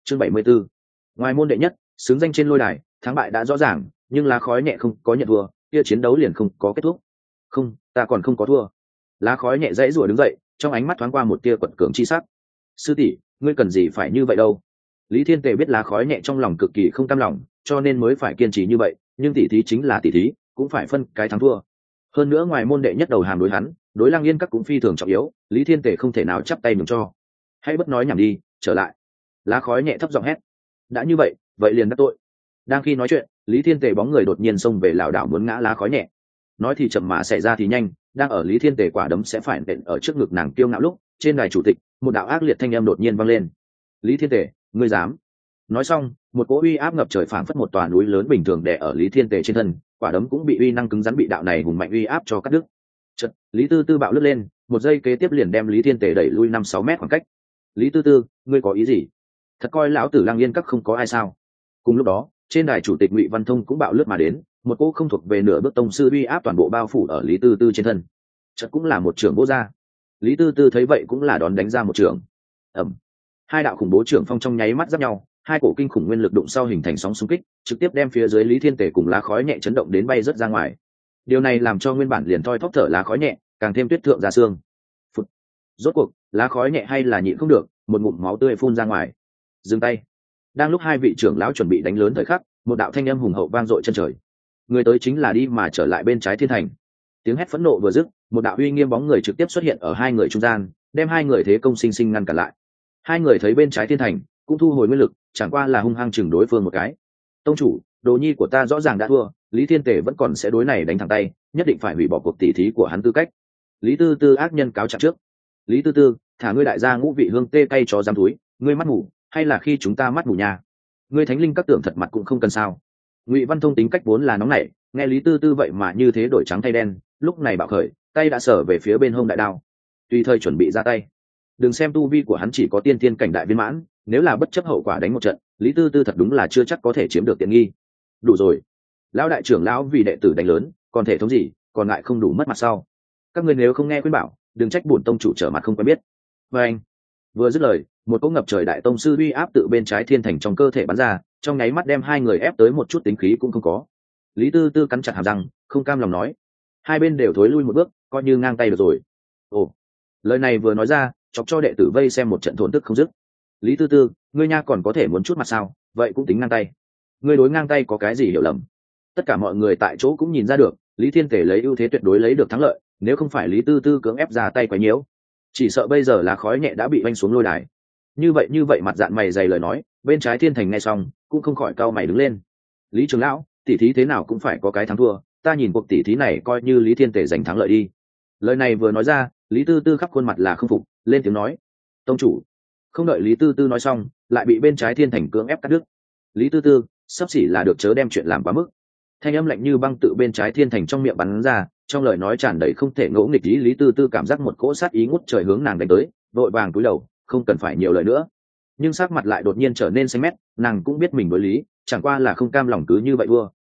chương 74. Ngoài môn đệ nhất, xứng danh trên lôi đài, thắng bại đã rõ ràng, nhưng lá khói nhẹ không có nhận thua, kia chiến đấu liền không có kết thúc. Không, ta còn không có thua. Lá khói nhẹ dãy rủa đứng dậy, trong ánh mắt thoáng qua một tia quật cường chi sắc. Sư tỷ, ngươi cần gì phải như vậy đâu? Lý Thiên Tề biết lá khói nhẹ trong lòng cực kỳ không cam lòng, cho nên mới phải kiên trì như vậy, nhưng tỷ thí chính là tỷ thí, cũng phải phân cái thắng thua. Hơn nữa ngoài môn đệ nhất đầu hàng đối hắn, đối Lăng Yên các cũng phi thường trọng yếu, Lý Thiên Tề không thể nào chắp tay nhường cho. Hãy bất nói nhảm đi, trở lại. Lá khói nhẹ thấp giọng hét. Đã như vậy, vậy liền đắc tội. Đang khi nói chuyện, Lý Thiên Tề bóng người đột nhiên xông về lảo đảo muốn ngã lá khói nhẹ. Nói thì chậm mà xảy ra thì nhanh, đang ở Lý Thiên Tề quả đấm sẽ phải nện ở trước ngực nàng kiêu ngạo lúc, trên đài chủ tịch, một đạo ác liệt thanh âm đột nhiên vang lên. Lý Thiên Tề, ngươi dám? Nói xong, một cỗ uy áp ngập trời phảng phất một tòa núi lớn bình thường đè ở Lý Thiên Tề trên thân, quả đấm cũng bị uy năng cứng rắn bị đạo này hùng mạnh uy áp cho cắt đứt. Chợt, Lý Tư Tư bạo lướt lên, một giây kế tiếp liền đem Lý Thiên Tề đẩy lui 5-6 mét khoảng cách. Lý Tư Tư, ngươi có ý gì? Thật coi lão tử Lăng Yên các không có ai sao? Cùng lúc đó, trên đài chủ tịch Ngụy Văn Thông cũng bạo lướt mà đến, một cỗ không thuộc về nửa bước tông sư uy áp toàn bộ bao phủ ở Lý Tư Tư trên thân. Chợt cũng là một trưởng vô gia. Lý Tư Tư thấy vậy cũng là đón đánh ra một trưởng. Ầm. Hai đạo khủng bố trưởng phong trong nháy mắt giáp nhau, hai cổ kinh khủng nguyên lực đụng sau hình thành sóng xung kích, trực tiếp đem phía dưới Lý Thiên Tề cùng lá khói nhẹ chấn động đến bay rất ra ngoài. Điều này làm cho nguyên bản liền thoi thóp thở lá khói nhẹ, càng thêm tuyết thượng ra xương. Phụt. Rốt cuộc, lá khói nhẹ hay là nhịn không được, một ngụm máu tươi phun ra ngoài. Dừng tay. Đang lúc hai vị trưởng lão chuẩn bị đánh lớn thời khắc, một đạo thanh âm hùng hậu vang dội chân trời. Người tới chính là đi mà trở lại bên trái thiên thành. Tiếng hét phẫn nộ vừa dứt, một đạo uy nghiêm bóng người trực tiếp xuất hiện ở hai người trung gian, đem hai người thế công sinh sinh ngăn cản lại. Hai người thấy bên trái thiên thành, cũng thu hồi nguyên lực, chẳng qua là hung hăng chừng đối phương một cái. Tông chủ, đồ nhi của ta rõ ràng đã thua, Lý Thiên Tề vẫn còn sẽ đối này đánh thẳng tay, nhất định phải hủy bỏ cuộc tỉ thí của hắn tư cách. Lý Tư Tư ác nhân cáo trạng trước. Lý Tư Tư, thả ngươi đại gia ngũ vị hương tê cay chó giam túi, ngươi mắt ngủ, hay là khi chúng ta mắt ngủ nhà? Ngươi thánh linh các tưởng thật mặt cũng không cần sao? Ngụy Văn Thông tính cách vốn là nóng nảy, nghe Lý Tư Tư vậy mà như thế đổi trắng thay đen, lúc này bạo khởi, tay đã sở về phía bên hông đại đao, tùy thời chuẩn bị ra tay. Đừng xem tu vi của hắn chỉ có tiên thiên cảnh đại viên mãn, nếu là bất chấp hậu quả đánh một trận, Lý Tư Tư thật đúng là chưa chắc có thể chiếm được tiện nghi. Đủ rồi, lão đại trưởng lão vì đệ tử đánh lớn, còn thể thống gì, còn ngại không đủ mất mặt sau. Các ngươi nếu không nghe khuyên bảo, đừng trách bổn tông chủ trở mặt không quen biết. Và anh vừa dứt lời, một cỗ ngập trời đại tông sư uy áp tự bên trái thiên thành trong cơ thể bắn ra, trong nháy mắt đem hai người ép tới một chút tính khí cũng không có. Lý Tư Tư cắn chặt hàm răng, không cam lòng nói: hai bên đều thối lui một bước, coi như ngang tay được rồi. Ồ, lời này vừa nói ra, chọc cho đệ tử vây xem một trận thổn thức không dứt. Lý Tư Tư, ngươi nha còn có thể muốn chút mặt sao? Vậy cũng tính ngang tay. Ngươi đối ngang tay có cái gì hiểu lầm? Tất cả mọi người tại chỗ cũng nhìn ra được, Lý Thiên Tề lấy ưu thế tuyệt đối lấy được thắng lợi, nếu không phải Lý Tư Tư cưỡng ép ra tay quá nhiễu, chỉ sợ bây giờ lá khói nhẹ đã bị vanh xuống lôi đài. Như vậy mặt dạn mày dày lời nói, bên trái thiên thành nghe xong cũng không khỏi cau mày đứng lên. Lý trưởng lão, tỉ thí thế nào cũng phải có cái thắng thua, ta nhìn cuộc tỉ thí này coi như Lý Thiên Tề giành thắng lợi đi. Lời này vừa nói ra, Lý Tư Tư khắp khuôn mặt là không phục, lên tiếng nói: tông chủ. Không đợi Lý Tư Tư nói xong, lại bị bên trái thiên thành cưỡng ép cắt đứt. Lý Tư Tư, sắp xỉ là được chớ đem chuyện làm quá mức. Thanh âm lạnh như băng tự bên trái thiên thành trong miệng bắn ra, trong lời nói tràn đầy không thể ngỗ nghịch ý. Lý Tư Tư cảm giác một cỗ sát ý ngút trời hướng nàng đánh tới, vội vàng cúi đầu, không cần phải nhiều lời nữa. Nhưng sắc mặt lại đột nhiên trở nên xanh mét, nàng cũng biết mình đối lý, chẳng qua là không cam lòng cứ như vậy vua.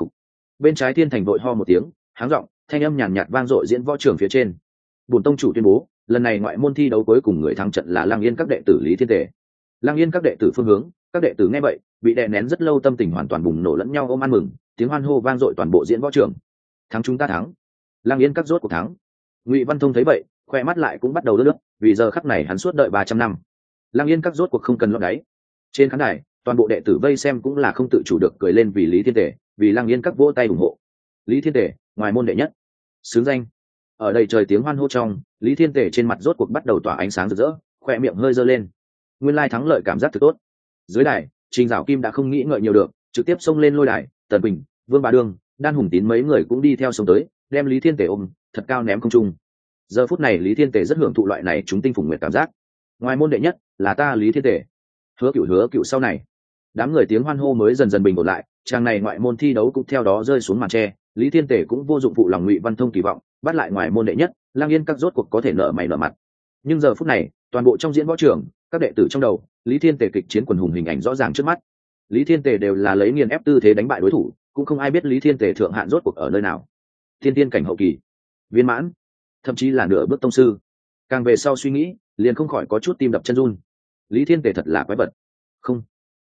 Bên trái thiên thành vội ho một tiếng, háng giọng, thanh âm nhàn nhạt vang dội diễn võ trường phía trên. Bổn tông chủ tuyên bố, lần này ngoại môn thi đấu cuối cùng người thắng trận là Lăng Yên các đệ tử Lý Thiên Tề. Lăng Yên các đệ tử phương hướng, các đệ tử nghe vậy, bị đè nén rất lâu tâm tình hoàn toàn bùng nổ lẫn nhau ôm ăn mừng, tiếng hoan hô vang dội toàn bộ diễn võ trường. Thắng chúng ta thắng. Lăng Yên các rốt cuộc thắng. Ngụy Văn Thông thấy vậy, khoe mắt lại cũng bắt đầu lướt lướt, vì giờ khắc này hắn suốt đợi 300 năm. Lăng Yên các rốt cuộc không cần lót đáy. Trên khán đài, toàn bộ đệ tử vây xem cũng là không tự chủ được cười lên vì Lý Thiên Tề, vì Lăng Yên các vỗ tay ủng hộ. Lý Thiên Tề, ngoài môn đệ nhất, xứng danh. Ở đây trời tiếng hoan hô trong, Lý Thiên Tề trên mặt rốt cuộc bắt đầu tỏa ánh sáng rực rỡ, khoe miệng hơi giơ lên. Nguyên lai thắng lợi cảm giác thực tốt. Dưới đài, Trình Dạo Kim đã không nghĩ ngợi nhiều được, trực tiếp xông lên lôi đài, Tần Bình, Vương Bá Đương, Đan Hùng Tín mấy người cũng đi theo xông tới, đem Lý Thiên Tề ôm thật cao ném không trung. Giờ phút này Lý Thiên Tề rất hưởng thụ loại này chúng tinh phùng nguyệt cảm giác. Ngoài môn đệ nhất là ta Lý Thiên Tề. Hứa Cựu sau này. Đám người tiếng hoan hô mới dần dần bình ổn lại, trang này ngoại môn thi đấu cũng theo đó rơi xuống màn tre. Lý Thiên Tề cũng vô dụng phụ lòng Ngụy Văn Thông kỳ vọng, bắt lại ngoài môn đệ nhất, Lang Yên các rốt cuộc có thể nở mày nở mặt. Nhưng giờ phút này, toàn bộ trong diễn võ trường, các đệ tử trong đầu, Lý Thiên Tề kịch chiến quần hùng hình ảnh rõ ràng trước mắt. Lý Thiên Tề đều là lấy nghiền ép tư thế đánh bại đối thủ, cũng không ai biết Lý Thiên Tề thượng hạn rốt cuộc ở nơi nào. Thiên tiên cảnh hậu kỳ, viên mãn, thậm chí là nửa bước tông sư. Càng về sau suy nghĩ, liền không khỏi có chút tim đập chân run. Lý Thiên Tề thật là quái vật. Không,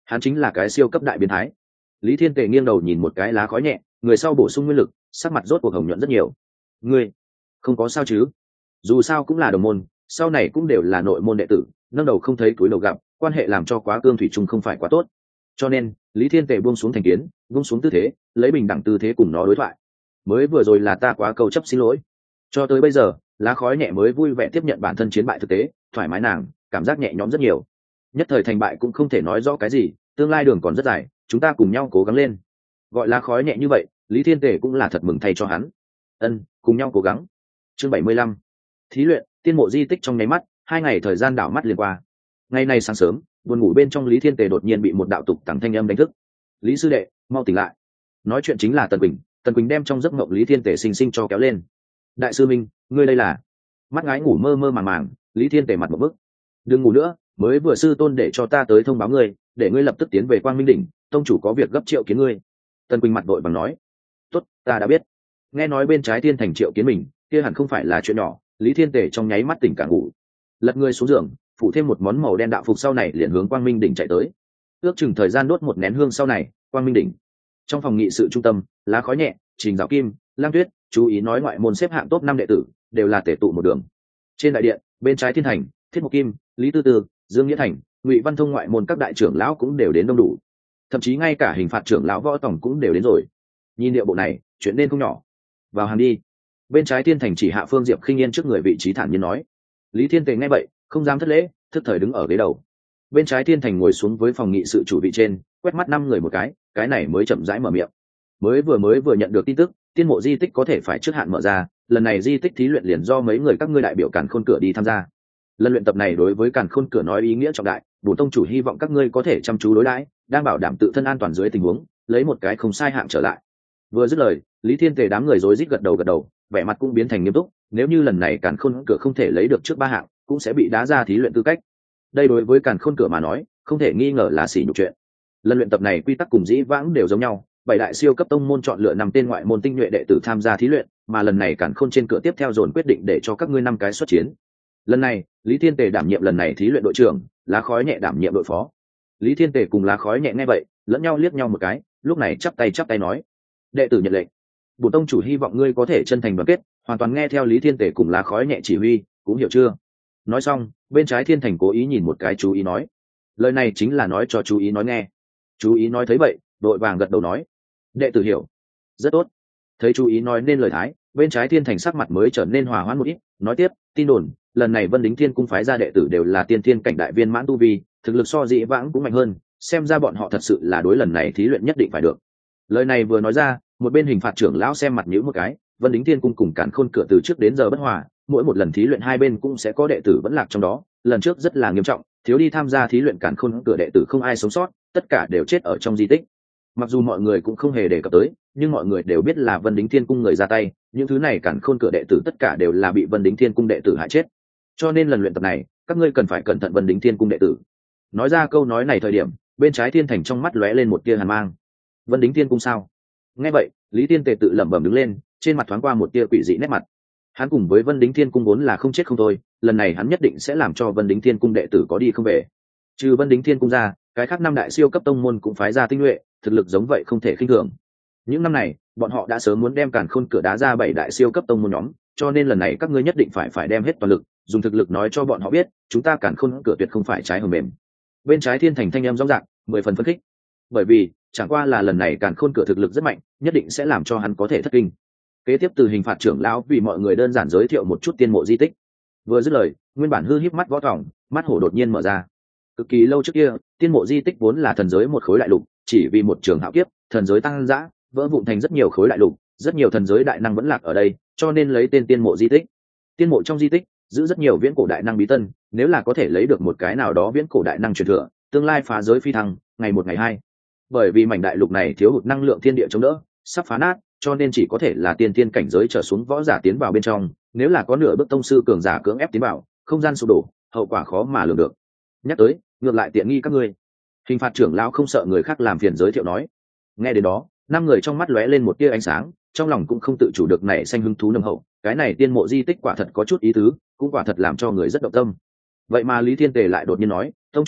hắn chính là cái siêu cấp đại biến thái. Lý Thiên Tề nghiêng đầu nhìn một cái lá khói nhẹ, người sau bổ sung nguyên lực, sắc mặt rốt cuộc hồng nhuận rất nhiều. Ngươi không có sao chứ? Dù sao cũng là đồng môn, sau này cũng đều là nội môn đệ tử, nâng đầu không thấy túi đầu gặp, quan hệ làm cho quá cương thủy chung không phải quá tốt. Cho nên Lý Thiên Tề buông xuống thành kiến, buông xuống tư thế, lấy bình đẳng tư thế cùng nó đối thoại. Mới vừa rồi là ta quá câu chấp, xin lỗi. Cho tới bây giờ, lá khói nhẹ mới vui vẻ tiếp nhận bản thân chiến bại thực tế, thoải mái nàng cảm giác nhẹ nhõm rất nhiều. Nhất thời thành bại cũng không thể nói rõ cái gì, tương lai đường còn rất dài, chúng ta cùng nhau cố gắng lên. Gọi lá khói nhẹ như vậy, Lý Thiên Tề cũng là thật mừng thay cho hắn. Cùng nhau cố gắng. Chương 75. Thí luyện, tiên mộ di tích trong nháy mắt, 2 ngày thời gian đảo mắt liền qua. Ngày nay sáng sớm, buồn ngủ bên trong Lý Thiên Tề đột nhiên bị một đạo tục tằng thanh âm đánh thức. Lý sư đệ, mau tỉnh lại. Nói chuyện chính là Tần Quỳnh. Tần Quỳnh đem trong giấc mộng Lý Thiên Tề xinh xinh cho kéo lên. Đại sư minh, ngươi đây là? Mắt ngái ngủ mơ mơ màng màng, Lý Thiên Tề mặt một bức. Đừng ngủ nữa, mới vừa sư tôn để cho ta tới thông báo ngươi, để ngươi lập tức tiến về Quang Minh đỉnh, tông chủ có việc gấp triệu kiến ngươi. Tần Quỳnh mặt đội bằng nói. Tốt, ta đã biết. Nghe nói bên trái Thiên Thành triệu kiến mình, kia hẳn không phải là chuyện nhỏ. Lý Thiên Tề trong nháy mắt tỉnh cả ngủ, lật người xuống giường, phủ thêm một món màu đen đạo phục sau này liền hướng Quang Minh đỉnh chạy tới. Ước chừng thời gian đốt một nén hương sau này, Quang Minh đỉnh trong phòng nghị sự trung tâm, lá khói nhẹ, Trình Dạo Kim, Lang Tuyết, chú ý nói ngoại môn xếp hạng top 5 đệ tử đều là tể tụ một đường. Trên đại điện, bên trái Thiên Thành, Thiết Mộc Kim, Lý Tư Tư, Dương Nghĩa Thành, Ngụy Văn Thông ngoại môn các đại trưởng lão cũng đều đến đông đủ, thậm chí ngay cả hình phạt trưởng lão Võ Tổng cũng đều đến rồi. Nhìn địa bộ này, chuyện nên không nhỏ. Vào hàng đi. Bên trái Thiên Thành chỉ hạ Phương Diệp khinh yên trước người vị trí thản nhiên nói. Lý Thiên Tề nghe vậy, không dám thất lễ, thức thời đứng ở ghế đầu. Bên trái Thiên Thành ngồi xuống với phòng nghị sự chủ vị trên, quét mắt 5 người một cái này mới chậm rãi mở miệng. Mới vừa nhận được tin tức, tiên mộ di tích có thể phải trước hạn mở ra, lần này di tích thí luyện liền do mấy người các ngươi đại biểu Càn Khôn Cửa đi tham gia. Lần luyện tập này đối với Càn Khôn Cửa nói ý nghĩa trọng đại, bổn tông chủ hy vọng các ngươi có thể chăm chú đối đãi, đang bảo đảm tự thân an toàn dưới tình huống, lấy một cái không sai hạng trở lại. Vừa dứt lời, Lý Thiên Tề đám người rối rít gật đầu, vẻ mặt cũng biến thành nghiêm túc, nếu như lần này Càn Khôn Cửa không thể lấy được trước 3 hạng, cũng sẽ bị đá ra thí luyện tư cách. Đây đối với Càn Khôn Cửa mà nói, không thể nghi ngờ là sỉ nhục chuyện. Lần luyện tập này quy tắc cùng dĩ vãng đều giống nhau, 7 đại siêu cấp tông môn chọn lựa 5 tên ngoại môn tinh nhuệ đệ tử tham gia thí luyện, mà lần này Càn Khôn trên cửa tiếp theo dồn quyết định để cho các ngươi 5 cái xuất chiến. Lần này, Lý Thiên Tề đảm nhiệm lần này thí luyện đội trưởng, lá khói nhẹ đảm nhiệm đội phó. Lý Thiên Tề cùng lá khói nhẹ nghe vậy, lẫn nhau liếc nhau một cái, lúc này chắp tay nói: "Đệ tử nhận lệnh. Bổn tông chủ hy vọng ngươi có thể chân thành đoàn kết, hoàn toàn nghe theo Lý Thiên Tề cùng lá khói nhẹ chỉ huy, cũng hiểu chưa?" Nói xong, bên trái Thiên Thành cố ý nhìn một cái chú ý nói. Lời này chính là nói cho chú ý nói nghe. Chú ý nói thấy vậy, đội vàng gật đầu nói: "Đệ tử hiểu." Rất tốt. Thấy chú ý nói nên lời thái, bên trái Thiên Thành sắc mặt mới trở nên hòa hoãn một ít, nói tiếp: "Tin đồn, lần này Vân Đính Thiên cung phái ra đệ tử đều là tiên thiên cảnh đại viên mãn tu vi, thực lực so dĩ vãng cũng mạnh hơn, xem ra bọn họ thật sự là đối lần này thí luyện nhất định phải được." Lời này vừa nói ra, một bên hình phạt trưởng lão xem mặt nhíu một cái, Vân Đính Thiên cung cùng Càn Khôn Cửa từ trước đến giờ bất hòa, mỗi một lần thí luyện hai bên cũng sẽ có đệ tử vẫn lạc trong đó, lần trước rất là nghiêm trọng, thiếu đi tham gia thí luyện Càn Khôn Cửa đệ tử không ai sống sót, tất cả đều chết ở trong di tích. Mặc dù mọi người cũng không hề đề cập tới, nhưng mọi người đều biết là Vân Đính Thiên cung người ra tay, những thứ này Càn Khôn Cửa đệ tử tất cả đều là bị Vân Đính Thiên cung đệ tử hại chết. Cho nên lần luyện tập này, các ngươi cần phải cẩn thận Vân Đính Thiên cung đệ tử. Nói ra câu nói này thời điểm, bên trái Thiên Thành trong mắt lóe lên một tia hàn mang. Vân Đính Thiên cung sao? Nghe vậy, Lý Thiên Tề tự lẩm bẩm đứng lên, trên mặt thoáng qua một tia quỷ dị nét mặt. Hắn cùng với Vân Đính Thiên cung vốn là không chết không thôi, lần này hắn nhất định sẽ làm cho Vân Đính Thiên cung đệ tử có đi không về. Trừ Vân Đính Thiên cung ra, cái khác 5 đại siêu cấp tông môn cũng phái ra tinh nhuệ, thực lực giống vậy không thể khinh thường. Những năm này, bọn họ đã sớm muốn đem Càn Khôn Cửa đá ra 7 đại siêu cấp tông môn nhóm, cho nên lần này các ngươi nhất định phải đem hết toàn lực, dùng thực lực nói cho bọn họ biết, chúng ta Càn Khôn Cửa tuyệt không phải trái hầm mềm. Bên trái Thiên Thành thanh âm rõ ràng, 10 phần phấn khích. Bởi vì, chẳng qua là lần này Càn Khôn Cửa thực lực rất mạnh, nhất định sẽ làm cho hắn có thể thất kinh. Kế tiếp từ hình phạt trưởng lão vì mọi người đơn giản giới thiệu một chút tiên mộ di tích. Vừa dứt lời, nguyên bản hư híp mắt Võ Thòng, mắt hổ đột nhiên mở ra. Cực kỳ lâu trước kia, tiên mộ di tích vốn là thần giới một khối đại lục, chỉ vì một trường hạo kiếp, thần giới tăng dã, vỡ vụn thành rất nhiều khối đại lục, rất nhiều thần giới đại năng vẫn lạc ở đây, cho nên lấy tên tiên mộ di tích. Tiên mộ trong di tích giữ rất nhiều viễn cổ đại năng bí tân, nếu là có thể lấy được một cái nào đó viễn cổ đại năng truyền thừa, tương lai phá giới phi thăng, ngày một ngày hai. Bởi vì mảnh đại lục này thiếu hụt năng lượng thiên địa chống đỡ, sắp phá nát, cho nên chỉ có thể là tiên tiên cảnh giới trở xuống võ giả tiến vào bên trong, nếu là có nửa bước tông sư cường giả cưỡng ép tiến vào, không gian sụp đổ, hậu quả khó mà lường được. Nhắc tới, ngược lại tiện nghi các ngươi. Hình phạt trưởng lão không sợ người khác làm phiền giới thiệu nói. Nghe đến đó, 5 người trong mắt lóe lên một tia ánh sáng, trong lòng cũng không tự chủ được nảy sinh hứng thú nồng hậu, cái này tiên mộ di tích quả thật có chút ý tứ, cũng quả thật làm cho người rất động tâm. Vậy mà Lý Thiên Tề lại đột nhiên nói: "Tông chủ,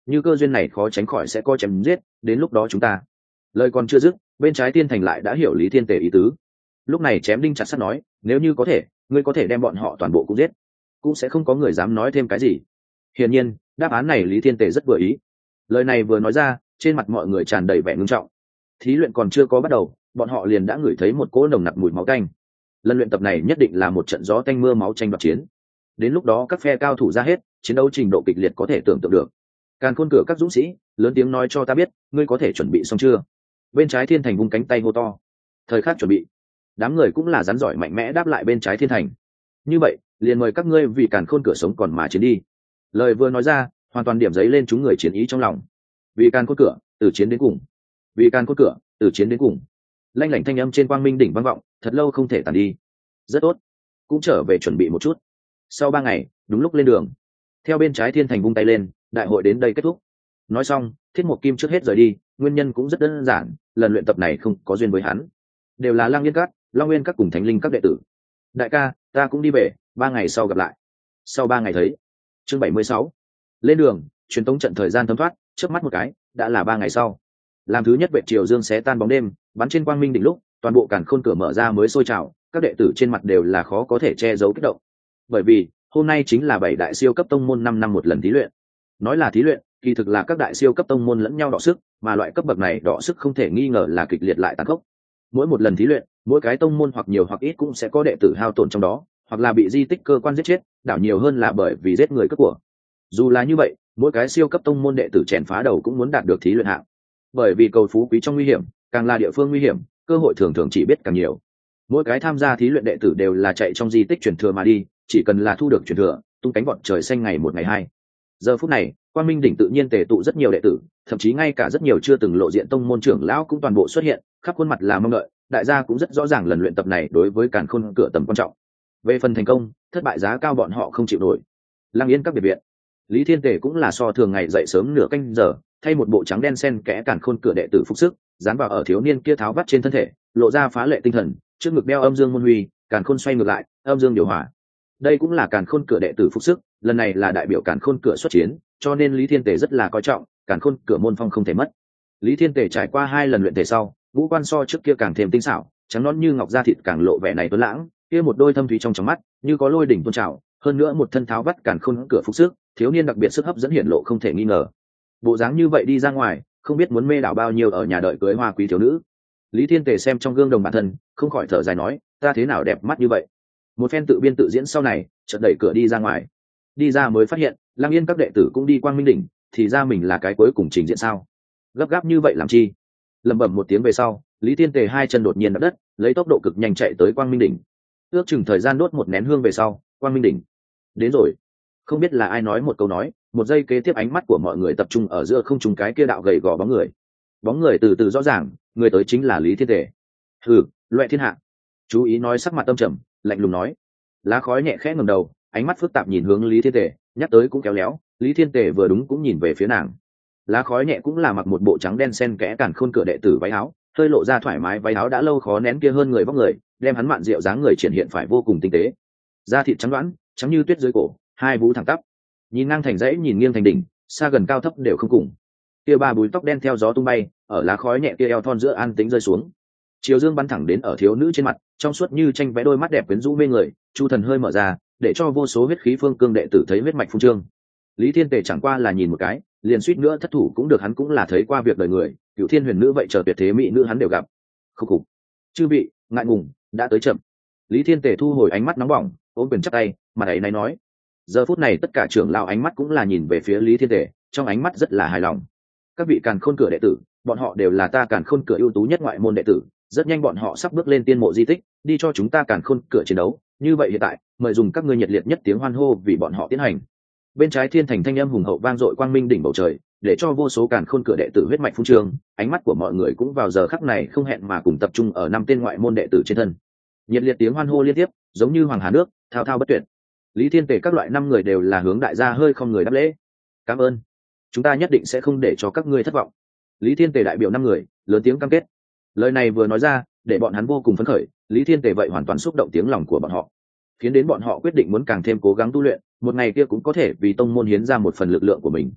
như cơ duyên này khó tránh khỏi sẽ có chém giết, đến lúc đó chúng ta. Lời còn chưa dứt, bên trái Thiên Thành lại đã hiểu Lý Thiên Tề ý tứ. Lúc này chém đinh chặt sắt nói, nếu như có thể, ngươi có thể đem bọn họ toàn bộ cũng giết, cũng sẽ không có người dám nói thêm cái gì. Hiển nhiên, đáp án này Lý Thiên Tề rất vừa ý. Lời này vừa nói ra, trên mặt mọi người tràn đầy vẻ ngưng trọng. Thí luyện còn chưa có bắt đầu, bọn họ liền đã ngửi thấy một cỗ nồng nặc mùi máu tanh. Lần luyện tập này nhất định là một trận gió tanh mưa máu tranh đoạt chiến. Đến lúc đó các phe cao thủ ra hết, chiến đấu trình độ kịch liệt có thể tưởng tượng được. Càn Khôn Cửa các dũng sĩ, lớn tiếng nói cho ta biết, ngươi có thể chuẩn bị xong chưa? Bên trái Thiên Thành vung cánh tay hô to. Thời khắc chuẩn bị. Đám người cũng là rắn giỏi mạnh mẽ đáp lại bên trái Thiên Thành. Như vậy, liền mời các ngươi vì Càn Khôn Cửa sống còn mà chiến đi. Lời vừa nói ra, hoàn toàn điểm giấy lên chúng người chiến ý trong lòng. Vì Càn Khôn Cửa, từ chiến đến cùng. Vì Càn Khôn Cửa, từ chiến đến cùng. Lanh lảnh thanh âm trên quang minh đỉnh vang vọng, thật lâu không thể tàn đi. Rất tốt, cũng trở về chuẩn bị một chút. Sau 3 ngày, đúng lúc lên đường. Theo bên trái Thiên Thành vung tay lên, đại hội đến đây kết thúc. Nói xong, Thiết Mộc Kim trước hết rời đi, nguyên nhân cũng rất đơn giản, lần luyện tập này không có duyên với hắn. Đều là Lang Yên Các, Long Nguyên Các cùng Thánh Linh các đệ tử. Đại ca, ta cũng đi về, 3 ngày sau gặp lại. Sau 3 ngày thấy. Chương 76. Lên đường, truyền tống trận thời gian thấm thoát, chớp mắt một cái, đã là 3 ngày sau. Làm thứ nhất vệ triều dương xé tan bóng đêm, bắn trên quang minh đỉnh lúc, toàn bộ Càn Khôn Cửa mở ra mới sôi trào, các đệ tử trên mặt đều là khó có thể che giấu kích động. Bởi vì, hôm nay chính là 7 đại siêu cấp tông môn 5 năm một lần thí luyện. Nói là thí luyện, kỳ thực là các đại siêu cấp tông môn lẫn nhau đọ sức, mà loại cấp bậc này đọ sức không thể nghi ngờ là kịch liệt lại tàn khốc. Mỗi một lần thí luyện, mỗi cái tông môn hoặc nhiều hoặc ít cũng sẽ có đệ tử hao tổn trong đó, hoặc là bị di tích cơ quan giết chết, đảo nhiều hơn là bởi vì giết người cướp của. Dù là như vậy, mỗi cái siêu cấp tông môn đệ tử chèn phá đầu cũng muốn đạt được thí luyện hạng. Bởi vì cầu phú quý trong nguy hiểm, càng là địa phương nguy hiểm, cơ hội thường thường chỉ biết càng nhiều. Mỗi cái tham gia thí luyện đệ tử đều là chạy trong di tích truyền thừa mà đi, chỉ cần là thu được truyền thừa, tung cánh vọt trời xanh ngày một ngày hai. Giờ phút này, Quang Minh đỉnh tự nhiên tề tụ rất nhiều đệ tử, thậm chí ngay cả rất nhiều chưa từng lộ diện tông môn trưởng lão cũng toàn bộ xuất hiện, khắp khuôn mặt là mong đợi. Đại gia cũng rất rõ ràng lần luyện tập này đối với Càn Khôn Cửa tầm quan trọng. Về phần thành công, thất bại giá cao bọn họ không chịu nổi. Lang Yên các biệt viện, Lý Thiên Tề cũng là so thường ngày dậy sớm nửa canh giờ, thay một bộ trắng đen xen kẽ Càn Khôn Cửa đệ tử phục sức, dán vào ở thiếu niên kia tháo vắt trên thân thể, lộ ra phá lệ tinh thần, trước ngực đeo âm dương môn huy, Càn Khôn xoay ngược lại, âm dương điều hòa. Đây cũng là Càn Khôn Cửa đệ tử phục sức, lần này là đại biểu Càn Khôn Cửa xuất chiến, cho nên Lý Thiên Tề rất là coi trọng, Càn Khôn Cửa môn phong không thể mất. Lý Thiên Tề trải qua 2 lần luyện thể sau, ngũ quan so trước kia càng thêm tinh xảo, trắng nõn như ngọc da thịt càng lộ vẻ này tuấn lãng, kia một đôi thâm thúy trong mắt, như có lôi đỉnh tuôn trào, hơn nữa một thân tháo vắt Càn Khôn Cửa phục sức, thiếu niên đặc biệt sức hấp dẫn hiển lộ không thể nghi ngờ. Bộ dáng như vậy đi ra ngoài, không biết muốn mê đảo bao nhiêu ở nhà đợi cưới hoa quý thiếu nữ. Lý Thiên Tề xem trong gương đồng bản thân, không khỏi thở dài nói, ta thế nào đẹp mắt như vậy. Một phen tự biên tự diễn sau này, chợt đẩy cửa đi ra ngoài. Đi ra mới phát hiện, Lang Yên các đệ tử cũng đi Quang Minh đỉnh, thì ra mình là cái cuối cùng trình diện sao? Gấp gáp như vậy làm chi? Lẩm bẩm một tiếng về sau, Lý Thiên Tề 2 chân đột nhiên đạp đất, lấy tốc độ cực nhanh chạy tới Quang Minh đỉnh. Ước chừng thời gian đốt một nén hương về sau, Quang Minh đỉnh đến rồi. Không biết là ai nói một câu nói, một giây kế tiếp ánh mắt của mọi người tập trung ở giữa không trung cái kia đạo gầy gò bóng người. Bóng người từ từ rõ ràng, người tới chính là Lý Thiên Tề. Hừ, Loệ Thiên Hạ. Chú ý nói sắc mặt âm trầm, lạnh lùng nói. Lá khói nhẹ khẽ ngẩng đầu, ánh mắt phức tạp nhìn hướng Lý Thiên Tề, nhắc tới cũng kéo léo. Lý Thiên Tề vừa đúng cũng nhìn về phía nàng. Lá khói nhẹ cũng là mặc một bộ trắng đen xen kẽ Càn Khôn Cửa đệ tử váy áo, hơi lộ ra thoải mái, váy áo đã lâu khó nén kia hơn người vóc người, đem hắn mạn rượu dáng người triển hiện phải vô cùng tinh tế. Da thịt trắng đoán, trắng như tuyết dưới cổ, 2 vú thẳng tắp, nhìn ngang thành dãy, nhìn nghiêng thành đỉnh, xa gần cao thấp đều không cùng. Kia 3 búi tóc đen theo gió tung bay, ở lá khói nhẹ kia eo thon giữa an tĩnh rơi xuống. Chiều dương bắn thẳng đến ở thiếu nữ trên mặt, trong suốt như tranh vẽ đôi mắt đẹp quyến rũ mê người, chu thần hơi mở ra, để cho vô số huyết khí phương cương đệ tử thấy huyết mạch phun trương. Lý Thiên Tề chẳng qua là nhìn một cái, liền suýt nữa thất thủ cũng được, hắn cũng là thấy qua việc đời người, Cửu Thiên Huyền nữ vậy chờ tuyệt thế mỹ nữ hắn đều gặp. Khúc khục. Chư vị, ngại ngùng, đã tới chậm. Lý Thiên Tề thu hồi ánh mắt nóng bỏng, ôm quyền chắp tay, mặt ấy này nói. Giờ phút này tất cả trưởng lão ánh mắt cũng là nhìn về phía Lý Thiên Tề, trong ánh mắt rất là hài lòng. Các vị Càn Khôn Cửa đệ tử, bọn họ đều là ta Càn Khôn Cửa ưu tú nhất ngoại môn đệ tử, rất nhanh bọn họ sắp bước lên tiên mộ di tích, đi cho chúng ta Càn Khôn Cửa chiến đấu, như vậy hiện tại, mời dùng các ngươi nhiệt liệt nhất tiếng hoan hô vì bọn họ tiến hành. Bên trái Thiên Thành thanh âm hùng hậu vang dội quang minh đỉnh bầu trời, để cho vô số Càn Khôn Cửa đệ tử huyết mạch phun trương, ánh mắt của mọi người cũng vào giờ khắc này không hẹn mà cùng tập trung ở 5 tên ngoại môn đệ tử trên thân. Nhiệt liệt tiếng hoan hô liên tiếp, giống như hoàng hà nước, thao thao bất tuyệt. Lý Thiên Tề các loại 5 người đều là hướng đại gia hơi không người đáp lễ. Cảm ơn, chúng ta nhất định sẽ không để cho các ngươi thất vọng. Lý Thiên Tề đại biểu 5 người, lớn tiếng cam kết. Lời này vừa nói ra, để bọn hắn vô cùng phấn khởi. Lý Thiên Tề vậy hoàn toàn xúc động tiếng lòng của bọn họ, khiến đến bọn họ quyết định muốn càng thêm cố gắng tu luyện, một ngày kia cũng có thể vì tông môn hiến ra một phần lực lượng của mình.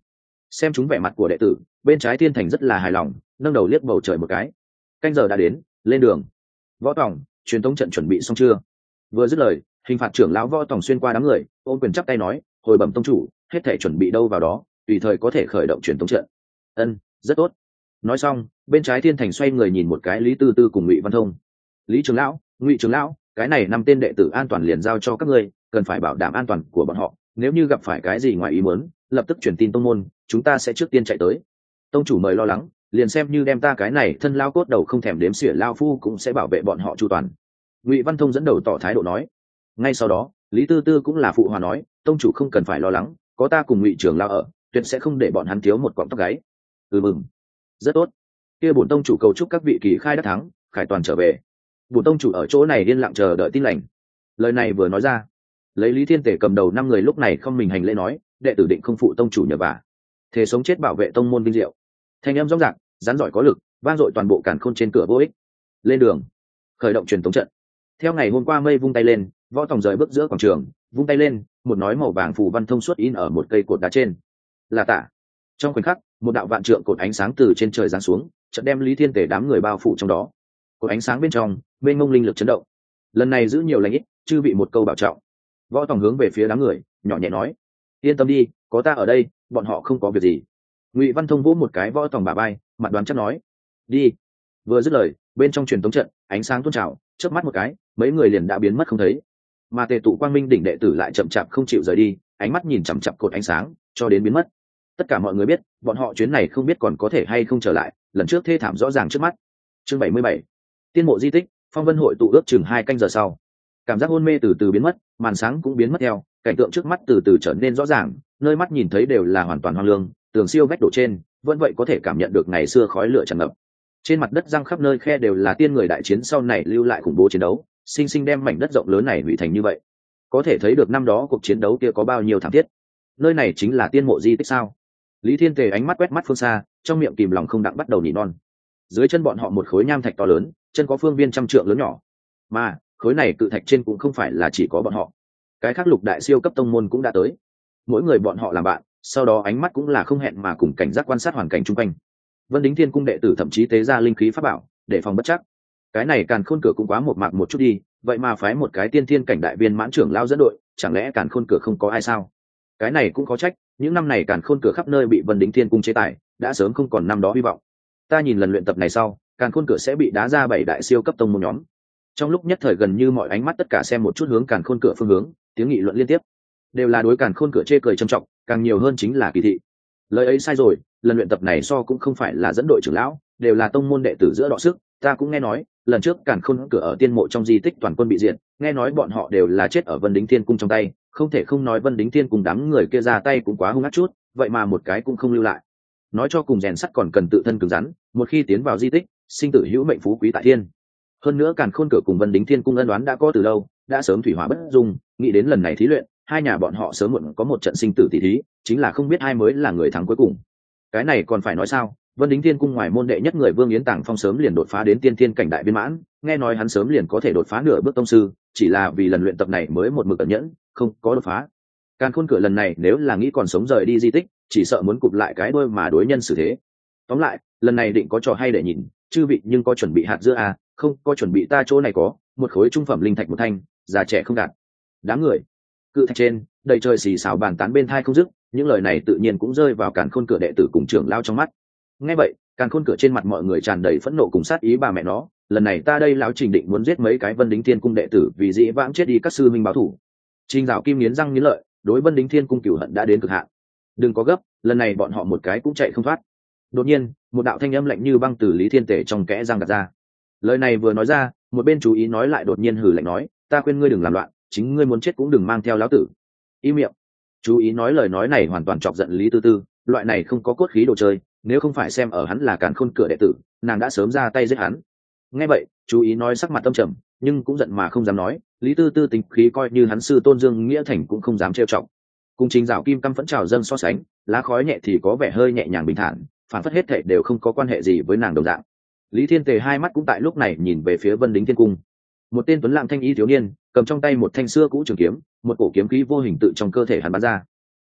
Xem chúng vẻ mặt của đệ tử, bên trái thiên thành rất là hài lòng, nâng đầu liếc bầu trời một cái. Canh giờ đã đến, lên đường. Võ Tòng, truyền tống trận chuẩn bị xong chưa? Vừa dứt lời, hình phạt trưởng lão Võ Tòng xuyên qua đám người, ôm quyền chắp tay nói, hồi bẩm tông chủ, hết thể chuẩn bị đâu vào đó, tùy thời có thể khởi động truyền tống trận. Ân, rất tốt. Nói xong, bên trái thiên thành xoay người nhìn một cái Lý Tư Tư cùng Ngụy Văn Thông. Lý trưởng lão, Ngụy trưởng lão, cái này 5 tên đệ tử an toàn liền giao cho các ngươi, cần phải bảo đảm an toàn của bọn họ, nếu như gặp phải cái gì ngoài ý muốn, lập tức truyền tin tông môn, chúng ta sẽ trước tiên chạy tới. Tông chủ mời lo lắng, liền xem như đem ta cái này thân lao cốt đầu không thèm đếm xỉa lao phu cũng sẽ bảo vệ bọn họ chu toàn. Ngụy Văn Thông dẫn đầu tỏ thái độ nói. Ngay sau đó, Lý Tư Tư cũng là phụ hòa nói, tông chủ không cần phải lo lắng, có ta cùng Ngụy trưởng lao ở, tuyệt sẽ không để bọn hắn thiếu một cọng tóc gáy. Mừng, rất tốt. Kia bổn tông chủ cầu chúc các vị kỳ khai đắc thắng, khải toàn trở về. Bổn tông chủ ở chỗ này yên lặng chờ đợi tin lành. Lời này vừa nói ra, lấy Lý Thiên Tể cầm đầu 5 người lúc này không mình hành lễ nói, đệ tử định không phụ tông chủ nhờ vả, thề sống chết bảo vệ tông môn vinh diệu. Thanh âm rõ ràng, rắn giỏi có lực, vang dội toàn bộ càn khôn trên cửa vô ích. Lên đường, khởi động truyền tống trận. Theo ngày hôm qua mây vung tay lên, Võ Tòng rời bước giữa quảng trường, vung tay lên, một nói màu vàng phù văn thông suốt in ở một cây cột đá trên. Là tả. Trong khoảnh khắc, một đạo vạn trượng cột ánh sáng từ trên trời giáng xuống, chợt đem Lý Thiên Tể đám người bao phủ trong đó. Cột ánh sáng bên trong, mênh mông linh lực chấn động. Lần này giữ nhiều lành ít, chư bị một câu bảo trọng. Võ Tòng hướng về phía đám người, nhỏ nhẹ nói: yên tâm đi, có ta ở đây, bọn họ không có việc gì. Ngụy Văn Thông vỗ một cái Võ Tòng bả vai, mặt đoán chắc nói: đi. Vừa dứt lời, bên trong truyền tống trận, ánh sáng tuôn trào, chớp mắt một cái, mấy người liền đã biến mất không thấy. Mà Tề Tụ Quang Minh đỉnh đệ tử lại chậm chạp không chịu rời đi, ánh mắt nhìn chằm chằm cột ánh sáng, cho đến biến mất. Tất cả mọi người biết, bọn họ chuyến này không biết còn có thể hay không trở lại, lần trước thê thảm rõ ràng trước mắt. Chương 77. Tiên mộ di tích, phong vân hội tụ ước chừng 2 canh giờ sau. Cảm giác hôn mê từ từ biến mất, màn sáng cũng biến mất theo, cảnh tượng trước mắt từ từ trở nên rõ ràng, nơi mắt nhìn thấy đều là hoàn toàn hoang lương, tường siêu vách đổ trên, vẫn vậy có thể cảm nhận được ngày xưa khói lửa tràn ngập. Trên mặt đất răng khắp nơi khe đều là tiên người đại chiến sau này lưu lại khủng bố chiến đấu, sinh sinh đem mảnh đất rộng lớn này hủy thành như vậy. Có thể thấy được năm đó cuộc chiến đấu kia có bao nhiêu thảm thiết. Nơi này chính là tiên mộ di tích sao? Lý Thiên Tề ánh mắt quét mắt phương xa, trong miệng kìm lòng không đặng bắt đầu nỉ non. Dưới chân bọn họ một khối nham thạch to lớn, chân có phương viên trăm trượng lớn nhỏ. Mà khối này cự thạch trên cũng không phải là chỉ có bọn họ, cái khác lục đại siêu cấp tông môn cũng đã tới. Mỗi người bọn họ làm bạn, sau đó ánh mắt cũng là không hẹn mà cùng cảnh giác quan sát hoàn cảnh chung quanh. Vân Đính Thiên cung đệ tử thậm chí tế ra linh khí pháp bảo để phòng bất chắc. Cái này Càn Khôn cửa cũng quá một mạc một chút đi, vậy mà phái một cái tiên thiên cảnh đại viên mãn trưởng lao dẫn đội, chẳng lẽ Càn Khôn cửa không có ai sao? Cái này cũng có trách, những năm này Càn Khôn cửa khắp nơi bị Vân Đính Thiên cung chế tài, đã sớm không còn năm đó hy vọng. Ta nhìn lần luyện tập này sau, Càn Khôn cửa sẽ bị đá ra 7 đại siêu cấp tông môn nhóm. Trong lúc nhất thời gần như mọi ánh mắt tất cả xem một chút hướng Càn Khôn cửa phương hướng, tiếng nghị luận liên tiếp, đều là đối Càn Khôn cửa chê cười trầm trọng, càng nhiều hơn chính là kỳ thị. Lời ấy sai rồi, lần luyện tập này so cũng không phải là dẫn đội trưởng lão, đều là tông môn đệ tử giữa đọ sức. Ta cũng nghe nói, lần trước Càn Khôn cửa ở tiên mộ trong di tích toàn quân bị diệt, nghe nói bọn họ đều là chết ở Vân Đính Thiên cung trong tay, không thể không nói Vân Đính Thiên cùng đám người kia ra tay cũng quá hung ác chút, vậy mà một cái cũng không lưu lại. Nói cho cùng rèn sắt còn cần tự thân cứng rắn, một khi tiến vào di tích, sinh tử hữu mệnh phú quý tại thiên. Hơn nữa Càn Khôn cửa cùng Vân Đính Thiên cung ân đoán đã có từ lâu, đã sớm thủy hỏa bất dung, nghĩ đến lần này thí luyện, hai nhà bọn họ sớm muộn có một trận sinh tử tỷ thí, chính là không biết ai mới là người thắng cuối cùng. Cái này còn phải nói sao? Vân Đính Thiên cung ngoài môn đệ nhất người Vương Yến Tàng Phong sớm liền đột phá đến tiên thiên cảnh đại viên mãn, nghe nói hắn sớm liền có thể đột phá nửa bước tông sư, chỉ là vì lần luyện tập này mới một mực ẩn nhẫn, không có đột phá. Càn Khôn cửa lần này nếu là nghĩ còn sống rời đi di tích, chỉ sợ muốn cụp lại cái đôi mà đối nhân xử thế. Tóm lại, lần này định có trò hay để nhìn, chư vị nhưng có chuẩn bị hạt dưa à, không có chuẩn bị ta chỗ này có một khối trung phẩm linh thạch một thanh, già trẻ không gạt. Đám người cự thạch trên đầy trời xì xào bàn tán bên thai không dứt, những lời này tự nhiên cũng rơi vào Càn Khôn cửa đệ tử cùng trưởng lao trong mắt. Nghe vậy, Càn Khôn cửa trên mặt mọi người tràn đầy phẫn nộ cùng sát ý, bà mẹ nó, lần này ta đây lão Trình định muốn giết mấy cái Vân Đính Thiên cung đệ tử vì dĩ vãng chết đi các sư minh báo thủ. Trình Dạo Kim nghiến răng nghiến lợi, đối Vân Đính Thiên cung cửu hận đã đến cực hạn. Đừng có gấp, lần này bọn họ một cái cũng chạy không thoát. Đột nhiên, một đạo thanh âm lạnh như băng từ Lý Thiên Tể trong kẽ răng gạt ra. Lời này vừa nói ra, một bên chú ý nói lại đột nhiên hừ lạnh nói, ta khuyên ngươi đừng làm loạn, chính ngươi muốn chết cũng đừng mang theo lão tử. Im miệng. Chú ý nói lời nói này hoàn toàn chọc giận Lý Tư Tư, loại này không có cốt khí đồ chơi, nếu không phải xem ở hắn là Càn Khôn cửa đệ tử, nàng đã sớm ra tay giết hắn. Nghe vậy, chú ý nói sắc mặt tâm trầm, nhưng cũng giận mà không dám nói, Lý Tư Tư tính khí coi như hắn sư tôn Dương Nghĩa Thành cũng không dám trêu chọc. Cùng Trình Dạo Kim căm phẫn trào dâng so sánh, lá khói nhẹ thì có vẻ hơi nhẹ nhàng bình thản, phản phất hết thảy đều không có quan hệ gì với nàng đồng dạng. Lý Thiên Tề hai mắt cũng tại lúc này nhìn về phía Vân Đính Thiên cung. Một tên tuấn lãng thanh y thiếu niên, cầm trong tay một thanh xưa cũ trường kiếm, một cổ kiếm khí vô hình tự trong cơ thể hắn bắn ra.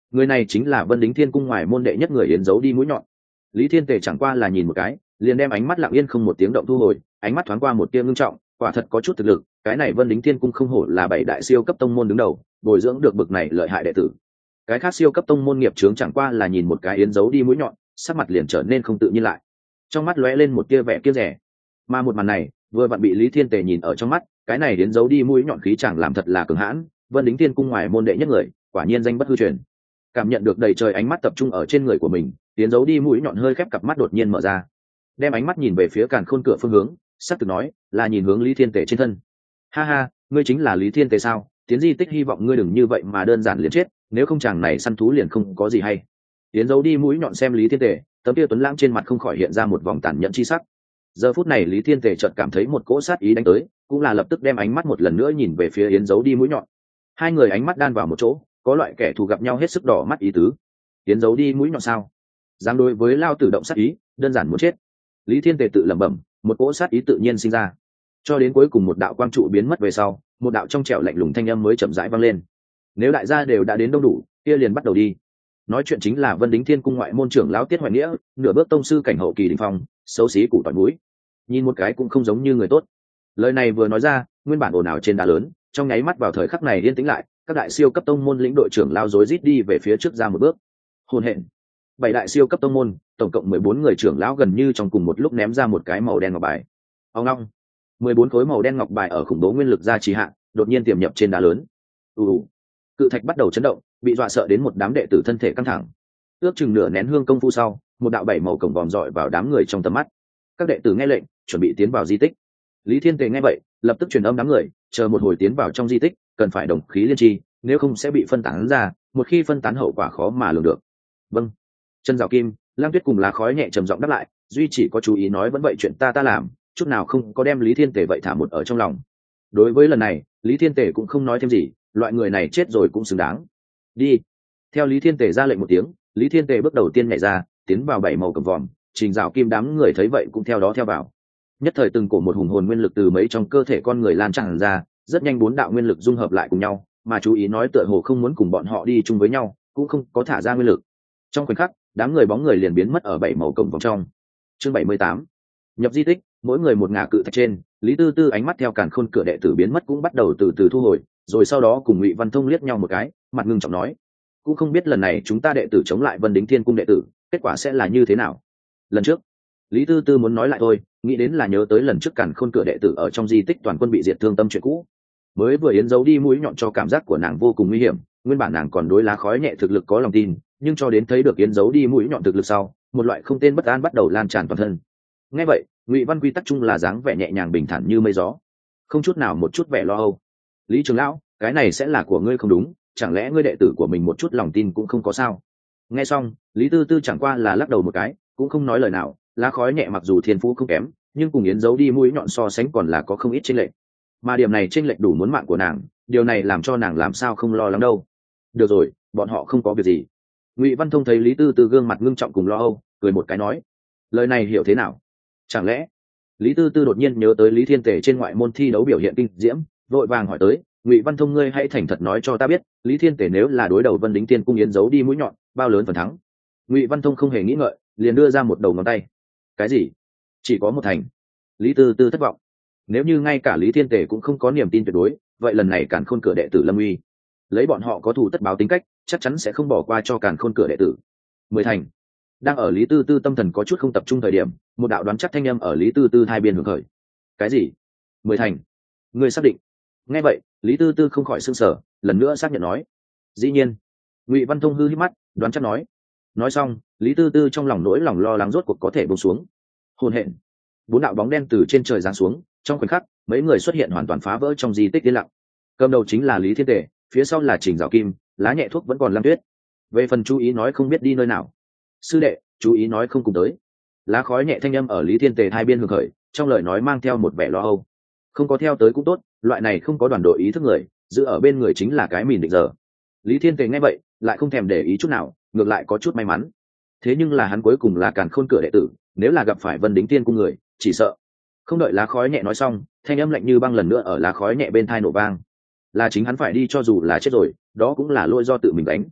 Người này chính là Vân Đính Thiên cung ngoài môn đệ nhất người yến giấu đi mũi nhọn. Lý Thiên Tề chẳng qua là nhìn một cái, liền đem ánh mắt lặng yên không một tiếng động thu hồi, ánh mắt thoáng qua một tia ngưng trọng, quả thật có chút thực lực, cái này Vân Đính Thiên cung không hổ là bảy đại siêu cấp tông môn đứng đầu, bồi dưỡng được bực này lợi hại đệ tử. Cái khác siêu cấp tông môn nghiệp chướng chẳng qua là nhìn một cái yến giấu đi mũi nhọn, sắc mặt liền trở nên không tự nhiên lại. Trong mắt lóe lên một tia vẻ kiêu rẻ. Mà một màn này, vừa vặn bị Lý Thiên Tề nhìn ở trong mắt, cái này yến giấu đi mũi nhọn khí chẳng làm thật là cường hãn, Vân Đính Thiên cung ngoài môn đệ nhất người, quả nhiên danh bất hư truyền. Cảm nhận được đầy trời ánh mắt tập trung ở trên người của mình, yến giấu đi mũi nhọn hơi khép cặp mắt đột nhiên mở ra, đem ánh mắt nhìn về phía càn khôn cửa phương hướng, sắc thực nói là nhìn hướng Lý Thiên Tề trên thân. Ha ha, ngươi chính là Lý Thiên Tề sao? Tiến di tích hy vọng ngươi đừng như vậy mà đơn giản liền chết, nếu không chàng này săn thú liền không có gì hay. Yến giấu đi mũi nhọn xem Lý Thiên Tề, tấm kia tuấn lãng trên mặt không khỏi hiện ra một vòng tàn nhẫn chi sắc. Giờ phút này Lý Thiên Tề chợt cảm thấy một cỗ sát ý đánh tới, cũng là lập tức đem ánh mắt một lần nữa nhìn về phía yến giấu đi mũi nhọn. Hai người ánh mắt đan vào một chỗ, có loại kẻ thù gặp nhau hết sức đỏ mắt ý tứ. Yến giấu đi mũi nhọn sao? Dám đối với Lao Tử động sát ý, đơn giản muốn chết. Lý Thiên Tề tự lẩm bẩm, một cỗ sát ý tự nhiên sinh ra. Cho đến cuối cùng một đạo quang trụ biến mất về sau, một đạo trong trẻo lạnh lùng thanh âm mới chậm rãi vang lên. Nếu đại gia đều đã đến đông đủ, kia liền bắt đầu đi. Nói chuyện chính là Vân Đính Thiên cung ngoại môn trưởng lão Tiết Hoài Nghĩa, nửa bước tông sư cảnh hậu kỳ đỉnh phong, xấu xí củ tỏi mũi, nhìn một cái cũng không giống như người tốt. Lời này vừa nói ra, nguyên bản ồn ào trên đá lớn, trong nháy mắt vào thời khắc này yên tĩnh lại, các đại siêu cấp tông môn lĩnh đội trưởng lao rối rít đi về phía trước ra một bước. Hồn hện. Bảy đại siêu cấp tông môn, tổng cộng 14 người trưởng lão gần như trong cùng một lúc ném ra một cái màu đen ngọc bài. Ông long. 14 khối màu đen ngọc bài ở khủng bố nguyên lực gia trì hạ, đột nhiên tiềm nhập trên đá lớn. Cự thạch bắt đầu chấn động, bị dọa sợ đến một đám đệ tử thân thể căng thẳng. Ước chừng nửa nén hương công phu sau, một đạo bảy màu cổng vòm dọi vào đám người trong tầm mắt. Các đệ tử nghe lệnh, chuẩn bị tiến vào di tích. Lý Thiên Tề nghe vậy, lập tức truyền âm đám người, chờ một hồi tiến vào trong di tích, cần phải đồng khí liên tri, nếu không sẽ bị phân tán ra, một khi phân tán hậu quả khó mà lường được. Vâng. Chân Dạo Kim, Lam Tuyết cùng Lá Khói nhẹ trầm giọng đáp lại, duy chỉ có chú ý nói vẫn vậy chuyện ta làm, chút nào không có đem Lý Thiên Tề vậy thả một ở trong lòng. Đối với lần này, Lý Thiên Tề cũng không nói thêm gì, loại người này chết rồi cũng xứng đáng. Đi. Theo Lý Thiên Tề ra lệnh một tiếng, Lý Thiên Tề bước đầu tiên nhảy ra, tiến vào bảy màu cầm vòm, Trình Dạo Kim đám người thấy vậy cũng theo đó theo vào. Nhất thời từng cổ một hùng hồn nguyên lực từ mấy trong cơ thể con người lan tràn ra, rất nhanh bốn đạo nguyên lực dung hợp lại cùng nhau, mà chú ý nói tựa hồ không muốn cùng bọn họ đi chung với nhau, cũng không có thả ra nguyên lực. Trong khoảnh khắc, đám người bóng người liền biến mất ở bảy màu cổng vòng trong. Chương 78. Nhập di tích, mỗi người một ngả cự thạch trên, Lý Tư Tư ánh mắt theo càn khôn cửa đệ tử biến mất cũng bắt đầu từ từ thu hồi, rồi sau đó cùng Ngụy Văn Thông liếc nhau một cái, mặt ngưng trọng nói: "Cũng không biết lần này chúng ta đệ tử chống lại Vân Đính Thiên cung đệ tử, kết quả sẽ là như thế nào?" Lần trước, Lý Tư Tư muốn nói lại thôi, nghĩ đến là nhớ tới lần trước càn khôn cửa đệ tử ở trong di tích toàn quân bị diệt thương tâm chuyện cũ. Mới vừa yến giấu đi mũi nhọn cho cảm giác của nàng vô cùng nguy hiểm, nguyên bản nàng còn đối Lá Khói nhẹ thực lực có lòng tin, nhưng cho đến thấy được yến giấu đi mũi nhọn thực lực sau, một loại không tên bất an bắt đầu lan tràn toàn thân. Nghe vậy, Ngụy Văn quy tắc chung là dáng vẻ nhẹ nhàng bình thản như mây gió, không chút nào một chút vẻ lo âu. Lý trưởng lão, cái này sẽ là của ngươi không đúng, chẳng lẽ ngươi đệ tử của mình một chút lòng tin cũng không có sao? Nghe xong, Lý Tư Tư chẳng qua là lắc đầu một cái, cũng không nói lời nào. Lá Khói nhẹ mặc dù thiên phú không kém, nhưng cùng yến giấu đi mũi nhọn so sánh còn là có không ít chênh lệch, mà điểm này chênh lệch đủ muốn mạng của nàng, điều này làm cho nàng làm sao không lo lắng đâu. Được rồi, bọn họ không có việc gì. Ngụy Văn Thông thấy Lý Tư Tư gương mặt ngưng trọng cùng lo âu, cười một cái nói: lời này hiểu thế nào? Chẳng lẽ? Lý Tư Tư đột nhiên nhớ tới Lý Thiên Tề trên ngoại môn thi đấu biểu hiện kinh diễm, vội vàng hỏi tới: Ngụy Văn Thông, ngươi hãy thành thật nói cho ta biết, Lý Thiên Tề nếu là đối đầu Vân Đính Thiên cung yến giấu đi mũi nhọn, bao lớn phần thắng? Ngụy Văn Thông không hề nghĩ ngợi, liền đưa ra một đầu ngón tay. Cái gì? Chỉ có một thành? Lý Tư Tư thất vọng. Nếu như ngay cả Lý Thiên Tề cũng không có niềm tin tuyệt đối, vậy lần này càn khôn cửa đệ tử lâm uy, lấy bọn họ có thù tất báo tính cách, chắc chắn sẽ không bỏ qua cho càn khôn cửa đệ tử. 10 thành. Đang ở Lý Tư Tư tâm thần có chút không tập trung thời điểm, một đạo đoán chắc thanh âm ở Lý Tư Tư hai biên hưởng khởi. Cái gì? 10 thành? Ngươi xác định? Nghe vậy, Lý Tư Tư không khỏi sửng sở, lần nữa xác nhận nói: dĩ nhiên. Ngụy Văn Thông hư hít mắt, đoán chắc nói. Nói xong, Lý Tư Tư trong lòng nỗi lòng lo lắng rốt cuộc có thể buông xuống. Hồn hện. Bốn đạo bóng đen từ trên trời giáng xuống, trong khoảnh khắc, mấy người xuất hiện hoàn toàn phá vỡ trong di tích yên lặng. Cầm đầu chính là Lý Thiên Tề, phía sau là Trình Dạo Kim, Lá Nhẹ Thuốc vẫn còn Lam Tuyết. Về phần chú ý nói không biết đi nơi nào. Sư đệ, chú ý nói không cùng tới. Lá Khói nhẹ thanh âm ở Lý Thiên Tề hai biên hưởng khởi, trong lời nói mang theo một vẻ lo âu. Không có theo tới cũng tốt, loại này không có đoàn đội ý thức người, giữ ở bên người chính là cái mìn định giờ. Lý Thiên Tề nghe vậy, lại không thèm để ý chút nào, ngược lại có chút may mắn. Thế nhưng là hắn cuối cùng là càn khôn cửa đệ tử, nếu là gặp phải Vân Đính Thiên cung người, chỉ sợ. Không đợi Lá Khói nhẹ nói xong, thanh âm lạnh như băng lần nữa ở Lá Khói nhẹ bên tai nổ vang. Là chính hắn phải đi, cho dù là chết rồi, đó cũng là lỗi do tự mình đánh.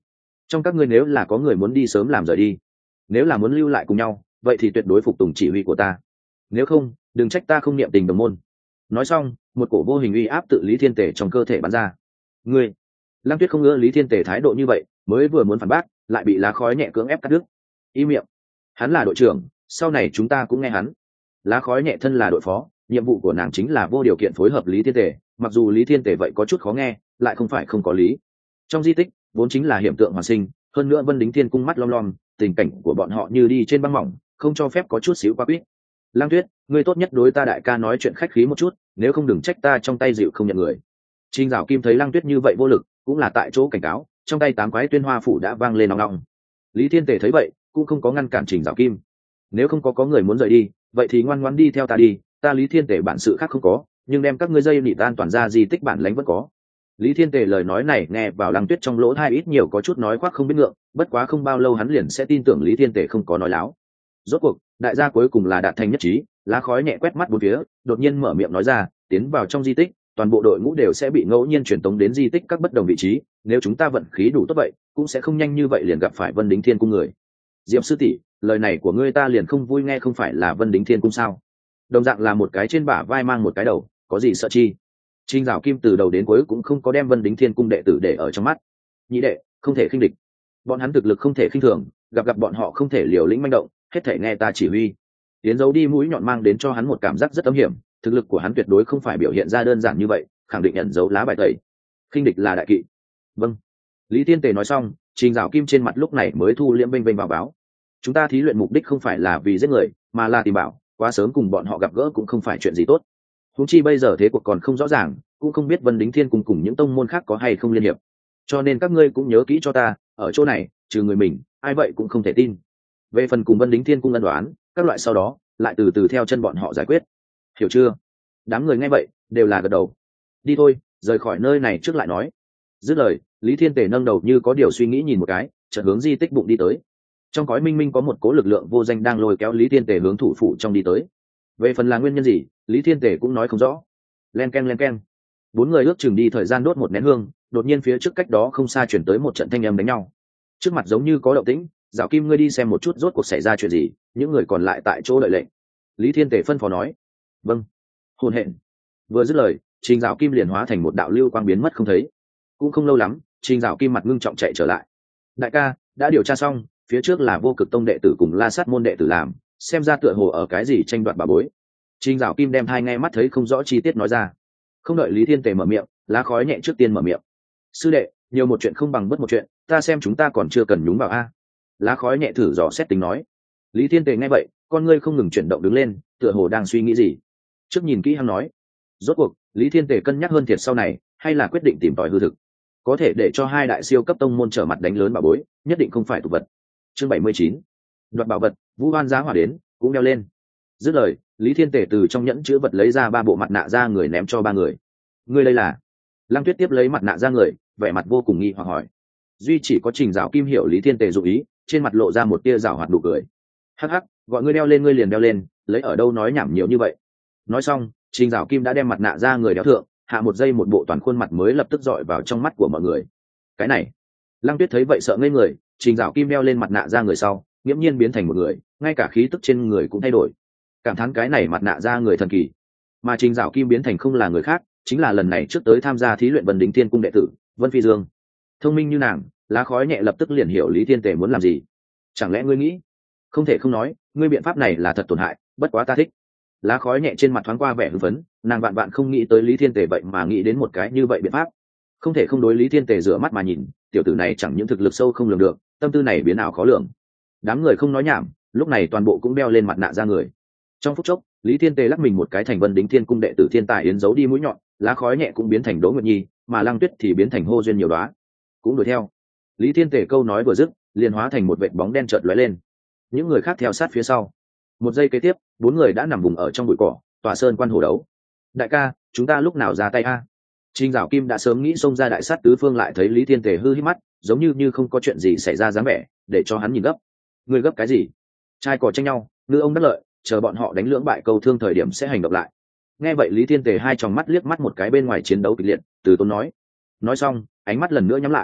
trong các ngươi nếu là có người muốn đi sớm làm rời đi, nếu là muốn lưu lại cùng nhau vậy thì tuyệt đối phục tùng chỉ huy của ta, nếu không đừng trách ta không niệm tình đồng môn. Nói xong một cổ vô hình uy áp tự Lý Thiên Tề trong cơ thể bắn ra. Ngươi! Lăng Tuyết không ngờ Lý Thiên Tề thái độ như vậy, mới vừa muốn phản bác lại bị lá khói nhẹ cưỡng ép cắt đứt. Im miệng, hắn là đội trưởng, sau này chúng ta cũng nghe hắn. Lá khói nhẹ thân là đội phó, nhiệm vụ của nàng chính là vô điều kiện phối hợp Lý Thiên Tề, mặc dù Lý Thiên Tề vậy có chút khó nghe, lại không phải không có lý. Trong di tích vốn chính là hiện tượng hoàn sinh, hơn nữa Vân Đính Thiên cung mắt lom lom, tình cảnh của bọn họ như đi trên băng mỏng, không cho phép có chút xíu quá quýt. Lang Tuyết, ngươi tốt nhất đối ta đại ca nói chuyện khách khí một chút, nếu không đừng trách ta trong tay dịu không nhận người. Trình Dạo Kim thấy Lang Tuyết như vậy vô lực, cũng là tại chỗ cảnh cáo, trong tay 8 quái tuyên hoa phủ đã vang lên nòng nòng. Lý Thiên Tề thấy vậy, cũng không có ngăn cản Trình Dạo Kim. Nếu không có người muốn rời đi, vậy thì ngoan ngoãn đi theo ta đi, ta Lý Thiên Tề bản sự khác không có, nhưng đem các ngươi dây nị tan toàn ra di tích bản lãnh vẫn có. Lý Thiên Tề lời nói này nghe vào Lăng Tuyết trong lỗ tai ít nhiều có chút nói khoác không biết ngượng, bất quá không bao lâu hắn liền sẽ tin tưởng Lý Thiên Tề không có nói láo. Rốt cuộc, đại gia cuối cùng là đạt thành nhất trí, lá khói nhẹ quét mắt bốn phía, đột nhiên mở miệng nói ra, tiến vào trong di tích, toàn bộ đội ngũ đều sẽ bị ngẫu nhiên truyền tống đến di tích các bất đồng vị trí, nếu chúng ta vận khí đủ tốt vậy, cũng sẽ không nhanh như vậy liền gặp phải Vân Đính Thiên cung người. Diệp sư tỷ, lời này của ngươi ta liền không vui nghe, không phải là Vân Đính Thiên cung sao? Đồng dạng là một cái trên bả vai mang một cái đầu, có gì sợ chi? Trình Dạo Kim từ đầu đến cuối cũng không có đem Vân Đính Thiên cung đệ tử để ở trong mắt. Nhị đệ, không thể khinh địch. Bọn hắn thực lực không thể khinh thường, gặp bọn họ không thể liều lĩnh manh động, hết thể nghe ta chỉ huy. Tiến giấu đi mũi nhọn mang đến cho hắn một cảm giác rất âm hiểm, thực lực của hắn tuyệt đối không phải biểu hiện ra đơn giản như vậy, khẳng định ẩn giấu lá bài tẩy. Khinh địch là đại kỵ. Vâng. Lý Thiên Tề nói xong, Trình Dạo Kim trên mặt lúc này mới thu liễm vênh vênh vào báo. Chúng ta thí luyện mục đích không phải là vì giết người, mà là tìm bảo, quá sớm cùng bọn họ gặp gỡ cũng không phải chuyện gì tốt. Huống chi bây giờ thế cuộc còn không rõ ràng, cũng không biết Vân Đính Thiên cùng những tông môn khác có hay không liên hiệp. Cho nên các ngươi cũng nhớ kỹ cho ta, ở chỗ này, trừ người mình, ai vậy cũng không thể tin. Về phần cùng Vân Đính Thiên cung ân đoán, các loại sau đó, lại từ từ theo chân bọn họ giải quyết. Hiểu chưa? Đám người nghe vậy, đều là gật đầu. Đi thôi, rời khỏi nơi này trước lại nói. Dứt lời, Lý Thiên Tề nâng đầu như có điều suy nghĩ nhìn một cái, chợt hướng di tích bụng đi tới. Trong cõi minh minh có một cố lực lượng vô danh đang lôi kéo Lý Thiên Tề hướng thủ phủ trong đi tới. Về phần là nguyên nhân gì, Lý Thiên Tề cũng nói không rõ. Len keng len keng. 4 người ước chừng đi thời gian đốt một nén hương, đột nhiên phía trước cách đó không xa chuyển tới một trận thanh âm đánh nhau. Trước mặt giống như có động tĩnh, Dạo Kim ngươi đi xem một chút rốt cuộc xảy ra chuyện gì, những người còn lại tại chỗ đợi lệnh. Lý Thiên Tề phân phó nói. Vâng. Hồn hện. Vừa dứt lời, Trình Dạo Kim liền hóa thành một đạo lưu quang biến mất không thấy. Cũng không lâu lắm, Trình Dạo Kim mặt ngưng trọng chạy trở lại. Đại ca, đã điều tra xong, phía trước là Vô Cực tông đệ tử cùng La Sát môn đệ tử làm, xem ra tựa hồ ở cái gì tranh đoạt bà bối. Trình Dạo Kim đem hai nghe mắt thấy không rõ chi tiết nói ra. Không đợi Lý Thiên Tề mở miệng, lá khói nhẹ trước tiên mở miệng. Sư đệ, nhiều một chuyện không bằng bất một chuyện, ta xem chúng ta còn chưa cần nhúng vào a. Lá khói nhẹ thử dò xét tính nói. Lý Thiên Tề nghe vậy, con ngươi không ngừng chuyển động đứng lên, tựa hồ đang suy nghĩ gì. Trước nhìn kỹ hắn nói. Rốt cuộc, Lý Thiên Tề cân nhắc hơn thiệt sau này, hay là quyết định tìm tòi hư thực. Có thể để cho hai đại siêu cấp tông môn trở mặt đánh lớn bảo bối, nhất định không phải tục vật. Chương 79. Đoạt bảo vật, Vũ Hoan giá hỏa đến, cũng đeo lên. Dứt lời, Lý Thiên Tề từ trong nhẫn chứa vật lấy ra 3 bộ mặt nạ ra người ném cho 3 người. Ngươi đây là? Lăng Tuyết tiếp lấy mặt nạ ra người, vẻ mặt vô cùng nghi hoặc hỏi. Duy chỉ có Trình Dạo Kim hiểu Lý Thiên Tề dụng ý, trên mặt lộ ra một tia giảo hoạt nụ cười. Hắc hắc, gọi ngươi đeo lên ngươi liền đeo lên, lấy ở đâu nói nhảm nhiều như vậy. Nói xong, Trình Dạo Kim đã đem mặt nạ ra người đeo thượng, hạ một giây một bộ toàn khuôn mặt mới lập tức dọi vào trong mắt của mọi người. Cái này, Lăng Tuyết thấy vậy sợ ngây người, Trình Dạo Kim đeo lên mặt nạ ra người sau, nghiễm nhiên biến thành một người, ngay cả khí tức trên người cũng thay đổi. Cảm thán cái này mặt nạ ra người thần kỳ. Mà Trình Dạo Kim biến thành không là người khác, chính là lần này trước tới tham gia thí luyện Vân Đính Thiên cung đệ tử, Vân Phi Dương. Thông minh như nàng, lá khói nhẹ lập tức liền hiểu Lý Thiên Tề muốn làm gì. Chẳng lẽ ngươi nghĩ? Không thể không nói, ngươi biện pháp này là thật tổn hại, bất quá ta thích. Lá khói nhẹ trên mặt thoáng qua vẻ hưng phấn, nàng vạn vạn không nghĩ tới Lý Thiên Tề vậy mà nghĩ đến một cái như vậy biện pháp. Không thể không đối Lý Thiên Tề rửa mắt mà nhìn, tiểu tử này chẳng những thực lực sâu không lường được, tâm tư này biến ảo khó lường. Đám người không nói nhảm, lúc này toàn bộ cũng đeo lên mặt nạ ra người. Trong phút chốc, Lý Thiên Tề lắc mình một cái thành Vân Đính Thiên cung đệ tử thiên tài yến giấu đi mũi nhọn, lá khói nhẹ cũng biến thành Đỗ Nguyệt Nhi, mà Lăng Tuyết thì biến thành Hô Duyên nhiều đóa, cũng đuổi theo. Lý Thiên Tề câu nói vừa dứt, liền hóa thành một vệt bóng đen chợt lóe lên. Những người khác theo sát phía sau. Một giây kế tiếp, 4 người đã nằm vùng ở trong bụi cỏ, tòa sơn quan hồ đấu. Đại ca, chúng ta lúc nào ra tay a? Trình Dạo Kim đã sớm nghĩ xông ra đại sát tứ phương, lại thấy Lý Thiên Tề hư hí mắt, giống như không có chuyện gì xảy ra dáng vẻ, để cho hắn nhìn gấp. Người gấp cái gì? Trai cò tranh nhau, ngư ông đắc lợi, chờ bọn họ đánh lưỡng bại câu thương thời điểm sẽ hành động lại. Nghe vậy Lý Thiên Tề hai tròng mắt liếc mắt một cái bên ngoài chiến đấu kịch liệt, từ tốn nói. Nói xong, ánh mắt lần nữa nhắm lại.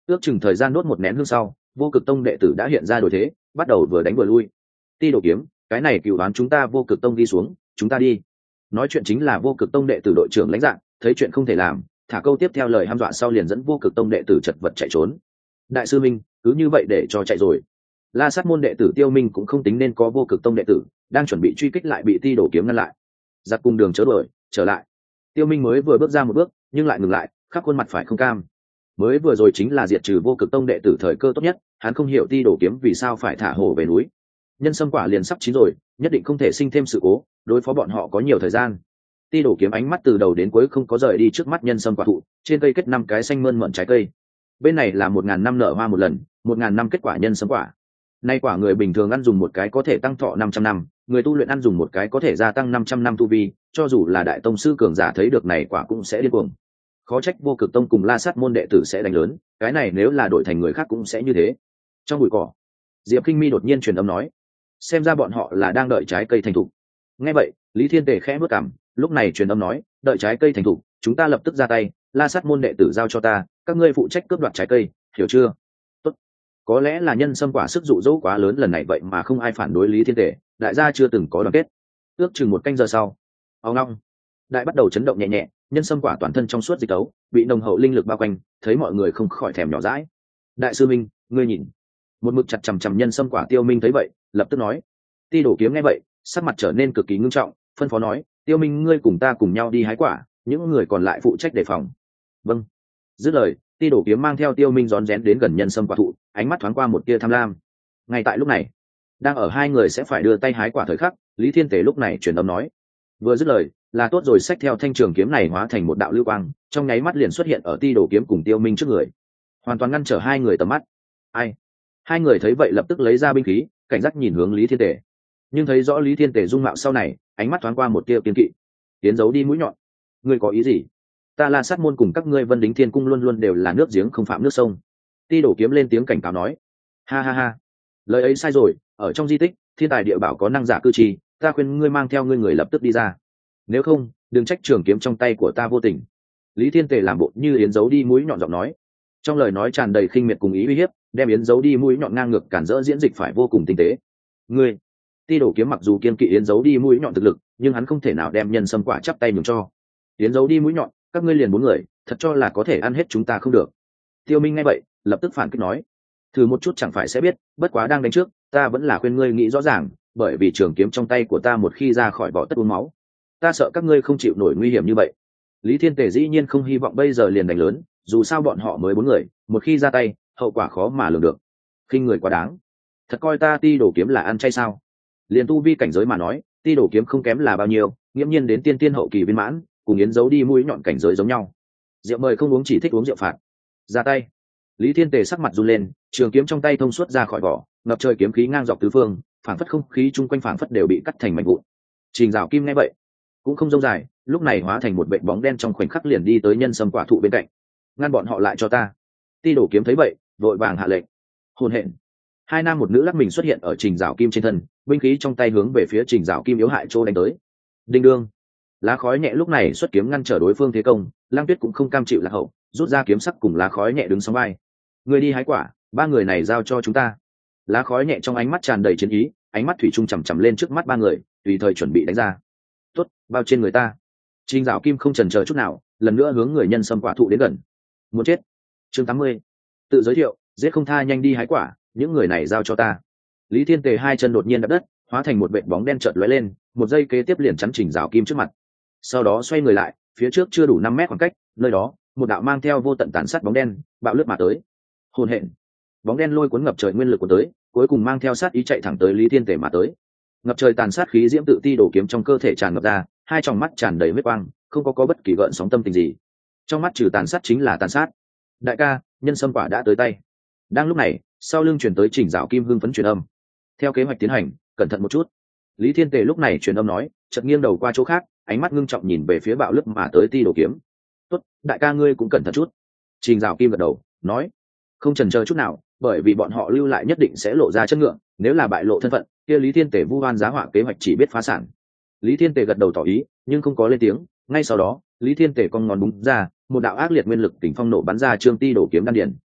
ước chừng thời gian đốt một nén hương sau, vô cực tông đệ tử đã hiện ra đổi thế, bắt đầu vừa đánh vừa lui. Ti đồ kiếm, cái này cựu đoán chúng ta vô cực tông đi xuống, chúng ta đi. Nói chuyện chính là vô cực tông đệ tử đội trưởng lãnh dạng, thấy chuyện không thể làm, thả câu tiếp theo lời hăm dọa sau liền dẫn vô cực tông đệ tử chật vật chạy trốn. Đại sư minh, cứ như vậy để cho chạy rồi. La Sát môn đệ tử Tiêu Minh cũng không tính nên có vô cực tông đệ tử, đang chuẩn bị truy kích lại bị Ti Đổ kiếm ngăn lại. Giặc cùng đường chớ đuổi, trở lại. Tiêu Minh mới vừa bước ra một bước, nhưng lại ngừng lại, khắp khuôn mặt phải không cam. Mới vừa rồi chính là diệt trừ vô cực tông đệ tử thời cơ tốt nhất, hắn không hiểu Ti Đổ kiếm vì sao phải thả hổ về núi. Nhân sâm quả liền sắp chín rồi, nhất định không thể sinh thêm sự cố, đối phó bọn họ có nhiều thời gian. Ti Đổ kiếm ánh mắt từ đầu đến cuối không có rời đi trước mắt nhân sâm quả thụ, trên cây kết 5 cái xanh mơn mởn trái cây. Bên này là 1000 năm nở hoa một lần, 1000 năm kết quả nhân sâm quả. Nay quả người bình thường ăn dùng một cái có thể tăng thọ 500 năm, người tu luyện ăn dùng một cái có thể gia tăng 500 năm tu vi, cho dù là đại tông sư cường giả thấy được này quả cũng sẽ điên cuồng. Khó trách vô cực tông cùng La Sát môn đệ tử sẽ đánh lớn, cái này nếu là đổi thành người khác cũng sẽ như thế. Trong bụi cỏ, Diệp Kinh Mi đột nhiên truyền âm nói, xem ra bọn họ là đang đợi trái cây thành thục. Nghe vậy, Lý Thiên Tề khẽ bước cằm, lúc này truyền âm nói, đợi trái cây thành thục, chúng ta lập tức ra tay, La Sát môn đệ tử giao cho ta, các ngươi phụ trách cướp đoạt trái cây, hiểu chưa? Tốt. Có lẽ là nhân sâm quả sức dụ dỗ quá lớn lần này vậy mà không ai phản đối Lý Thiên Tề, đại gia chưa từng có đoàn kết. Ước chừng 1 canh giờ sau, ong ong, đại bắt đầu chấn động nhẹ nhẹ, nhân sâm quả toàn thân trong suốt dịch tấu, bị nồng hậu linh lực bao quanh, thấy mọi người không khỏi thèm nhỏ dãi. Đại sư Minh, ngươi nhìn. Một mực chặt chằm chằm nhân sâm quả Tiêu Minh thấy vậy, lập tức nói. Ti Đổ kiếm nghe vậy, sắc mặt trở nên cực kỳ ngưng trọng, phân phó nói, Tiêu Minh ngươi cùng ta cùng nhau đi hái quả, những người còn lại phụ trách đề phòng. Vâng. Dứt lời, Ti Đổ kiếm mang theo Tiêu Minh rón rén đến gần nhân sâm quả thụ, ánh mắt thoáng qua một tia tham lam. Ngay tại lúc này, đang ở hai người sẽ phải đưa tay hái quả thời khắc, Lý Thiên Tề lúc này truyền âm nói. Vừa dứt lời, là tốt rồi, xách theo thanh trường kiếm này hóa thành một đạo lưu quang, trong nháy mắt liền xuất hiện ở Ti Đổ kiếm cùng Tiêu Minh trước người, hoàn toàn ngăn trở hai người tầm mắt. Ai? Hai người thấy vậy lập tức lấy ra binh khí, cảnh giác nhìn hướng Lý Thiên Tề. Nhưng thấy rõ Lý Thiên Tề dung mạo sau này, ánh mắt thoáng qua một tia kiên kỵ. Tiến giấu đi mũi nhọn. Ngươi có ý gì? Ta La Sát môn cùng các ngươi Vân Đính Thiên cung luôn luôn đều là nước giếng không phạm nước sông. Ti Đổ kiếm lên tiếng cảnh cáo nói. Ha ha ha, lời ấy sai rồi, ở trong di tích thiên tài địa bảo có năng giả cư trì, ta khuyên ngươi mang theo ngươi người lập tức đi ra, nếu không đừng trách trường kiếm trong tay của ta vô tình. Lý Thiên Tề làm bộ như yến giấu đi mũi nhọn giọng nói, trong lời nói tràn đầy khinh miệt cùng ý uy hiếp, đem yến giấu đi mũi nhọn ngang ngược cản rỡ diễn dịch phải vô cùng tinh tế. Ngươi, Ti Đổ kiếm mặc dù kiên kỵ yến giấu đi mũi nhọn thực lực, nhưng hắn không thể nào đem nhân sâm quả chắp tay nhường cho. Yến giấu đi mũi nhọn, các ngươi liền 4 người, thật cho là có thể ăn hết chúng ta không được. Tiêu Minh nghe vậy, lập tức phản kích nói, thử một chút chẳng phải sẽ biết, bất quá đang đánh trước, ta vẫn là khuyên ngươi nghĩ rõ ràng, bởi vì trường kiếm trong tay của ta một khi ra khỏi vỏ tất uống máu, ta sợ các ngươi không chịu nổi nguy hiểm như vậy. Lý Thiên Tề dĩ nhiên không hy vọng bây giờ liền đánh lớn, dù sao bọn họ mới 4 người, một khi ra tay, hậu quả khó mà lường được. Khinh người quá đáng, thật coi ta Ti Đổ kiếm là ăn chay sao? Liền tu vi cảnh giới mà nói, Ti Đổ kiếm không kém là bao nhiêu, nghiễm nhiên đến tiên tiên hậu kỳ viên mãn, cùng yến giấu đi mũi nhọn cảnh giới giống nhau. Rượu mời không uống, chỉ thích uống rượu phạt. Ra tay. Lý Thiên Tề sắc mặt run lên, trường kiếm trong tay thông suốt ra khỏi vỏ, ngập trời kiếm khí ngang dọc tứ phương, phảng phất không khí chung quanh phảng phất đều bị cắt thành mảnh vụn. Trình Dạo Kim nghe vậy, cũng không dông dài, lúc này hóa thành một vệt bóng đen trong khoảnh khắc liền đi tới nhân sâm quả thụ bên cạnh. Ngăn bọn họ lại cho ta. Ti Đổ kiếm thấy vậy, vội vàng hạ lệnh. Hồn hện. 2 nam một nữ lắc mình xuất hiện ở Trình Dạo Kim trên thân, binh khí trong tay hướng về phía Trình Dạo Kim yếu hại chỗ đánh tới. Đinh đương. Lá khói nhẹ lúc này xuất kiếm ngăn trở đối phương thế công, Lăng Tuyết cũng không cam chịu lạc hậu, rút ra kiếm sắc cùng lá khói nhẹ đứng song vai. Người đi hái quả, 3 người này giao cho chúng ta. Lá khói nhẹ trong ánh mắt tràn đầy chiến ý, ánh mắt thủy chung chằm chằm lên trước mắt 3 người, tùy thời chuẩn bị đánh ra. Tốt, bao trên người ta. Trình Dạo Kim không chần chờ chút nào, lần nữa hướng người nhân sâm quả thụ đến gần. Muốn chết. Chương 80. Tự giới thiệu, giết không tha, nhanh đi hái quả, những người này giao cho ta. Lý Thiên Tề 2 chân đột nhiên đạp đất, hóa thành một vệt bóng đen chợt lóe lên, một giây kế tiếp liền chắn Trình Dạo Kim trước mặt. Sau đó xoay người lại, phía trước chưa đủ 5 mét khoảng cách, nơi đó, một đạo mang theo vô tận tàn sát bóng đen, bạo lướt mà tới. Hồn hện. Bóng đen lôi cuốn ngập trời nguyên lực của tới, cuối cùng mang theo sát ý chạy thẳng tới Lý Thiên Tề mà tới. Ngập trời tàn sát khí diễm tự Ti Đổ kiếm trong cơ thể tràn ngập ra, 2 tròng mắt tràn đầy huyết quang, không có bất kỳ gợn sóng tâm tình gì. Trong mắt trừ tàn sát chính là tàn sát. Đại ca, nhân sâm quả đã tới tay. Đang lúc này, sau lưng truyền tới Trình Dạo Kim hưng phấn truyền âm. Theo kế hoạch tiến hành, cẩn thận một chút. Lý Thiên Tề lúc này truyền âm nói, chợt nghiêng đầu qua chỗ khác, ánh mắt ngưng trọng nhìn về phía bạo lướt mà tới Ti Đổ kiếm. Tốt, đại ca ngươi cũng cẩn thận chút. Trình Dạo Kim gật đầu, nói, không chần chờ chút nào, bởi vì bọn họ lưu lại nhất định sẽ lộ ra chất ngựa, nếu là bại lộ thân phận, kia Lý Thiên Tề vu oan giá họa kế hoạch chỉ biết phá sản. Lý Thiên Tề gật đầu tỏ ý, nhưng không có lên tiếng. Ngay sau đó, Lý Thiên Tề cong ngón búng ra, một đạo ác liệt nguyên lực tỉnh phong nổ bắn ra Trương Ti Đổ kiếm đan điền.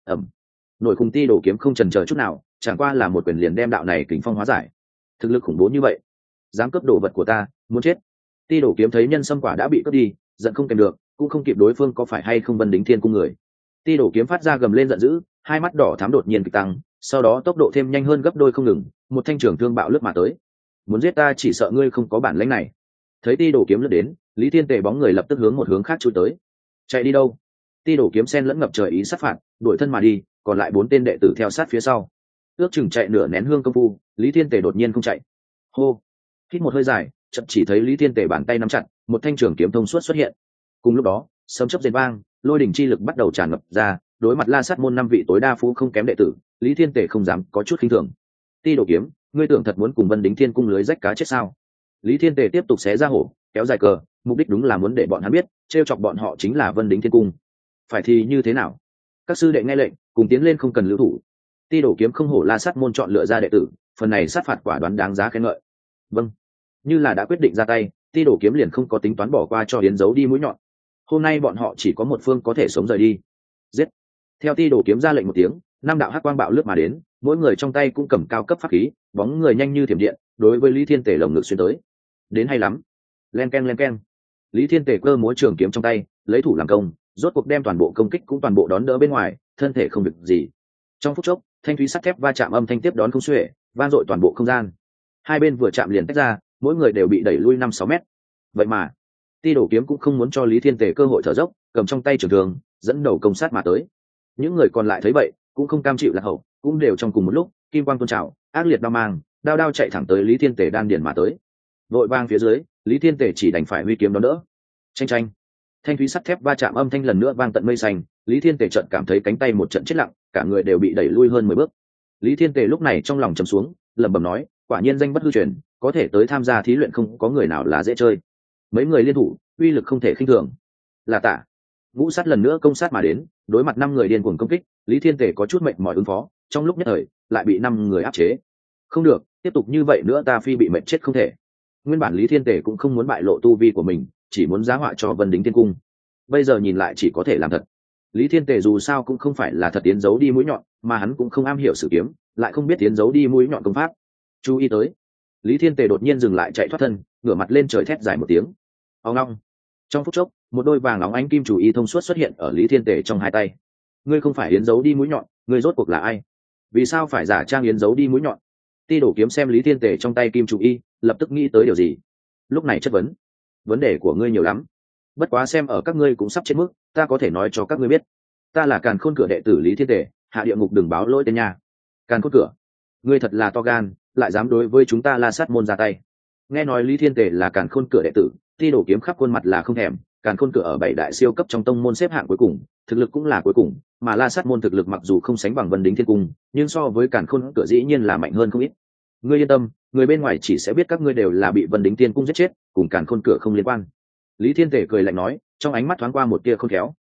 ẩm, nội khung ti đổ kiếm không chần chờ chút nào, chẳng qua là một quyền liền đem đạo này kình phong hóa giải. Thực lực khủng bố như vậy, dám cướp đồ vật của ta, muốn chết. Ti đổ kiếm thấy nhân sâm quả đã bị cướp đi, giận không kèm được, cũng không kịp đối phương có phải hay không Vân Đính Thiên cung người. Ti đổ kiếm phát ra gầm lên giận dữ, hai mắt đỏ thắm đột nhiên kịch tăng, sau đó tốc độ thêm nhanh hơn gấp đôi không ngừng, một thanh trường thương bạo lướt mà tới. Muốn giết ta chỉ sợ ngươi không có bản lĩnh này. Thấy Ti đổ kiếm lướt đến, Lý Thiên Tề bóng người lập tức hướng một hướng khác chui tới. Chạy đi đâu? Ti đổ kiếm sen lẫn ngập trời ý sát phạt, đuổi thân mà đi, còn lại 4 tên đệ tử theo sát phía sau. Ước chừng chạy nửa nén hương công phu, Lý Thiên Tề đột nhiên không chạy. Hô, hít một hơi dài, chậm chỉ thấy Lý Thiên Tề bàn tay nắm chặt, một thanh trường kiếm thông suốt xuất hiện. Cùng lúc đó, sấm chớp rền vang, lôi đỉnh chi lực bắt đầu tràn ngập ra, đối mặt La Sát môn 5 vị tối đa phú không kém đệ tử, Lý Thiên Tề không dám có chút khinh thường. Ti đổ kiếm, ngươi tưởng thật muốn cùng Vân Đính Thiên cung lưới rách cá chết sao? Lý Thiên Tề tiếp tục xé ra hổ, kéo dài cờ, mục đích đúng là muốn để bọn hắn biết, trêu chọc bọn họ chính là Vân Đính Thiên cung. Phải thì như thế nào? Các sư đệ nghe lệnh, cùng tiến lên không cần lưu thủ. Ti đổ kiếm không hổ La Sát môn chọn lựa ra đệ tử, phần này sát phạt quả đoán đáng giá khen ngợi. Vâng, như là đã quyết định ra tay, Ti đổ kiếm liền không có tính toán bỏ qua cho Yến giấu đi mũi nhọn. Hôm nay bọn họ chỉ có một phương có thể sống rời đi. Giết! Theo Ti đổ kiếm ra lệnh một tiếng, 5 đạo hắc quang bạo lướt mà đến, mỗi người trong tay cũng cầm cao cấp pháp khí, bóng người nhanh như thiểm điện, đối với Lý Thiên Tề lồng ngực xuyên tới. Đến hay lắm! Len keng len keng. Lý Thiên Tề cơ múa trường kiếm trong tay, lấy thủ làm công, rốt cuộc đem toàn bộ công kích cũng toàn bộ đón đỡ bên ngoài, thân thể không việc gì. Trong phút chốc, thanh thúy sắt thép va chạm âm thanh tiếp đón không xuể, vang dội toàn bộ không gian. Hai bên vừa chạm liền tách ra, mỗi người đều bị đẩy lui 5-6 mét. Vậy mà, Ti đổ kiếm cũng không muốn cho Lý Thiên Tề cơ hội thở dốc, cầm trong tay trường thương, dẫn đầu công sát mà tới. Những người còn lại thấy vậy, cũng không cam chịu lạc hậu, cũng đều trong cùng một lúc, kim quang tôn trào, ác liệt đao mang, đao đao chạy thẳng tới Lý Thiên Tề đan điền mà tới. Vội vang phía dưới, Lý Thiên Tề chỉ đành phải huy kiếm đón đỡ. Chênh chênh, thanh thúy sắt thép va chạm âm thanh lần nữa vang tận mây xanh, Lý Thiên Tề chợt cảm thấy cánh tay một trận chết lặng, cả người đều bị đẩy lui hơn 10 bước. Lý Thiên Tề lúc này trong lòng trầm xuống, lẩm bẩm nói, quả nhiên danh bất hư truyền, có thể tới tham gia thí luyện không có người nào là dễ chơi. Mấy người liên thủ, uy lực không thể khinh thường. Là Tạ, Ngũ Sát lần nữa công sát mà đến, đối mặt 5 người điên cuồng công kích, Lý Thiên Tề có chút mệt mỏi ứng phó, trong lúc nhất thời lại bị 5 người áp chế. Không được, tiếp tục như vậy nữa ta phi bị mệt chết không thể. Nguyên bản Lý Thiên Tề cũng không muốn bại lộ tu vi của mình, chỉ muốn giá họa cho Vân Đính Thiên cung. Bây giờ nhìn lại chỉ có thể làm thật. Lý Thiên Tề dù sao cũng không phải là thật tiến giấu đi mũi nhọn, mà hắn cũng không am hiểu sử kiếm, lại không biết tiến giấu đi mũi nhọn công pháp. Chú ý tới, Lý Thiên Tề đột nhiên dừng lại chạy thoát thân, ngửa mặt lên trời thét dài một tiếng. Ong ong. Trong phút chốc, một đôi vàng óng ánh kim chủ y thông suốt xuất hiện ở Lý Thiên Tề trong hai tay. Ngươi không phải yến giấu đi mũi nhọn, ngươi rốt cuộc là ai? Vì sao phải giả trang yến giấu đi mũi nhọn? Ti đổ kiếm xem Lý Thiên Tề trong tay kim chủ y, lập tức nghĩ tới điều gì. Lúc này chất vấn. Vấn đề của ngươi nhiều lắm. Bất quá xem ở các ngươi cũng sắp chết mức, ta có thể nói cho các ngươi biết. Ta là Càn Khôn Cửa đệ tử Lý Thiên Tề, hạ địa ngục đừng báo lỗi tên nha. Càn Khôn Cửa, ngươi thật là to gan, lại dám đối với chúng ta La Sát môn ra tay. Nghe nói Lý Thiên Tề là Càn Khôn Cửa đệ tử, Ti đổ kiếm khắp khuôn mặt là không thèm. Càn Khôn Cửa ở 7 đại siêu cấp trong tông môn xếp hạng cuối cùng, thực lực cũng là cuối cùng, mà La Sát môn thực lực mặc dù không sánh bằng Vân Đính Thiên cung, nhưng so với Càn Khôn Cửa dĩ nhiên là mạnh hơn không ít. Ngươi yên tâm, người bên ngoài chỉ sẽ biết các ngươi đều là bị Vân Đính Thiên cung giết chết, cùng Càn Khôn Cửa không liên quan. Lý Thiên Tề cười lạnh nói, trong ánh mắt thoáng qua một tia khôn khéo.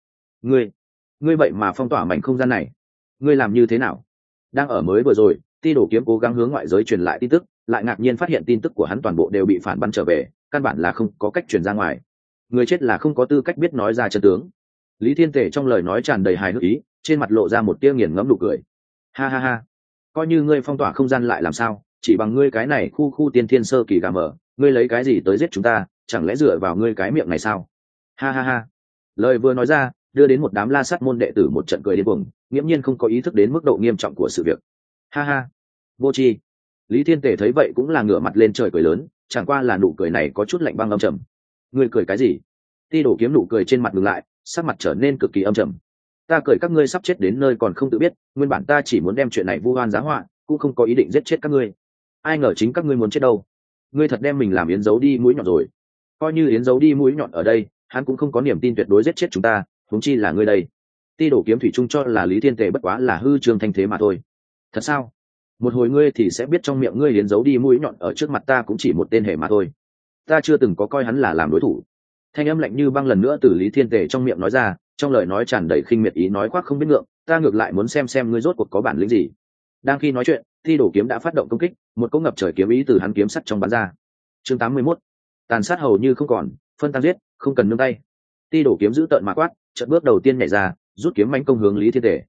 Ngươi vậy mà phong tỏa mảnh không gian này, ngươi làm như thế nào? Đang ở mới vừa rồi, Ti đổ kiếm cố gắng hướng ngoại giới truyền lại tin tức, lại ngạc nhiên phát hiện tin tức của hắn toàn bộ đều bị phản bắn trở về, căn bản là không có cách truyền ra ngoài. Người chết là không có tư cách biết nói ra chân tướng. Lý Thiên Tề trong lời nói tràn đầy hài hước ý, trên mặt lộ ra một tia nghiền ngẫm nụ cười. Ha ha ha, coi như ngươi phong tỏa không gian lại làm sao, chỉ bằng ngươi cái này khu tiên thiên sơ kỳ gà mở, ngươi lấy cái gì tới giết chúng ta, chẳng lẽ dựa vào ngươi cái miệng này sao? Ha ha ha. Lời vừa nói ra, đưa đến một đám La Sát môn đệ tử một trận cười điên cuồng, nghiễm nhiên không có ý thức đến mức độ nghiêm trọng của sự việc. Ha ha. Vô tri. Lý Thiên Tề thấy vậy cũng là ngửa mặt lên trời cười lớn, chẳng qua là nụ cười này có chút lạnh băng âm trầm. Ngươi cười cái gì? Ti đổ kiếm nụ cười trên mặt ngừng lại, sắc mặt trở nên cực kỳ âm trầm. Ta cười các ngươi sắp chết đến nơi còn không tự biết, nguyên bản ta chỉ muốn đem chuyện này vu oan giá họa, cũng không có ý định giết chết các ngươi. Ai ngờ chính các ngươi muốn chết đâu. Ngươi thật đem mình làm yến giấu đi mũi nhọn rồi. Coi như yến giấu đi mũi nhọn ở đây, hắn cũng không có niềm tin tuyệt đối giết chết chúng ta, huống chi là ngươi đây. Ti đổ kiếm thủy chung cho là Lý Thiên Tề bất quá là hư trương thanh thế mà thôi. Thật sao? Một hồi ngươi thì sẽ biết trong miệng ngươi yến giấu đi mũi nhọn ở trước mặt ta cũng chỉ một tên hề mà thôi. Ta chưa từng có coi hắn là làm đối thủ. Thanh âm lạnh như băng lần nữa từ Lý Thiên Tề trong miệng nói ra, trong lời nói tràn đầy khinh miệt ý nói khoác không biết ngượng, ta ngược lại muốn xem ngươi rốt cuộc có bản lĩnh gì. Đang khi nói chuyện, Ti đổ kiếm đã phát động công kích, một cỗ ngập trời kiếm ý từ hắn kiếm sắt trong bắn ra. Chương 81. Tàn sát hầu như không còn, phân tăng giết, không cần nương tay. Ti đổ kiếm giữ tợn mà quát, trận bước đầu tiên nhảy ra, rút kiếm mãnh công hướng Lý Thiên Tề.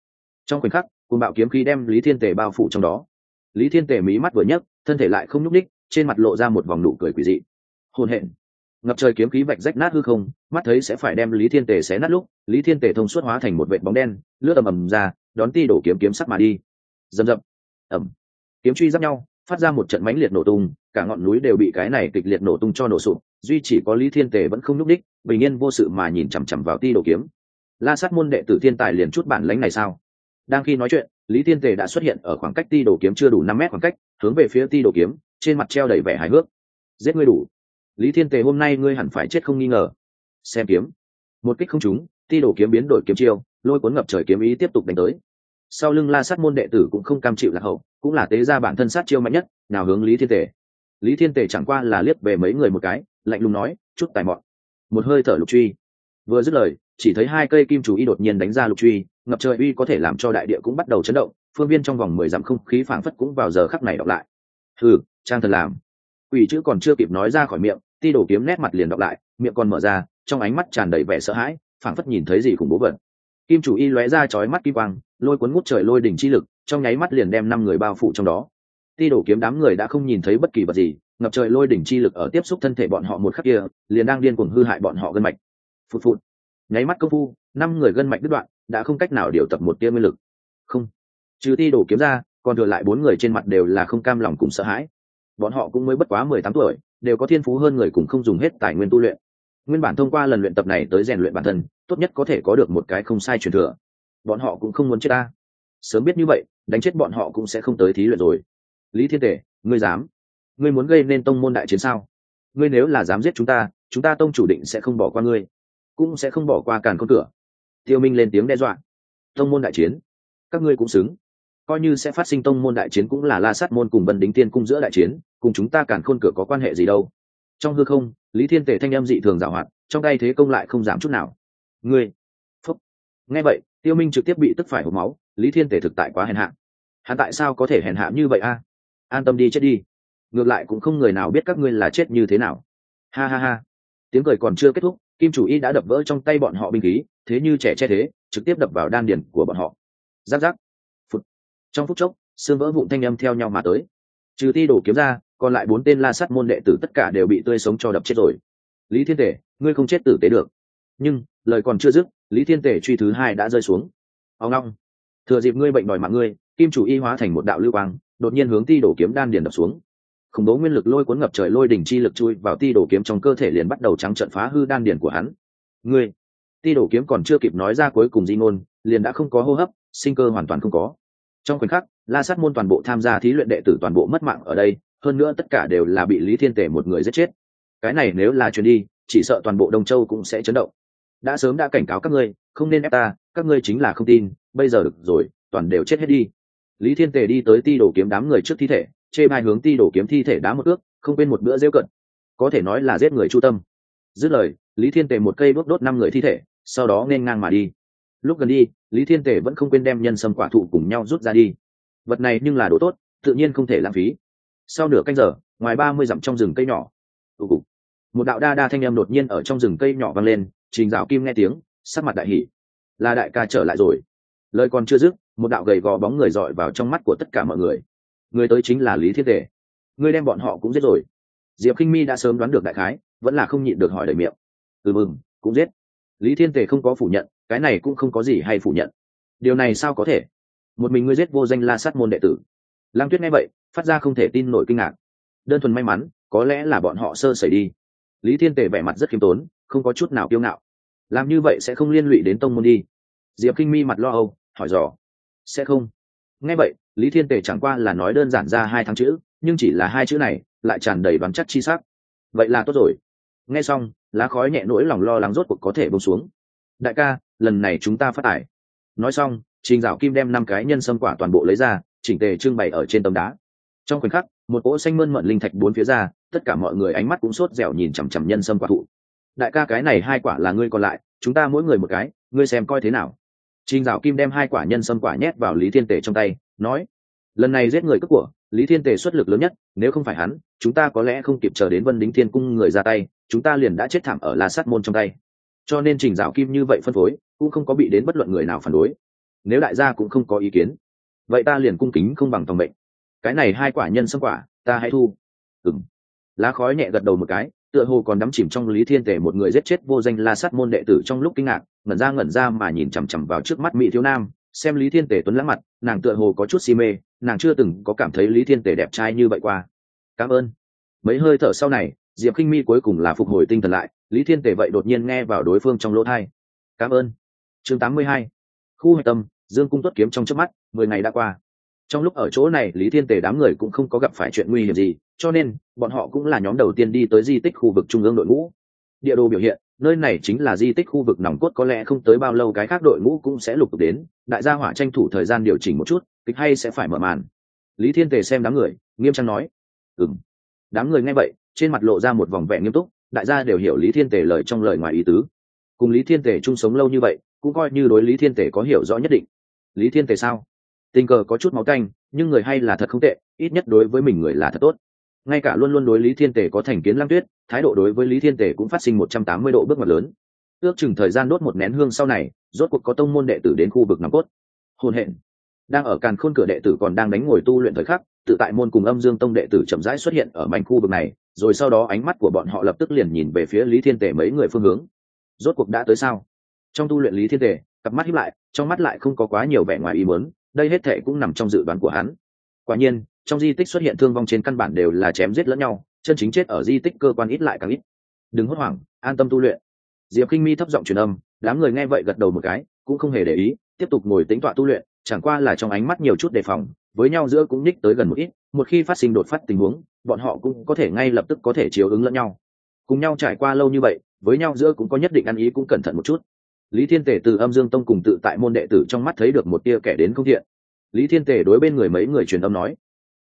Trong khoảnh khắc cuồng bạo kiếm khí đem Lý Thiên Tề bao phủ trong đó. Lý Thiên Tề mí mắt vừa nhấc, thân thể lại không nhúc nhích, trên mặt lộ ra một vòng nụ cười quỷ dị. Hồn hện, ngập trời kiếm khí vạch rách nát hư không, mắt thấy sẽ phải đem Lý Thiên Tề xé nát lúc, Lý Thiên Tề thông suốt hóa thành một vệt bóng đen, lướt ầm ầm ra, đón ti đổ kiếm sắc mà đi. Dầm dập, ầm, kiếm truy giáp nhau, phát ra một trận mãnh liệt nổ tung, cả ngọn núi đều bị cái này kịch liệt nổ tung cho nổ sụp, duy chỉ có Lý Thiên Tề vẫn không nhúc nhích, bình yên vô sự mà nhìn chằm chằm vào ti đổ kiếm. La Sát môn đệ tử thiên tài liền chút bản lãnh này sao? Đang khi nói chuyện, Lý Thiên Tề đã xuất hiện ở khoảng cách ti đổ kiếm chưa đủ 5 mét khoảng cách, hướng về phía ti đổ kiếm, trên mặt treo đầy vẻ hài hước. Giết ngươi đủ. Lý Thiên Tề, hôm nay ngươi hẳn phải chết không nghi ngờ. Xem kiếm. Một kích không trúng, ti đổ kiếm biến đổi kiếm chiêu, lôi cuốn ngập trời kiếm ý tiếp tục đánh tới. Sau lưng La Sát môn đệ tử cũng không cam chịu lạc hậu, cũng là tế ra bản thân sát chiêu mạnh nhất, nào hướng Lý Thiên Tề. Lý Thiên Tề chẳng qua là liếc về mấy người một cái, lạnh lùng nói, chút tài mọn. Một hơi thở lục truy. Vừa dứt lời, chỉ thấy hai cây kim chủ y đột nhiên đánh ra lục truy, ngập trời uy có thể làm cho đại địa cũng bắt đầu chấn động, phương viên trong vòng 10 dặm không khí phảng phất cũng vào giờ khắc này đọc lại. Hừ, trang thần làm. Quỷ chữ còn chưa kịp nói ra khỏi miệng, ti đổ kiếm nét mặt liền đọc lại, miệng còn mở ra, trong ánh mắt tràn đầy vẻ sợ hãi, phảng phất nhìn thấy gì khủng bố vật. Kim chủ y lóe ra chói mắt kim quang, lôi cuốn ngút trời lôi đỉnh chi lực, trong nháy mắt liền đem 5 người bao phủ trong đó. Ti đổ kiếm đám người đã không nhìn thấy bất kỳ vật gì, ngập trời lôi đỉnh chi lực ở tiếp xúc thân thể bọn họ một khắc kia, liền đang điên cuồng hư hại bọn họ gân mạch. Phụt phụt. Nháy mắt công phu, 5 người gân mạch đứt đoạn, đã không cách nào điều tập một tia nguyên lực. Không, trừ ti đổ kiếm ra, còn thừa lại 4 người trên mặt đều là không cam lòng cùng sợ hãi. Bọn họ cũng mới bất quá 18 tuổi, đều có thiên phú hơn người, cùng không dùng hết tài nguyên tu luyện. Nguyên bản thông qua lần luyện tập này tới rèn luyện bản thân, tốt nhất có thể có được một cái không sai truyền thừa. Bọn họ cũng không muốn chết ta. Sớm biết như vậy, đánh chết bọn họ cũng sẽ không tới thí luyện rồi. Lý Thiên Tề, ngươi dám? Ngươi muốn gây nên tông môn đại chiến sao? Ngươi nếu là dám giết chúng ta tông chủ định sẽ không bỏ qua ngươi, cũng sẽ không bỏ qua Càn Khôn cửa. Tiêu Minh lên tiếng đe dọa. Tông môn đại chiến? Các ngươi cũng xứng. Coi như sẽ phát sinh tông môn đại chiến, cũng là La Sát môn cùng Vân Đính Tiên cung giữa đại chiến, cùng chúng ta Càn Khôn cửa có quan hệ gì đâu? Trong hư không, Lý Thiên Tề thanh âm dị thường giảo hoạt, trong tay thế công lại không giảm chút nào. Ngươi, phúc. Nghe vậy, Tiêu Minh trực tiếp bị tức phải hộc máu. Lý Thiên Tề thực tại quá hèn hạ. Hắn tại sao có thể hèn hạ như vậy a? An tâm đi chết đi. Ngược lại cũng không người nào biết các ngươi là chết như thế nào. Ha ha ha. Tiếng cười còn chưa kết thúc, kim chủ y đã đập vỡ trong tay bọn họ binh khí, thế như trẻ che thế, trực tiếp đập vào đan điền của bọn họ. Rắc rắc. Phụt. Trong phút chốc, xương vỡ vụn thanh âm theo nhau mà tới. Trừ ti đổ kiếm ra, còn lại 4 tên La Sát môn đệ tử tất cả đều bị tươi sống cho đập chết rồi. Lý Thiên Tề, ngươi không chết tử tế được. Nhưng lời còn chưa dứt, Lý Thiên Tề truy thứ 2 đã rơi xuống. Ông long. Thừa dịp ngươi bệnh đòi mạng ngươi, kim chủ y hóa thành một đạo lưu quang, đột nhiên hướng ti đổ kiếm đan điền đập xuống. Khủng bố nguyên lực lôi cuốn ngập trời lôi đỉnh chi lực chui vào ti đổ kiếm trong cơ thể, liền bắt đầu trắng trợn phá hư đan điền của hắn. Ngươi. Ti đổ kiếm còn chưa kịp nói ra cuối cùng di ngôn, liền đã không có hô hấp, sinh cơ hoàn toàn không có. Trong khoảnh khắc, La Sát môn toàn bộ tham gia thí luyện đệ tử toàn bộ mất mạng ở đây, hơn nữa tất cả đều là bị Lý Thiên Tề một người giết chết. Cái này nếu là truyền đi, chỉ sợ toàn bộ Đông Châu cũng sẽ chấn động. Đã sớm đã cảnh cáo các ngươi, không nên ép ta, các ngươi chính là không tin, bây giờ được rồi, toàn đều chết hết đi. Lý Thiên Tề đi tới ti đổ kiếm đám người trước thi thể, chê bai hướng ti đổ kiếm thi thể đá một ước, không quên một bữa rêu cận, có thể nói là giết người chu tâm. Dứt lời, Lý Thiên Tề một cây bước đốt 5 người thi thể, sau đó nên ngang mà đi. Lúc gần đi, Lý Thiên Tề vẫn không quên đem nhân sâm quả thụ cùng nhau rút ra đi. Vật này nhưng là đồ tốt, tự nhiên không thể lãng phí. Sau nửa canh giờ, ngoài 30 dặm trong rừng cây nhỏ, một đạo đa đa thanh âm đột nhiên ở trong rừng cây nhỏ vang lên. Trình Dạo Kim nghe tiếng, sắc mặt đại hỉ. Là đại ca trở lại rồi. Lời còn chưa dứt, một đạo gầy gò bóng người dọi vào trong mắt của tất cả mọi người. Người tới chính là Lý Thiên Tề. Ngươi đem bọn họ cũng giết rồi? Diệp Khinh Mi đã sớm đoán được đại khái, vẫn là không nhịn được hỏi đầy miệng. Mừng, cũng giết. Lý Thiên Tề không có phủ nhận, cái này cũng không có gì hay phủ nhận. Điều này sao có thể? Một mình ngươi giết vô danh La Sát môn đệ tử? Lăng Tuyết nghe vậy, phát ra không thể tin nổi kinh ngạc. Đơn thuần may mắn, có lẽ là bọn họ sơ sẩy đi. Lý Thiên Tề vẻ mặt rất khiêm tốn, không có chút nào kiêu ngạo. Làm như vậy sẽ không liên lụy đến tông môn đi? Diệp Khinh Mi mặt lo âu, hỏi dò. Sẽ không. Nghe vậy, Lý Thiên Tề chẳng qua là nói đơn giản ra 2 tháng chữ, nhưng chỉ là 2 chữ này, lại tràn đầy đoán chắc chi sắc. Vậy là tốt rồi. Nghe xong, lá khói nhẹ nỗi lòng lo lắng rốt cuộc có thể buông xuống. Đại ca, lần này chúng ta phát tải. Nói xong, Trình Dạo Kim đem 5 cái nhân sâm quả toàn bộ lấy ra, chỉnh tề trưng bày ở trên tấm đá. Trong khoảnh khắc, một cỗ xanh mơn mận linh thạch 4 phía ra, tất cả mọi người ánh mắt cũng sốt dẻo nhìn chằm chằm nhân sâm quả thụ. Đại ca, cái này 2 quả là ngươi còn lại, chúng ta mỗi người một cái, ngươi xem coi thế nào. Trình Dạo Kim đem 2 quả nhân sâm quả nhét vào Lý Thiên Tề trong tay, nói: lần này giết người cướp của, Lý Thiên Tề xuất lực lớn nhất, nếu không phải hắn, chúng ta có lẽ không kịp chờ đến Vân Đính Thiên cung người ra tay, chúng ta liền đã chết thảm ở La Sát môn trong tay. Cho nên Trình Dạo Kim như vậy phân phối, cũng không có bị đến bất luận người nào phản đối. nếu đại gia cũng không có ý kiến, vậy ta liền cung kính không bằng tòng mệnh. Cái này 2 quả nhân sâm quả ta hãy thu. Lá khói nhẹ gật đầu một cái, tựa hồ còn đắm chìm trong Lý Thiên Tề một người giết chết vô danh La Sát môn đệ tử trong lúc kinh ngạc, ngẩn ra mà nhìn chằm chằm vào trước mắt mỹ thiếu nam, xem Lý Thiên Tề tuấn lãng mặt, nàng tựa hồ có chút si mê, nàng chưa từng có cảm thấy Lý Thiên Tề đẹp trai như vậy qua. Cảm ơn. Mấy hơi thở sau này, Diệp Khinh Mi cuối cùng là phục hồi tinh thần lại, Lý Thiên Tề vậy đột nhiên nghe vào đối phương trong lỗ tai. Cảm ơn. Chương 82. Khu Hạch Tâm, Dương Cung Tuất Kiếm trong chớp mắt, 10 ngày đã qua. Trong lúc ở chỗ này Lý Thiên Tề đám người cũng không có gặp phải chuyện nguy hiểm gì, cho nên bọn họ cũng là nhóm đầu tiên đi tới di tích khu vực trung ương đội ngũ. Địa đồ biểu hiện, nơi này chính là di tích khu vực nòng cốt, có lẽ không tới bao lâu cái khác đội ngũ cũng sẽ lục tục đến, đại gia hỏa tranh thủ thời gian điều chỉnh một chút, kịch hay sẽ phải mở màn. Lý Thiên Tề xem đám người, nghiêm trang nói. Đám người nghe vậy, trên mặt lộ ra một vòng vẻ nghiêm túc, đại gia đều hiểu Lý Thiên Tề lời trong lời ngoài ý tứ. Cùng Lý Thiên Tề chung sống lâu như vậy, cũng coi như đối Lý Thiên Tề có hiểu rõ nhất định. Lý Thiên Tề sao? Tình cờ có chút máu tanh, nhưng người hay là thật không tệ, ít nhất đối với mình người là thật tốt. Ngay cả luôn luôn đối Lý Thiên Tề có thành kiến Lăng Tuyết, thái độ đối với Lý Thiên Tề cũng phát sinh 180 độ bước ngoặt lớn. Ước chừng thời gian đốt một nén hương sau này, rốt cuộc có tông môn đệ tử đến khu vực nòng cốt. Hồn hện. Đang ở Càn Khôn cửa đệ tử còn đang đánh ngồi tu luyện thời khắc, tự tại môn cùng Âm Dương tông đệ tử chậm rãi xuất hiện ở mảnh khu vực này, rồi sau đó ánh mắt của bọn họ lập tức liền nhìn về phía Lý Thiên Tề mấy người phương hướng. Rốt cuộc đã tới sao? Trong tu luyện Lý Thiên Tề, cặp mắt híp lại, trong mắt lại không có quá nhiều vẻ ngoài ý muốn, đây hết thảy cũng nằm trong dự đoán của hắn. Quả nhiên, trong di tích xuất hiện thương vong trên căn bản đều là chém giết lẫn nhau, chân chính chết ở di tích cơ quan ít lại càng ít. Đừng hốt hoảng, an tâm tu luyện. Diệp Khinh Mi thấp giọng truyền âm, đám người nghe vậy gật đầu một cái, cũng không hề để ý, tiếp tục ngồi tĩnh tọa tu luyện, chẳng qua là trong ánh mắt nhiều chút đề phòng, với nhau giữa cũng nhích tới gần một ít, một khi phát sinh đột phát tình huống, bọn họ cũng có thể ngay lập tức có thể chiếu ứng lẫn nhau. Cùng nhau trải qua lâu như vậy, với nhau giữa cũng có nhất định ăn ý, cũng cẩn thận một chút. Lý Thiên Tề từ Âm Dương tông cùng tự tại môn đệ tử trong mắt thấy được một tia kẻ đến không thiện. Lý Thiên Tề đối bên người mấy người truyền âm nói.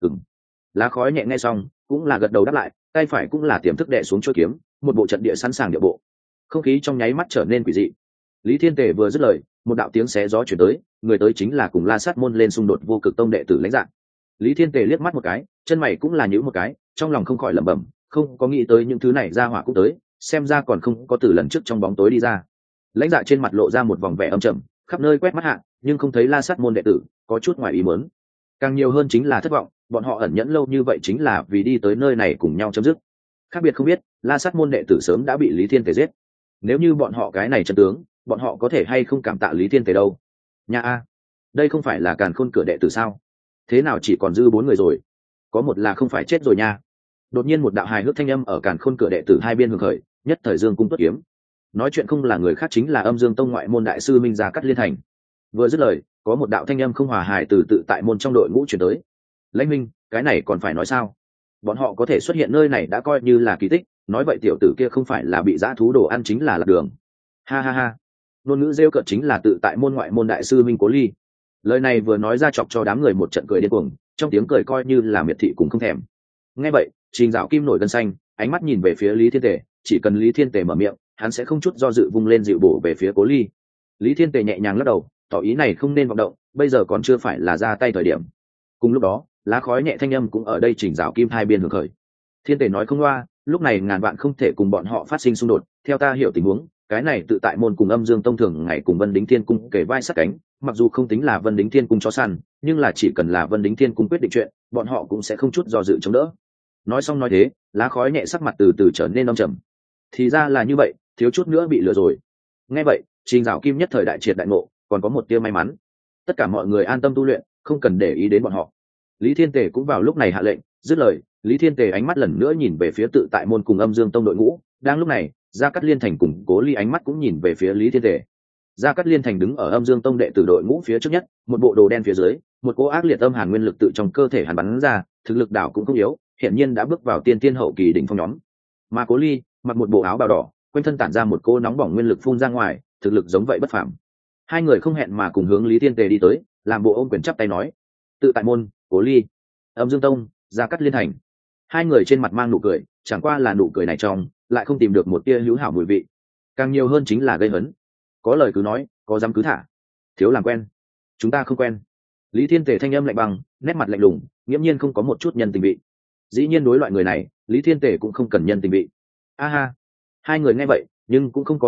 Lá khói nhẹ nghe xong, cũng là gật đầu đáp lại, tay phải cũng là tiềm thức đè xuống chuôi kiếm, một bộ trận địa sẵn sàng địa bộ. Không khí trong nháy mắt trở nên quỷ dị. Lý Thiên Tề vừa dứt lời, một đạo tiếng xé gió truyền tới, người tới chính là cùng La Sát môn lên xung đột Vô Cực tông đệ tử Lãnh Dạ. Lý Thiên Tề liếc mắt một cái, chân mày cũng là nhíu một cái, trong lòng không khỏi lẩm bẩm, không có nghĩ tới những thứ này ra hỏa cũng tới, xem ra còn không có từ lần trước trong bóng tối đi ra. Lãnh Dạ trên mặt lộ ra một vòng vẻ âm trầm, khắp nơi quét mắt hạ, nhưng không thấy La Sát môn đệ tử, có chút ngoài ý muốn. Càng nhiều hơn chính là thất vọng, bọn họ ẩn nhẫn lâu như vậy chính là vì đi tới nơi này cùng nhau chấm dứt. Khác biệt không biết, La Sát môn đệ tử sớm đã bị Lý Thiên Tề giết. Nếu như bọn họ cái này chân tướng, bọn họ có thể hay không cảm tạ Lý Thiên Tề đâu. Nhà a, đây không phải là Càn Khôn cửa đệ tử sao? Thế nào chỉ còn dư 4 người rồi? Có một là không phải chết rồi nha. Đột nhiên một đạo hài hước thanh âm ở Càn Khôn cửa đệ tử hai bên hưởng khởi, nhất thời Dương Cung Tuất Kiếm. Nói chuyện không là người khác chính là Âm Dương tông ngoại môn đại sư Minh Gia Cát Liên Thành. Vừa dứt lời, có một đạo thanh âm không hòa hài từ tự tại môn trong đội ngũ truyền tới. Lãnh Minh, cái này còn phải nói sao? Bọn họ có thể xuất hiện nơi này đã coi như là kỳ tích, nói vậy tiểu tử kia không phải là bị dã thú đồ ăn chính là lạc đường. Ha ha ha. Ngôn ngữ rêu cợt chính là tự tại môn ngoại môn đại sư Minh Cố Ly. Lời này vừa nói ra chọc cho đám người một trận cười điên cuồng, trong tiếng cười coi như là miệt thị cũng không thèm. Nghe vậy, Trình Dạo Kim nổi gân xanh, ánh mắt nhìn về phía Lý Thiên Tề, chỉ cần Lý Thiên Tề mở miệng, hắn sẽ không chút do dự vung lên dịu bổ về phía Cố Ly. Lý Thiên Tề nhẹ nhàng lắc đầu, tỏ ý này không nên vọng động, bây giờ còn chưa phải là ra tay thời điểm. Cùng lúc đó, lá khói nhẹ thanh âm cũng ở đây Trình Dạo Kim hai bên hưởng khởi. Thiên Tề nói không loa, lúc này ngàn vạn không thể cùng bọn họ phát sinh xung đột, theo ta hiểu tình huống, cái này tự tại môn cùng Âm Dương tông thường ngày cùng Vân Đính Thiên cung kề vai sát cánh, mặc dù không tính là Vân Đính Thiên cung chó săn, nhưng là chỉ cần là Vân Đính Thiên cung quyết định chuyện, bọn họ cũng sẽ không chút do dự chống đỡ. Nói xong nói thế, lá khói nhẹ sắc mặt từ từ trở nên âm trầm. Thì ra là như vậy, thiếu chút nữa bị lừa rồi. Nghe vậy, Trình Dạo Kim nhất thời đại triệt đại ngộ, còn có một tia may mắn. Tất cả mọi người an tâm tu luyện, không cần để ý đến bọn họ. Lý Thiên Tề cũng vào lúc này hạ lệnh, dứt lời, Lý Thiên Tề ánh mắt lần nữa nhìn về phía tự tại môn cùng Âm Dương tông đội ngũ, đang lúc này, Gia Cát Liên Thành cùng Cố Ly ánh mắt cũng nhìn về phía Lý Thiên Tề. Gia Cát Liên Thành đứng ở Âm Dương tông đệ tử đội ngũ phía trước nhất, một bộ đồ đen phía dưới, một cỗ ác liệt âm hàn nguyên lực tự trong cơ thể hắn bắn ra, thực lực đảo cũng không yếu, hiển nhiên đã bước vào tiên hậu kỳ đỉnh phong nhóm. Mà Cố Ly mặc một bộ áo bào đỏ, quanh thân tản ra một cỗ nóng bỏng nguyên lực phun ra ngoài, thực lực giống vậy bất phàm. Hai người không hẹn mà cùng hướng Lý Thiên Tề đi tới, làm bộ ôm quyền chắp tay nói: "Tự tại môn, Cố Ly, Âm Dương tông, Gia Cát Liên Thành." Hai người trên mặt mang nụ cười, chẳng qua là nụ cười này trong lại không tìm được một tia hữu hảo mùi vị, càng nhiều hơn chính là gây hấn. Có lời cứ nói, có dám cứ thả, thiếu làm quen, chúng ta không quen. Lý Thiên Tề thanh âm lạnh băng, nét mặt lạnh lùng, nghiễm nhiên không có một chút nhân tình vị. Dĩ nhiên đối loại người này, Lý Thiên Tề cũng không cần nhân tình vị. A ha. Hai người nghe vậy, nhưng cũng không có tức giận,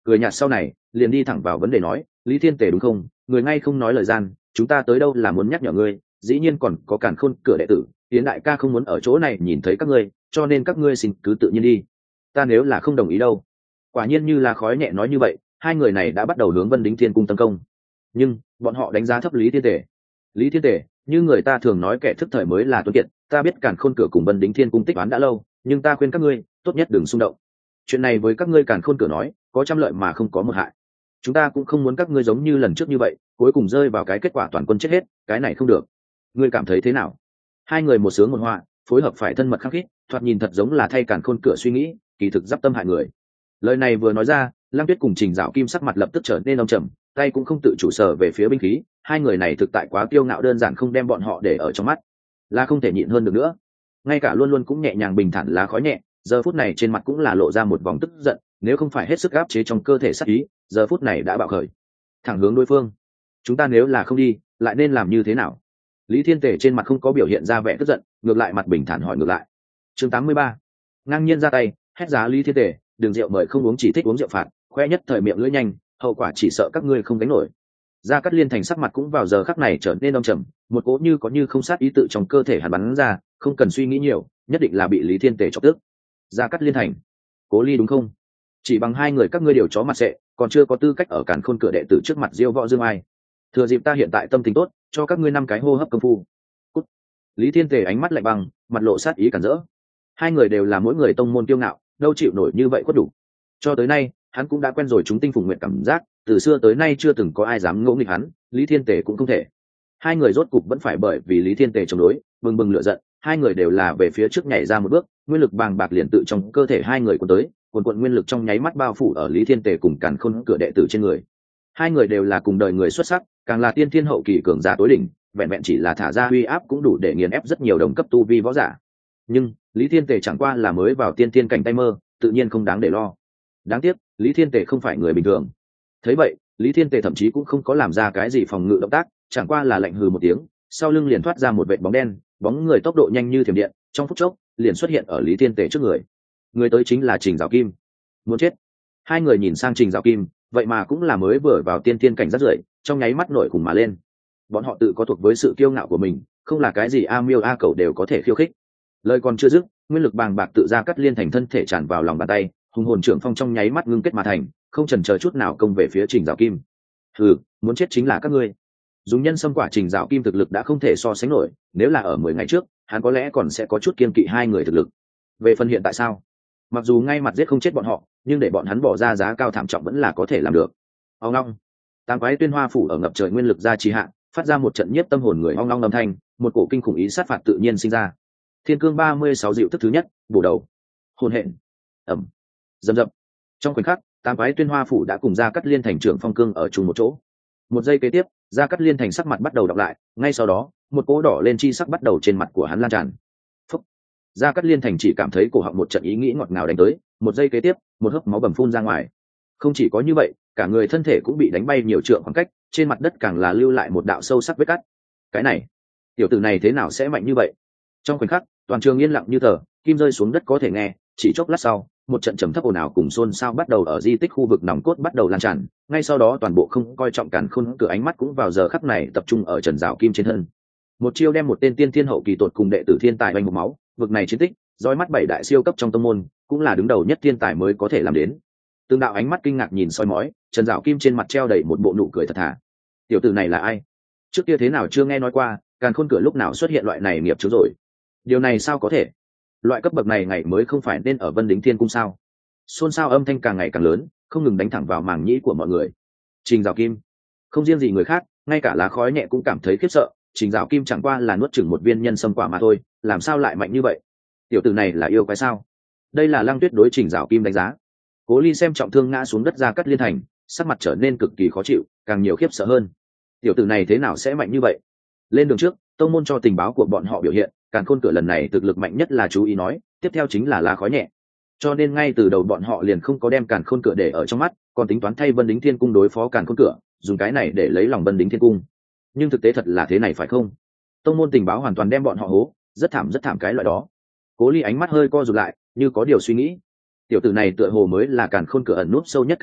cười nhạt sau này liền đi thẳng vào vấn đề nói, Lý Thiên Tề đúng không, người ngay không nói lời gian, chúng ta tới đâu là muốn nhắc nhở ngươi, dĩ nhiên còn có càn khôn cửa đệ tử, Yến đại ca không muốn ở chỗ này nhìn thấy các ngươi, cho nên các ngươi xin cứ tự nhiên đi. Ta nếu là không đồng ý đâu. Quả nhiên như là khói nhẹ nói như vậy, hai người này đã bắt đầu hướng Vân Đính Thiên cung tấn công. Nhưng bọn họ đánh giá thấp Lý Thiên Tề. Lý Thiên Tề, như người ta thường nói kẻ thức thời mới là tuấn kiệt, ta biết càn khôn cửa cùng Vân Đính Thiên cung tích oán đã lâu, nhưng ta khuyên các ngươi tốt nhất đừng xung động. Chuyện này với các ngươi càn khôn cửa nói có trăm lợi mà không có một hại, chúng ta cũng không muốn các ngươi giống như lần trước như vậy cuối cùng rơi vào cái kết quả toàn quân chết hết, cái này không được. Ngươi cảm thấy thế nào? Hai người một sướng một họa, phối hợp phải thân mật khăng khít, thoạt nhìn thật giống là thay càn khôn cửa suy nghĩ, kỳ thực giáp tâm hại người. Lời này vừa nói ra, Lam Tuyết cùng Trình Dạo Kim sắc mặt lập tức trở nên âm trầm, tay cũng không tự chủ sở về phía binh khí. Hai người này thực tại quá kiêu ngạo, đơn giản không đem bọn họ để ở trong mắt, là không thể nhịn hơn được nữa. Ngay cả luôn luôn cũng nhẹ nhàng bình thản lá khói nhẹ, giờ phút này trên mặt cũng là lộ ra một vòng tức giận, nếu không phải hết sức áp chế trong cơ thể sát ý, giờ phút này đã bạo khởi, thẳng hướng đối phương. Chúng ta nếu là không đi, lại nên làm như thế nào? Lý Thiên Tề trên mặt không có biểu hiện ra vẻ tức giận, ngược lại mặt bình thản hỏi ngược lại. Chương 83. Ngang nhiên ra tay, hét giá Lý Thiên Tề, đường rượu mời không uống, chỉ thích uống rượu phạt, khoe nhất thời miệng lưỡi nhanh, hậu quả chỉ sợ các ngươi không gánh nổi. Gia Cát Liên Thành sắc mặt cũng vào giờ khắc này trở nên âm trầm, một cỗ như có như không sát ý tự trong cơ thể hắn bắn ra, không cần suy nghĩ nhiều, nhất định là bị Lý Thiên Tề chọc tức. Gia Cát Liên Thành, Cố Ly đúng không? Chỉ bằng hai người các ngươi đều chó mặt sệ, còn chưa có tư cách ở càn khôn cửa đệ tử trước mặt diêu võ dương ai. Thừa dịp ta hiện tại tâm tình tốt, cho các ngươi 5 cái hô hấp công phu. Cút. Lý Thiên Tề ánh mắt lạnh băng, mặt lộ sát ý cản rỡ. Hai người đều là mỗi người tông môn kiêu ngạo, đâu chịu nổi như vậy khuất đủ. Cho tới nay, hắn cũng đã quen rồi chúng tinh phùng nguyện cảm giác, từ xưa tới nay chưa từng có ai dám ngỗ nghịch hắn, Lý Thiên Tề cũng không thể. Hai người rốt cục vẫn phải bởi vì Lý Thiên Tề chống đối, bừng bừng lửa giận, hai người đều là về phía trước nhảy ra một bước, nguyên lực bàng bạc liền tự trong cơ thể hai người cuốn tới, cuồn nguyên lực trong nháy mắt bao phủ ở Lý Thiên Tề cùng càn khôn cửa đệ tử trên người. Hai người đều là cùng đời người xuất sắc, càng là tiên thiên hậu kỳ cường giả tối đỉnh, vẹn vẹn chỉ là thả ra uy áp cũng đủ để nghiền ép rất nhiều đồng cấp tu vi võ giả. Nhưng Lý Thiên Tề chẳng qua là mới vào tiên thiên cảnh tay mơ, tự nhiên không đáng để lo. Đáng tiếc, Lý Thiên Tề không phải người bình thường. Thấy vậy, Lý Thiên Tề thậm chí cũng không có làm ra cái gì phòng ngự động tác, chẳng qua là lạnh hừ một tiếng, sau lưng liền thoát ra một vệt bóng đen, bóng người tốc độ nhanh như thiểm điện, trong phút chốc liền xuất hiện ở Lý Thiên Tề trước người. Người tới chính là Trình Dạo Kim. Muốn chết. Hai người nhìn sang Trình Dạo Kim, vậy mà cũng là mới vừa vào tiên thiên cảnh rất rưởi, trong nháy mắt nổi khủng mà lên. Bọn họ tự có thuộc với sự kiêu ngạo của mình, không là cái gì a miêu a cẩu đều có thể khiêu khích. Lời còn chưa dứt, nguyên lực bàng bạc tự ra cắt liên thành thân thể tràn vào lòng bàn tay, hùng hồn trưởng phong trong nháy mắt ngưng kết mà thành, không chần chờ chút nào công về phía Trình Dạo Kim. Hừ, muốn chết chính là các ngươi. Dùng nhân xâm quả Trình Dạo Kim thực lực đã không thể so sánh nổi, nếu là ở 10 ngày trước, hắn có lẽ còn sẽ có chút kiên kỵ hai người thực lực. Về phần hiện tại sao? Mặc dù ngay mặt giết không chết bọn họ, nhưng để bọn hắn bỏ ra giá cao thảm trọng vẫn là có thể làm được. Ong long, tám quái tuyên hoa phủ ở ngập trời nguyên lực ra trì hạ, phát ra một trận nhiếp tâm hồn người ong long âm thanh, một cổ kinh khủng ý sát phạt tự nhiên sinh ra. Thiên cương 36 diệu thức thứ nhất, bổ đầu. Hồn hện. Ẩm. Dầm dập. Trong khoảnh khắc, tám quái tuyên hoa phủ đã cùng Gia Cát Liên thành trưởng phong cương ở chung một chỗ. Một giây kế tiếp, Gia Cát Liên thành sắc mặt bắt đầu đọc lại, ngay sau đó, một cỗ đỏ lên chi sắc bắt đầu trên mặt của hắn lan tràn. Phúc. Gia Cát Liên thành chỉ cảm thấy cổ họng một trận ý nghĩ ngọt ngào đánh tới, một giây kế tiếp, một hớp máu bầm phun ra ngoài. Không chỉ có như vậy, cả người thân thể cũng bị đánh bay nhiều trượng khoảng cách, trên mặt đất càng là lưu lại một đạo sâu sắc vết cắt. Cái này, tiểu tử này thế nào sẽ mạnh như vậy? Trong khoảnh khắc, toàn trường yên lặng như tờ, kim rơi xuống đất có thể nghe, chỉ chốc lát sau, một trận trầm thấp ồn ào cùng xôn xao bắt đầu ở di tích khu vực nòng cốt bắt đầu lan tràn, ngay sau đó toàn bộ không coi trọng càn khôn cửa ánh mắt cũng vào giờ khắc này tập trung ở Trần Dạo Kim trên thân. Một chiêu đem một tên tiên thiên hậu kỳ tột cùng đệ tử thiên tài oanh một máu, vực này chiến tích, dõi mắt 7 đại siêu cấp trong tông môn, cũng là đứng đầu nhất thiên tài mới có thể làm đến. Từng đạo ánh mắt kinh ngạc nhìn soi mói, Trần Dạo Kim trên mặt treo đầy một bộ nụ cười thật thà. Tiểu tử này là ai? Trước kia thế nào chưa nghe nói qua, càn khôn cửa lúc nào xuất hiện loại này nghiệp chướng rồi? Điều này sao có thể? Loại cấp bậc này ngày mới không phải nên ở Vân Đính Thiên cung sao? Xôn xao âm thanh càng ngày càng lớn, không ngừng đánh thẳng vào màng nhĩ của mọi người. Trình Dạo Kim, không riêng gì người khác, ngay cả lá khói nhẹ cũng cảm thấy khiếp sợ. Trình Dạo Kim chẳng qua là nuốt chửng một viên nhân sâm quả mà thôi, làm sao lại mạnh như vậy? Tiểu tử này là yêu quái sao? Đây là Lăng Tuyết đối Trình Dạo Kim đánh giá. Cố Ly xem trọng thương ngã xuống đất Gia Cát Liên thành, sắc mặt trở nên cực kỳ khó chịu, càng nhiều khiếp sợ hơn. Tiểu tử này thế nào sẽ mạnh như vậy? Lên đường trước, tông môn cho tình báo của bọn họ biểu hiện, càn khôn cửa lần này thực lực mạnh nhất là chú ý nói, tiếp theo chính là lá khói nhẹ. Cho nên ngay từ đầu bọn họ liền không có đem càn khôn cửa để ở trong mắt, còn tính toán thay Vân Đính Thiên cung đối phó càn khôn cửa, dùng cái này để lấy lòng Vân Đính Thiên cung. Nhưng thực tế thật là thế này phải không? Tông môn tình báo hoàn toàn đem bọn họ hố, rất thảm cái loại đó. Cố Ly ánh mắt hơi co rụt lại, như có điều suy nghĩ. Tiểu tử này tựa hồ mới là càn khôn cửa ẩn núp sâu nhất cái đó,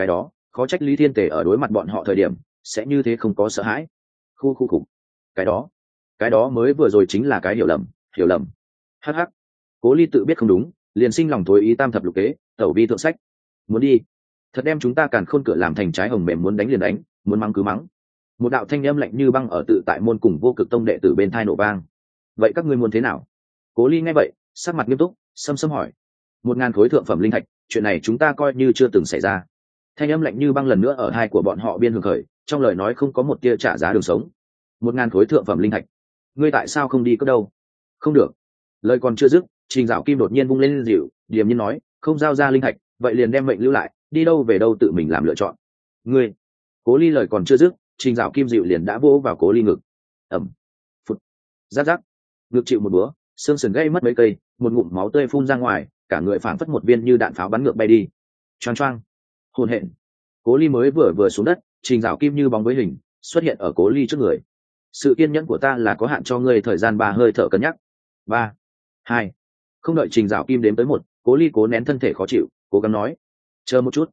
khó trách Lý Thiên Tề ở đối mặt bọn họ thời điểm sẽ như thế không có sợ hãi. Khu khục. Cái đó mới vừa rồi chính là cái hiểu lầm. Hắc hắc. Cố Ly tự biết không đúng, liền sinh lòng thối ý tam thập lục kế, tẩu vi thượng sách. Muốn đi, thật đem chúng ta Càn Khôn cửa làm thành trái hồng mềm, muốn đánh liền đánh, muốn mắng cứ mắng. Một đạo thanh âm lạnh như băng ở tự tại môn cùng Vô Cực Tông đệ tử bên tai nổ vang. Vậy các ngươi muốn thế nào? Cố Ly nghe vậy, sắc mặt nghiêm túc, xâm hỏi. 1000 khối thượng phẩm linh thạch, chuyện này chúng ta coi như chưa từng xảy ra. Thanh âm lạnh như băng lần nữa ở hai của bọn họ biên hưởng khởi, trong lời nói không có một tia trả giá đường sống. 1000 khối thượng phẩm linh thạch, ngươi tại sao không đi cướp đâu? Không được. Lời còn chưa dứt, Trình Dạo Kim đột nhiên vung lên dịu, điềm nhiên nói, không giao ra linh thạch, vậy liền đem mệnh lưu lại, đi đâu về đâu tự mình làm lựa chọn. Ngươi. Cố Ly lời còn chưa dứt, Trình Dạo Kim dịu liền đã vỗ vào Cố Ly ngực. Ầm. Phụt. Rát rát. Ngực chịu một búa, xương sườn gãy mất mấy cây, một ngụm máu tươi phun ra ngoài, cả người phảng phất một viên như đạn pháo bắn ngược bay đi. Choang choang. Hồn hện. Cố Ly mới vừa xuống đất, Trình Dạo Kim như bóng với hình xuất hiện ở Cố Ly trước người. Sự kiên nhẫn của ta là có hạn, cho ngươi thời gian 3 hơi thở cân nhắc. 3, 2. Không đợi Trình Dạo Kim đếm tới 1, Cố Ly cố nén thân thể khó chịu, cố gắng nói, chờ một chút,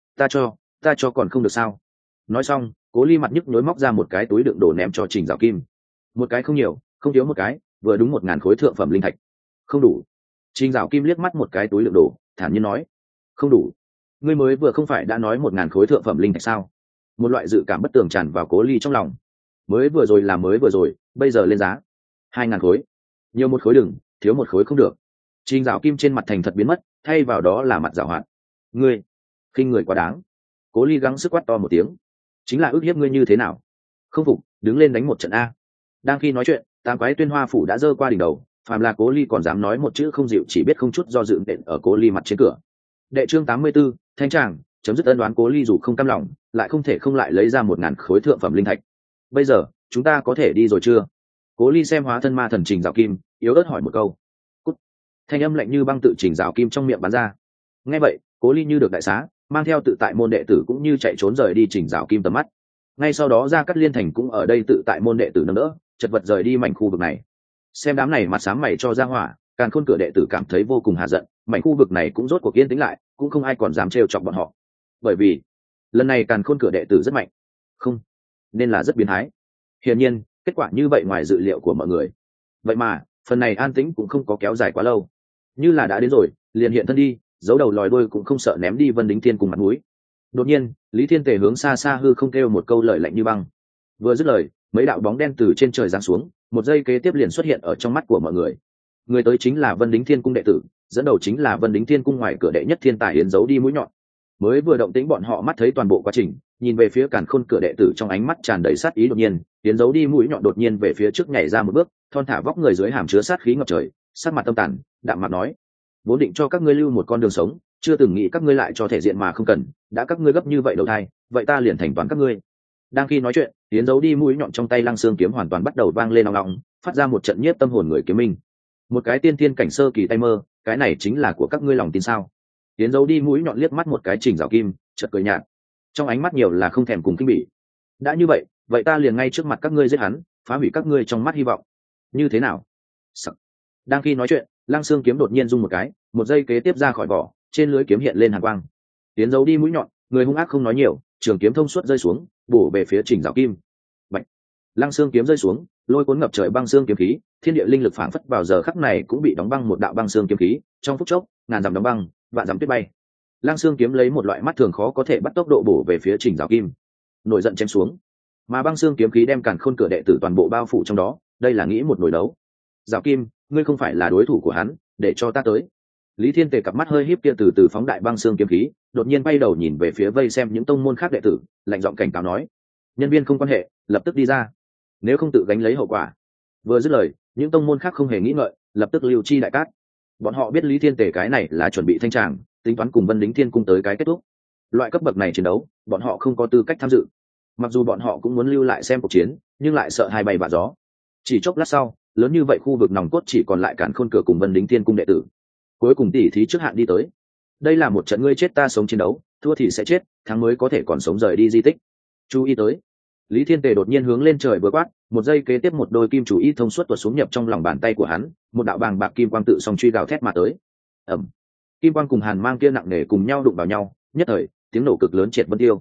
ta cho còn không được sao? Nói xong, Cố Ly mặt nhức nhối móc ra một cái túi đựng đồ ném cho Trình Dạo Kim. Một cái không nhiều, không thiếu một cái, vừa đúng 1000 khối thượng phẩm linh thạch. Không đủ. Trình Dạo Kim liếc mắt một cái túi đựng đồ, thản nhiên nói, không đủ. Ngươi mới vừa không phải đã nói 1000 khối thượng phẩm linh thạch sao? Một loại dự cảm bất tường tràn vào Cố Ly trong lòng. Mới vừa rồi là mới vừa rồi, bây giờ lên giá 2000 khối. Nhiều một khối đừng, thiếu một khối không được. Trình Dạo Kim trên mặt thành thật biến mất, thay vào đó là mặt giảo hoạt. Ngươi khinh người quá đáng. Cố Ly gắng sức quát to một tiếng, chính là ức hiếp ngươi như thế nào? Không phục, đứng lên đánh một trận a. Đang khi nói chuyện, Tam Quái Tuyên Hoa phủ đã giơ qua đỉnh đầu, phàm là Cố Ly còn dám nói một chữ không dịu, chỉ biết không chút do dự nện ở Cố Ly mặt trên cửa. Đệ chương 84, thanh tràng, chấm dứt ân đoán. Cố Ly dù không cam lòng, lại không thể không lại lấy ra 1000 khối thượng phẩm linh thạch. Bây giờ, chúng ta có thể đi rồi chưa? Cố Ly xem hóa thân ma thần Trình Dạo Kim, yếu ớt hỏi một câu. Cút. Thanh âm lạnh như băng tự Trình Dạo Kim trong miệng bắn ra. Nghe vậy, Cố Ly như được đại xá, mang theo tự tại môn đệ tử cũng như chạy trốn rời đi Trình Dạo Kim tầm mắt. Ngay sau đó Gia Cát Liên Thành cũng ở đây tự tại môn đệ tử nâng đỡ, chật vật rời đi mảnh khu vực này. Xem đám này mặt sáng mày cho ra hỏa, Càn Khôn cửa đệ tử cảm thấy vô cùng hạ giận, mảnh khu vực này cũng rốt cuộc yên tĩnh lại, cũng không ai còn dám trêu chọc bọn họ. Bởi vì, lần này Càn Khôn cửa đệ tử rất mạnh, không, nên là rất biến thái. Hiển nhiên, kết quả như vậy ngoài dự liệu của mọi người. Vậy mà, phần này an tĩnh cũng không có kéo dài quá lâu. Như là đã đến rồi, liền hiện thân đi, giấu đầu lòi đuôi cũng không sợ ném đi Vân Đính Thiên cùng mặt mũi. Đột nhiên, Lý Thiên Tề hướng xa xa hư không kêu một câu lời lạnh như băng. Vừa dứt lời, mấy đạo bóng đen từ trên trời giáng xuống, một giây kế tiếp liền xuất hiện ở trong mắt của mọi người. Người tới chính là Vân Đính Thiên cung đệ tử, dẫn đầu chính là Vân Đính Thiên cung ngoài cửa đệ nhất thiên tài Yến giấu đi mũi nhọn. Mới vừa động tĩnh bọn họ mắt thấy toàn bộ quá trình, nhìn về phía Càn Khôn cửa đệ tử trong ánh mắt tràn đầy sát ý. Đột nhiên, Yến giấu đi mũi nhọn đột nhiên về phía trước nhảy ra một bước, thon thả vóc người dưới hàm chứa sát khí ngập trời, sắc mặt tâm tàn, đạm mặt nói: vốn định cho các ngươi lưu một con đường sống, chưa từng nghĩ các ngươi lại cho thể diện mà không cần, đã các ngươi gấp như vậy đầu thai, vậy ta liền thành toàn các ngươi. Đang khi nói chuyện, Yến giấu đi mũi nhọn trong tay Lăng Xương kiếm hoàn toàn bắt đầu vang lên ong ong, phát ra một trận nhiếp tâm hồn người kiếm minh. Một cái tiên thiên cảnh sơ kỳ tay mơ, cái này chính là của các ngươi lòng tin sao? Yến giấu đi mũi nhọn liếc mắt một cái Trình Dạo Kim, chợt cười nhạt, trong ánh mắt nhiều là không thèm cùng kinh bỉ. Đã như vậy, vậy ta liền ngay trước mặt các ngươi giết hắn, phá hủy các ngươi trong mắt hy vọng. Như thế nào? Sắc. Đang khi nói chuyện, Lăng Xương kiếm đột nhiên rung một cái, một giây kế tiếp ra khỏi vỏ, trên lưới kiếm hiện lên hàn quang. Yến giấu đi mũi nhọn, người hung ác không nói nhiều, trường kiếm thông suốt rơi xuống, bổ về phía Trình Dạo Kim. Bạch. Lăng Xương kiếm rơi xuống, lôi cuốn ngập trời băng xương kiếm khí, thiên địa linh lực phảng phất vào giờ khắc này cũng bị đóng băng một đạo băng xương kiếm khí, trong phút chốc, ngàn dặm đóng băng, vạn dặm tuyết bay. Lăng Xương kiếm lấy một loại mắt thường khó có thể bắt tốc độ bổ về phía Trình Dạo Kim, nổi giận chém xuống. Mà băng xương kiếm khí đem Càn Khôn cửa đệ tử toàn bộ bao phủ trong đó, đây là nghĩ một nổi đấu. Dạo Kim, ngươi không phải là đối thủ của hắn, để cho ta tới. Lý Thiên Tề cặp mắt hơi híp kia từ từ phóng đại băng xương kiếm khí, đột nhiên bay đầu nhìn về phía vây xem những tông môn khác đệ tử, lạnh giọng cảnh cáo nói: nhân viên không quan hệ, lập tức đi ra, nếu không tự gánh lấy hậu quả. Vừa dứt lời, những tông môn khác không hề nghĩ ngợi, lập tức lưu chi đại cát. Bọn họ biết Lý Thiên Tề cái này là chuẩn bị thanh tràng, tính toán cùng Vân Đính Thiên cung tới cái kết thúc. Loại cấp bậc này chiến đấu, bọn họ không có tư cách tham dự. Mặc dù bọn họ cũng muốn lưu lại xem cuộc chiến, nhưng lại sợ hai bay vạ gió. Chỉ chốc lát sau, lớn như vậy khu vực nòng cốt chỉ còn lại Càn Khôn cửa cùng Vân Đính Thiên cung đệ tử. Cuối cùng tỉ thí trước hạn đi tới. Đây là một trận ngươi chết ta sống chiến đấu, thua thì sẽ chết, thắng mới có thể còn sống rời đi di tích. Chú ý tới. Lý Thiên Tề đột nhiên hướng lên trời vừa quát, một giây kế tiếp một đôi kim chủ y thông suốt tuột xuống nhập trong lòng bàn tay của hắn, một đạo bàng bạc kim quang tự song truy gào thét mà tới. Ầm. Kim quang cùng hàn mang kia nặng nề cùng nhau đụng vào nhau, nhất thời tiếng nổ cực lớn triệt vân tiêu,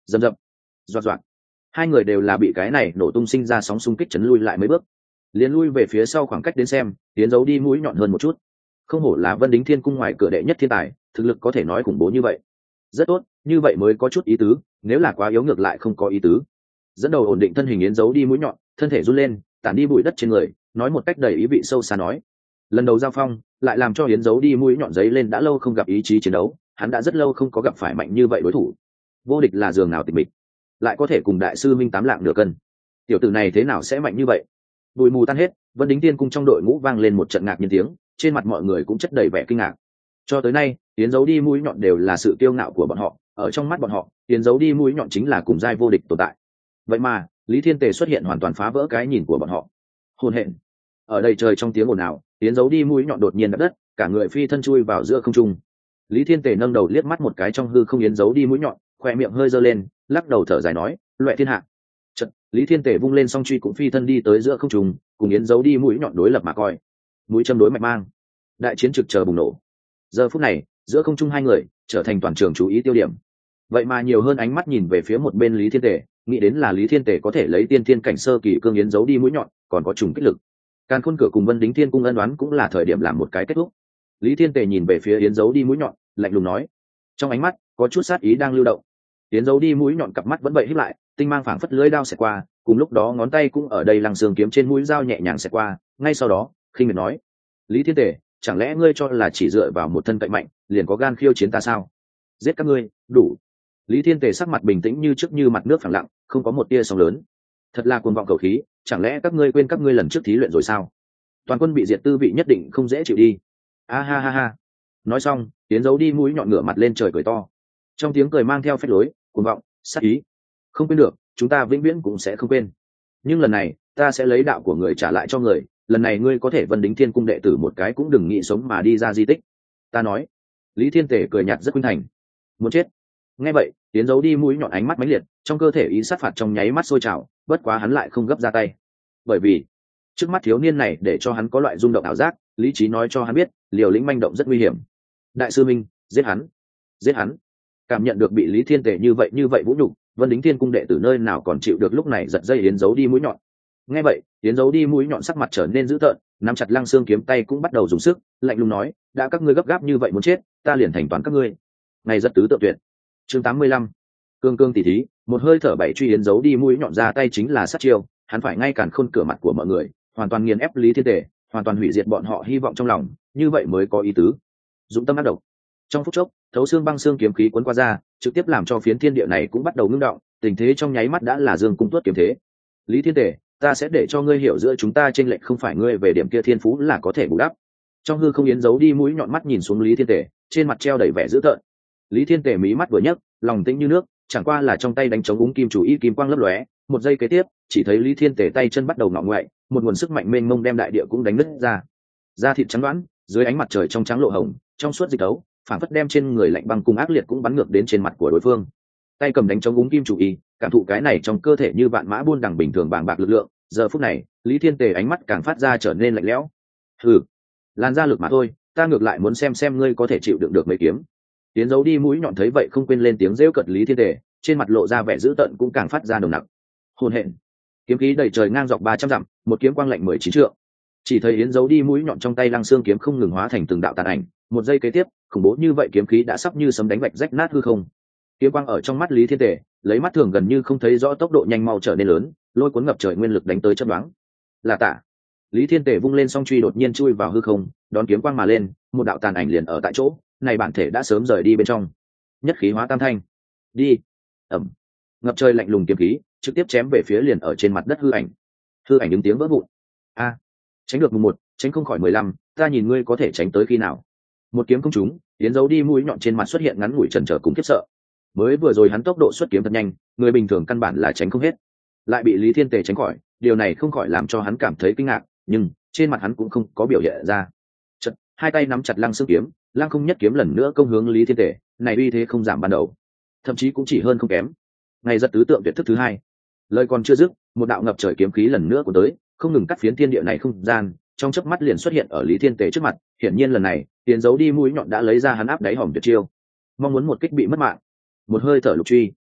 Rầm rập, doạt doạt, hai người đều là bị cái này nổ tung sinh ra sóng xung kích chấn lui lại mấy bước, liền lui về phía sau khoảng cách đến xem, tiến giấu đi mũi nhọn hơn một chút. Không hổ là Vân Đính Thiên Cung ngoài cửa đệ nhất thiên tài, thực lực có thể nói khủng bố như vậy. Rất tốt, như vậy mới có chút ý tứ, nếu là quá yếu ngược lại không có ý tứ. Dẫn đầu ổn định thân hình yến giấu đi mũi nhọn, thân thể run lên, tản đi bụi đất trên người, nói một cách đầy ý vị sâu xa nói. Lần đầu giao phong, lại làm cho yến giấu đi mũi nhọn giấy lên đã lâu không gặp ý chí chiến đấu, hắn đã rất lâu không có gặp phải mạnh như vậy đối thủ. Vô địch là giường nào tịch mịch, lại có thể cùng đại sư Minh tám lạng nửa cân. Tiểu tử này thế nào sẽ mạnh như vậy? Bụi mù tan hết, Vân Đính Tiên Cung trong đội ngũ vang lên một trận ngạc nhiên tiếng, trên mặt mọi người cũng chất đầy vẻ kinh ngạc. Cho tới nay, yến giấu đi mũi nhọn đều là sự kiêu ngạo của bọn họ, ở trong mắt bọn họ, yến giấu đi mũi nhọn chính là cùng giai vô địch tồn tại. Vậy mà, Lý Thiên Tề xuất hiện hoàn toàn phá vỡ cái nhìn của bọn họ. Hồn hện. Ở đây trời trong tiếng ồn ào, yến giấu đi mũi nhọn đột nhiên đập đất, cả người phi thân chui vào giữa không trung. Lý Thiên Tề nâng đầu liếc mắt một cái trong hư không yến giấu đi mũi nhọn, khóe miệng hơi giơ lên, lắc đầu thở dài nói, "Loệ thiên hạ." Chợt, Lý Thiên Tề vung lên song truy cũng phi thân đi tới giữa không trung, cùng yến giấu đi mũi nhọn đối lập mà coi. Mũi châm đối mạch mang, đại chiến trực chờ bùng nổ. Giờ phút này, giữa không trung hai người trở thành toàn trường chú ý tiêu điểm. Vậy mà nhiều hơn ánh mắt nhìn về phía một bên Lý Thiên Tề, nghĩ đến là Lý Thiên Tề có thể lấy tiên thiên cảnh sơ kỳ cương yến giấu đi mũi nhọn, còn có trùng kích lực. Càn Khôn cửa cùng Vân Đính Thiên Cung ân đoán cũng là thời điểm làm một cái kết thúc. Lý Thiên Tề nhìn về phía yến giấu đi mũi nhọn, lạnh lùng nói, trong ánh mắt có chút sát ý đang lưu động. Yến giấu đi mũi nhọn cặp mắt vẫn vậy híp lại, tinh mang phảng phất lưỡi đao xẹt qua, cùng lúc đó ngón tay cũng ở đây lăng xương kiếm trên mũi dao nhẹ nhàng xẹt qua, ngay sau đó, khinh miệt nói, Lý Thiên Tề, chẳng lẽ ngươi cho là chỉ dựa vào một thân cậy mạnh, liền có gan khiêu chiến ta sao? Giết các ngươi, đủ. Lý Thiên Tề sắc mặt bình tĩnh như trước như mặt nước phẳng lặng, không có một tia sóng lớn. Thật là cuồng vọng cầu khí, chẳng lẽ các ngươi quên các ngươi lần trước thí luyện rồi sao? Toàn quân bị diệt tư vị nhất định không dễ chịu đi. A ha ha ha. Nói xong, Yến giấu đi mũi nhọn ngửa mặt lên trời cười to. Trong tiếng cười mang theo phách lối, cuồng vọng, sát ý. Không quên được, chúng ta vĩnh viễn cũng sẽ không quên. Nhưng lần này, ta sẽ lấy đạo của người trả lại cho người, lần này ngươi có thể Vân Đính Thiên Cung đệ tử một cái cũng đừng nghĩ sống mà đi ra di tích. Ta nói. Lý Thiên Tề cười nhạt rất khuynh thành. Muốn chết. Nghe vậy, Tiến giấu đi mũi nhọn ánh mắt mãnh liệt, trong cơ thể ý sát phạt trong nháy mắt sôi trào, bất quá hắn lại không gấp ra tay. Bởi vì, trước mắt thiếu niên này để cho hắn có loại rung động ảo giác, lý trí nói cho hắn biết, liều lĩnh manh động rất nguy hiểm. Đại sư Minh, giết hắn. Giết hắn. Cảm nhận được bị Lý Thiên Tề như vậy vũ nhục, Vân Đính Thiên Cung đệ tử nơi nào còn chịu được lúc này giật dây Yến giấu đi mũi nhọn. Nghe vậy, Yến giấu đi mũi nhọn sắc mặt trở nên dữ tợn, nắm chặt lăng xương kiếm tay cũng bắt đầu dùng sức, lạnh lùng nói, đã các ngươi gấp gáp như vậy muốn chết, ta liền thành toàn các ngươi. Ngày rất tứ tự tuyệt. Chương 85. Cương cương tỷ thí, một hơi thở bảy truy Yến giấu đi mũi nhọn ra tay chính là sát chiêu, hắn phải ngay càn khôn cửa mặt của mọi người, hoàn toàn nghiền ép Lý Thiên Tề, hoàn toàn hủy diệt bọn họ hy vọng trong lòng, như vậy mới có ý tứ. Dũng tâm ác độc. Trong phút chốc, thấu xương băng xương kiếm khí cuốn qua ra, trực tiếp làm cho phiến thiên địa này cũng bắt đầu ngưng động, tình thế trong nháy mắt đã là dương cung tuất kiếm thế. Lý Thiên Tề, ta sẽ để cho ngươi hiểu giữa chúng ta chênh lệch không phải ngươi về điểm kia thiên phú là có thể bù đắp. Trong hư không Yến giấu đi mũi nhọn mắt nhìn xuống Lý Thiên Tề, trên mặt treo đầy vẻ dữ tợn. Lý Thiên Tề mí mắt vừa nhấc, lòng tĩnh như nước, chẳng qua là trong tay đánh trống úng kim chủ y kim quang lấp lóe, một giây kế tiếp, chỉ thấy Lý Thiên Tề tay chân bắt đầu ngọ ngoại, một nguồn sức mạnh mênh mông đem đại địa cũng đánh nứt ra. Da thịt trắng đoán, dưới ánh mặt trời trong trắng lộ hồng, trong suốt dịch đấu, phản phất đem trên người lạnh băng cùng ác liệt cũng bắn ngược đến trên mặt của đối phương. Tay cầm đánh trống úng kim chủ y, cảm thụ cái này trong cơ thể như vạn mã buôn đằng bình thường bàng bạc lực lượng. Giờ phút này, Lý Thiên Tề ánh mắt càng phát ra trở nên lạnh lẽo. Hừ, làn da lực mà thôi, ta ngược lại muốn xem ngươi có thể chịu đựng được mấy kiếm. Tiến giấu đi mũi nhọn thấy vậy không quên lên tiếng rêu cợt Lý Thiên Tề, trên mặt lộ ra vẻ dữ tợn cũng càng phát ra nồng nặc. Hồn hện, kiếm khí đầy trời ngang dọc 300 dặm, một kiếm quang lạnh 19 trượng. Chỉ thấy Yến giấu đi mũi nhọn trong tay lăng xương kiếm không ngừng hóa thành từng đạo tàn ảnh, một giây kế tiếp, khủng bố như vậy kiếm khí đã sắp như sấm đánh vạch rách nát hư không. Kiếm quang ở trong mắt Lý Thiên Tề, lấy mắt thường gần như không thấy rõ tốc độ nhanh mau trở nên lớn, lôi cuốn ngập trời nguyên lực đánh tới chớp nhoáng. Là tạ. Lý Thiên Tề vung lên song truy đột nhiên chui vào hư không, đón kiếm quang mà lên, một đạo tàn ảnh liền ở tại chỗ, này bản thể đã sớm rời đi bên trong. Nhất khí hóa tam thanh. Đi. Ầm. Ngập trời lạnh lùng kiếm khí, trực tiếp chém về phía liền ở trên mặt đất hư ảnh. Hư ảnh đứng tiếng vỡ vụn. A. Tránh được mùng 1, tránh không khỏi 15, ta nhìn ngươi có thể tránh tới khi nào. Một kiếm không trúng, Tiến giấu đi mũi nhọn trên mặt xuất hiện ngắn ngủi chần chờ cùng khiếp sợ. Mới vừa rồi hắn tốc độ xuất kiếm thật nhanh, người bình thường căn bản là tránh không hết, lại bị Lý Thiên Tề tránh khỏi, điều này không khỏi làm cho hắn cảm thấy kinh ngạc, nhưng trên mặt hắn cũng không có biểu hiện ra. Chật, hai tay nắm chặt lăng xương kiếm, lăng không nhất kiếm lần nữa công hướng Lý Thiên Tề, này uy thế không giảm ban đầu, thậm chí cũng chỉ hơn không kém. Ngày giật tứ tượng tuyệt thức thứ hai, lời còn chưa dứt, một đạo ngập trời kiếm khí lần nữa của tới, không ngừng cắt phiến thiên địa này không gian, trong chớp mắt liền xuất hiện ở Lý Thiên Tề trước mặt. Hiển nhiên lần này, Tiến giấu đi mũi nhọn đã lấy ra hắn áp đáy hòm tuyệt chiêu, mong muốn một kích bị mất mạng. Một hơi thở lục truy,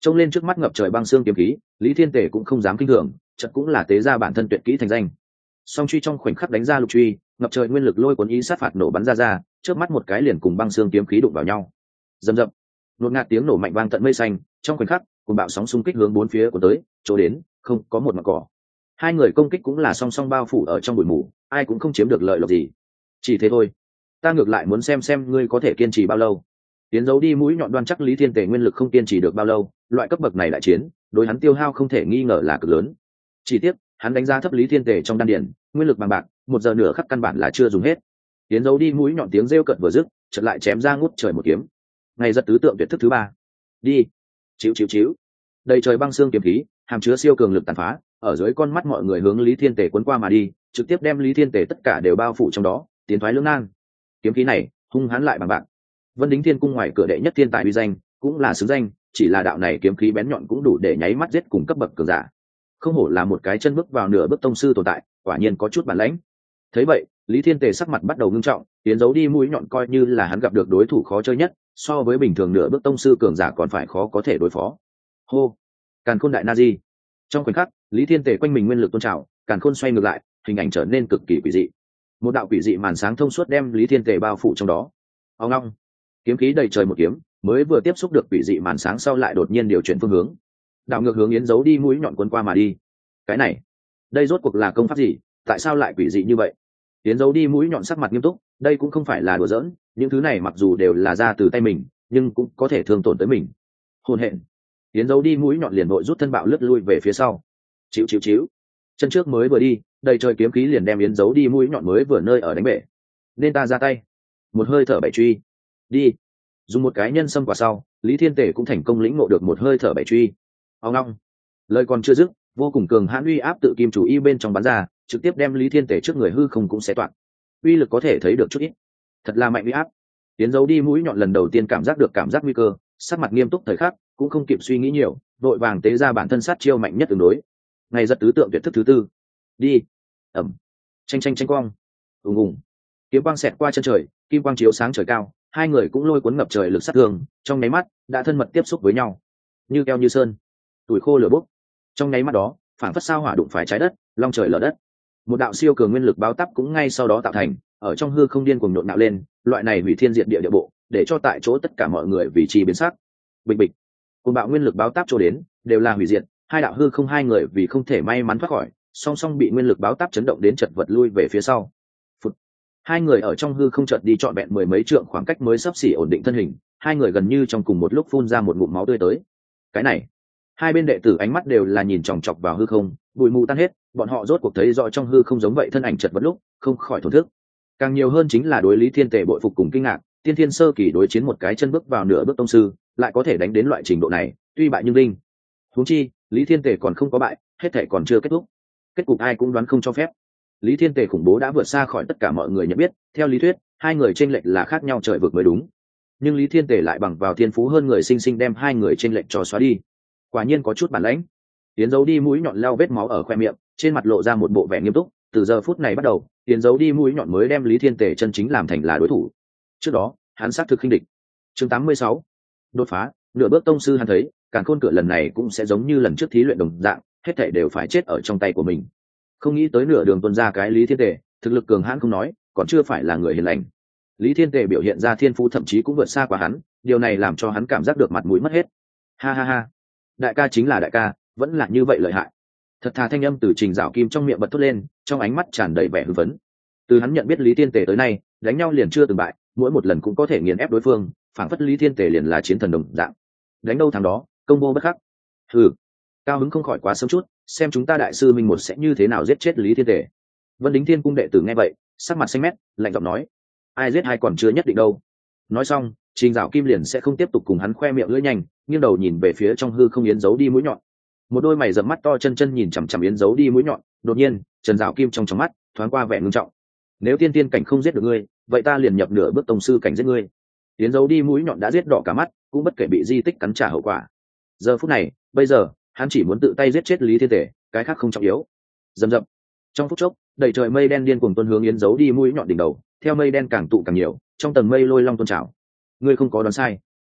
Trông lên trước mắt ngập trời băng xương kiếm khí, Lý Thiên Tề cũng không dám kinh thường, chợt cũng là tế ra bản thân tuyệt kỹ thành danh. Song truy trong khoảnh khắc đánh ra lục truy, ngập trời nguyên lực lôi cuốn ý sát phạt nổ bắn ra, trước mắt một cái liền cùng băng xương kiếm khí đụng vào nhau. Rầm rập, đột ngạt tiếng nổ mạnh vang tận mây xanh, trong khoảnh khắc, cùng bạo sóng xung kích hướng bốn phía của tới, chỗ đến, không có một mảng cỏ. Hai người công kích cũng là song song bao phủ ở trong bụi mù, ai cũng không chiếm được lợi lộc gì. Chỉ thế thôi, ta ngược lại muốn xem ngươi có thể kiên trì bao lâu. Tiến giấu đi mũi nhọn đoan chắc Lý Thiên Tề nguyên lực không kiên trì được bao lâu, loại cấp bậc này đại chiến, đối hắn tiêu hao không thể nghi ngờ là cực lớn. Chỉ tiếc, hắn đánh giá thấp Lý Thiên Tề trong đan điền, nguyên lực bằng bạc, 1 giờ nửa khắc căn bản là chưa dùng hết. Tiến giấu đi mũi nhọn tiếng rêu cận vừa dứt, chợt lại chém ra ngút trời một kiếm. Ngày giật tứ tượng tuyệt thức thứ 3. Đi. Chíu. Đầy trời băng xương kiếm khí, hàm chứa siêu cường lực tàn phá, ở dưới con mắt mọi người hướng Lý Thiên Tề cuốn qua mà đi, trực tiếp đem Lý Thiên Tề tất cả đều bao phủ trong đó, tiến thoái lưỡng nan. Kiếm khí này, hung hãn lại bằng bạc. Vân Đính Thiên cung ngoài cửa đệ nhất thiên tài uy danh, cũng là xứng danh, chỉ là đạo này kiếm khí bén nhọn cũng đủ để nháy mắt giết cùng cấp bậc cường giả. Không hổ là một cái chân bước vào nửa bước tông sư tồn tại, quả nhiên có chút bản lãnh. Thấy vậy, Lý Thiên Tề sắc mặt bắt đầu ngưng trọng, tiến giấu đi mũi nhọn coi như là hắn gặp được đối thủ khó chơi nhất, so với bình thường nửa bước tông sư cường giả còn phải khó có thể đối phó. Hô, Càn Khôn đại na di. Trong khoảnh khắc, Lý Thiên Tề quanh mình nguyên lực tôn trào, Càn Khôn xoay ngược lại, hình ảnh trở nên cực kỳ quỷ dị. Một đạo quỷ dị màn sáng thông suốt đem Lý Thiên Tề bao phủ trong đó. Ông long, kiếm khí đầy trời một kiếm, mới vừa tiếp xúc được quỷ dị màn sáng sau lại đột nhiên điều chuyển phương hướng, đảo ngược hướng yến giấu đi mũi nhọn cuốn qua mà đi. Cái này, đây rốt cuộc là công pháp gì, tại sao lại quỷ dị như vậy? Yến giấu đi mũi nhọn sắc mặt nghiêm túc, đây cũng không phải là đùa giỡn, những thứ này mặc dù đều là ra từ tay mình, nhưng cũng có thể thương tổn tới mình. Hồn hện. Yến giấu đi mũi nhọn liền vội rút thân bạo lướt lui về phía sau. Chíu. Chân trước mới vừa đi, đầy trời kiếm khí liền đem yến giấu đi mũi nhọn mới vừa nơi ở đánh bể. Nên ta ra tay. Một hơi thở bảy truy. Đi. Dùng một cái nhân xâm quả sau, Lý Thiên Tề cũng thành công lĩnh ngộ được một hơi thở bảy truy. Ông long. Lời còn chưa dứt, vô cùng cường hãn uy áp tự kim chủ y bên trong bắn ra, trực tiếp đem Lý Thiên Tề trước người hư không cũng xé toạc. Uy lực có thể thấy được chút ít, thật là mạnh uy áp. Tiến giấu đi mũi nhọn lần đầu tiên cảm giác được cảm giác nguy cơ, sắc mặt nghiêm túc thời khắc, cũng không kịp suy nghĩ nhiều, vội vàng tế ra bản thân sát chiêu mạnh nhất tương đối. Ngày giật tứ tượng tuyệt thức thứ 4. Đi. Ẩm. Tranh quang. Ùng. Kiếm quang xẹt qua chân trời, kim quang chiếu sáng trời cao, hai người cũng lôi cuốn ngập trời lực sát thương, trong nháy mắt đã thân mật tiếp xúc với nhau, như keo như sơn, tuổi khô lửa bốc. Trong nháy mắt đó, phản phất sao hỏa đụng phải trái đất, long trời lở đất. Một đạo siêu cường nguyên lực báo táp cũng ngay sau đó tạo thành, ở trong hư không điên cuồng nhộn nhạo lên, loại này hủy thiên diệt địa địa bộ, để cho tại chỗ tất cả mọi người vì chi biến sắc. Bịch. Cùng bạo nguyên lực báo táp trôi đến, đều là hủy diệt, hai đạo hư không hai người vì không thể may mắn thoát khỏi, song song bị nguyên lực báo táp chấn động đến chật vật lui về phía sau. Hai người ở trong hư không chợt đi trọn vẹn 10 mấy trượng khoảng cách mới sắp xỉ ổn định thân hình, hai người gần như trong cùng một lúc phun ra một ngụm máu tươi tới. Cái này, hai bên đệ tử ánh mắt đều là nhìn chòng chọc vào hư không, bụi mù tan hết, bọn họ rốt cuộc thấy rõ trong hư không giống vậy thân ảnh chật vật lúc, không khỏi thổn thức. Càng nhiều hơn chính là đối Lý Thiên Tề bội phục cùng kinh ngạc, tiên thiên sơ kỳ đối chiến một cái chân bước vào nửa bước tông sư, lại có thể đánh đến loại trình độ này, tuy bại nhưng linh. Huống chi, Lý Thiên Tề còn không có bại, hết thể còn chưa kết thúc. Kết cục ai cũng đoán không cho phép. Lý Thiên Tề khủng bố đã vượt xa khỏi tất cả mọi người nhận biết, theo lý thuyết, hai người chênh lệch là khác nhau trời vực mới đúng. Nhưng Lý Thiên Tề lại bằng vào thiên phú hơn người sinh sinh đem hai người chênh lệch cho xóa đi. Quả nhiên có chút bản lãnh. Tiến giấu đi mũi nhọn leo vết máu ở khoe miệng, trên mặt lộ ra một bộ vẻ nghiêm túc, từ giờ phút này bắt đầu, Tiến giấu đi mũi nhọn mới đem Lý Thiên Tề chân chính làm thành là đối thủ. Trước đó, hắn xác thực khinh địch. Chương 86. Đột phá, nửa bước tông sư hắn thấy, Càn Khôn cửa lần này cũng sẽ giống như lần trước thí luyện đồng dạng, hết thảy đều phải chết ở trong tay của mình. Không nghĩ tới nửa đường tuôn ra cái Lý Thiên Tề, thực lực cường hãn không nói, còn chưa phải là người hiền lành. Lý Thiên Tề biểu hiện ra thiên phú thậm chí cũng vượt xa qua hắn, điều này làm cho hắn cảm giác được mặt mũi mất hết. Ha, đại ca chính là đại ca, vẫn là như vậy lợi hại. Thật thà thanh âm từ Trình Dạo Kim trong miệng bật thốt lên, trong ánh mắt tràn đầy vẻ hưng phấn. Từ hắn nhận biết Lý Thiên Tề tới nay, đánh nhau liền chưa từng bại, mỗi một lần cũng có thể nghiền ép đối phương, phảng phất Lý Thiên Tề liền là chiến thần đồng dạng. Đánh đâu thắng đó, công vô bất khắc. Cao hứng không khỏi quá sớm chút, xem chúng ta đại sư minh một sẽ như thế nào giết chết Lý Thiên Tề. Vân Đính Thiên cung đệ tử nghe vậy, sắc mặt xanh mét, lạnh giọng nói: ai giết ai còn chưa nhất định đâu. Nói xong, Trình Dạo Kim liền sẽ không tiếp tục cùng hắn khoe miệng lưỡi nhanh, nghiêng đầu nhìn về phía trong hư không yến giấu đi mũi nhọn. Một đôi mày rậm mắt to chân nhìn chằm chằm yến giấu đi mũi nhọn, đột nhiên, Trần Dạo Kim trong mắt thoáng qua vẻ ngưng trọng. Nếu tiên tiên cảnh không giết được ngươi, vậy ta liền nhập nửa bước tông sư cảnh giết ngươi. Yến giấu đi mũi nhọn đã giết đỏ cả mắt, cũng bất kể bị di tích cắn trả hậu quả. Giờ phút này, bây giờ, hắn chỉ muốn tự tay giết chết Lý Thiên Tề, cái khác không trọng yếu. Rầm rầm. Trong phút chốc, đầy trời mây đen điên cuồng tuôn hướng yến giấu đi mũi nhọn đỉnh đầu, theo mây đen càng tụ càng nhiều, trong tầng mây lôi long tuôn trào. Ngươi không có đoán sai,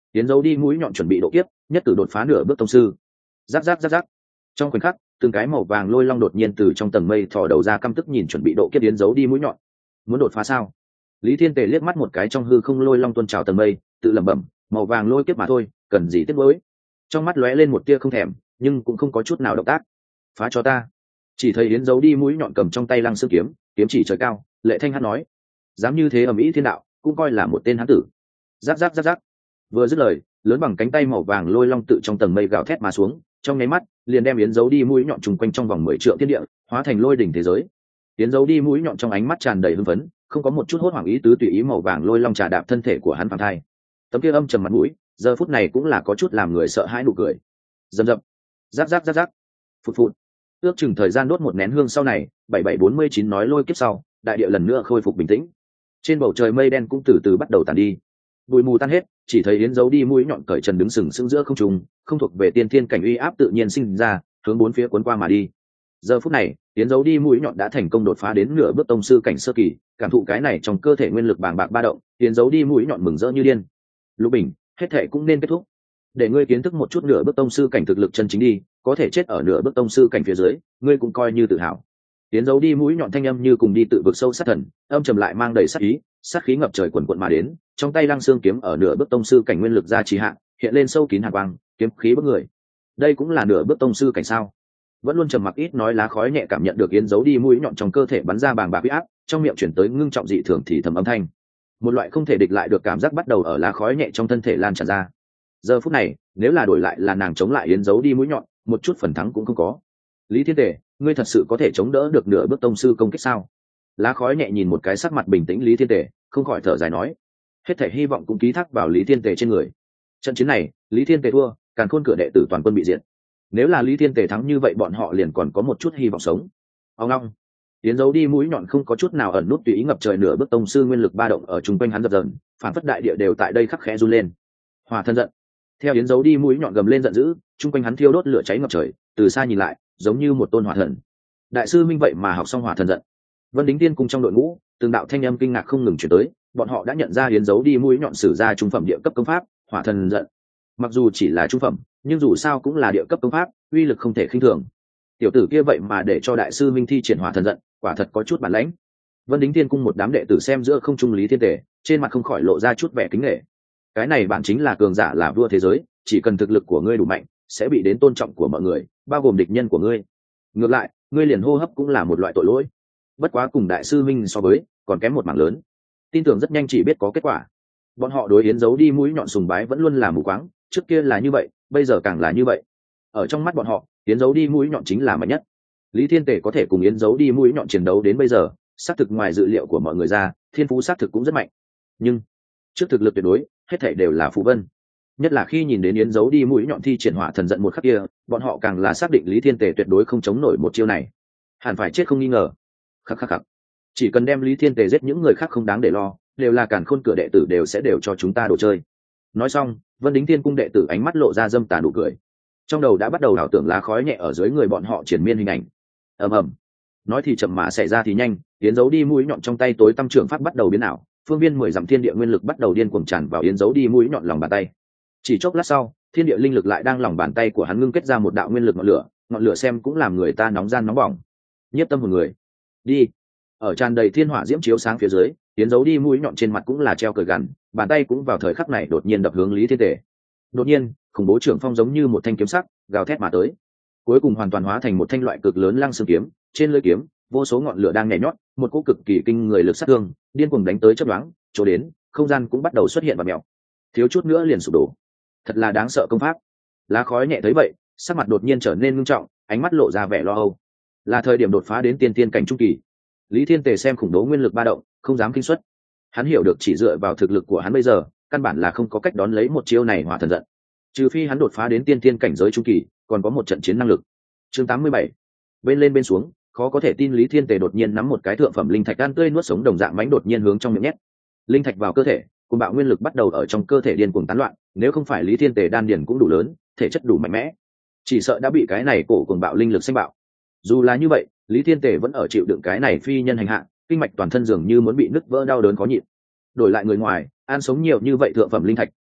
Tiến giấu đi mũi nhọn chuẩn bị độ kiếp, nhất cử đột phá nửa bước tông sư. Rắc rắc rắc rắc. Trong khoảnh khắc, từng cái màu vàng lôi long đột nhiên từ trong tầng mây thò đầu ra, căm tức nhìn chuẩn bị độ kiếp tiến giấu đi mũi nhọn. Muốn đột phá sao? Lý Thiên Tề liếc mắt một cái trong hư không lôi long tuôn trào tầng mây, tự lẩm bẩm, màu vàng lôi kiếp mà thôi, cần gì tiếc nuối. Trong mắt lóe lên một tia không thèm, nhưng cũng không có chút nào động tác. Phá cho ta. Chỉ thấy yến giấu đi mũi nhọn cầm trong tay lăng xương kiếm, kiếm chỉ trời cao, lệ thanh hát nói, dám như thế ầm ĩ thiên đạo, cũng coi là một tên hán tử. Giáp giáp giáp giáp. Vừa dứt lời, lớn bằng cánh tay màu vàng lôi long tự trong tầng mây gào thét mà xuống, trong nháy mắt liền đem yến giấu đi mũi nhọn trùng quanh trong vòng 10 triệu thiên địa, hóa thành lôi đỉnh thế giới. Yến giấu đi mũi nhọn trong ánh mắt tràn đầy hưng phấn, không có một chút hốt hoảng, ý tứ tùy ý màu vàng lôi long trà đạp thân thể của hắn phàm thai. Tấm kia âm trầm mặt mũi, giờ phút này cũng là có chút làm người sợ hãi nụ cười. Dầm dập, giáp giáp giáp giáp, phụt phụt. Ước chừng thời gian đốt một nén hương sau này, 7749 nói lôi kiếp sau, đại địa lần nữa khôi phục bình tĩnh. Trên bầu trời mây đen cũng từ từ bắt đầu tàn đi, bụi mù tan hết, chỉ thấy yến giấu đi mũi nhọn cởi trần đứng sừng sững giữa không trung, không thuộc về tiên thiên cảnh uy áp tự nhiên sinh ra, hướng bốn phía cuốn qua mà đi. Giờ phút này, yến giấu đi mũi nhọn đã thành công đột phá đến nửa bước tông sư cảnh sơ kỳ, cảm thụ cái này trong cơ thể nguyên lực bàng bạc ba động, yến giấu đi mũi nhọn mừng rỡ như điên. Lục Bình, hết thệ cũng nên kết thúc, để ngươi kiến thức một chút nửa bước tông sư cảnh thực lực chân chính đi, có thể chết ở nửa bước tông sư cảnh phía dưới, ngươi cũng coi như tự hào. Yến giấu đi mũi nhọn thanh âm như cùng đi tự vực sâu sát thần, âm trầm lại mang đầy sát ý, sát khí ngập trời quần quận mà đến, trong tay lăng xương kiếm ở nửa bước tông sư cảnh nguyên lực ra trì hạ, hiện lên sâu kín hàn quang, kiếm khí bức người. Đây cũng là nửa bước tông sư cảnh sao? Vẫn luôn trầm mặc ít nói lá khói nhẹ cảm nhận được yến giấu đi mũi nhọn trong cơ thể bắn ra bàng bạc uy áp, trong miệng chuyển tới ngưng trọng dị thường thì thầm âm thanh. Một loại không thể địch lại được cảm giác bắt đầu ở lá khói nhẹ trong thân thể lan tràn ra. Giờ phút này, nếu là đổi lại là nàng chống lại yến giấu đi mũi nhọn, một chút phần thắng cũng không có. Lý Thiên Tề, ngươi thật sự có thể chống đỡ được nửa bước tông sư công kích sao? Lá khói nhẹ nhìn một cái sắc mặt bình tĩnh Lý Thiên Tề, không khỏi thở dài nói, hết thảy hy vọng cũng ký thác vào Lý Thiên Tề trên người. Trận chiến này, Lý Thiên Tề thua, càn khôn cửa đệ tử toàn quân bị diệt. Nếu là Lý Thiên Tề thắng như vậy, bọn họ liền còn có một chút hy vọng sống. Ông long, tiến giấu đi mũi nhọn không có chút nào ẩn nút, tùy ý ngập trời nửa bước tông sư nguyên lực ba động ở chung quanh hắn dập dờn, phản phất đại địa đều tại đây khắc khẽ run lên. Hỏa thân giận. Theo yến giấu đi mũi nhọn gầm lên giận dữ, chung quanh hắn thiêu đốt lửa cháy ngập trời, từ xa nhìn lại, giống như một tôn hỏa thần. Đại sư minh vậy mà học xong hỏa thần giận. Vân Đính Tiên cùng trong đội ngũ, từng đạo thanh âm kinh ngạc không ngừng truyền tới, bọn họ đã nhận ra yến giấu đi mũi nhọn sử ra trung phẩm địa cấp công pháp, hỏa thần giận. Mặc dù chỉ là trung phẩm, nhưng dù sao cũng là địa cấp công pháp, uy lực không thể khinh thường. Tiểu tử kia vậy mà để cho đại sư minh thi triển hỏa thần giận, quả thật có chút bản lãnh. Vân Đính Tiên cung một đám đệ tử xem giữa không trung Lý Thiên Tề, trên mặt không khỏi lộ ra chút vẻ kính nể. Cái này bạn chính là cường giả là vua thế giới, chỉ cần thực lực của ngươi đủ mạnh, sẽ bị đến tôn trọng của mọi người, bao gồm địch nhân của ngươi. Ngược lại, ngươi liền hô hấp cũng là một loại tội lỗi. Bất quá cùng đại sư minh so với, còn kém một mảng lớn. Tin tưởng rất nhanh chỉ biết có kết quả. Bọn họ đối yến giấu đi mũi nhọn sùng bái vẫn luôn là mù quáng, trước kia là như vậy, bây giờ càng là như vậy. Ở trong mắt bọn họ, yến giấu đi mũi nhọn chính là mạnh nhất. Lý Thiên Tề có thể cùng yến giấu đi mũi nhọn chiến đấu đến bây giờ, xác thực ngoài dự liệu của mọi người ra, thiên phú xác thực cũng rất mạnh. Nhưng trước thực lực tuyệt đối, hết thảy đều là phù vân. Nhất là khi nhìn đến yến giấu đi mũi nhọn thi triển hỏa thần giận một khắc kia, bọn họ càng là xác định Lý Thiên Tề tuyệt đối không chống nổi một chiêu này, hẳn phải chết không nghi ngờ. Khắc khắc khắc. Chỉ cần đem Lý Thiên Tề giết, những người khác không đáng để lo, đều là càn khôn cửa đệ tử, đều sẽ đều cho chúng ta đồ chơi. Nói xong, Vân Đính Thiên cung đệ tử ánh mắt lộ ra dâm tà nụ cười, trong đầu đã bắt đầu ảo tưởng lá khói nhẹ ở dưới người bọn họ triển miên hình ảnh. Ầm ầm. Nói thì chậm mà xảy ra thì nhanh, yến giấu đi mũi nhọn trong tay tối tâm trưởng pháp bắt đầu biến ảo, phương viên 10 dặm thiên địa nguyên lực bắt đầu điên cuồng tràn vào yến giấu đi mũi nhọn lòng bàn tay. Chỉ chốc lát sau, thiên địa linh lực lại đang lòng bàn tay của hắn ngưng kết ra một đạo nguyên lực ngọn lửa xem cũng làm người ta nóng ran nóng bỏng. Nhiếp tâm hồn người. Đi. Ở tràn đầy thiên hỏa diễm chiếu sáng phía dưới, yến giấu đi mũi nhọn trên mặt cũng là treo cười gằn, bàn tay cũng vào thời khắc này đột nhiên đập hướng Lý Thiên Tề. Đột nhiên, khủng bố trưởng phong giống như một thanh kiếm sắc gào thét mà tới, cuối cùng hoàn toàn hóa thành một thanh loại cực lớn lăng xương kiếm, trên lưỡi kiếm vô số ngọn lửa đang nhảy nhót, một cỗ cực kỳ kinh người lực sát thương điên cuồng đánh tới chớp nhoáng, chỗ đến không gian cũng bắt đầu xuất hiện và mèo, thiếu chút nữa liền sụp đổ. Thật là đáng sợ công pháp. Lá khói nhẹ thấy vậy, sắc mặt đột nhiên trở nên ngưng trọng, ánh mắt lộ ra vẻ lo âu. Là thời điểm đột phá đến tiên tiên cảnh trung kỳ. Lý Thiên Tề xem khủng bố nguyên lực ba động, không dám kinh xuất. Hắn hiểu được chỉ dựa vào thực lực của hắn bây giờ, căn bản là không có cách đón lấy một chiêu này hỏa thần giận. Trừ phi hắn đột phá đến tiên tiên cảnh giới trung kỳ, còn có một trận chiến năng lực. Chương 87. Bên lên bên xuống, khó có thể tin Lý Thiên Tề đột nhiên nắm một cái thượng phẩm linh thạch ăn tươi nuốt sống đồng dạng mãnh đột nhiên hướng trong miệng nhét. Linh thạch vào cơ thể, cùng bạo nguyên lực bắt đầu ở trong cơ thể điên cuồng tán loạn, nếu không phải Lý Thiên Tề đan điền cũng đủ lớn, thể chất đủ mạnh mẽ, chỉ sợ đã bị cái này cổ cuồng bạo linh lực xanh bạo. Dù là như vậy, Lý Thiên Tề vẫn ở chịu đựng cái này phi nhân hành hạ, kinh mạch toàn thân dường như muốn bị nứt vỡ đau đớn khó nhịn. Đổi lại người ngoài, ăn sống nhiều như vậy thượng phẩm linh thạch,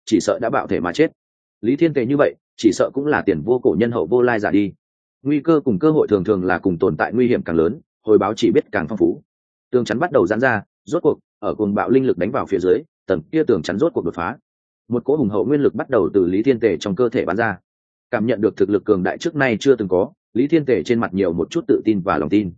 chỉ sợ đã bạo thể mà chết. Lý Thiên Tề như vậy chỉ sợ cũng là tiền vô cổ nhân hậu vô lai giả đi. Nguy cơ cùng cơ hội thường thường là cùng tồn tại, nguy hiểm càng lớn hồi báo chỉ biết càng phong phú. Tường chắn bắt đầu giãn ra, rốt cuộc ở cùng bạo linh lực đánh vào phía dưới, tầng kia tường chắn rốt cuộc đột phá. Một cỗ hùng hậu nguyên lực bắt đầu từ Lý Thiên Tề trong cơ thể bắn ra. Cảm nhận được thực lực cường đại trước nay chưa từng có, Lý Thiên Tề trên mặt nhiều một chút tự tin và lòng tin.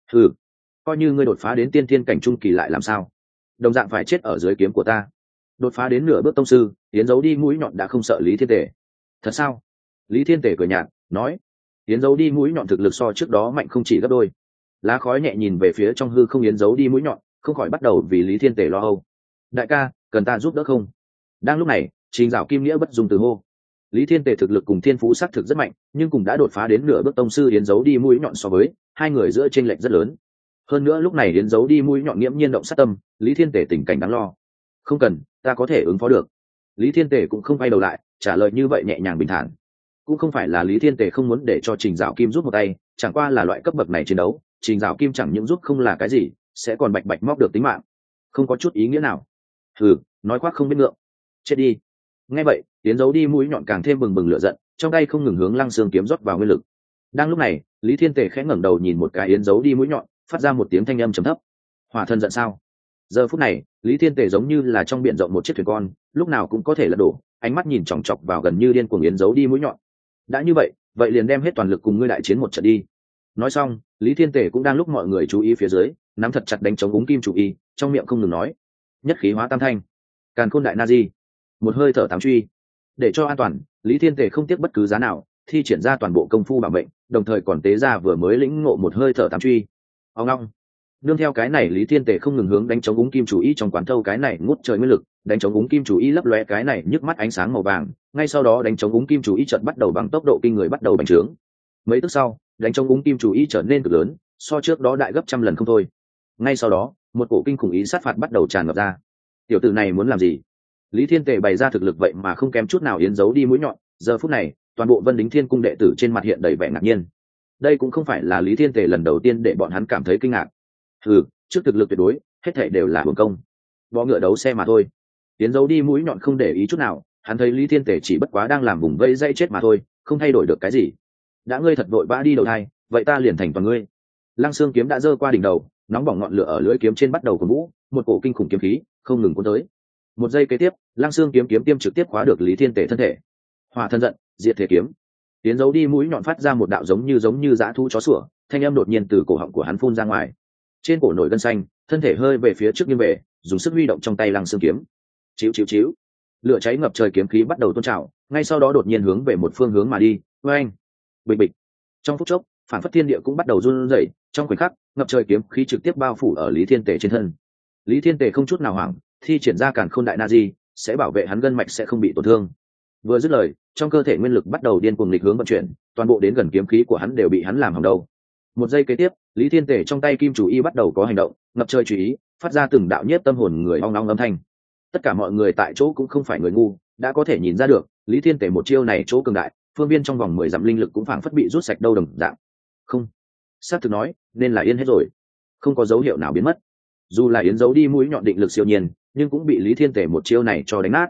Coi như ngươi đột phá đến tiên thiên cảnh trung kỳ lại làm sao, đồng dạng phải chết ở dưới kiếm của ta. Đột phá đến nửa bước tông sư, tiến giấu đi mũi nhọn đã không sợ Lý Thiên Tề. Thật sao? Lý Thiên Tề cười nhạt nói, tiến giấu đi mũi nhọn thực lực so trước đó mạnh không chỉ gấp đôi. Lá khói nhẹ nhìn về phía trong hư không yến giấu đi mũi nhọn, không khỏi bắt đầu vì Lý Thiên Tề lo âu. Đại ca, cần ta giúp đỡ không? Đang lúc này, Trình Dạo Kim Nghĩa bất dùng từ hô. Lý Thiên Tề thực lực cùng thiên phú xác thực rất mạnh, nhưng cũng đã đột phá đến nửa bước tông sư, yến giấu đi mũi nhọn so với hai người giữa chênh lệch rất lớn. Hơn nữa lúc này yến giấu đi mũi nhọn nghiễm nhiên động sát tâm, Lý Thiên Tề tình cảnh đáng lo. Không cần, ta có thể ứng phó được. Lý Thiên Tề cũng không quay đầu lại, trả lời như vậy nhẹ nhàng bình thản. Cũng không phải là Lý Thiên Tề không muốn để cho Trình Dạo Kim giúp một tay, chẳng qua là loại cấp bậc này chiến đấu, Trình Dạo Kim chẳng những giúp không là cái gì, sẽ còn bạch bạch móc được tính mạng, không có chút ý nghĩa nào. Nói khoác không biết ngượng, chết đi. Nghe vậy, tiến giấu đi mũi nhọn càng thêm bừng bừng lửa giận, trong tay không ngừng hướng Lăng Xương kiếm rót vào nguyên lực. Đang lúc này, Lý Thiên Tề khẽ ngẩng đầu nhìn một cái yến giấu đi mũi nhọn, phát ra một tiếng thanh âm trầm thấp. Hỏa thân giận sao? Giờ phút này, Lý Thiên Tề giống như là trong biển rộng một chiếc thuyền con, lúc nào cũng có thể lật đổ, ánh mắt nhìn chòng chọc vào gần như điên cuồng yến giấu đi mũi nhọn. Đã như vậy, vậy liền đem hết toàn lực cùng ngươi đại chiến một trận đi. Nói xong, Lý Thiên Tề cũng đang lúc mọi người chú ý phía dưới, nắm thật chặt đánh chống úng kim chủ y, trong miệng không ngừng nói: nhất khí hóa tam thanh, càn khôn đại na di, một hơi thở tám truy. Để cho an toàn, Lý Thiên Tề không tiếc bất cứ giá nào thi triển ra toàn bộ công phu bảo mệnh, đồng thời còn tế ra vừa mới lĩnh ngộ một hơi thở tám truy. Ông long, nương theo cái này, Lý Thiên Tề không ngừng hướng đánh chống úng kim chủ y trong quán thâu cái này ngút trời nguyên lực, đánh chống úng kim chủ y lấp lóe cái này nhức mắt ánh sáng màu vàng, ngay sau đó đánh chống úng kim chủ y chợt bắt đầu bằng tốc độ kinh người bắt đầu bành trướng. Mấy tức sau, đánh chống úng kim chủ y trở nên cực lớn, so trước đó đại gấp trăm lần không thôi. Ngay sau đó, một cổ kinh khủng ý sát phạt bắt đầu tràn ngập ra. Tiểu tử này muốn làm gì? Lý Thiên Tề bày ra thực lực vậy mà không kém chút nào yến giấu đi mũi nhọn. Giờ phút này, toàn bộ Vân Đính Thiên Cung đệ tử trên mặt hiện đầy vẻ ngạc nhiên. Đây cũng không phải là Lý Thiên Tề lần đầu tiên để bọn hắn cảm thấy kinh ngạc. Trước thực lực tuyệt đối, hết thảy đều là hưởng công, bọ ngựa đấu xe mà thôi. Yến giấu đi mũi nhọn không để ý chút nào, hắn thấy Lý Thiên Tề chỉ bất quá đang làm vùng vây dây chết mà thôi, không thay đổi được cái gì. Đã ngươi thật vội vã đi đầu thai, vậy ta liền thành toàn ngươi. Lăng Xương kiếm đã giơ qua đỉnh đầu, nóng bỏng ngọn lửa ở lưỡi kiếm trên bắt đầu cuồn vũ, một cổ kinh khủng kiếm khí không ngừng cuốn tới. Một giây kế tiếp, Lăng Xương kiếm kiếm tiêm trực tiếp khóa được Lý Thiên Tề thân thể. Hỏa thân giận, diệt thể kiếm. Tiến giấu đi mũi nhọn phát ra một đạo giống như dã thú chó sủa, thanh âm đột nhiên từ cổ họng của hắn phun ra ngoài. Trên cổ nổi gân xanh, thân thể hơi về phía trước nghiêng về, dùng sức huy động trong tay Lăng Xương kiếm. Chíu. Lửa cháy ngập trời kiếm khí bắt đầu tôn trào, ngay sau đó đột nhiên hướng về một phương hướng mà đi. Oeng, bịch bịch. Trong phút chốc, phản phất thiên địa cũng bắt đầu run rẩy, trong khoảnh khắc, ngập trời kiếm khí trực tiếp bao phủ ở Lý Thiên Tề trên thân. Lý Thiên Tề không chút nào hoảng, thi triển ra càn khôn đại na di, sẽ bảo vệ hắn gân mạch sẽ không bị tổn thương. Vừa dứt lời, trong cơ thể nguyên lực bắt đầu điên cuồng nghịch hướng vận chuyển, toàn bộ đến gần kiếm khí của hắn đều bị hắn làm hỏng đầu. Một giây kế tiếp, Lý Thiên Tề trong tay kim chủ y bắt đầu có hành động, ngập trời chú ý, phát ra từng đạo nhiếp tâm hồn người ong ong âm thanh. Tất cả mọi người tại chỗ cũng không phải người ngu, đã có thể nhìn ra được, Lý Thiên Tề một chiêu này chỗ cường đại, phương viên trong vòng 10 dặm linh lực cũng phảng phất bị rút sạch đâu đồng dạng. Không, sát thực nói, nên là yên hết rồi, không có dấu hiệu nào biến mất. Dù là yến giấu đi mũi nhọn định lực siêu nhiên, nhưng cũng bị Lý Thiên Tề một chiêu này cho đánh nát.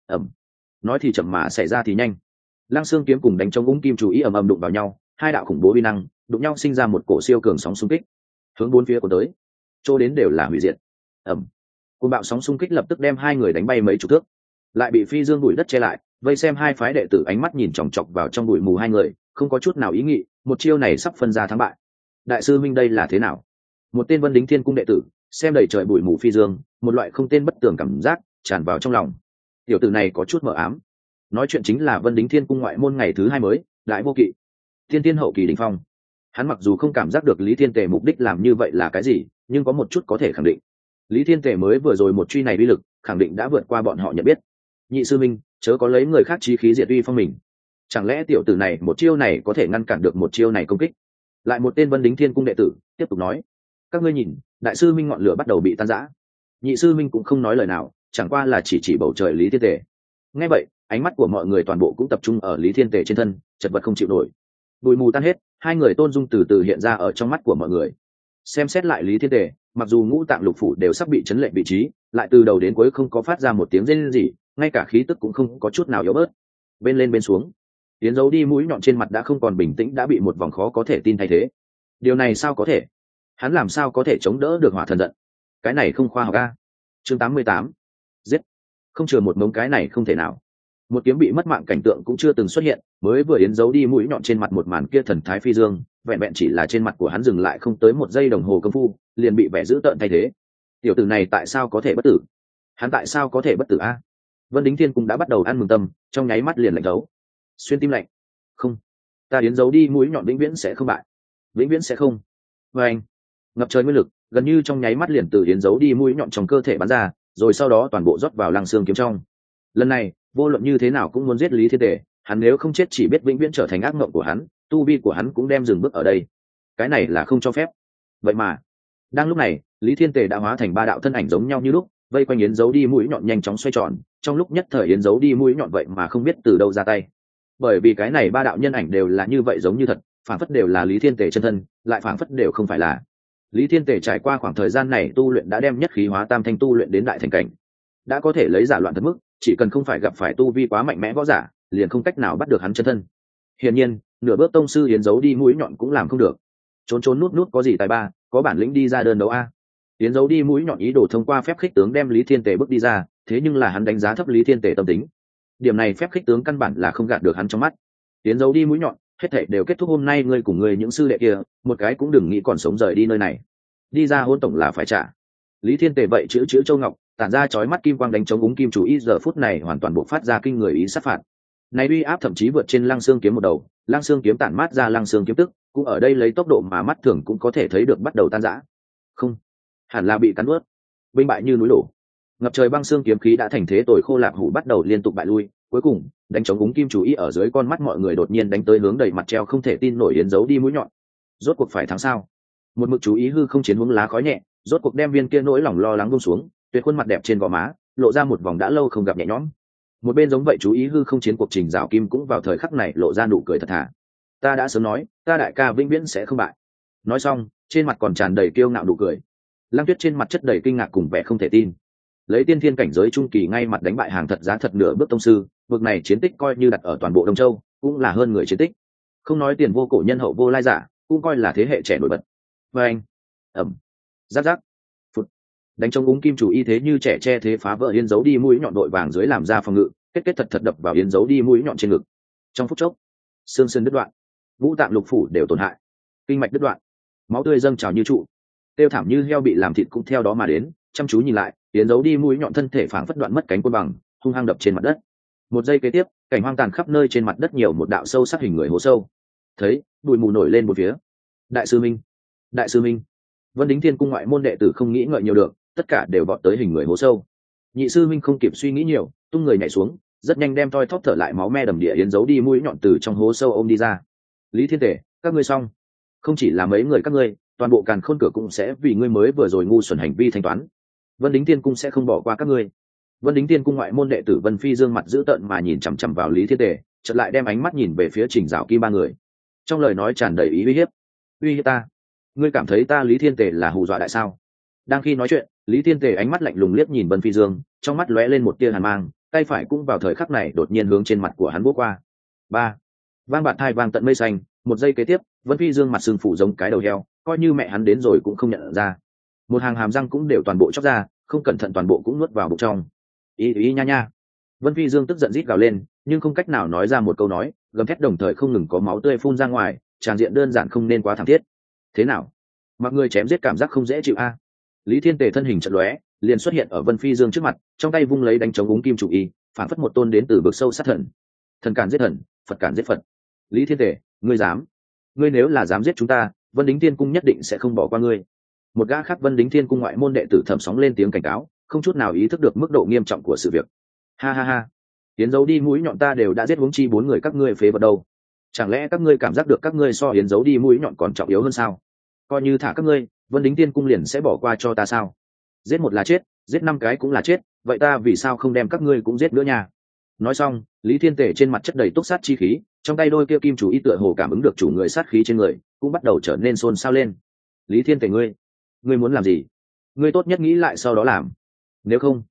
Nói thì chậm mà xảy ra thì nhanh. Lăng Xương kiếm cùng đánh chống úng kim chủ ý ầm ầm đụng vào nhau, hai đạo khủng bố uy năng đụng nhau sinh ra một cổ siêu cường sóng xung kích, hướng bốn phía của tới, chỗ đến đều là hủy diệt. Cuồng bạo sóng xung kích lập tức đem hai người đánh bay mấy chục thước, lại bị phi dương bụi đất che lại. Vây xem hai phái đệ tử ánh mắt nhìn chòng chọc vào trong bụi mù hai người, không có chút nào ý nghĩ, một chiêu này sắp phân ra thắng bại. Đại sư minh đây là thế nào? Một tên Vân Đính Thiên Cung đệ tử xem đầy trời bụi mù phi dương, một loại không tên bất tường cảm giác tràn vào trong lòng. Tiểu tử này có chút mờ ám. Nói chuyện chính là Vân Đính Thiên Cung ngoại môn ngày thứ 2 mới, đại vô kỵ, tiên hậu kỳ đỉnh phong. Hắn mặc dù không cảm giác được Lý Thiên Tề mục đích làm như vậy là cái gì, nhưng có một chút có thể khẳng định, Lý Thiên Tề mới vừa rồi một truy này uy lực, khẳng định đã vượt qua bọn họ nhận biết. Nhị sư minh, chớ có lấy người khác chí khí diệt uy phong mình. Chẳng lẽ tiểu tử này một chiêu này có thể ngăn cản được một chiêu này công kích? Lại một tên Vân Đính Thiên Cung đệ tử tiếp tục nói: các ngươi nhìn, đại sư minh ngọn lửa bắt đầu bị tan rã. Nhị sư minh cũng không nói lời nào, chẳng qua là chỉ bầu trời Lý Thiên Tề. Nghe vậy, ánh mắt của mọi người toàn bộ cũng tập trung ở Lý Thiên Tề trên thân, chật vật không chịu nổi. Bụi mù tan hết, hai người tôn dung từ từ hiện ra ở trong mắt của mọi người. Xem xét lại Lý Thiên Tề, mặc dù ngũ tạng lục phủ đều sắp bị chấn lệnh vị trí, lại từ đầu đến cuối không có phát ra một tiếng rên rỉ, ngay cả khí tức cũng không có chút nào yếu bớt. Bên lên bên xuống, Yến Dấu Đi mũi nhọn trên mặt đã không còn bình tĩnh, đã bị một vòng khó có thể tin thay thế. Điều này sao có thể? Hắn làm sao có thể chống đỡ được hỏa thần giận? Cái này không khoa học a. Chương 88. Giết. Không chừa một mống, cái này không thể nào. Một kiếm bị mất mạng cảnh tượng cũng chưa từng xuất hiện, mới vừa Yến Dấu Đi mũi nhọn trên mặt một màn kia thần thái phi dương, vẹn vẹn chỉ là trên mặt của hắn dừng lại không tới một giây đồng hồ công phu, liền bị vẻ dữ tợn thay thế. Tiểu tử này tại sao có thể bất tử? Hắn tại sao có thể bất tử a? Vân Đính Thiên cũng đã bắt đầu ăn mừng tâm, trong nháy mắt liền lạnh thấu. Xuyên tim lạnh. Không, ta Yến Dấu Đi mũi nhọn vĩnh viễn sẽ không bại, vĩnh viễn sẽ không. Và anh, ngập trời nguyên lực gần như trong nháy mắt liền từ Yến Dấu Đi mũi nhọn trong cơ thể bắn ra, rồi sau đó toàn bộ rót vào Lăng Xương kiếm trong. Lần này vô luận như thế nào cũng muốn giết Lý Thiên Tề, hắn nếu không chết chỉ biết vĩnh viễn trở thành ác mộng của hắn, tu vi của hắn cũng đem dừng bước ở đây. Cái này là không cho phép. Vậy mà đang lúc này, Lý Thiên Tề đã hóa thành ba đạo thân ảnh giống nhau như lúc, vây quanh Yến Dấu Đi mũi nhọn nhanh chóng xoay tròn. Trong lúc nhất thời Yến Dấu Đi mũi nhọn vậy mà không biết từ đâu ra tay, bởi vì cái này ba đạo nhân ảnh đều là như vậy giống như thật, phảng phất đều là Lý Thiên Tề chân thân, lại phảng phất đều không phải là. Lý Thiên Tề trải qua khoảng thời gian này tu luyện đã đem nhất khí hóa tam thanh tu luyện đến đại thành cảnh, đã có thể lấy giả loạn thật mức, chỉ cần không phải gặp phải tu vi quá mạnh mẽ võ giả, liền không cách nào bắt được hắn chân thân. Hiển nhiên, nửa bước tông sư Yến Dấu Đi mũi nhọn cũng làm không được. Trốn trốn nút nút có gì tài ba, có bản lĩnh đi ra đơn đấu a. Yến Dấu Đi mũi nhọn ý đồ thông qua phép khích tướng đem Lý Thiên Tề bước đi ra, thế nhưng là hắn đánh giá thấp Lý Thiên Tề tâm tính. Điểm này phép khích tướng căn bản là không gạt được hắn trong mắt. Yến Dấu Đi mũi nhọn, hết thảy đều kết thúc hôm nay, ngươi cùng ngươi những sư đệ kia, một cái cũng đừng nghĩ còn sống rời đi nơi này. Đi ra hôn tổng là phải trả. Lý Thiên Tề vậy chữ châu ngọc, tản ra chói mắt kim quang đánh chống úng kim chủ ý, giờ phút này hoàn toàn bộc phát ra kinh người ý sát phạt. Này uy áp thậm chí vượt trên Lăng Xương kiếm một đầu, Lăng Xương kiếm tản mát ra Lăng Xương kiếm tức, cũng ở đây lấy tốc độ mà mắt thường cũng có thể thấy được bắt đầu tan rã. Không, hẳn là bị cắn nuốt, binh bại như núi đổ. Ngập trời băng xương kiếm khí đã thành thế tồi khô lạp hủ, bắt đầu liên tục bại lui, cuối cùng đánh chống úng kim chủ ý ở dưới con mắt mọi người đột nhiên đánh tới hướng đầy mặt treo không thể tin nổi Yến Dấu Đi mũi nhọn. Rốt cuộc phải thắng sao? Một mực chú ý hư không chiến hướng lá khói nhẹ, rốt cuộc đem viên kia nỗi lòng lo lắng buông xuống, tuyệt khuôn mặt đẹp trên gò má lộ ra một vòng đã lâu không gặp nhẹ nhõm. Một bên giống vậy chú ý hư không chiến cuộc Trình Dạo Kim cũng vào thời khắc này lộ ra nụ cười thật thà. Ta đã sớm nói, ta đại ca vĩnh viễn sẽ không bại. Nói xong, trên mặt còn tràn đầy kiêu ngạo nụ cười. Lăng Tuyết trên mặt chất đầy kinh ngạc cùng vẻ không thể tin. Lấy tiên thiên cảnh giới trung kỳ ngay mặt đánh bại hàng thật giá thật nửa bước tông sư, vực này chiến tích coi như đặt ở toàn bộ Đông Châu cũng là hơn người chiến tích. Không nói tiền vô cổ nhân hậu vô lai giả, cũng coi là thế hệ trẻ nổi bật. Và anh, ẩm, giáp giáp, phụt, đánh trong úng kim chủ y thế như trẻ che thế phá vỡ Yến Dấu Đi mũi nhọn đội vàng dưới làm ra phòng ngự, kết thật thật đập vào Yến Dấu Đi mũi nhọn trên ngực. Trong phút chốc, xương sườn đứt đoạn, ngũ tạng lục phủ đều tổn hại, kinh mạch đứt đoạn, máu tươi dâng trào như trụ, tiêu thảm như heo bị làm thịt cũng theo đó mà đến. Chăm chú nhìn lại, Yến Dấu Đi mũi nhọn thân thể phảng phất đoạn mất cánh côn bằng, hung hăng đập trên mặt đất. Một giây kế tiếp, cảnh hoang tàn khắp nơi, trên mặt đất nhiều một đạo sâu sắc hình người hố sâu. Thấy, bụi mù nổi lên một phía. Đại sư Minh, đại sư Minh. Vân Đính Thiên cung ngoại môn đệ tử không nghĩ ngợi nhiều được, tất cả đều vọt tới hình người hố sâu. Nhị sư Minh không kịp suy nghĩ nhiều, tung người nhảy xuống, rất nhanh đem toi thóp thở lại máu me đầm địa Yến Dấu Đi mũi nhọn từ trong hố sâu ôm đi ra. Lý Thiên Tề, các ngươi xong. Không chỉ là mấy người các ngươi, toàn bộ càn khôn cửa cũng sẽ vì ngươi mới vừa rồi ngu xuẩn hành vi thanh toán. Vân Đính Thiên cung sẽ không bỏ qua các ngươi. Vân Đính Thiên cung ngoại môn đệ tử Vân Phi Dương mặt dữ tợn mà nhìn chằm chằm vào Lý Thiên Tề, chợt lại đem ánh mắt nhìn về phía Trình Dạo Kim ba người. Trong lời nói tràn đầy ý uy hiếp. Uy hiếp ta? Ngươi cảm thấy ta Lý Thiên Tề là hù dọa đại sao? Đang khi nói chuyện, Lý Thiên Tề ánh mắt lạnh lùng liếc nhìn Vân Phi Dương, trong mắt lóe lên một tia hàn mang, tay phải cũng vào thời khắc này đột nhiên hướng trên mặt của hắn vỗ qua. Ba, vang bạt thai vang tận mây xanh. Một giây kế tiếp, Vân Phi Dương mặt sưng phủ giống cái đầu heo, coi như mẹ hắn đến rồi cũng không nhận ra. Một hàng hàm răng cũng đều toàn bộ chóc ra, không cẩn thận toàn bộ cũng nuốt vào bụng trong. Ý nha nha. Vân Phi Dương tức giận rít gào lên, nhưng không cách nào nói ra một câu nói, gầm thét đồng thời không ngừng có máu tươi phun ra ngoài, tràng diện đơn giản không nên quá thảm thiết. Thế nào? Mặc người chém giết cảm giác không dễ chịu a? Lý Thiên Tề thân hình chợt lóe, liền xuất hiện ở Vân Phi Dương trước mặt, trong tay vung lấy đánh chống úng kim chủ y, phản phất một tôn đến từ vực sâu sát thần. Thần cản giết thần, Phật cản giết Phật. Lý Thiên Tề, ngươi dám? Ngươi nếu là dám giết chúng ta, Vân Đính Thiên cung nhất định sẽ không bỏ qua ngươi. Một gã khác Vân Đính Thiên cung ngoại môn đệ tử thầm sóng lên tiếng cảnh cáo, không chút nào ý thức được mức độ nghiêm trọng của sự việc. Ha ha ha, Yến Dấu Đi mũi nhọn ta đều đã giết huống chi bốn người các ngươi phế vật đâu. Chẳng lẽ các ngươi cảm giác được các ngươi so Yến Dấu Đi mũi nhọn còn trọng yếu hơn sao? Coi như thả các ngươi, Vân Đính Thiên cung liền sẽ bỏ qua cho ta sao? Giết một là chết, giết năm cái cũng là chết, vậy ta vì sao không đem các ngươi cũng giết nữa nha? Nói xong, Lý Thiên Tề trên mặt chất đầy túc sát chi khí, trong tay đôi kia kim chủ y tựa hồ cảm ứng được chủ người sát khí trên người, cũng bắt đầu trở nên xôn xao lên. Lý Thiên Tề, ngươi muốn làm gì? Ngươi tốt nhất nghĩ lại sau đó làm. Nếu không,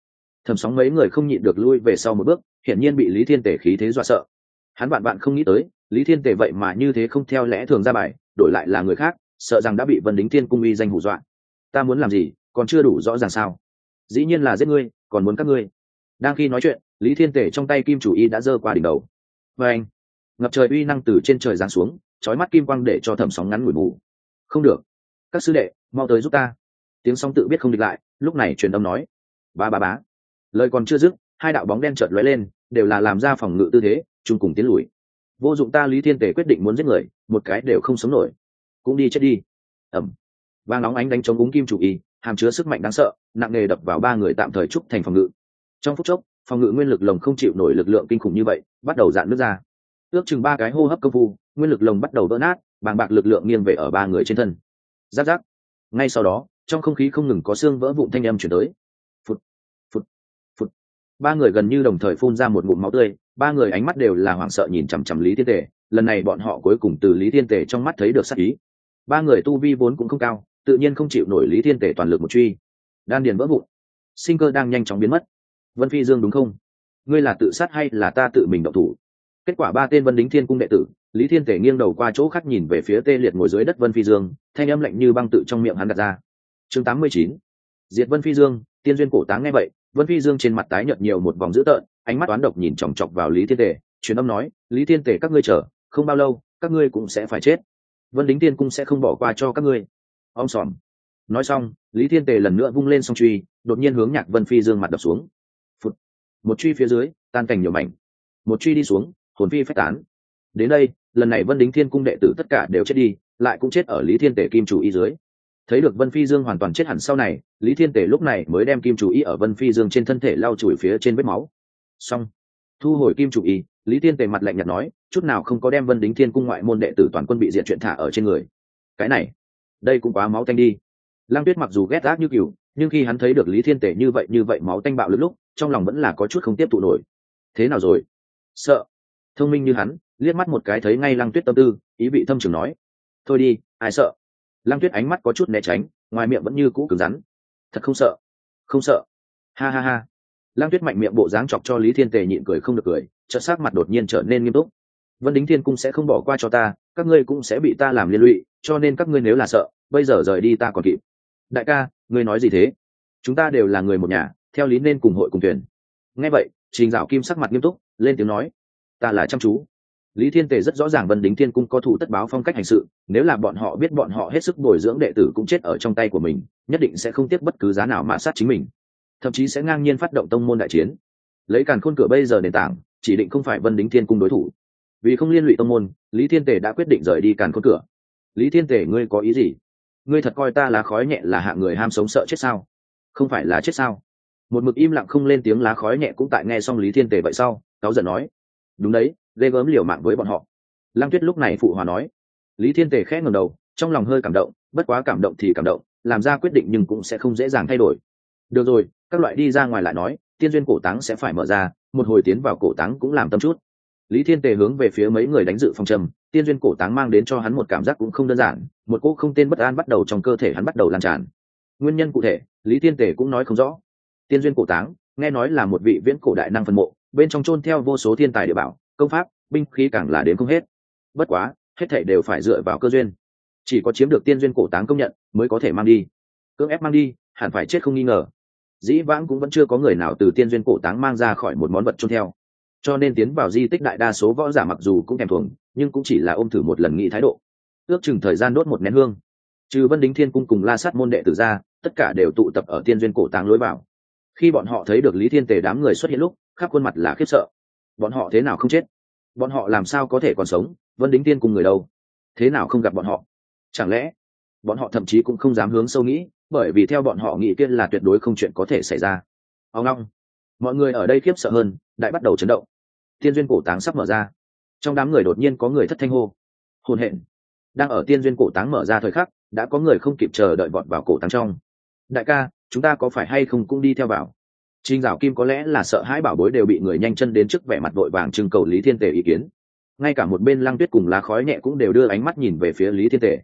Thẩm Sóng mấy người không nhịn được lui về sau một bước, hiển nhiên bị Lý Thiên Tề khí thế dọa sợ. Hắn bạn không nghĩ tới, Lý Thiên Tề vậy mà như thế không theo lẽ thường ra bài, đổi lại là người khác, sợ rằng đã bị Vân Đính Thiên cung uy danh hù dọa. Ta muốn làm gì, còn chưa đủ rõ ràng sao? Dĩ nhiên là giết ngươi, còn muốn các ngươi. Đang khi nói chuyện, Lý Thiên Tề trong tay kim chủ y đã giơ qua đỉnh đầu. Và anh, ngập trời uy năng từ trên trời giáng xuống, chói mắt kim quang để cho Thẩm Sóng ngắn ngủi mù. Không được, các sư đệ, mau tới giúp ta. Tiếng sóng tự biết không địch lại, lúc này truyền âm nói. Ba ba bá. Lời còn chưa dứt, hai đạo bóng đen chợt lóe lên, đều là làm ra phòng ngự tư thế, chung cùng tiến lùi. Vô dụng, ta Lý Thiên Tề quyết định muốn giết người, một cái đều không sống nổi. Cũng đi chết đi. Ẩm. Vang nóng ánh đánh chống úng kim chủ y, hàm chứa sức mạnh đáng sợ, nặng nề đập vào ba người tạm thời trúc thành phòng ngự. Trong phút chốc, phòng ngự nguyên lực lồng không chịu nổi lực lượng kinh khủng như vậy, bắt đầu dạn nước ra. Ước chừng 3 cái hô hấp công phu, nguyên lực lồng bắt đầu vỡ nát, bàng bạc lực lượng nghiêng về ở ba người trên thân. Rắc rắc. Ngay sau đó, trong không khí không ngừng có xương vỡ vụn thanh âm truyền tới. Phụt, phụt, phụt. Ba người gần như đồng thời phun ra một ngụm máu tươi, ba người ánh mắt đều là hoảng sợ nhìn chằm chằm Lý Thiên Tề, lần này bọn họ cuối cùng từ Lý Thiên Tề trong mắt thấy được sát ý. Ba người tu vi vốn cũng không cao, tự nhiên không chịu nổi Lý Thiên Tề toàn lực một truy. Đan điền vỡ vụn, sinh cơ đang nhanh chóng biến mất. Vân Phi Dương đúng không? Ngươi là tự sát hay là ta tự mình động thủ? Kết quả ba tên Vân Đính Thiên cung đệ tử, Lý Thiên Tề nghiêng đầu qua chỗ khác nhìn về phía tê liệt ngồi dưới đất Vân Phi Dương, thanh âm lạnh như băng tự trong miệng hắn đặt ra. Chương 89. Diệt Vân Phi Dương. Tiên duyên cổ táng nghe vậy, Vân Phi Dương trên mặt tái nhợt nhiều một vòng dữ tợn, ánh mắt toán độc nhìn chòng chọc vào Lý Thiên Tề, truyền âm nói, Lý Thiên Tề các ngươi chờ, không bao lâu, các ngươi cũng sẽ phải chết. Vân Đính Thiên cung sẽ không bỏ qua cho các ngươi. Ông sòm. Nói xong, Lý Thiên Tề lần nữa vung lên song truy, đột nhiên hướng Nhạc Vân Phi Dương mặt đập xuống. Phụt. Một truy phía dưới, tan cảnh nhiều mảnh. Một truy đi xuống, hồn phi phách tán. Đến đây, lần này Vân Đính Thiên cung đệ tử tất cả đều chết đi, lại cũng chết ở Lý Thiên Tề kim chủ y dưới. Thấy được Vân Phi Dương hoàn toàn chết hẳn sau này, Lý Thiên Tề lúc này mới đem kim chủ y ở Vân Phi Dương trên thân thể lau chùi phía trên vết máu. Xong, thu hồi kim chủ y, Lý Thiên Tề mặt lạnh nhạt nói, chút nào không có đem Vân Đính Thiên cung ngoại môn đệ tử toàn quân bị diệt chuyện thả ở trên người. Cái này, đây cũng quá máu tanh đi. Lăng Tuyết mặc dù ghét ác như cừu, nhưng khi hắn thấy được Lý Thiên Tề như vậy máu tanh bạo lực lúc, trong lòng vẫn là có chút không tiếp thụ nổi. Thế nào rồi? Sợ. Thông minh như hắn, liếc mắt một cái thấy ngay Lăng Tuyết tâm tư, ý vị thâm trường nói, thôi đi, ai sợ. Lăng Tuyết ánh mắt có chút né tránh, ngoài miệng vẫn như cũ cứng rắn. Thật không sợ. Không sợ. Ha ha ha. Lăng Tuyết mạnh miệng bộ dáng chọc cho Lý Thiên Tề nhịn cười không được cười, chợt sắc mặt đột nhiên trở nên nghiêm túc. Vân Đính Thiên cung sẽ không bỏ qua cho ta, các ngươi cũng sẽ bị ta làm liên lụy, cho nên các ngươi nếu là sợ, bây giờ rời đi ta còn kịp. Đại ca, ngươi nói gì thế? Chúng ta đều là người một nhà, theo lý nên cùng hội cùng thuyền. Nghe vậy, Trình Dạo Kim sắc mặt nghiêm túc, lên tiếng nói, ta là chăm chú. Lý Thiên Tề rất rõ ràng Vân Đính Thiên cung có thủ tất báo phong cách hành sự, nếu là bọn họ biết bọn họ hết sức bồi dưỡng đệ tử cũng chết ở trong tay của mình, nhất định sẽ không tiếc bất cứ giá nào mà sát chính mình, thậm chí sẽ ngang nhiên phát động tông môn đại chiến. Lấy Càn Khôn cửa bây giờ nền tảng, chỉ định không phải Vân Đính Thiên cung đối thủ. Vì không liên lụy tông môn, Lý Thiên Tề đã quyết định rời đi Càn Khôn cửa. Lý Thiên Tề, ngươi có ý gì? Ngươi thật coi ta lá khói nhẹ là hạng người ham sống sợ chết sao? Không phải là chết sao? Một mực im lặng không lên tiếng lá khói nhẹ cũng tại nghe xong Lý Thiên Tề vậy sau, cáu giận nói, đúng đấy, ghê gớm liều mạng với bọn họ. Lăng Tuyết lúc này phụ hòa nói. Lý Thiên Tề khẽ ngẩng đầu, trong lòng hơi cảm động, bất quá cảm động thì cảm động, làm ra quyết định nhưng cũng sẽ không dễ dàng thay đổi. Được rồi, các loại đi ra ngoài lại nói, tiên duyên cổ táng sẽ phải mở ra, một hồi tiến vào cổ táng cũng làm tâm chút. Lý Thiên Tề hướng về phía mấy người đánh dự phòng trầm, tiên duyên cổ táng mang đến cho hắn một cảm giác cũng không đơn giản, một cỗ không tên bất an bắt đầu trong cơ thể hắn bắt đầu lan tràn. Nguyên nhân cụ thể, Lý Thiên Tề cũng nói không rõ. Tiên duyên cổ táng, nghe nói là một vị viễn cổ đại năng phân mộ, bên trong chôn theo vô số thiên tài địa bảo, công pháp, binh khí càng là đến không hết. Bất quá, hết thảy đều phải dựa vào cơ duyên. Chỉ có chiếm được tiên duyên cổ táng công nhận, mới có thể mang đi. Cưỡng ép mang đi, hẳn phải chết không nghi ngờ. Dĩ vãng cũng vẫn chưa có người nào từ tiên duyên cổ táng mang ra khỏi một món vật chôn theo. Cho nên tiến vào di tích đại đa số võ giả mặc dù cũng thèm thuồng, nhưng cũng chỉ là ôm thử một lần nghĩ thái độ. Ước chừng thời gian đốt một nén hương, trừ Vân Đính Thiên cung cùng La Sát môn đệ tử ra, tất cả đều tụ tập ở tiên duyên cổ táng lối vào. Khi bọn họ thấy được Lý Thiên Tề đám người xuất hiện lúc, khắp khuôn mặt là khiếp sợ. Bọn họ thế nào không chết? Bọn họ làm sao có thể còn sống? Vân Đính Thiên cùng người đâu? Thế nào không gặp bọn họ? Chẳng lẽ bọn họ thậm chí cũng không dám hướng sâu nghĩ, bởi vì theo bọn họ nghĩ kia là tuyệt đối không chuyện có thể xảy ra. Ông long, mọi người ở đây khiếp sợ hơn, đại bắt đầu chấn động. Tiên duyên cổ táng sắp mở ra. Trong đám người đột nhiên có người thất thanh hô, hồn hện. Đang ở tiên duyên cổ táng mở ra thời khắc, đã có người không kịp chờ đợi vọt vào cổ táng trong. Đại ca, chúng ta có phải hay không cũng đi theo vào? Trình Dạo Kim có lẽ là sợ hãi bảo bối đều bị người nhanh chân đến trước, vẻ mặt vội vàng trưng cầu Lý Thiên Tề ý kiến. Ngay cả một bên Lăng Tuyết cùng lá khói nhẹ cũng đều đưa ánh mắt nhìn về phía Lý Thiên Tề.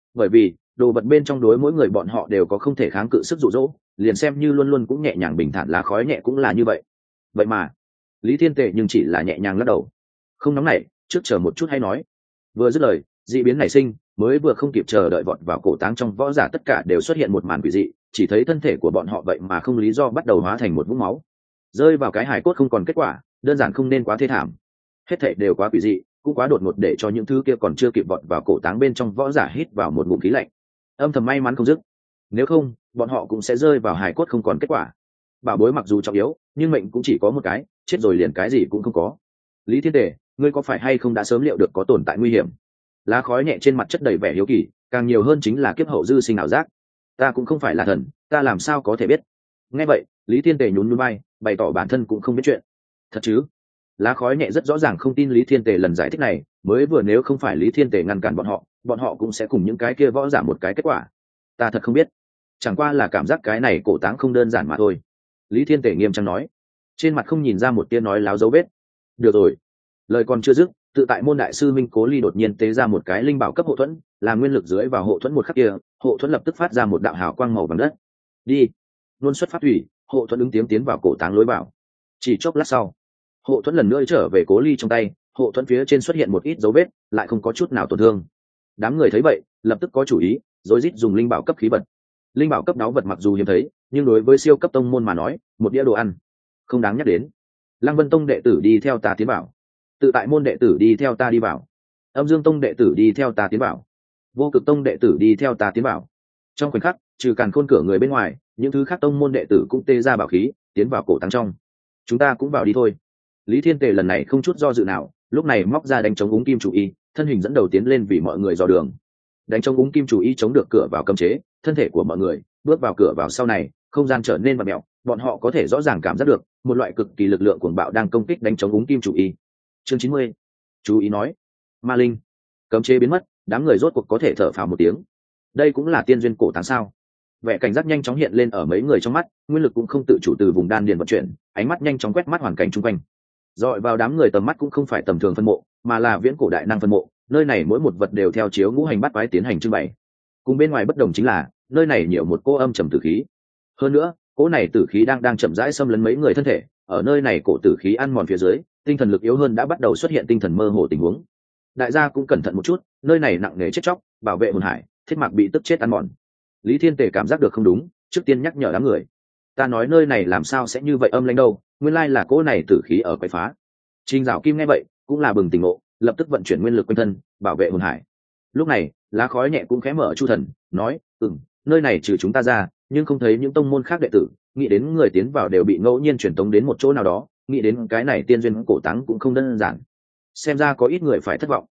bởi vì đồ vật bên trong đối mỗi người bọn họ đều có không thể kháng cự sức dụ dỗ, liền xem như luôn luôn cũng nhẹ nhàng bình thản lá khói nhẹ cũng là như vậy. Vậy mà Lý Thiên Tề nhưng chỉ là nhẹ nhàng lắc đầu. Không nóng nảy, trước chờ một chút hay nói. Vừa dứt lời, dị biến nảy sinh, mới vừa không kịp chờ đợi vọt vào cổ táng trong võ giả tất cả đều xuất hiện một màn quỷ dị, chỉ thấy thân thể của bọn họ vậy mà không lý do bắt đầu hóa thành một vũng máu, rơi vào cái hài cốt không còn kết quả, đơn giản không nên quá thê thảm. Hết thảy đều quá quỷ dị, cũng quá đột ngột để cho những thứ kia còn chưa kịp vọt vào cổ táng bên trong võ giả hít vào một ngụm khí lạnh. Âm thầm may mắn không dứt, nếu không, bọn họ cũng sẽ rơi vào hài cốt không còn kết quả. Bảo bối mặc dù trọng yếu, nhưng mệnh cũng chỉ có một cái, chết rồi liền cái gì cũng không có. Lý Thiên Tề, ngươi có phải hay không đã sớm liệu được có tồn tại nguy hiểm? Lá khói nhẹ trên mặt chất đầy vẻ hiếu kỳ, càng nhiều hơn chính là kiếp hậu dư sinh ảo giác. Ta cũng không phải là thần, ta làm sao có thể biết? Nghe vậy, Lý Thiên Tề nhún nhún vai, bày tỏ bản thân cũng không biết chuyện. Thật chứ? Lá khói nhẹ rất rõ ràng không tin Lý Thiên Tề lần giải thích này, mới vừa nếu không phải Lý Thiên Tề ngăn cản bọn họ cũng sẽ cùng những cái kia võ giả một cái kết quả. Ta thật không biết, chẳng qua là cảm giác cái này cổ táng không đơn giản mà thôi. Lý Thiên Tề nghiêm trang nói, trên mặt không nhìn ra một tia nói láo dấu vết. Được rồi, lời còn chưa dứt, tự tại môn đại sư Minh Cố Ly đột nhiên tế ra một cái linh bảo cấp hộ thuẫn, làm nguyên lực dưới vào hộ thuẫn một khắc kia, hộ thuẫn lập tức phát ra một đạo hào quang màu vàng đất. Đi, luôn xuất phát thủy, hộ thuẫn ứng tiếng tiến vào cổ táng lối vào. Chỉ chốc lát sau, hộ thuẫn lần nữa trở về Cố Ly trong tay, hộ thuẫn phía trên xuất hiện một ít dấu vết, lại không có chút nào tổn thương. Đám người thấy vậy, lập tức có chủ ý, rối rít dùng linh bảo cấp khí vật. Linh bảo cấp đáo vật mặc dù hiếm thấy, nhưng đối với siêu cấp tông môn mà nói, một đĩa đồ ăn không đáng nhắc đến. Lăng Vân Tông đệ tử đi theo ta tiến vào, tự tại môn đệ tử đi theo ta đi vào, Âm Dương Tông đệ tử đi theo ta tiến vào, Vô Cực Tông đệ tử đi theo ta tiến vào. Trong khoảnh khắc, trừ Càn Khôn cửa người bên ngoài, những thứ khác tông môn đệ tử cũng tê ra bảo khí, tiến vào cổ táng trong. Chúng ta cũng vào đi thôi. Lý Thiên Tề lần này không chút do dự nào, lúc này móc ra đánh chống úng kim chủ y, thân hình dẫn đầu tiến lên vì mọi người dò đường. Đánh chống úng kim chủ y chống được cửa vào cấm chế, thân thể của mọi người bước vào cửa vào sau này, không gian trở nên vặn mèo, bọn họ có thể rõ ràng cảm giác được một loại cực kỳ lực lượng cuồng bạo đang công kích đánh chống úng kim chủ y. Chương 90. Chú ý nói, ma linh. Cấm chế biến mất, đám người rốt cuộc có thể thở phào một tiếng. Đây cũng là tiên duyên cổ táng sao? Vẻ cảnh giác nhanh chóng hiện lên ở mấy người trong mắt, nguyên lực cũng không tự chủ từ vùng đan điền vận chuyển, ánh mắt nhanh chóng quét mắt hoàn cảnh xung quanh. Dọi vào đám người tầm mắt cũng không phải tầm thường phân mộ, mà là viễn cổ đại năng phân mộ, nơi này mỗi một vật đều theo chiếu ngũ hành bát quái tiến hành trưng bày. Cùng bên ngoài bất đồng chính là, nơi này nhiều một cô âm trầm tử khí. Hơn nữa, cỗ này tử khí đang chậm rãi xâm lấn mấy người thân thể, ở nơi này cổ tử khí ăn mòn phía dưới, tinh thần lực yếu hơn đã bắt đầu xuất hiện tinh thần mơ hồ tình huống. Đại gia cũng cẩn thận một chút, nơi này nặng nề chết chóc, bảo vệ hồn hải, thiết mạc bị tức chết ăn mòn. Lý Thiên Tề cảm giác được không đúng, trước tiên nhắc nhở đám người. Ta nói nơi này làm sao sẽ như vậy âm lãnh đâu, nguyên lai là cỗ này tử khí ở quậy phá. Trình Dạo Kim nghe vậy, cũng là bừng tỉnh ngộ, lập tức vận chuyển nguyên lực quanh thân, bảo vệ hồn hải. Lúc này, lá khói nhẹ cũng khẽ mở chu thần, nói, nơi này trừ chúng ta ra, nhưng không thấy những tông môn khác đệ tử, nghĩ đến người tiến vào đều bị ngẫu nhiên truyền tống đến một chỗ nào đó, nghĩ đến cái này tiên duyên cổ táng cũng không đơn giản. Xem ra có ít người phải thất vọng.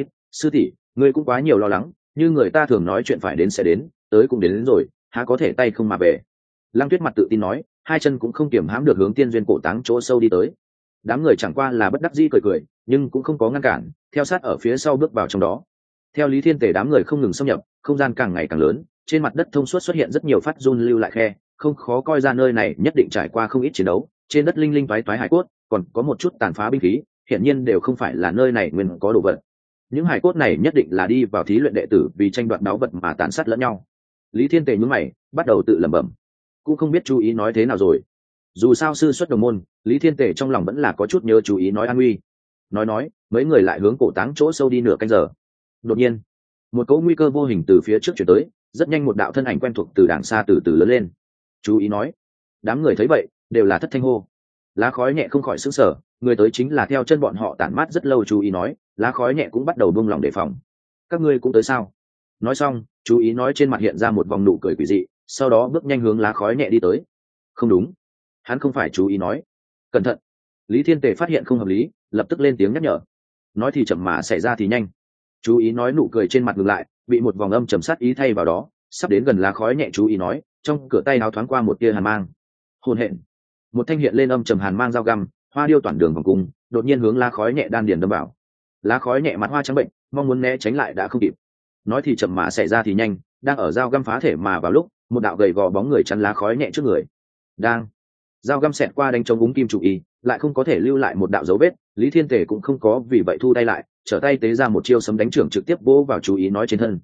Sư tỷ, ngươi cũng quá nhiều lo lắng, như người ta thường nói chuyện phải đến sẽ đến, tới cũng đến rồi, há có thể tay không mà về. Lăng Tuyết mặt tự tin nói, hai chân cũng không kiềm hãm được hướng tiên duyên cổ táng chỗ sâu đi tới. Đám người chẳng qua là bất đắc dĩ cười cười, nhưng cũng không có ngăn cản, theo sát ở phía sau bước vào trong đó. Theo Lý Thiên Tề đám người không ngừng xâm nhập, không gian càng ngày càng lớn, trên mặt đất thông suốt xuất hiện rất nhiều phát run lưu lại khe, không khó coi ra nơi này nhất định trải qua không ít chiến đấu. Trên đất linh linh toái toái hải cốt, còn có một chút tàn phá binh khí, hiển nhiên đều không phải là nơi này nguyên có đồ vật. Những hải cốt này nhất định là đi vào thí luyện đệ tử vì tranh đoạt báu vật mà tàn sát lẫn nhau. Lý Thiên Tề nhướng mày, bắt đầu tự lẩm bẩm, cũng không biết chú ý nói thế nào rồi. Dù sao sư xuất đồng môn, Lý Thiên Tề trong lòng vẫn là có chút nhớ chú ý nói an nguy. Nói, mấy người lại hướng cổ táng chỗ sâu đi nửa canh giờ. Đột nhiên, một cỗ nguy cơ vô hình từ phía trước chuyển tới, rất nhanh một đạo thân ảnh quen thuộc từ đàng xa từ từ lớn lên. Chú ý nói, đám người thấy vậy đều là thất thanh hô. Lá khói nhẹ không khỏi sững sờ, người tới chính là theo chân bọn họ tản mát rất lâu. Chú ý nói, lá khói nhẹ cũng bắt đầu buông lòng đề phòng. Các ngươi cũng tới sao? Nói xong, chú ý nói trên mặt hiện ra một vòng nụ cười quỷ dị, sau đó bước nhanh hướng lá khói nhẹ đi tới. Không đúng, hắn không phải chú ý nói. Cẩn thận. Lý Thiên Tề phát hiện không hợp lý, lập tức lên tiếng nhắc nhở. Nói thì chậm mà xảy ra thì nhanh. Chú ý nói nụ cười trên mặt ngừng lại, bị một vòng âm trầm sát ý thay vào đó, sắp đến gần lá khói nhẹ. Chú ý nói, trong cửa tay áo thoáng qua một tia hàn mang. Hồn hện. Một thanh hiện lên âm trầm hàn mang dao găm, hoa điêu toàn đường vòng cung, đột nhiên hướng lá khói nhẹ đan điền đâm vào. Lá khói nhẹ mặt hoa trắng bệnh, mong muốn né tránh lại đã không kịp. Nói thì chậm mà xảy ra thì nhanh, đang ở dao găm phá thể mà vào lúc, một đạo gầy gò bóng người chắn lá khói nhẹ trước người. Đang dao găm xẹt qua đánh trống úng kim chủ y, lại không có thể lưu lại một đạo dấu vết. Lý Thiên Tề cũng không có vì vậy thu tay lại, trở tay tế ra một chiêu sấm đánh trưởng trực tiếp vỗ vào chú ý nói trên thân.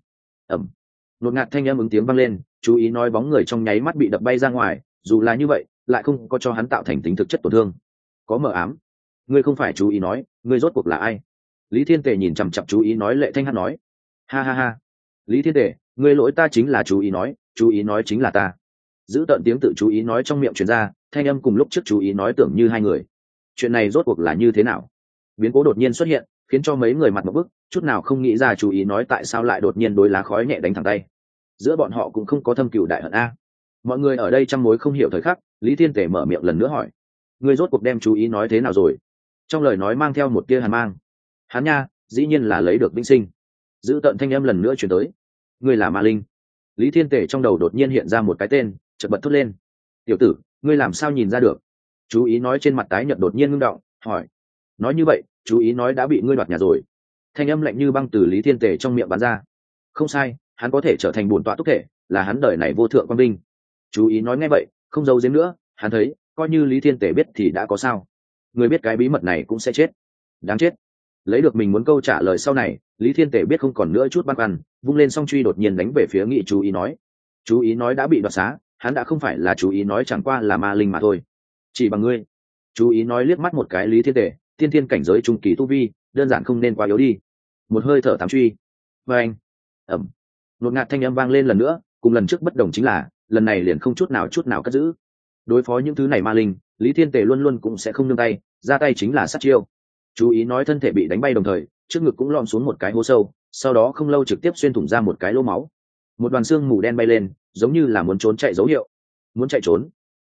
ẩm, nột ngạt thanh âm ứng tiếng vang lên, chú ý nói bóng người trong nháy mắt bị đập bay ra ngoài, dù là như vậy lại không có cho hắn tạo thành tính thực chất tổn thương. Có mờ ám, ngươi không phải chú ý nói, ngươi rốt cuộc là ai? Lý Thiên Tề nhìn chằm chằm chú ý nói lệ thanh hát nói. Ha ha ha, Lý Thiên Tề, ngươi lỗi ta chính là chú ý nói chính là ta. Giữ tận tiếng tự chú ý nói trong miệng truyền ra, thanh âm cùng lúc trước chú ý nói tưởng như hai người. Chuyện này rốt cuộc là như thế nào? Biến cố đột nhiên xuất hiện, khiến cho mấy người mặt một bức, chút nào không nghĩ ra chú ý nói tại sao lại đột nhiên đối lá khói nhẹ đánh thẳng tay. Giữa bọn họ cũng không có thâm cừu đại hận a. Mọi người ở đây trăm mối không hiểu thời khắc, Lý Thiên Tề mở miệng lần nữa hỏi: ngươi rốt cuộc đem chú ý nói thế nào rồi? Trong lời nói mang theo một tia hàn mang. Hắn nha, dĩ nhiên là lấy được vĩnh sinh. Giữ tận thanh âm lần nữa chuyển tới: ngươi là ma linh. Lý Thiên Tề trong đầu đột nhiên hiện ra một cái tên, chợt bật thốt lên: tiểu tử, ngươi làm sao nhìn ra được? Chú ý nói trên mặt tái nhợt đột nhiên ngưng động, hỏi: nói như vậy chú ý nói đã bị ngươi đoạt nhà rồi? Thanh âm lạnh như băng từ Lý Thiên Tề trong miệng bắn ra. Không sai, hắn có thể trở thành bổn tọa túc thể, là hắn đời này vô thượng quang binh. Chú ý nói nghe vậy, không giấu giếm nữa, hắn thấy coi như Lý Thiên Tề biết thì đã có sao, người biết cái bí mật này cũng sẽ chết. Đáng chết. Lấy được mình muốn câu trả lời sau này, Lý Thiên Tề biết không còn nữa chút băn khoăn, vung lên song truy đột nhiên đánh về phía nghị chú ý nói. Chú ý nói đã bị đoạt xá, hắn đã không phải là chú ý nói, chẳng qua là ma linh mà thôi. Chỉ bằng ngươi. Chú ý nói liếc mắt một cái Lý Thiên Tề, tiên thiên cảnh giới trung kỳ tu vi, đơn giản không nên quá yếu đi. Một hơi thở tám truy. Và anh. Ẩm. Nột ngạt thanh âm vang lên lần nữa, cùng lần trước bất đồng chính là lần này liền không chút nào cất giữ. Đối phó những thứ này ma linh, Lý Thiên Tề luôn luôn cũng sẽ không nương tay, ra tay chính là sát chiêu. Chú ý nói thân thể bị đánh bay đồng thời, trước ngực cũng lom xuống một cái hố sâu, sau đó không lâu trực tiếp xuyên thủng ra một cái lỗ máu. Một đoàn xương mù đen bay lên, giống như là muốn trốn chạy dấu hiệu. Muốn chạy trốn.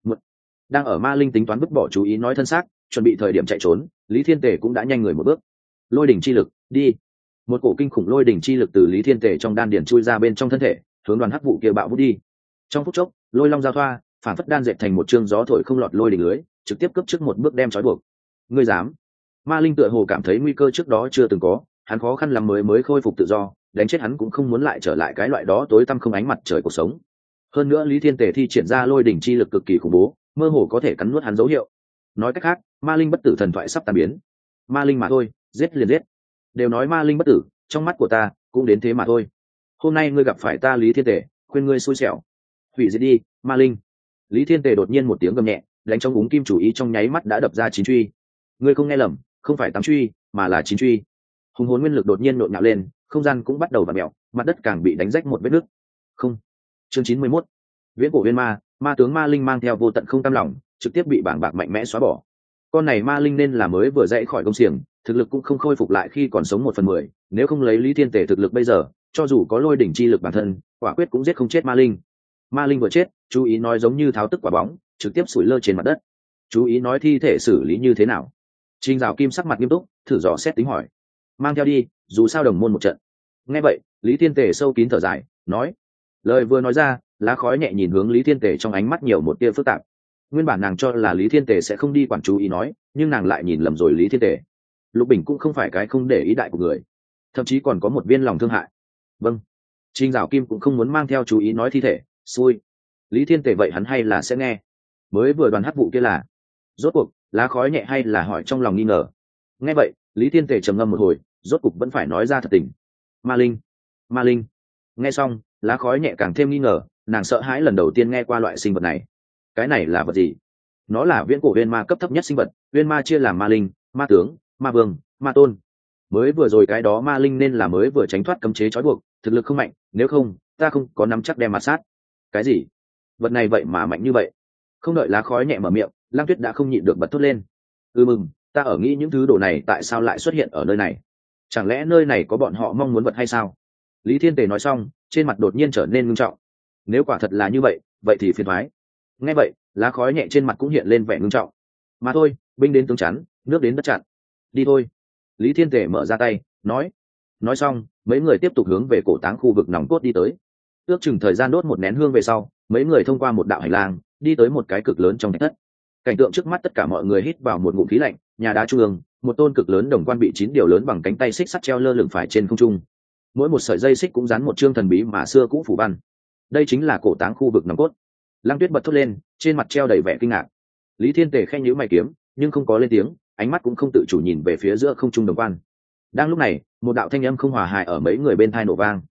Đang ở ma linh tính toán vứt bỏ chú ý nói thân xác, chuẩn bị thời điểm chạy trốn, Lý Thiên Tề cũng đã nhanh người một bước. Lôi đỉnh chi lực, đi. Một cổ kinh khủng lôi đỉnh chi lực từ Lý Thiên Tề trong đan điền chui ra bên trong thân thể, hướng đoàn hắc vụ kia bạo vút đi. Trong phút chốc, lôi long giao thoa, phản phất đan dệt thành một chương gió thổi không lọt lôi đỉnh lưới, trực tiếp cướp trước một bước đem trói buộc. Ngươi dám? Ma linh tựa hồ cảm thấy nguy cơ trước đó chưa từng có, hắn khó khăn lắm mới khôi phục tự do, đánh chết hắn cũng không muốn lại trở lại cái loại đó tối tăm không ánh mặt trời cuộc sống. Hơn nữa Lý Thiên Tề thi triển ra lôi đỉnh chi lực cực kỳ khủng bố, mơ hồ có thể cắn nuốt hắn dấu hiệu. Nói cách khác, ma linh bất tử thần thoại sắp tan biến. Ma linh mà thôi, giết liền giết. Đều nói ma linh bất tử, trong mắt của ta cũng đến thế mà thôi. Hôm nay ngươi gặp phải ta Lý Thiên Tề, khuyên ngươi xui xẻo. Hủy diệt đi, ma linh. Lý Thiên Tề đột nhiên một tiếng gầm nhẹ, đánh trong úng kim chủ ý trong nháy mắt đã đập ra chín truy. Ngươi không nghe lầm, không phải tám truy, mà là chín truy. Hùng hồn nguyên lực đột nhiên nhộn nhạo lên, không gian cũng bắt đầu vặn mèo, mặt đất càng bị đánh rách một vết nứt. Không. Chương 91. Viễn cổ viên ma, ma tướng ma linh mang theo vô tận không cam lòng, trực tiếp bị bảng bạc mạnh mẽ xóa bỏ. Con này ma linh nên là mới vừa dậy khỏi công xiềng, thực lực cũng không khôi phục lại khi còn sống 1/10, nếu không lấy Lý Thiên Tề thực lực bây giờ, cho dù có lôi đỉnh chi lực bản thân, quả quyết cũng giết không chết ma linh. Ma linh vừa chết, chú ý nói giống như tháo tức quả bóng, trực tiếp sủi lơ trên mặt đất. Chú ý nói thi thể xử lý như thế nào? Trình Dạo Kim sắc mặt nghiêm túc, thử dò xét tính hỏi. Mang theo đi, dù sao đồng môn một trận. Nghe vậy, Lý Thiên Tề sâu kín thở dài, nói. Lời vừa nói ra, lá khói nhẹ nhìn hướng Lý Thiên Tề trong ánh mắt nhiều một tia phức tạp. Nguyên bản nàng cho là Lý Thiên Tề sẽ không đi quản chú ý nói, nhưng nàng lại nhìn lầm rồi Lý Thiên Tề. Lục Bình cũng không phải cái không để ý đại của người, thậm chí còn có một viên lòng thương hại. Vâng. Trình Dạo Kim cũng không muốn mang theo chú ý nói thi thể, xui. Lý Thiên Tề vậy hắn hay là sẽ nghe. Mới vừa đoàn hắc vụ kia là, rốt cuộc lá khói nhẹ hay là hỏi trong lòng nghi ngờ. Nghe vậy, Lý Thiên Tề trầm ngâm một hồi, rốt cục vẫn phải nói ra thật tình. Ma linh, ma linh. Nghe xong, lá khói nhẹ càng thêm nghi ngờ, nàng sợ hãi lần đầu tiên nghe qua loại sinh vật này. Cái này là vật gì? Nó là viễn cổ uyên ma cấp thấp nhất sinh vật, uyên ma chia làm ma linh, ma tướng, ma vương, ma tôn. Mới vừa rồi cái đó ma linh nên là mới vừa tránh thoát cấm chế trói buộc, thực lực không mạnh, nếu không ta không có nắm chắc đem mặt sát. Cái gì? Vật này vậy mà mạnh như vậy? Không đợi lá khói nhẹ mở miệng, Lăng Tuyết đã không nhịn được bật thốt lên. Mừng, ta ở nghĩ những thứ đồ này tại sao lại xuất hiện ở nơi này? Chẳng lẽ nơi này có bọn họ mong muốn vật hay sao? Lý Thiên Tề nói xong, trên mặt đột nhiên trở nên ngưng trọng. Nếu quả thật là như vậy, vậy thì phiền toái. Nghe vậy, lá khói nhẹ trên mặt cũng hiện lên vẻ ngưng trọng. Mà thôi, binh đến tướng chắn, nước đến đất chặn. Đi thôi. Lý Thiên Tề mở ra tay, nói. Nói xong, mấy người tiếp tục hướng về cổ táng khu vực nòng cốt đi tới. Ước chừng thời gian đốt một nén hương về sau, mấy người thông qua một đạo hành lang, đi tới một cái cực lớn trong thạch thất. Cảnh tượng trước mắt tất cả mọi người hít vào một ngụm khí lạnh, nhà đá trung ương, một tôn cực lớn đồng quan bị 9 điều lớn bằng cánh tay xích sắt treo lơ lửng phải trên không trung. Mỗi một sợi dây xích cũng dán một chương thần bí mà xưa cũ phủ văn. Đây chính là cổ táng khu vực nòng cốt. Lăng Tuyết bật thốt lên, trên mặt treo đầy vẻ kinh ngạc. Lý Thiên Tề khẽ nhíu mày kiếm, nhưng không có lên tiếng, ánh mắt cũng không tự chủ nhìn về phía giữa không trung đồng quan. Đang lúc này, một đạo thanh âm không hòa hài ở mấy người bên tai nổ vang.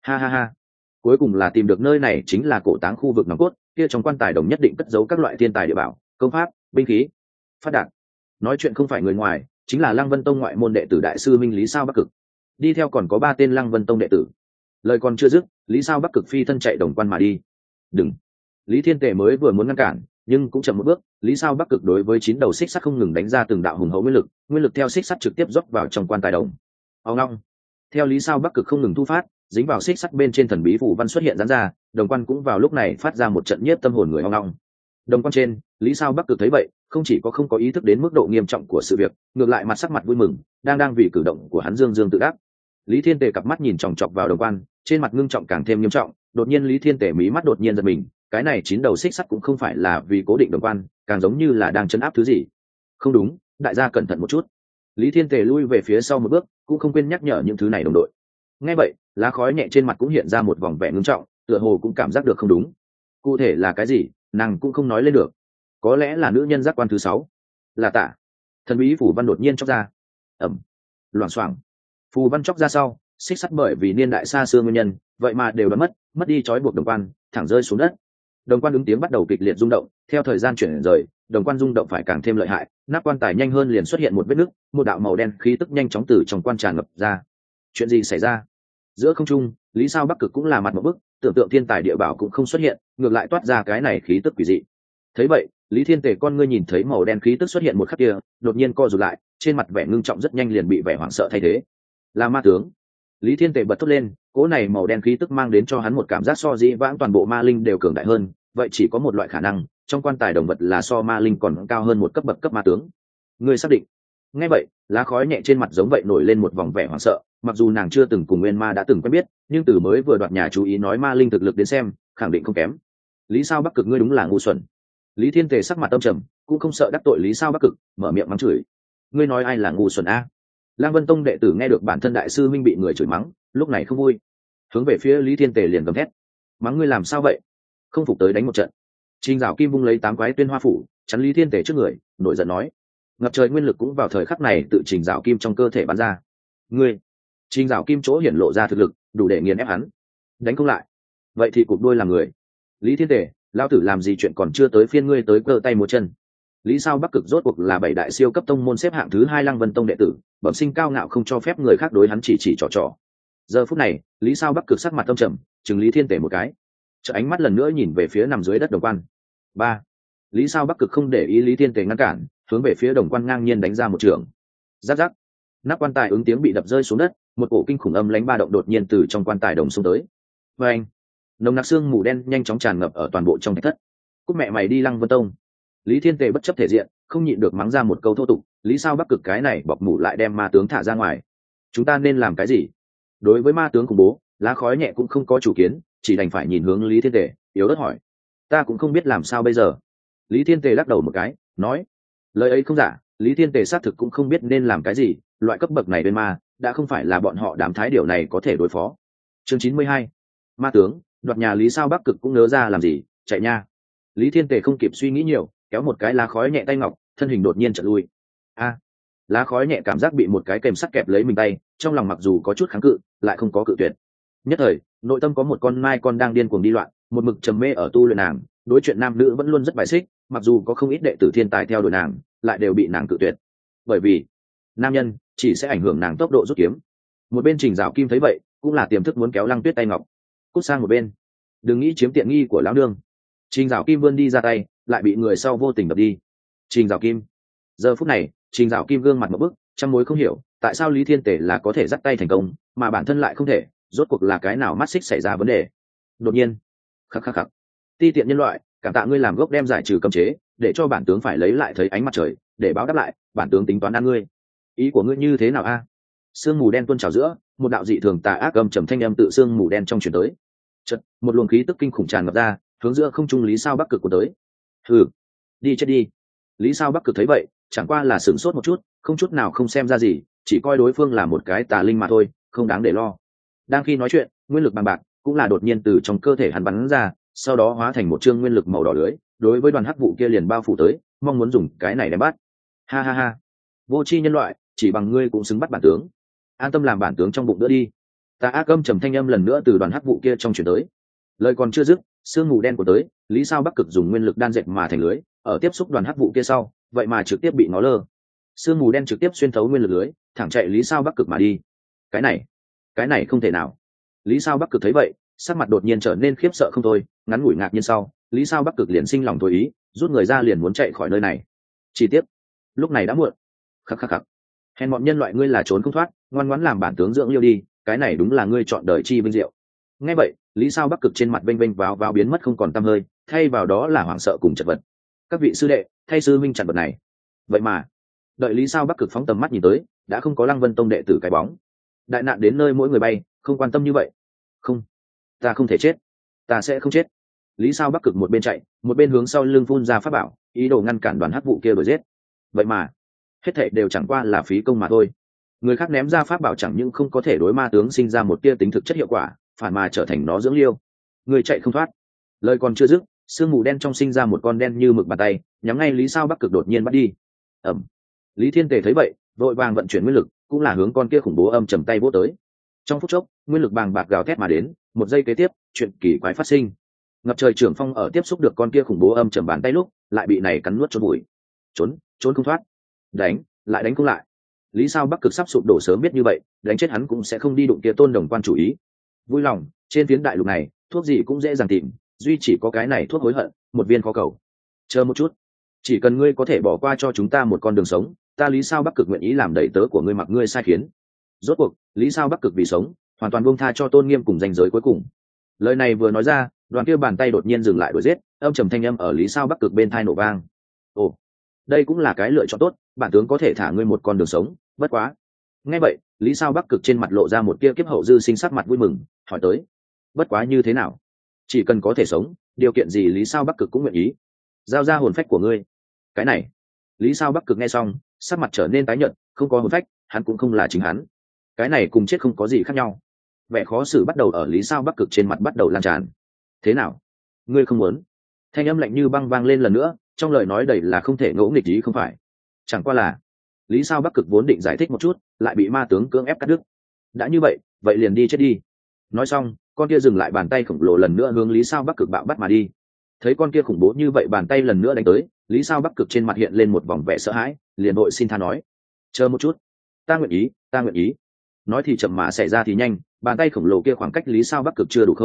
Ha ha ha, cuối cùng là tìm được nơi này chính là cổ táng khu vực nòng cốt, kia trong quan tài đồng nhất định cất giấu các loại thiên tài địa bảo, công pháp, binh khí. Phát đạt. Nói chuyện không phải người ngoài, chính là Lăng Vân Tông ngoại môn đệ tử đại sư Minh Lý Sao Bắc Cực. Đi theo còn có 3 tên Lăng Vân Tông đệ tử. Lời còn chưa dứt, Lý Sao Bắc Cực phi thân chạy đồng quan mà đi. Đừng. Lý Thiên Tề mới vừa muốn ngăn cản, nhưng cũng chậm một bước. Lý Sao Bắc Cực đối với 9 đầu xích sắt không ngừng đánh ra từng đạo hùng hậu nguyên lực theo xích sắt trực tiếp rót vào trong quan tài đồng. Ông long. Theo Lý Sao Bắc Cực không ngừng thu phát, dính vào xích sắt bên trên thần bí phù văn xuất hiện giãn ra, đồng quan cũng vào lúc này phát ra một trận nhiếp tâm hồn người ong ong. Đồng quan trên, Lý Sao Bắc Cực thấy vậy, không chỉ có không có ý thức đến mức độ nghiêm trọng của sự việc, ngược lại mặt sắc mặt vui mừng, đang vì cử động của hắn dương dương tự đắc. Lý Thiên Tề cặp mắt nhìn chòng chọc vào đồng quan, trên mặt ngưng trọng càng thêm nghiêm trọng, đột nhiên Lý Thiên Tề mí mắt đột nhiên giật mình, cái này 9 đầu xích sắt cũng không phải là vì cố định đồng quan, càng giống như là đang trấn áp thứ gì. Không đúng, đại gia cẩn thận một chút. Lý Thiên Tề lui về phía sau một bước, cũng không quên nhắc nhở những thứ này đồng đội. Nghe vậy, lá khói nhẹ trên mặt cũng hiện ra một vòng vẻ ngưng trọng, tựa hồ cũng cảm giác được không đúng. Cụ thể là cái gì, nàng cũng không nói lên được. Có lẽ là nữ nhân giác quan thứ 6, là Tạ. Thần bí phù văn đột nhiên chóc ra. Ẩm. Loảng xoảng. Phù văn chóc ra sau, xích sắt bởi vì niên đại xa xưa nguyên nhân, vậy mà đều đã mất đi trói buộc đồng quan, thẳng rơi xuống đất. Đồng quan ứng tiếng bắt đầu kịch liệt rung động, theo thời gian chuyển rời, đồng quan rung động phải càng thêm lợi hại, nắp quan tài nhanh hơn liền xuất hiện một vết nứt, một đạo màu đen khí tức nhanh chóng từ trong quan tràn ngập ra. Chuyện gì xảy ra? Giữa không trung, Lý Sao Bắc Cực cũng là mặt một bức, tưởng tượng thiên tài địa bảo cũng không xuất hiện, ngược lại toát ra cái này khí tức quỷ dị. Thấy vậy, Lý Thiên Tề con ngươi nhìn thấy màu đen khí tức xuất hiện một khắc kia, đột nhiên co rụt lại, trên mặt vẻ ngưng trọng rất nhanh liền bị vẻ hoảng sợ thay thế. Là ma tướng. Lý Thiên Tề bật thốt lên, cỗ này màu đen khí tức mang đến cho hắn một cảm giác so dĩ vãng toàn bộ ma linh đều cường đại hơn, vậy chỉ có một loại khả năng, trong quan tài đồng vật là so ma linh còn cao hơn một cấp bậc cấp ma tướng. Ngươi xác định? Nghe vậy, lá khói nhẹ trên mặt giống vậy nổi lên một vòng vẻ hoảng sợ, mặc dù nàng chưa từng cùng Nguyên Ma đã từng quen biết, nhưng từ mới vừa đoạt nhà chú ý nói ma linh thực lực đến xem, khẳng định không kém. Lý Sao Bắc Cực ngươi đúng là ngu xuẩn. Lý Thiên Tề sắc mặt tâm trầm, cũng không sợ đắc tội Lý Sao Bắc Cực, mở miệng mắng chửi. Ngươi nói ai là ngu xuẩn a? Lang Vân Tông đệ tử nghe được bản thân đại sư minh bị người chửi mắng, lúc này không vui, hướng về phía Lý Thiên Tề liền gầm thét. Mắng ngươi làm sao vậy? Không phục tới đánh một trận. Trình Dạo Kim vung lấy 8 quái tuyên hoa phủ, chắn Lý Thiên Tề trước người, nổi giận nói. Ngập trời nguyên lực cũng vào thời khắc này tự Trình Dạo Kim trong cơ thể bắn ra. Ngươi! Trình Dạo Kim chỗ hiển lộ ra thực lực, đủ để nghiền ép hắn. Đánh không lại, vậy thì cụp đôi làm người. Lý Thiên Tề, lão tử làm gì chuyện còn chưa tới phiên ngươi tới cơ tay múa chân. Lý Sao Bắc Cực rốt cuộc là 7 đại siêu cấp tông môn xếp hạng thứ 2 Lăng Vân Tông đệ tử, bẩm sinh cao ngạo không cho phép người khác đối hắn chỉ trò. Giờ phút này, Lý Sao Bắc Cực sắc mặt âm trầm, trừng Lý Thiên Tề một cái, trợ ánh mắt lần nữa nhìn về phía nằm dưới đất đồng quan. 3. Lý Sao Bắc Cực không để ý Lý Thiên Tề ngăn cản, hướng về phía đồng quan ngang nhiên đánh ra một trường. Rắc rắc. Nắp quan tài ứng tiếng bị đập rơi xuống đất, một cổ kinh khủng âm lãnh ba động đột nhiên từ trong quan tài đồng xông tới. Và anh, nồng nặc xương mù đen nhanh chóng tràn ngập ở toàn bộ trong thạch thất. Cút mẹ mày đi Lăng Vân Tông. Lý Thiên Tề bất chấp thể diện, không nhịn được mắng ra một câu thô tục. Lý Sao Bắc Cực cái này bọc mủ lại đem ma tướng thả ra ngoài. Chúng ta nên làm cái gì? Đối với ma tướng khủng bố, lá khói nhẹ cũng không có chủ kiến, chỉ đành phải nhìn hướng Lý Thiên Tề, yếu ớt hỏi. Ta cũng không biết làm sao bây giờ. Lý Thiên Tề lắc đầu một cái, nói. Lời ấy không giả, Lý Thiên Tề xác thực cũng không biết nên làm cái gì, loại cấp bậc này bên ma, đã không phải là bọn họ đám thái điều này có thể đối phó. Chương 92. Ma tướng, đoạt nhà Lý Sao Bắc Cực cũng nỡ ra làm gì, chạy nha. Lý Thiên Tề không kịp suy nghĩ nhiều, kéo một cái lá khói nhẹ tay ngọc, thân hình đột nhiên chợt lui. A. Lá khói nhẹ cảm giác bị một cái kềm sắt kẹp lấy mình tay, trong lòng mặc dù có chút kháng cự, lại không có cự tuyệt. Nhất thời, nội tâm có một con mai con đang điên cuồng đi loạn, một mực trầm mê ở tu luyện nàng, đối chuyện nam nữ vẫn luôn rất bài xích, mặc dù có không ít đệ tử thiên tài theo đuổi nàng, lại đều bị nàng cự tuyệt. Bởi vì, nam nhân chỉ sẽ ảnh hưởng nàng tốc độ rút kiếm. Một bên Trình Dạo Kim thấy vậy, cũng là tiềm thức muốn kéo Lăng Tuyết tay ngọc. Cút sang một bên, đừng nghĩ chiếm tiện nghi của lão nương. Trình Dạo Kim vươn đi ra tay, lại bị người sau vô tình đập đi. Trình Dạo Kim. Giờ phút này, Trình Dạo Kim gương mặt một bức, trăm mối không hiểu, tại sao Lý Thiên Tề là có thể dắt tay thành công, mà bản thân lại không thể, rốt cuộc là cái nào mắt xích xảy ra vấn đề. Đột nhiên, khắc khắc khắc. Ti tiện nhân loại, cảm tạ ngươi làm gốc đem giải trừ cấm chế, để cho bản tướng phải lấy lại thấy ánh mặt trời, để báo đáp lại, bản tướng tính toán ăn ngươi. Ý của ngươi như thế nào a? Sương mù đen tuôn trào giữa, một đạo dị thường tà ác âm trầm thanh âm tự sương mù đen trong truyền tới. Chợt, một luồng khí tức kinh khủng tràn ngập ra, hướng giữa không trung Lý Sao Bắc Cực của tới. Hừ, đi chết đi. Lý Sao Bắc Cực thấy vậy, chẳng qua là sửng sốt một chút, không chút nào không xem ra gì, chỉ coi đối phương là một cái tà linh mà thôi, không đáng để lo. Đang khi nói chuyện, nguyên lực bằng bạc cũng là đột nhiên từ trong cơ thể hắn bắn ra, sau đó hóa thành một chương nguyên lực màu đỏ lưới, đối với đoàn hắc vụ kia liền bao phủ tới, mong muốn dùng cái này để bắt. Ha ha ha, vô tri nhân loại, chỉ bằng ngươi cũng xứng bắt bản tướng. An tâm làm bản tướng trong bụng đỡ đi. Ta ác âm trầm thanh âm lần nữa từ đoàn hắc vụ kia trong chuyển tới. Lời còn chưa dứt, sương mù đen của tới, Lý Sao Bắc Cực dùng nguyên lực đan dệt mà thành lưới, ở tiếp xúc đoàn hắc vụ kia sau, vậy mà trực tiếp bị nó lơ. Sương mù đen trực tiếp xuyên thấu nguyên lực lưới, thẳng chạy Lý Sao Bắc Cực mà đi. Cái này không thể nào. Lý Sao Bắc Cực thấy vậy, sắc mặt đột nhiên trở nên khiếp sợ không thôi, ngắn ngủi ngạc nhiên sau, Lý Sao Bắc Cực liền sinh lòng thôi ý, rút người ra liền muốn chạy khỏi nơi này. Chỉ tiếc, lúc này đã muộn. Khắc khắc khắc. Hèn bọn nhân loại ngươi là trốn không thoát, ngoan ngoãn làm bản tướng dưỡng liêu đi, cái này đúng là ngươi chọn đời chi vinh diệu. Nghe vậy, Lý Sao Bắc Cực trên mặt vênh vênh vào biến mất không còn tăm hơi, thay vào đó là hoảng sợ cùng chật vật. Các vị sư đệ, thay sư minh chặn vật này. Vậy mà, đợi Lý Sao Bắc Cực phóng tầm mắt nhìn tới, đã không có Lăng Vân Tông đệ tử cái bóng. Đại nạn đến nơi mỗi người bay, không quan tâm như vậy. Không, ta không thể chết, ta sẽ không chết. Lý Sao Bắc Cực một bên chạy, một bên hướng sau lưng phun ra pháp bảo, ý đồ ngăn cản đoàn hắc vụ kia đuổi giết. Vậy mà, hết thảy đều chẳng qua là phí công mà thôi. Người khác ném ra pháp bảo chẳng những không có thể đối ma tướng sinh ra một tia tính thực chất hiệu quả, phản mà trở thành nó dưỡng liêu. Người chạy không thoát. Lời còn chưa dứt, sương mù đen trong sinh ra một con đen như mực bàn tay, nhắm ngay Lý Sao Bắc Cực đột nhiên bắt đi. Ầm. Lý Thiên Tề thấy vậy, vội vàng vận chuyển nguyên lực, cũng là hướng con kia khủng bố âm trầm tay vỗ tới. Trong phút chốc, nguyên lực bàng bạc gào thét mà đến, một giây kế tiếp, chuyện kỳ quái phát sinh. Ngập trời trưởng phong ở tiếp xúc được con kia khủng bố âm trầm bàn tay lúc, lại bị này cắn nuốt cho bụi. Trốn không thoát. Đánh, lại đánh không lại. Lý Sao Bắc Cực sắp sụp đổ sớm biết như vậy, đánh chết hắn cũng sẽ không đi đụng kia Tôn Đồng Quan chủ ý. Vui lòng, trên phiến đại lục này, thuốc gì cũng dễ dàng tìm, duy chỉ có cái này thuốc hối hận, một viên khó cầu. Chờ một chút, chỉ cần ngươi có thể bỏ qua cho chúng ta một con đường sống, ta Lý Sao Bắc Cực nguyện ý làm đầy tớ của ngươi mặc ngươi sai khiến. Rốt cuộc, Lý Sao Bắc Cực vì sống, hoàn toàn buông tha cho tôn nghiêm cùng danh giới cuối cùng. Lời này vừa nói ra, đoàn kia bàn tay đột nhiên dừng lại đuổi giết, âm trầm thanh âm ở Lý Sao Bắc Cực bên tai nổ vang. Ồ, đây cũng là cái lựa chọn tốt, bản tướng có thể thả ngươi một con đường sống, bất quá. Nghe vậy, Lý Sao Bắc Cực trên mặt lộ ra một tia kiếp hậu dư sinh sắc mặt vui mừng, hỏi tới: bất quá như thế nào? Chỉ cần có thể sống, điều kiện gì Lý Sao Bắc Cực cũng nguyện ý. Giao ra hồn phách của ngươi. Cái này, Lý Sao Bắc Cực nghe xong, sắc mặt trở nên tái nhợt, không có hồn phách, hắn cũng không là chính hắn. Cái này cùng chết không có gì khác nhau. Vẻ khó xử bắt đầu ở Lý Sao Bắc Cực trên mặt bắt đầu lan tràn. Thế nào? Ngươi không muốn? Thanh âm lạnh như băng vang lên lần nữa, trong lời nói đầy là không thể ngỗ nghịch ý không phải. Chẳng qua là, Lý Sao Bắc Cực vốn định giải thích một chút, lại bị ma tướng cưỡng ép cắt đứt. Đã như vậy, vậy liền đi chết đi. Nói xong, con kia dừng lại bàn tay khổng lồ lần nữa hướng Lý Sao Bắc Cực bạo bắt mà đi. Thấy con kia khủng bố như vậy bàn tay lần nữa đánh tới, Lý Sao Bắc Cực trên mặt hiện lên một vòng vẻ sợ hãi, liền vội xin tha nói: chờ một chút, ta nguyện ý, ta nguyện ý. Nói thì chậm mà xảy ra thì nhanh, bàn tay khổng lồ kia khoảng cách Lý Sao Bắc Cực chưa đủ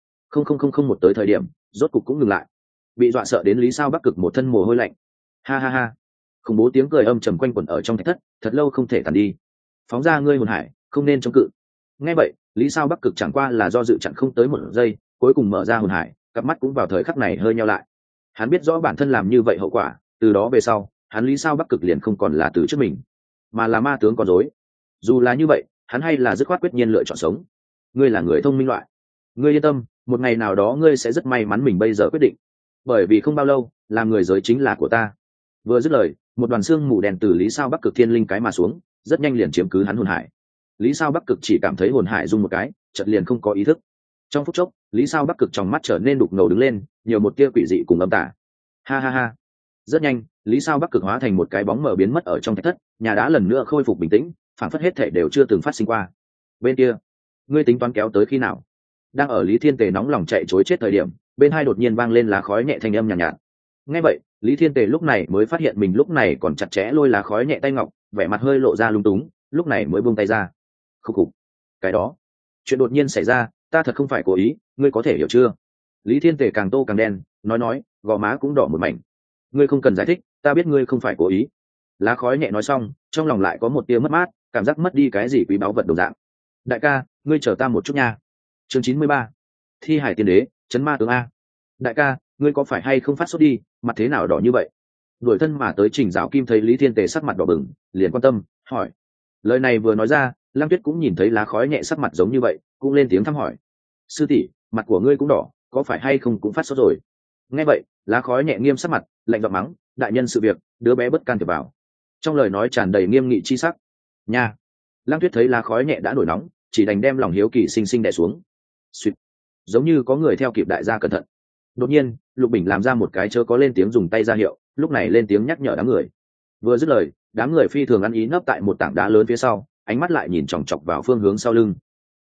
không một tới thời điểm, rốt cục cũng ngừng lại. Bị dọa sợ đến Lý Sao Bắc Cực một thân mồ hôi lạnh. Ha ha ha. Khủng bố tiếng cười âm trầm quanh quẩn ở trong thạch thất, thật lâu không thể tàn đi. Phóng ra ngươi hồn hải, không nên chống cự. Nghe vậy, Lý Sao Bắc Cực chẳng qua là do dự chặn không tới một giây, cuối cùng mở ra hồn hải, cặp mắt cũng vào thời khắc này hơi nheo lại. Hắn biết rõ bản thân làm như vậy hậu quả, từ đó về sau, hắn Lý Sao Bắc Cực liền không còn là từ trước mình, mà là ma tướng con rối. Dù là như vậy, hắn hay là dứt khoát quyết nhiên lựa chọn sống. Ngươi là người thông minh loại, ngươi yên tâm, một ngày nào đó ngươi sẽ rất may mắn mình bây giờ quyết định, bởi vì không bao lâu, làm người giới chính là của ta. Vừa dứt lời, một đoàn xương mù đen từ Lý Sao Bắc Cực thiên linh cái mà xuống, rất nhanh liền chiếm cứ hắn hồn hải. Lý Sao Bắc Cực chỉ cảm thấy hồn hải rung một cái, chợt liền không có ý thức. Trong phút chốc, Lý Sao Bắc Cực trong mắt trở nên đục ngầu đứng lên, nhiều một tia quỷ dị cùng âm tà. Ha ha ha. Rất nhanh, Lý Sao Bắc Cực hóa thành một cái bóng mờ biến mất ở trong thạch thất, nhà đá lần nữa khôi phục bình tĩnh, phản phất hết thể đều chưa từng phát sinh qua. Bên kia, ngươi tính toán kéo tới khi nào? Đang ở Lý Thiên Tề nóng lòng chạy trối chết thời điểm, bên hai đột nhiên vang lên lá khói nhẹ thanh âm nhàn nhạt. Nghe vậy, Lý Thiên Tề lúc này mới phát hiện mình lúc này còn chặt chẽ lôi lá khói nhẹ tay ngọc, vẻ mặt hơi lộ ra lung túng, lúc này mới buông tay ra. Khục khục. Cái đó, chuyện đột nhiên xảy ra, ta thật không phải cố ý, ngươi có thể hiểu chưa? Lý Thiên Tề càng tô càng đen, nói, gò má cũng đỏ một mảnh. Ngươi không cần giải thích, ta biết ngươi không phải cố ý. Lá khói nhẹ nói xong, trong lòng lại có một tia mất mát, cảm giác mất đi cái gì quý báu vật đồng dạng. Đại ca, ngươi chờ ta một chút nha. Chương 93. Thi hải tiên đế, chấn ma tướng a. Đại ca, ngươi có phải hay không phát sốt đi, mặt thế nào đỏ như vậy? Đuổi thân mà tới Trình Dạo Kim thấy Lý Thiên Tề sắc mặt đỏ bừng, liền quan tâm hỏi. Lời này vừa nói ra, Lăng Tuyết cũng nhìn thấy lá khói nhẹ sắc mặt giống như vậy, cũng lên tiếng thăm hỏi. Sư tỷ, mặt của ngươi cũng đỏ, có phải hay không cũng phát sốt rồi? Nghe vậy, lá khói nhẹ nghiêm sắc mặt, lạnh giọng mắng, đại nhân sự việc, đứa bé bất can thiệp vào. Trong lời nói tràn đầy nghiêm nghị chi sắc. Nha. Lăng Tuyết thấy lá khói nhẹ đã nổi nóng, chỉ đành đem lòng hiếu kỳ sinh sinh đè xuống. Xuyệt. Giống như có người theo kịp đại gia cẩn thận. Đột nhiên, Lục Bình làm ra một cái chớ có lên tiếng dùng tay ra hiệu, lúc này lên tiếng nhắc nhở đám người. Vừa dứt lời, đám người phi thường ăn ý nấp tại một tảng đá lớn phía sau, ánh mắt lại nhìn chòng chọc vào phương hướng sau lưng.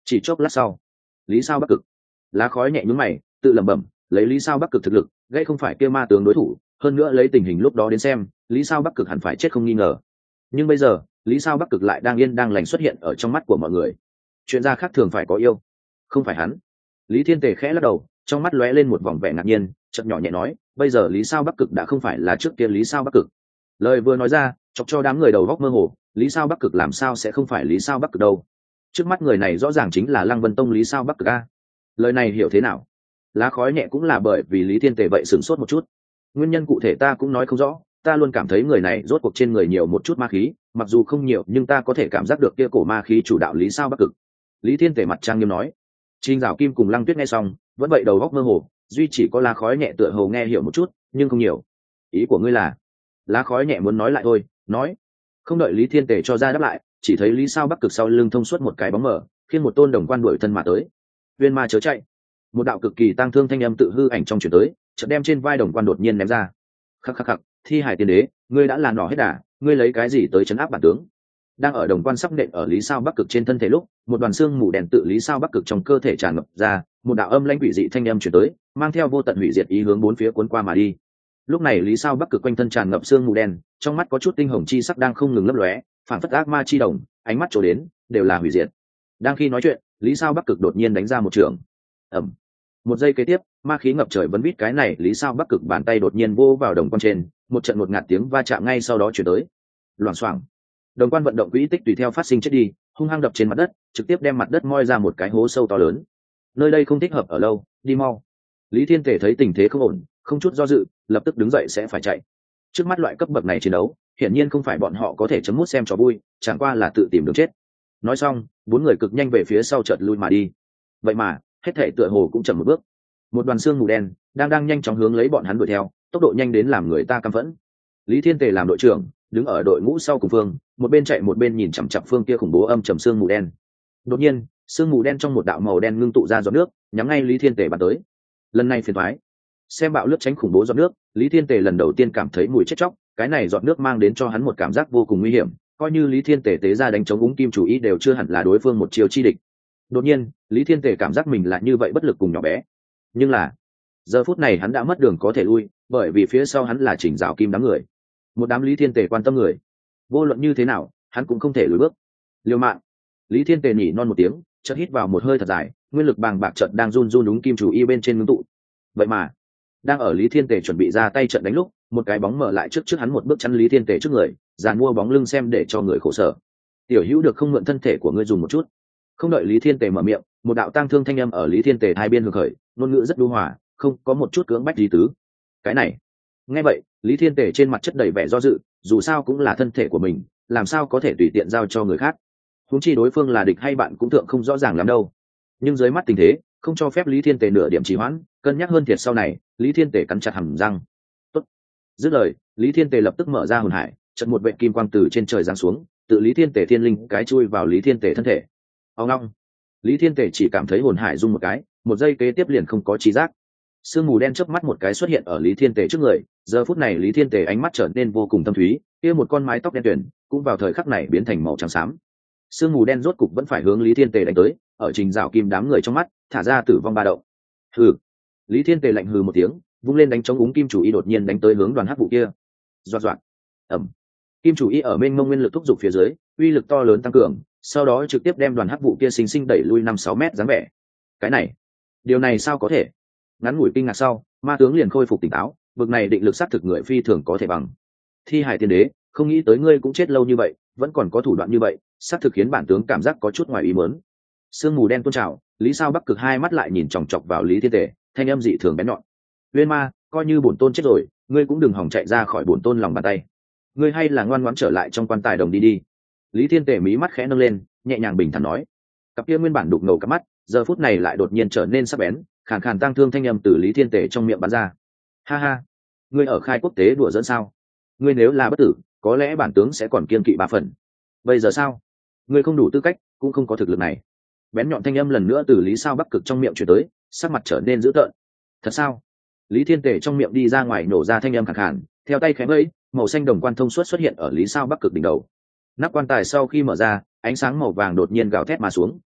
Chỉ chốc lát sau, Lý Sao Bắc Cực, lá khói nhẹ nhướng mày, tự lẩm bẩm, lấy Lý Sao Bắc Cực thực lực, gây không phải kia ma tướng đối thủ, hơn nữa lấy tình hình lúc đó đến xem, Lý Sao Bắc Cực hẳn phải chết không nghi ngờ. Nhưng bây giờ, Lý Sao Bắc Cực lại đang yên đang lành xuất hiện ở trong mắt của mọi người. Chuyện ra khác thường phải có yêu, không phải hắn. Lý Thiên Tề khẽ lắc đầu, trong mắt lóe lên một vòng vẻ ngạc nhiên, chợt nhỏ nhẹ nói, bây giờ Lý Sao Bắc Cực đã không phải là trước kia Lý Sao Bắc Cực. Lời vừa nói ra, chọc cho đám người đầu góc mơ hồ, Lý Sao Bắc Cực làm sao sẽ không phải Lý Sao Bắc Cực đâu? Trước mắt người này rõ ràng chính là Lăng Vân Tông Lý Sao Bắc Cực a. Lời này hiểu thế nào? Lá khói nhẹ cũng là bởi vì Lý Thiên Tề vậy sửng sốt một chút. Nguyên nhân cụ thể ta cũng nói không rõ, ta luôn cảm thấy người này rốt cuộc trên người nhiều một chút ma khí, mặc dù không nhiều nhưng ta có thể cảm giác được kia cổ ma khí chủ đạo Lý Sao Bắc Cực. Lý Thiên Tề mặt trang nghiêm nói. Trình Dạo Kim cùng Lăng Tuyết nghe xong, vẫn vậy đầu góc mơ hồ, duy chỉ có lá khói nhẹ tựa hồ nghe hiểu một chút, nhưng không nhiều. Ý của ngươi là? Lá khói nhẹ muốn nói lại thôi, nói. Không đợi Lý Thiên Tề cho ra đáp lại, chỉ thấy Lý Sao Bắc Cực sau lưng thông suốt một cái bóng mờ, khiến một tôn đồng quan đuổi thân mà tới. Viên ma chớ chạy. Một đạo cực kỳ tang thương thanh âm tự hư ảnh trong chuyển tới, chợt đem trên vai đồng quan đột nhiên ném ra. Khắc khắc khắc, Thi Hải Tiên Đế, ngươi đã là nỏ hết đà, ngươi lấy cái gì tới trấn áp bản tướng? Đang ở đồng quan sắp nện ở Lý Sao Bắc Cực trên thân thể lúc, một đoàn xương mù đèn tự Lý Sao Bắc Cực trong cơ thể tràn ngập ra, một đạo âm lãnh quỷ dị thanh âm truyền tới, mang theo vô tận hủy diệt ý hướng bốn phía cuốn qua mà đi. Lúc này Lý Sao Bắc Cực quanh thân tràn ngập xương mù đen, trong mắt có chút tinh hồng chi sắc đang không ngừng lấp lóe, phản phất ác ma chi đồng, ánh mắt trổ đến đều là hủy diệt. Đang khi nói chuyện, Lý Sao Bắc Cực đột nhiên đánh ra một trường. Ầm. Một giây kế tiếp, ma khí ngập trời vấn vít cái này Lý Sao Bắc Cực bàn tay đột nhiên vô vào đồng quan trên, một trận ngột ngạt tiếng va chạm ngay sau đó truyền tới. Loảng xoảng. Đồng quan vận động quỹ tích tùy theo phát sinh chết đi, hung hăng đập trên mặt đất, trực tiếp đem mặt đất moi ra một cái hố sâu to lớn. Nơi đây không thích hợp ở lâu, đi mau. Lý Thiên Tề thấy tình thế không ổn, không chút do dự, lập tức đứng dậy sẽ phải chạy. Trước mắt loại cấp bậc này chiến đấu, hiển nhiên không phải bọn họ có thể chấm mút xem trò vui, chẳng qua là tự tìm đường chết. Nói xong, bốn người cực nhanh về phía sau chợt lui mà đi. Vậy mà, hết thảy tựa hồ cũng chậm một bước. Một đoàn xương mù đen đang nhanh chóng hướng lấy bọn hắn đuổi theo, tốc độ nhanh đến làm người ta căm phẫn. Lý Thiên Tề làm đội trưởng, đứng ở đội ngũ sau cùng phương, một bên chạy một bên nhìn chằm chằm phương kia khủng bố âm trầm xương mù đen. Đột nhiên, xương mù đen trong một đạo màu đen ngưng tụ ra giọt nước, nhắm ngay Lý Thiên Tề bắn tới. Lần này phiền toái. Xem bạo lướt tránh khủng bố giọt nước, Lý Thiên Tề lần đầu tiên cảm thấy mùi chết chóc, cái này giọt nước mang đến cho hắn một cảm giác vô cùng nguy hiểm, coi như Lý Thiên Tề tế ra đánh chống úng kim chủ ý đều chưa hẳn là đối phương một chiêu chi địch. Đột nhiên, Lý Thiên Tề cảm giác mình là như vậy bất lực cùng nhỏ bé. Nhưng là, giờ phút này hắn đã mất đường có thể lui, bởi vì phía sau hắn là Trình Dạo Kim đám người. Một đám Lý Thiên Tề quan tâm người. Vô luận như thế nào, hắn cũng không thể lùi bước. Liều mạng. Lý Thiên Tề nhỉ non một tiếng, chợt hít vào một hơi thật dài, nguyên lực bàng bạc chợt đang run run đúng kim chủ y bên trên ngưng tụ. Vậy mà, đang ở Lý Thiên Tề chuẩn bị ra tay trận đánh lúc, một cái bóng mở lại trước hắn một bước chắn Lý Thiên Tề trước người, giàn mua bóng lưng xem để cho người khổ sở. Tiểu Hữu được không mượn thân thể của ngươi dùng một chút? Không đợi Lý Thiên Tề mở miệng, một đạo tang thương thanh âm ở Lý Thiên Tề hai bên hưởng khởi, ngôn ngữ rất nhu hòa, không có một chút cưỡng bách gì tứ. Cái này, nghe vậy, Lý Thiên Tề trên mặt chất đầy vẻ do dự, dù sao cũng là thân thể của mình, làm sao có thể tùy tiện giao cho người khác? Huống chi đối phương là địch hay bạn cũng thượng không rõ ràng lắm đâu. Nhưng dưới mắt tình thế, không cho phép Lý Thiên Tề nửa điểm trì hoãn, cân nhắc hơn thiệt sau này, Lý Thiên Tề cắn chặt hàm răng. Tốt. Dứt lời, Lý Thiên Tề lập tức mở ra hồn hải, chợt một vệt kim quang từ trên trời giáng xuống, tự Lý Thiên Tề thiên linh cái chui vào Lý Thiên Tề thân thể. Ông long. Lý Thiên Tề chỉ cảm thấy hồn hải rung một cái, một giây kế tiếp liền không có trí giác. Sương mù đen chớp mắt một cái xuất hiện ở Lý Thiên Tề trước người, giờ phút này Lý Thiên Tề ánh mắt trở nên vô cùng thâm thúy, kia một con mái tóc đen tuyền cũng vào thời khắc này biến thành màu trắng xám. Sương mù đen rốt cục vẫn phải hướng Lý Thiên Tề đánh tới, ở Trình Dạo Kim đám người trong mắt, thả ra tử vong ba động. Hừ. Lý Thiên Tề lạnh hừ một tiếng, vung lên đánh chống úng kim chủ y đột nhiên đánh tới hướng đoàn hắc vụ kia. Doạt doạt. Ầm. Kim chủ y ở bên mông nguyên lực thúc giục phía dưới, uy lực to lớn tăng cường, sau đó trực tiếp đem đoàn hắc vụ kia xinh xinh đẩy lui 5-6 mét dáng vẻ. Cái này, điều này sao có thể? Ngắn ngủi kinh ngạc sau, ma tướng liền khôi phục tỉnh táo, vực này định lực sát thực người phi thường có thể bằng. Thi Hải Tiên Đế, không nghĩ tới ngươi cũng chết lâu như vậy, vẫn còn có thủ đoạn như vậy, sát thực khiến bản tướng cảm giác có chút ngoài ý muốn. Sương mù đen tôn trào, Lý Sao Bắc Cực hai mắt lại nhìn chòng chọc vào Lý Thiên Tề, thanh âm dị thường bén nhọn. Uyên ma, coi như bổn tôn chết rồi, ngươi cũng đừng hòng chạy ra khỏi bổn tôn lòng bàn tay. Ngươi hay là ngoan ngoãn trở lại trong quan tài đồng đi đi. Lý Thiên Tề mí mắt khẽ nâng lên, nhẹ nhàng bình thản nói. Cặp kia nguyên bản đục ngầu cặp mắt, giờ phút này lại đột nhiên trở nên sắc bén, khàn khàn tang thương thanh âm từ Lý Thiên Tề trong miệng bắn ra. Ha ha, ngươi ở khai quốc tế đùa dẫn sao? Ngươi nếu là bất tử, có lẽ bản tướng sẽ còn kiên kỵ 3 phần. Bây giờ sao? Ngươi không đủ tư cách, cũng không có thực lực này. Bén nhọn thanh âm lần nữa từ Lý Sao Bắc Cực trong miệng truyền tới, sắc mặt trở nên dữ tợn. Thật sao? Lý Thiên Tề trong miệng đi ra ngoài nổ ra thanh âm khàn khàn, theo tay khẽ vẫy, màu xanh đồng quan thông suốt xuất hiện ở Lý Sao Bắc Cực đỉnh đầu. Nắp quan tài sau khi mở ra, ánh sáng màu vàng đột nhiên gào thét mà xuống,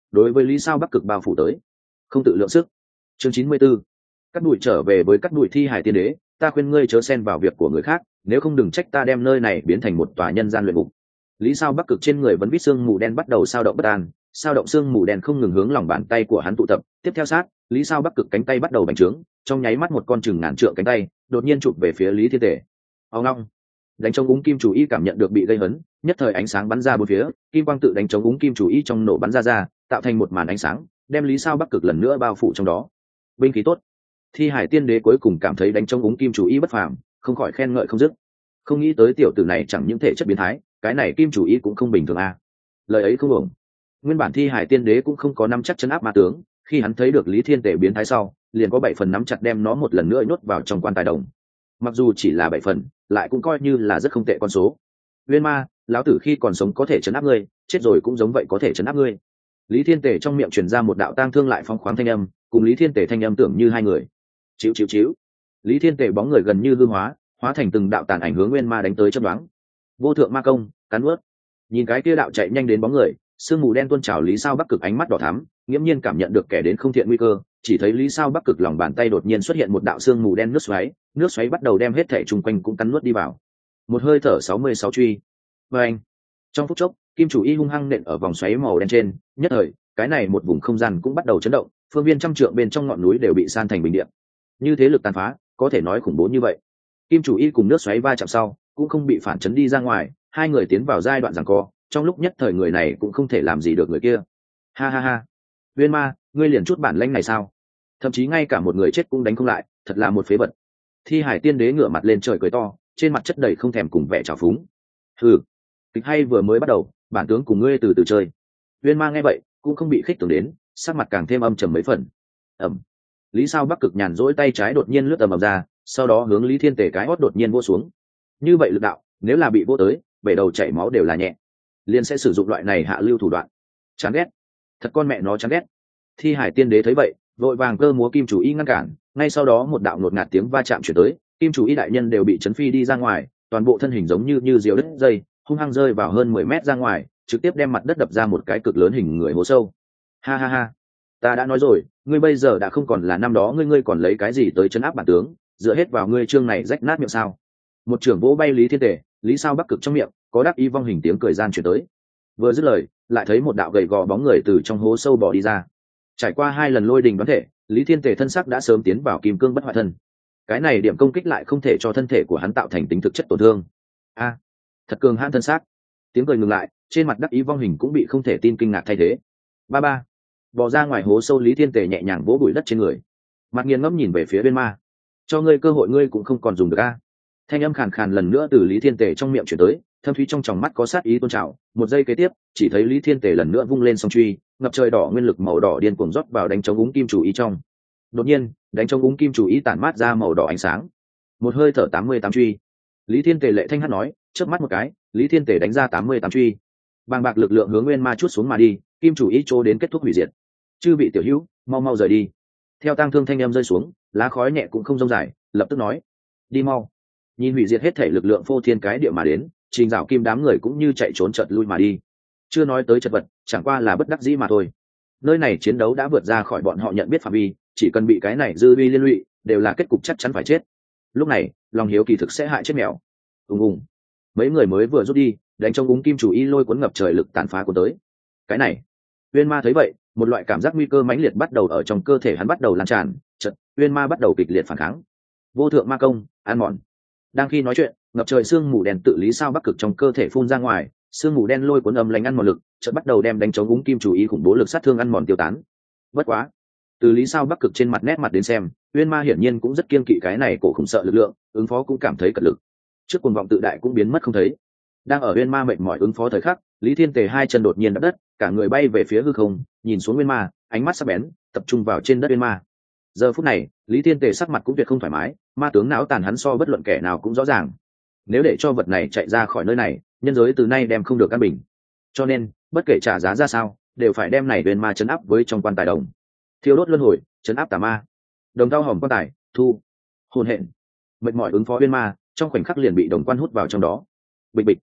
đối với lý sao bắc cực bao phủ tới, không tự lượng sức. Chương 94. Cắt đuổi trở về với cắt đuổi thi hải tiên đế, ta khuyên ngươi chớ xen vào việc của người khác, nếu không đừng trách ta đem nơi này biến thành một tòa nhân gian luyện ngục. Lý sao bắc cực trên người vẫn vít xương mù đen bắt đầu sao động bất an, sao động xương mù đen không ngừng hướng lòng bàn tay của hắn tụ tập, tiếp theo sát, lý sao bắc cực cánh tay bắt đầu bành trướng, trong nháy mắt một con chừng ngàn trượng cánh tay đột nhiên chụp về phía lý thiên tể. Ông long, đánh trống úng kim chủ y cảm nhận được bị gây hấn, nhất thời ánh sáng bắn ra bốn phía, kim quang tự đánh trống úng kim chủ y trong nổ bắn ra, tạo thành một màn ánh sáng, đem lý sao bắc cực lần nữa bao phủ trong đó. Binh khí tốt. Thi hải tiên đế cuối cùng cảm thấy đánh trống úng kim chủ y bất phàm, không khỏi khen ngợi không dứt. Không nghĩ tới tiểu tử này chẳng những thể chất biến thái, cái này kim chủ y cũng không bình thường a. Lời ấy không ổng. Nguyên bản thi hải tiên đế cũng không có nắm chắc chấn áp ma tướng, khi hắn thấy được lý thiên tể biến thái sau, liền có 7 phần nắm chặt đem nó một lần nữa nhốt vào trong quan tài đồng. Mặc dù chỉ là 7 phần, lại cũng coi như là rất không tệ con số. Nguyên ma, lão tử khi còn sống có thể chấn áp ngươi, chết rồi cũng giống vậy có thể chấn áp ngươi. Lý thiên tể trong miệng truyền ra một đạo tang thương lại phong khoáng thanh âm, cùng lý thiên tể thanh âm tưởng như hai người. Chíu chíu chíu. Lý thiên tể bóng người gần như hư hóa, hóa thành từng đạo tàn ảnh hướng nguyên ma đánh tới chớp nhoáng. Vô thượng ma công, cắn nuốt. Nhìn cái kia đạo chạy nhanh đến bóng người, sương mù đen tuôn trào lý sao bắc cực ánh mắt đỏ thắm, nghiễm nhiên cảm nhận được kẻ đến không thiện nguy cơ, chỉ thấy lý sao bắc cực lòng bàn tay đột nhiên xuất hiện một đạo sương mù đen nước xoáy bắt đầu đem hết thể chung quanh cũng cắn nuốt đi vào. Một hơi thở 66 truy. Và anh, trong phút chốc, kim chủ y hung hăng nện ở vòng xoáy màu đen trên, nhất thời, cái này một vùng không gian cũng bắt đầu chấn động, phương viên trăm trượng bên trong ngọn núi đều bị san thành bình địa. Như thế lực tàn phá, có thể nói khủng bố như vậy. Kim chủ y cùng nước xoáy va chạm sau, cũng không bị phản chấn đi ra ngoài, hai người tiến vào giai đoạn giằng co, trong lúc nhất thời người này cũng không thể làm gì được người kia. Ha ha ha, Uyên ma, ngươi liền chút bản lĩnh này sao? Thậm chí ngay cả một người chết cũng đánh không lại, thật là một phế vật. Thi hải tiên đế ngửa mặt lên trời cười to, trên mặt chất đầy không thèm cùng vẻ trào phúng. Hừ, kịch hay vừa mới bắt đầu, bản tướng cùng ngươi từ từ chơi. Uyên ma nghe vậy cũng không bị khích tưởng đến, sắc mặt càng thêm âm trầm mấy phần. Ẩm. Lý sao bắc cực nhàn rỗi tay trái đột nhiên lướt ầm ầm ra, sau đó hướng lý thiên tề cái hót đột nhiên vô xuống. Như vậy lực đạo, nếu là bị vô tới, bể đầu chảy máu đều là nhẹ. Liên sẽ sử dụng loại này hạ lưu thủ đoạn. Chán ghét, thật con mẹ nó chán ghét. Thi hải tiên đế thấy vậy, vội vàng cơ múa kim chủ y ngăn cản, ngay sau đó một đạo ngột ngạt tiếng va chạm chuyển tới, kim chủ y đại nhân đều bị chấn phi đi ra ngoài, toàn bộ thân hình giống như diều đứt dây, hung hăng rơi vào hơn 10 mét ra ngoài, trực tiếp đem mặt đất đập ra một cái cực lớn hình người hố sâu. Ha ha ha, ta đã nói rồi, ngươi bây giờ đã không còn là năm đó ngươi còn lấy cái gì tới chấn áp bản tướng, dựa hết vào ngươi chương này rách nát miệng sao? Một trưởng vỗ bay lý thiên tề, lý sao bắc cực trong miệng có đắc ý vong hình tiếng cười gian chuyển tới. Vừa dứt lời, lại thấy một đạo gầy gò bóng người từ trong hố sâu bò đi ra. Trải qua 2 lần lôi đình đoán thể, lý thiên tề thân sắc đã sớm tiến vào kim cương bất hoại thân. Cái này điểm công kích lại không thể cho thân thể của hắn tạo thành tính thực chất tổn thương. A, thật cường hãn thân xác. Tiếng cười ngừng lại, trên mặt đắc ý vong hình cũng bị không thể tin kinh ngạc thay thế. Ba ba, bò ra ngoài hố sâu lý thiên tề nhẹ nhàng vỗ bụi đất trên người, mặt nghiền ngẫm nhìn về phía bên ma. Cho ngươi cơ hội ngươi cũng không còn dùng được a. Thanh âm khàn khàn lần nữa từ lý thiên tề trong miệng chuyển tới, thâm thúy trong tròng mắt có sát ý tôn trào. Một giây kế tiếp, chỉ thấy lý thiên tề lần nữa vung lên song truy, ngập trời đỏ nguyên lực màu đỏ điên cuồng rót vào đánh chống úng kim chủ ý trong. Đột nhiên, đánh chống úng kim chủ ý tản mát ra màu đỏ ánh sáng. Một hơi thở 88 truy. Lý thiên tề lệ thanh hát nói, chớp mắt một cái, lý thiên tề đánh ra 88 truy. Bàng bạc lực lượng hướng nguyên ma chút xuống mà đi, kim chủ ý chỗ đến kết thúc hủy diệt. Chư vị tiểu hữu, mau mau rời đi. Theo tang thương thanh em rơi xuống, lá khói nhẹ cũng không rông dài, lập tức nói, đi mau. Nhìn hủy diệt hết thể lực lượng phô thiên cái địa mà đến, Trình Dạo Kim đám người cũng như chạy trốn chợt lui mà đi. Chưa nói tới chật vật, chẳng qua là bất đắc dĩ mà thôi. Nơi này chiến đấu đã vượt ra khỏi bọn họ nhận biết phạm vi, chỉ cần bị cái này dư vi liên lụy, đều là kết cục chắc chắn phải chết. Lúc này, lòng hiếu kỳ thực sẽ hại chết mèo. Ùng ùng. Mấy người mới vừa rút đi, đánh trong úng kim chủ y lôi cuốn ngập trời lực tàn phá của tới. Cái này, Uyên Ma thấy vậy, một loại cảm giác nguy cơ mãnh liệt bắt đầu ở trong cơ thể hắn bắt đầu lan tràn, chợt, Uyên Ma bắt đầu kịch liệt phản kháng. Vô thượng ma công, ăn mòn. Đang khi nói chuyện, ngập trời sương mù đen tự lý sao bắc cực trong cơ thể phun ra ngoài, sương mù đen lôi cuốn âm lạnh ăn mòn lực, chợt bắt đầu đem đánh chống úng kim chủ ý khủng bố lực sát thương ăn mòn tiêu tán. Bất quá, từ lý sao bắc cực trên mặt nét mặt đến xem, Uyên Ma hiển nhiên cũng rất kiêng kỵ cái này cổ khủng sợ lực lượng, ứng phó cũng cảm thấy cật lực. Trước cuồng vọng tự đại cũng biến mất không thấy. Đang ở Uyên Ma mệt mỏi ứng phó thời khắc, Lý Thiên Tề hai chân đột nhiên đập đất, cả người bay về phía hư không, nhìn xuống Uyên Ma, ánh mắt sắc bén, tập trung vào trên đất Uyên Ma. Giờ phút này, Lý Thiên Tề sắc mặt cũng tuyệt không thoải mái, ma tướng não tàn hắn so bất luận kẻ nào cũng rõ ràng. Nếu để cho vật này chạy ra khỏi nơi này, nhân giới từ nay đem không được an bình. Cho nên, bất kể trả giá ra sao, đều phải đem này Uyên Ma trấn áp với trong quan tài đồng. Thiêu đốt luân hồi, trấn áp tà ma. Đồng thau hòm quan tài, thu. Hồn hện. Mệt mỏi ứng phó Uyên Ma, trong khoảnh khắc liền bị đồng quan hút vào trong đó. Bịch bịch.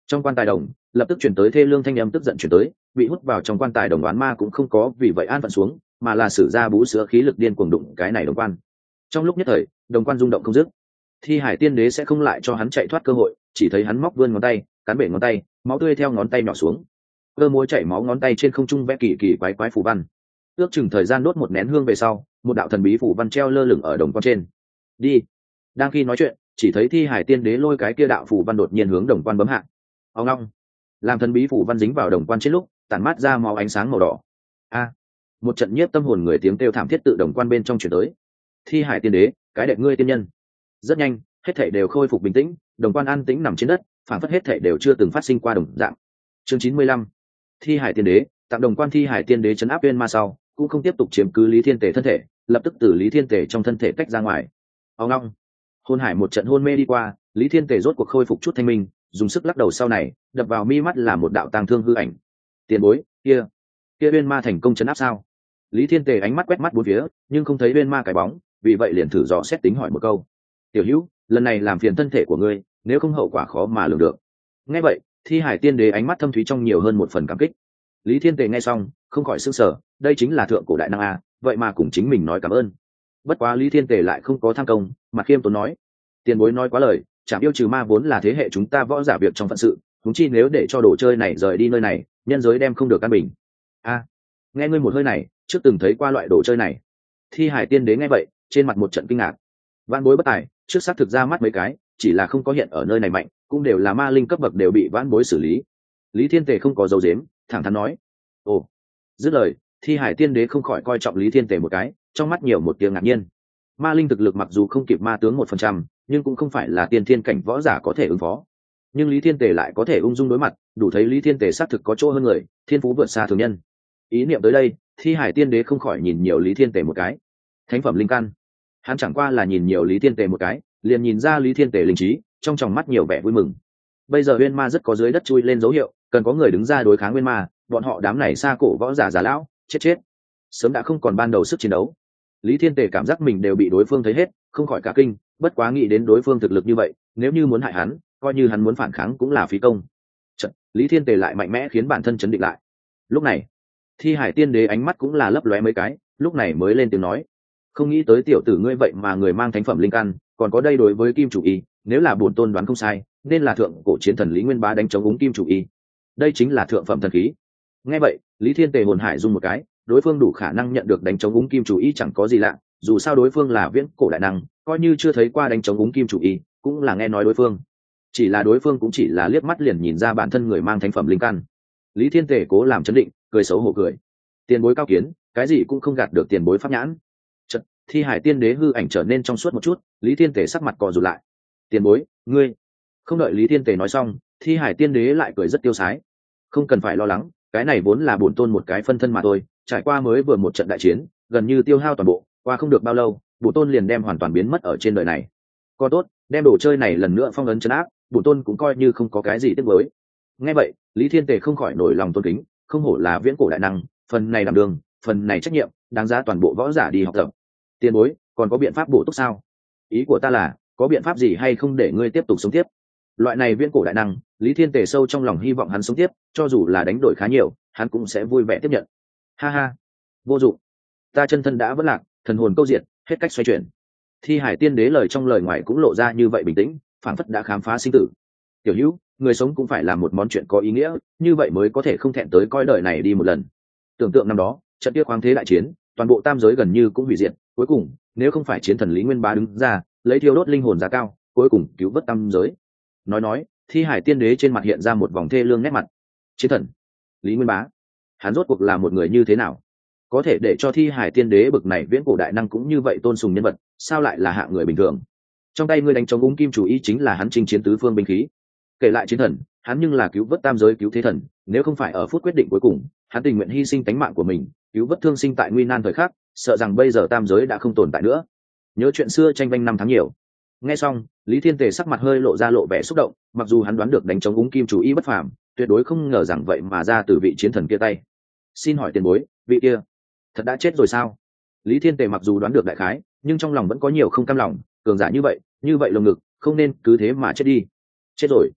Trong quan tài đồng lập tức chuyển tới thê lương thanh âm tức giận chuyển tới, bị hút vào trong quan tài đồng đoán ma cũng không có vì vậy an phận xuống, mà là sử ra bú sữa khí lực điên cuồng đụng cái này đồng quan. Trong lúc nhất thời đồng quan rung động không dứt. Thi hải tiên đế sẽ không lại cho hắn chạy thoát cơ hội, chỉ thấy hắn móc vươn ngón tay, cán bể ngón tay, máu tươi theo ngón tay nhỏ xuống, cơ múa chảy máu ngón tay trên không trung vẽ kỳ kỳ quái quái phù văn. Ước chừng thời gian đốt một nén hương về sau, một đạo thần bí phù văn treo lơ lửng ở đồng quan trên. Đi. Đang khi nói chuyện, chỉ thấy thi hải tiên đế lôi cái kia đạo phù văn đột nhiên hướng đồng quan bấm hạ. Ông long, làm thần bí phù văn dính vào đồng quan trên lúc, tản mát ra máu ánh sáng màu đỏ. A. Một trận nhiếp tâm hồn người tiếng kêu thảm thiết tự đồng quan bên trong truyền tới. Thi hải tiên đế, cái đệ ngươi tiên nhân. Rất nhanh, hết thảy đều khôi phục bình tĩnh, đồng quan an tĩnh nằm trên đất, phản phất hết thảy đều chưa từng phát sinh qua đồng dạng. Chương 95. Thi hải tiên đế, tặng đồng quan thi hải tiên đế trấn áp viên ma sau, cũng không tiếp tục chiếm cứ Lý Thiên Tề thân thể, lập tức từ Lý Thiên Tề trong thân thể tách ra ngoài. Ông long, hôn hải một trận hôn mê đi qua, Lý Thiên Tề rốt cuộc khôi phục chút thanh minh, dùng sức lắc đầu sau này, đập vào mi mắt là một đạo tang thương hư ảnh. Tiền bối, kia viên ma thành công trấn áp sao? Lý Thiên Tề ánh mắt quét mắt bốn phía, nhưng không thấy viên ma cái bóng, vì vậy liền thử dò xét tính hỏi một câu. Tiểu hữu, lần này làm phiền thân thể của ngươi, nếu không hậu quả khó mà lường được. Nghe vậy, thi hải tiên đế ánh mắt thâm thúy trong nhiều hơn một phần cảm kích. Lý Thiên Tề nghe xong, không khỏi sửng sở, đây chính là thượng cổ đại năng a, vậy mà cùng chính mình nói cảm ơn. Bất quá Lý Thiên Tề lại không có tham công, mà khiêm tốn nói: tiền bối nói quá lời, Trảm Yêu trừ ma vốn là thế hệ chúng ta võ giả việc trong phận sự, huống chi nếu để cho đồ chơi này rời đi nơi này, nhân giới đem không được căn bình. A, nghe ngươi một hơi này, trước từng thấy qua loại đồ chơi này. Thi hải tiên đế nghe vậy, trên mặt một trận kinh ngạc. Vạn bối bất tài, trước xác thực ra mắt mấy cái, chỉ là không có hiện ở nơi này mạnh, cũng đều là ma linh cấp bậc đều bị vãn bối xử lý. Lý Thiên Tề không có dấu dếm, thẳng thắn nói. Ồ. Dứt lời, thi hải tiên đế không khỏi coi trọng Lý Thiên Tề một cái, trong mắt nhiều một tiếng ngạc nhiên. Ma linh thực lực mặc dù không kịp ma tướng 1%, nhưng cũng không phải là tiên thiên cảnh võ giả có thể ứng phó. Nhưng Lý Thiên Tề lại có thể ung dung đối mặt, đủ thấy Lý Thiên Tề xác thực có chỗ hơn người, thiên phú vượt xa thường nhân. Ý niệm tới đây, thi hải tiên đế không khỏi nhìn nhiều Lý Thiên Tề một cái. Thánh phẩm linh căn. Hắn chẳng qua là nhìn nhiều Lý Thiên Tề một cái, liền nhìn ra Lý Thiên Tề linh trí, trong tròng mắt nhiều vẻ vui mừng. Bây giờ Uyên Ma rất có dưới đất chui lên dấu hiệu, cần có người đứng ra đối kháng Uyên Ma, bọn họ đám này xa cổ võ giả già lão, chết, sớm đã không còn ban đầu sức chiến đấu. Lý Thiên Tề cảm giác mình đều bị đối phương thấy hết, không khỏi cả kinh, bất quá nghĩ đến đối phương thực lực như vậy, nếu như muốn hại hắn, coi như hắn muốn phản kháng cũng là phí công. Chợt, Lý Thiên Tề lại mạnh mẽ khiến bản thân chấn định lại. Lúc này, thi hải tiên đế ánh mắt cũng là lấp lóe mấy cái, lúc này mới lên tiếng nói: không nghĩ tới tiểu tử ngươi vậy mà người mang thánh phẩm linh căn, còn có đây đối với kim chủ y, nếu là bổn tôn đoán không sai, nên là thượng cổ chiến thần Lý Nguyên Bá đánh chống úng kim chủ y, đây chính là thượng phẩm thần khí. Nghe vậy, Lý Thiên Tề hồn hải rung một cái, đối phương đủ khả năng nhận được đánh chống úng kim chủ y chẳng có gì lạ, dù sao đối phương là viễn cổ đại năng, coi như chưa thấy qua đánh chống úng kim chủ y, cũng là nghe nói đối phương. Chỉ là đối phương cũng chỉ là liếc mắt liền nhìn ra bản thân người mang thánh phẩm linh căn. Lý Thiên Tề cố làm chấn định, cười xấu hổ cười. Tiền bối cao kiến, cái gì cũng không gạt được tiền bối pháp nhãn. Chợt, thi hải tiên đế hư ảnh trở nên trong suốt một chút, Lý Thiên Tề sắc mặt cò rụt lại. Tiền bối, ngươi. Không đợi Lý Thiên Tề nói xong, thi hải tiên đế lại cười rất tiêu sái. Không cần phải lo lắng, cái này vốn là bổn tôn một cái phân thân mà thôi, trải qua mới vừa một trận đại chiến, gần như tiêu hao toàn bộ, qua không được bao lâu, bổn tôn liền đem hoàn toàn biến mất ở trên đời này. Còn tốt, đem đồ chơi này lần nữa phong ấn trấn áp, bổn tôn cũng coi như không có cái gì tiếc nuối. Nghe vậy, Lý Thiên Tề không khỏi nổi lòng tôn kính, không hổ là viễn cổ đại năng, phần này đảm đường, phần này trách nhiệm, đáng giá toàn bộ võ giả đi học tập. Tiền bối, còn có biện pháp bổ túc sao? Ý của ta là, có biện pháp gì hay không để ngươi tiếp tục sống tiếp? Loại này viễn cổ đại năng, Lý Thiên Tề sâu trong lòng hy vọng hắn sống tiếp, cho dù là đánh đổi khá nhiều, hắn cũng sẽ vui vẻ tiếp nhận. Ha ha, vô dụng, ta chân thân đã vỡ lạc, thần hồn câu diệt, hết cách xoay chuyển. Thi hải tiên đế lời trong lời ngoài cũng lộ ra như vậy bình tĩnh, phảng phất đã khám phá sinh tử. Tiểu hữu, người sống cũng phải là một món chuyện có ý nghĩa, như vậy mới có thể không thẹn tới coi đời này đi một lần. Tưởng tượng năm đó, trận kia khoáng thế đại chiến, toàn bộ tam giới gần như cũng hủy diệt, cuối cùng, nếu không phải chiến thần Lý Nguyên Bá đứng ra, lấy thiêu đốt linh hồn giá cao, cuối cùng cứu vớt tam giới. Nói, thi hải tiên đế trên mặt hiện ra một vòng thê lương nét mặt. Chiến thần Lý Nguyên Bá, hắn rốt cuộc là một người như thế nào, có thể để cho thi hải tiên đế bực này viễn cổ đại năng cũng như vậy tôn sùng nhân vật, sao lại là hạng người bình thường? Trong tay ngươi đánh chống úng kim chủ ý chính là hắn chinh chiến tứ phương binh khí. Kể lại chiến thần, hắn nhưng là cứu vớt tam giới cứu thế thần, nếu không phải ở phút quyết định cuối cùng, hắn tình nguyện hy sinh tánh mạng của mình, cứu vớt thương sinh tại nguy nan thời khắc, sợ rằng bây giờ tam giới đã không tồn tại nữa. Nhớ chuyện xưa tranh vanh năm tháng nhiều. Nghe xong, Lý Thiên Tề sắc mặt hơi lộ ra lộ vẻ xúc động, mặc dù hắn đoán được đánh chống úng kim chủ ý bất phàm, tuyệt đối không ngờ rằng vậy mà ra từ vị chiến thần kia tay. Xin hỏi tiền bối, vị kia thật đã chết rồi sao? Lý Thiên Tề mặc dù đoán được đại khái, nhưng trong lòng vẫn có nhiều không cam lòng, cường giả như vậy lồng ngực, không nên cứ thế mà chết đi. Chết rồi.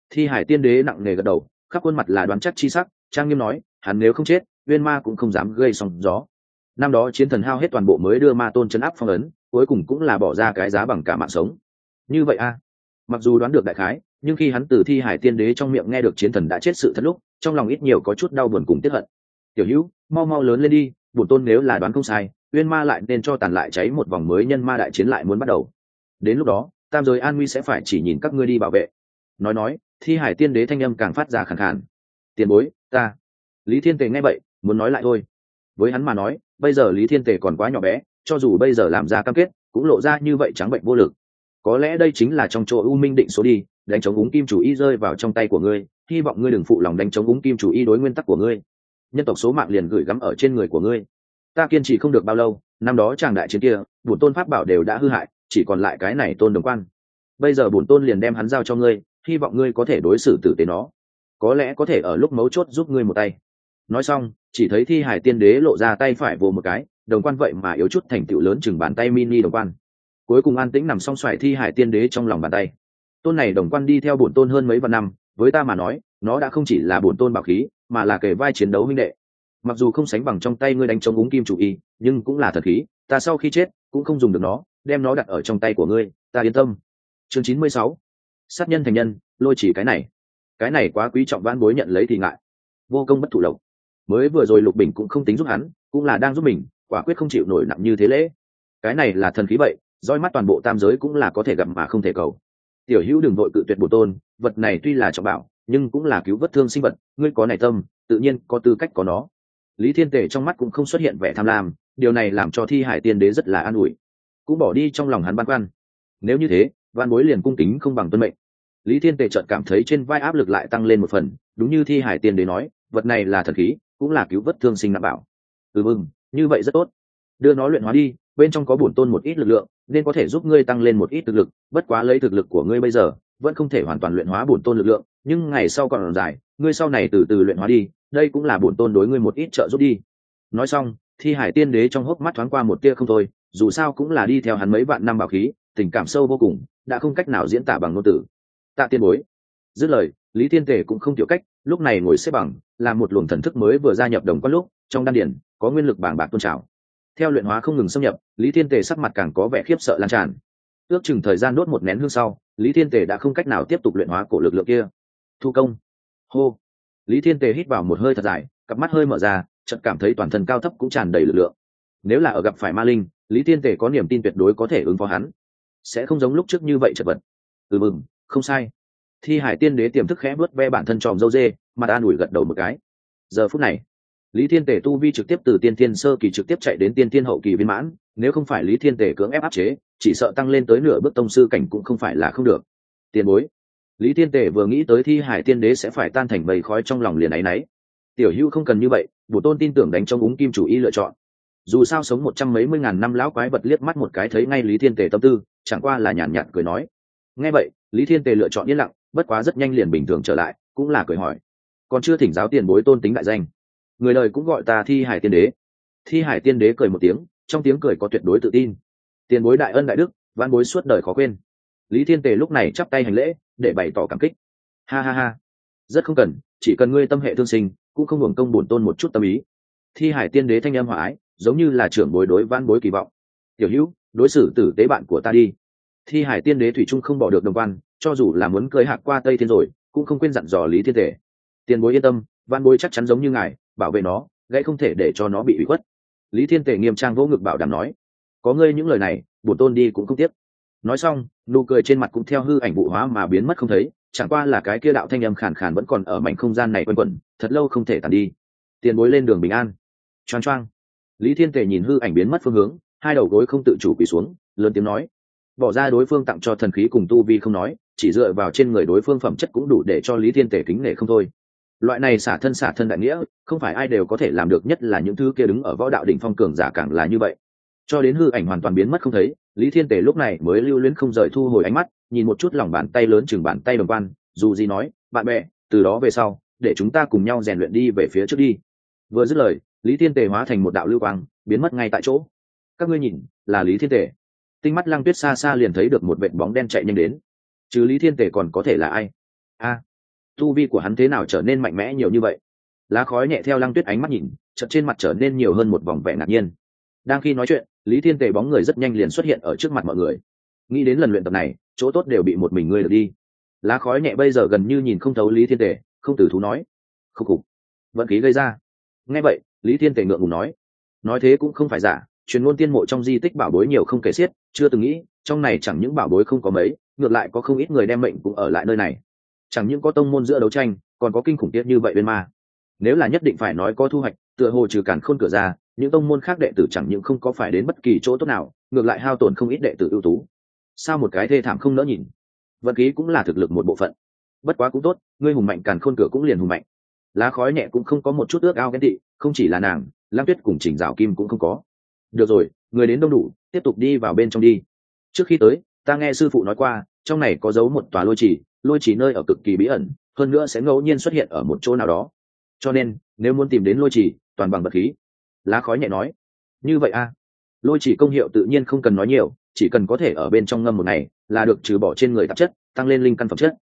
Thi Hải Tiên Đế nặng nề gật đầu, khắp khuôn mặt là đoán chắc chi sắc, trang nghiêm nói, hắn nếu không chết, Uyên Ma cũng không dám gây sóng gió. Năm đó chiến thần hao hết toàn bộ mới đưa Ma Tôn trấn áp phong ấn, cuối cùng cũng là bỏ ra cái giá bằng cả mạng sống. Như vậy a, mặc dù đoán được đại khái, nhưng khi hắn từ Thi Hải Tiên Đế trong miệng nghe được chiến thần đã chết sự thật lúc, trong lòng ít nhiều có chút đau buồn cùng tiếc hận. Tiểu Hữu, mau mau lớn lên đi, bổn tôn nếu là đoán không sai, Uyên Ma lại nên cho tàn lại cháy một vòng mới, nhân ma đại chiến lại muốn bắt đầu. Đến lúc đó, tam giới an nguy sẽ phải chỉ nhìn các ngươi đi bảo vệ. Nói, Thi Hải Tiên Đế thanh âm càng phát ra khàn khàn. Tiền bối, ta. Lý Thiên Tề nghe vậy, muốn nói lại thôi. Với hắn mà nói, bây giờ Lý Thiên Tề còn quá nhỏ bé, cho dù bây giờ làm ra cam kết, cũng lộ ra như vậy trắng bệnh vô lực. Có lẽ đây chính là trong chỗ U Minh định số đi, đánh chống úng kim chủ y rơi vào trong tay của ngươi, hy vọng ngươi đừng phụ lòng đánh chống úng kim chủ y đối nguyên tắc của ngươi. Nhân tộc số mạng liền gửi gắm ở trên người của ngươi. Ta kiên trì không được bao lâu, năm đó chàng đại chiến kia, bổn tôn pháp bảo đều đã hư hại, chỉ còn lại cái này tôn đồng quan. Bây giờ bổn tôn liền đem hắn giao cho ngươi, hy vọng ngươi có thể đối xử tử tế nó, có lẽ có thể ở lúc mấu chốt giúp ngươi một tay. Nói xong, chỉ thấy Thi Hải Tiên Đế lộ ra tay phải vồ một cái, đồng quan vậy mà yếu chút thành tựu lớn chừng bàn tay mini đồng quan. Cuối cùng an tĩnh nằm song xoài Thi Hải Tiên Đế trong lòng bàn tay. Tôn này đồng quan đi theo bổn tôn hơn mấy vạn năm, với ta mà nói, nó đã không chỉ là bổn tôn bảo khí, mà là kề vai chiến đấu huynh đệ. Mặc dù không sánh bằng trong tay ngươi đánh chống úng kim chủ y, nhưng cũng là thần khí, ta sau khi chết cũng không dùng được nó, đem nó đặt ở trong tay của ngươi, ta yên tâm. Chương 96. Sát nhân thành nhân, lôi chỉ cái này quá quý trọng, vãn bối nhận lấy thì ngại, vô công bất thủ lộc. Mới vừa rồi Lục Bình cũng không tính giúp hắn, cũng là đang giúp mình, quả quyết không chịu nổi nặng như thế lễ. Cái này là thần khí vậy, roi mắt toàn bộ tam giới cũng là có thể gặp mà không thể cầu. Tiểu Hữu đừng vội cự tuyệt bổn tôn, vật này tuy là trọng bảo, nhưng cũng là cứu vớt thương sinh vật, ngươi có này tâm, tự nhiên có tư cách có nó. Lý Thiên Tề trong mắt cũng không xuất hiện vẻ tham lam, điều này làm cho Thi Hải Tiên Đế rất là an ủi, cũng bỏ đi trong lòng hắn băn khoăn. Nếu như thế, vạn bối liền cung kính không bằng tuân mệnh. Lý Thiên Tề chợt cảm thấy trên vai áp lực lại tăng lên một phần, đúng như Thi Hải Tiên Đế nói, vật này là thần khí, cũng là cứu vớt thương sinh nặng bảo. Như vậy rất tốt. Đưa nó luyện hóa đi, bên trong có bổn tôn một ít lực lượng, nên có thể giúp ngươi tăng lên một ít thực lực, bất quá lấy thực lực của ngươi bây giờ, vẫn không thể hoàn toàn luyện hóa bổn tôn lực lượng, nhưng ngày sau còn dài, ngươi sau này từ từ luyện hóa đi, đây cũng là bổn tôn đối ngươi một ít trợ giúp đi. Nói xong, Thi Hải Tiên Đế trong hốc mắt thoáng qua một tia không thôi, dù sao cũng là đi theo hắn mấy vạn năm bảo khí, tình cảm sâu vô cùng, đã không cách nào diễn tả bằng ngôn từ. Tạ tiên bối. Dứt lời, Lý Thiên Tề cũng không tiểu cách, lúc này ngồi xếp bằng, làm một luồng thần thức mới vừa gia nhập đồng quan lúc, trong đan điển có nguyên lực bàng bạc tôn trào. Theo luyện hóa không ngừng xâm nhập, Lý Thiên Tề sắc mặt càng có vẻ khiếp sợ lan tràn. Ước chừng thời gian đốt một nén hương sau, Lý Thiên Tề đã không cách nào tiếp tục luyện hóa cổ lực lượng kia. Thu công. Hô. Lý Thiên Tề hít vào một hơi thật dài, cặp mắt hơi mở ra, chợt cảm thấy toàn thân cao thấp cũng tràn đầy lực lượng. Nếu là ở gặp phải ma linh, Lý Thiên Tề có niềm tin tuyệt đối có thể ứng phó hắn, sẽ không giống lúc trước như vậy chật vật. Không sai. Thi Hải Tiên Đế tiềm thức khẽ vớt ve bản thân tròm râu dê, mà an ủi gật đầu một cái. Giờ phút này, Lý Thiên Tề tu vi trực tiếp từ tiên thiên sơ kỳ trực tiếp chạy đến tiên thiên hậu kỳ viên mãn, nếu không phải Lý Thiên Tề cưỡng ép áp chế, chỉ sợ tăng lên tới nửa bước tông sư cảnh cũng không phải là không được. Tiền bối. Lý Thiên Tề vừa nghĩ tới Thi Hải Tiên Đế sẽ phải tan thành bầy khói, trong lòng liền áy náy. Tiểu Hữu không cần như vậy, bổ tôn tin tưởng đánh trong úng kim chủ y lựa chọn. Dù sao sống 100 mấy mươi ngàn năm lão quái vật liếc mắt một cái thấy ngay Lý Thiên Tề tâm tư, chẳng qua là nhàn nhạt cười nói. Nghe vậy, Lý Thiên Tề lựa chọn yên lặng, bất quá rất nhanh liền bình thường trở lại, cũng là cười hỏi. Còn chưa thỉnh giáo tiền bối tôn tính đại danh. Người đời cũng gọi ta Thi Hải Tiên Đế. Thi Hải Tiên Đế cười một tiếng, trong tiếng cười có tuyệt đối tự tin. Tiền bối đại ân đại đức, vãn bối suốt đời khó quên. Lý Thiên Tề lúc này chắp tay hành lễ, để bày tỏ cảm kích. Ha ha ha, rất không cần, chỉ cần ngươi tâm hệ thương sinh, cũng không hưởng công bổn tôn một chút tâm ý. Thi Hải Tiên Đế thanh âm hòa ái, giống như là trưởng bối đối vãn bối kỳ vọng. Tiểu Hữu, đối xử tử tế bạn của ta đi. Thi Hải Tiên Đế thủy chung không bỏ được đồng quan, cho dù là muốn cưỡi hạc qua Tây Thiên rồi, cũng không quên dặn dò Lý Thiên Tề. Tiền bối yên tâm, vãn bối chắc chắn giống như ngài, bảo vệ nó, gãy không thể để cho nó bị ủy khuất. Lý Thiên Tề nghiêm trang vỗ ngực bảo đảm nói. Có ngươi những lời này, bổn tôn đi cũng không tiếc. Nói xong, nụ cười trên mặt cũng theo hư ảnh vụ hóa mà biến mất không thấy, chẳng qua là cái kia đạo thanh âm khàn khàn vẫn còn ở mảnh không gian này quanh quẩn, thật lâu không thể tàn đi. Tiền bối lên đường bình an. Choang choang. Lý Thiên Tề nhìn hư ảnh biến mất phương hướng, hai đầu gối không tự chủ quỳ xuống, lớn tiếng nói. Bỏ ra đối phương tặng cho thần khí cùng tu vi không nói, chỉ dựa vào trên người đối phương phẩm chất cũng đủ để cho Lý Thiên Tề kính nể không thôi. Loại này xả thân đại nghĩa, không phải ai đều có thể làm được, nhất là những thứ kia đứng ở võ đạo đỉnh phong cường giả càng là như vậy. Cho đến hư ảnh hoàn toàn biến mất không thấy, Lý Thiên Tề lúc này mới lưu luyến không rời thu hồi ánh mắt, nhìn một chút lòng bàn tay lớn chừng bàn tay đồng quan, dù gì nói, bạn bè, từ đó về sau, để chúng ta cùng nhau rèn luyện đi về phía trước đi. Vừa dứt lời, Lý Thiên Tề hóa thành một đạo lưu quang, biến mất ngay tại chỗ. Các ngươi nhìn, là Lý Thiên Tề. Tinh mắt Lăng Tuyết xa xa liền thấy được một vệt bóng đen chạy nhanh đến. Chứ Lý Thiên Tề còn có thể là ai? A, tu vi của hắn thế nào trở nên mạnh mẽ nhiều như vậy? Lá khói nhẹ theo Lăng Tuyết ánh mắt nhìn, chợt trên mặt trở nên nhiều hơn một vòng vẻ ngạc nhiên. Đang khi nói chuyện, Lý Thiên Tề bóng người rất nhanh liền xuất hiện ở trước mặt mọi người. Nghĩ đến lần luyện tập này, chỗ tốt đều bị một mình ngươi được đi. Lá khói nhẹ bây giờ gần như nhìn không thấu Lý Thiên Tề, không từ thú nói: khúc khục, vận khí gây ra. Nghe vậy, Lý Thiên Tề ngượng ngùng nói thế cũng không phải giả, truyền ngôn tiên mộ trong di tích bảo bối nhiều không kể xiết, chưa từng nghĩ trong này chẳng những bảo bối không có mấy, ngược lại có không ít người đem mệnh cũng ở lại nơi này. Chẳng những có tông môn giữa đấu tranh, còn có kinh khủng tiết như vậy bên ma. Nếu là nhất định phải nói có thu hoạch, tựa hồ trừ Càn Khôn cửa ra, những tông môn khác đệ tử chẳng những không có phải đến bất kỳ chỗ tốt nào, ngược lại hao tổn không ít đệ tử ưu tú. Sao một cái thê thảm không nỡ nhìn. Vận khí cũng là thực lực một bộ phận. Bất quá cũng tốt, ngươi hùng mạnh Càn Khôn cửa cũng liền hùng mạnh. Lá khói nhẹ cũng không có một chút ước ao ghen tị, không chỉ là nàng, Lam Tuyết cùng Trình Dạo Kim cũng không có. Được rồi, người đến đông đủ, tiếp tục đi vào bên trong đi. Trước khi tới, ta nghe sư phụ nói qua, trong này có giấu một tòa lôi trì nơi ở cực kỳ bí ẩn, hơn nữa sẽ ngẫu nhiên xuất hiện ở một chỗ nào đó. Cho nên, nếu muốn tìm đến lôi trì, toàn bằng vật khí. Lá khói nhẹ nói. Như vậy a? Lôi trì công hiệu tự nhiên không cần nói nhiều, chỉ cần có thể ở bên trong ngâm một ngày, là được trừ bỏ trên người tạp chất, tăng lên linh căn phẩm chất.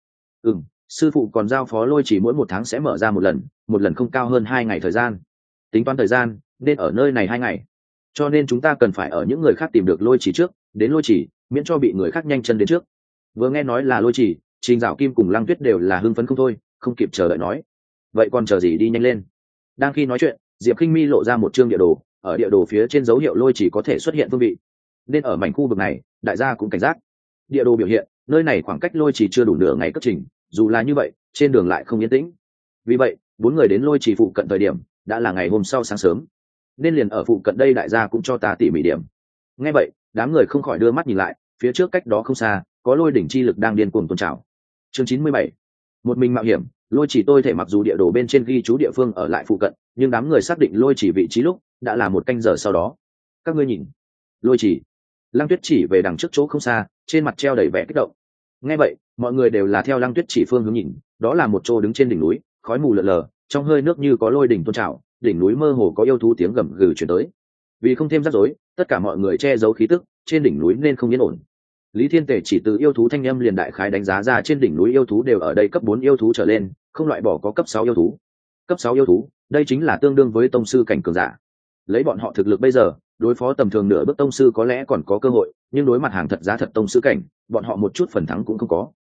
Sư phụ còn giao phó lôi trì mỗi một tháng sẽ mở ra một lần không cao hơn 2 ngày thời gian. Tính toán thời gian, nên ở nơi này 2 ngày. Cho nên chúng ta cần phải ở những người khác tìm được lôi trì trước, đến lôi trì, miễn cho bị người khác nhanh chân đến trước. Vừa nghe nói là lôi trì, Trình Dạo Kim cùng Lăng Tuyết đều là hưng phấn không thôi, không kịp chờ đợi nói: vậy còn chờ gì, đi nhanh lên. Đang khi nói chuyện, Diệp Khinh Mi lộ ra một chương địa đồ, ở địa đồ phía trên dấu hiệu lôi trì có thể xuất hiện phương vị, nên ở mảnh khu vực này, đại gia cũng cảnh giác. Địa đồ biểu hiện, nơi này khoảng cách lôi trì chưa đủ nửa ngày cất trình, dù là như vậy, trên đường lại không yên tĩnh. Vì vậy, 4 người đến lôi trì phụ cận thời điểm, đã là ngày hôm sau sáng sớm. Nên liền ở phụ cận đây đại gia cũng cho ta tỉ mỉ điểm. Nghe vậy, đám người không khỏi đưa mắt nhìn lại, phía trước cách đó không xa, có lôi đỉnh chi lực đang điên cuồng tuôn trào. Chương 97. Một mình mạo hiểm, lôi chỉ tôi thể mặc dù địa đồ bên trên ghi chú địa phương ở lại phụ cận, nhưng đám người xác định lôi chỉ vị trí lúc, đã là 1 canh giờ sau đó. Các ngươi nhìn, lôi chỉ. Lăng Tuyết chỉ về đằng trước chỗ không xa, trên mặt treo đầy vẻ kích động. Nghe vậy, mọi người đều là theo Lăng Tuyết chỉ phương hướng nhìn, đó là một chỗ đứng trên đỉnh núi, khói mù lờ lờ, trong hơi nước như có lôi đỉnh tuôn trào, đỉnh núi mơ hồ có yêu thú tiếng gầm gừ truyền tới. Vì không thêm rắc rối, tất cả mọi người che giấu khí tức, trên đỉnh núi nên không yên ổn. Lý Thiên Tề chỉ từ yêu thú thanh âm liền đại khái đánh giá ra trên đỉnh núi yêu thú đều ở đây cấp 4 yêu thú trở lên, không loại bỏ có cấp 6 yêu thú. Cấp 6 yêu thú, đây chính là tương đương với tông sư cảnh cường giả. Lấy bọn họ thực lực bây giờ, đối phó tầm thường nửa bước tông sư có lẽ còn có cơ hội, nhưng đối mặt hàng thật giá thật tông sư cảnh, bọn họ một chút phần thắng cũng không có.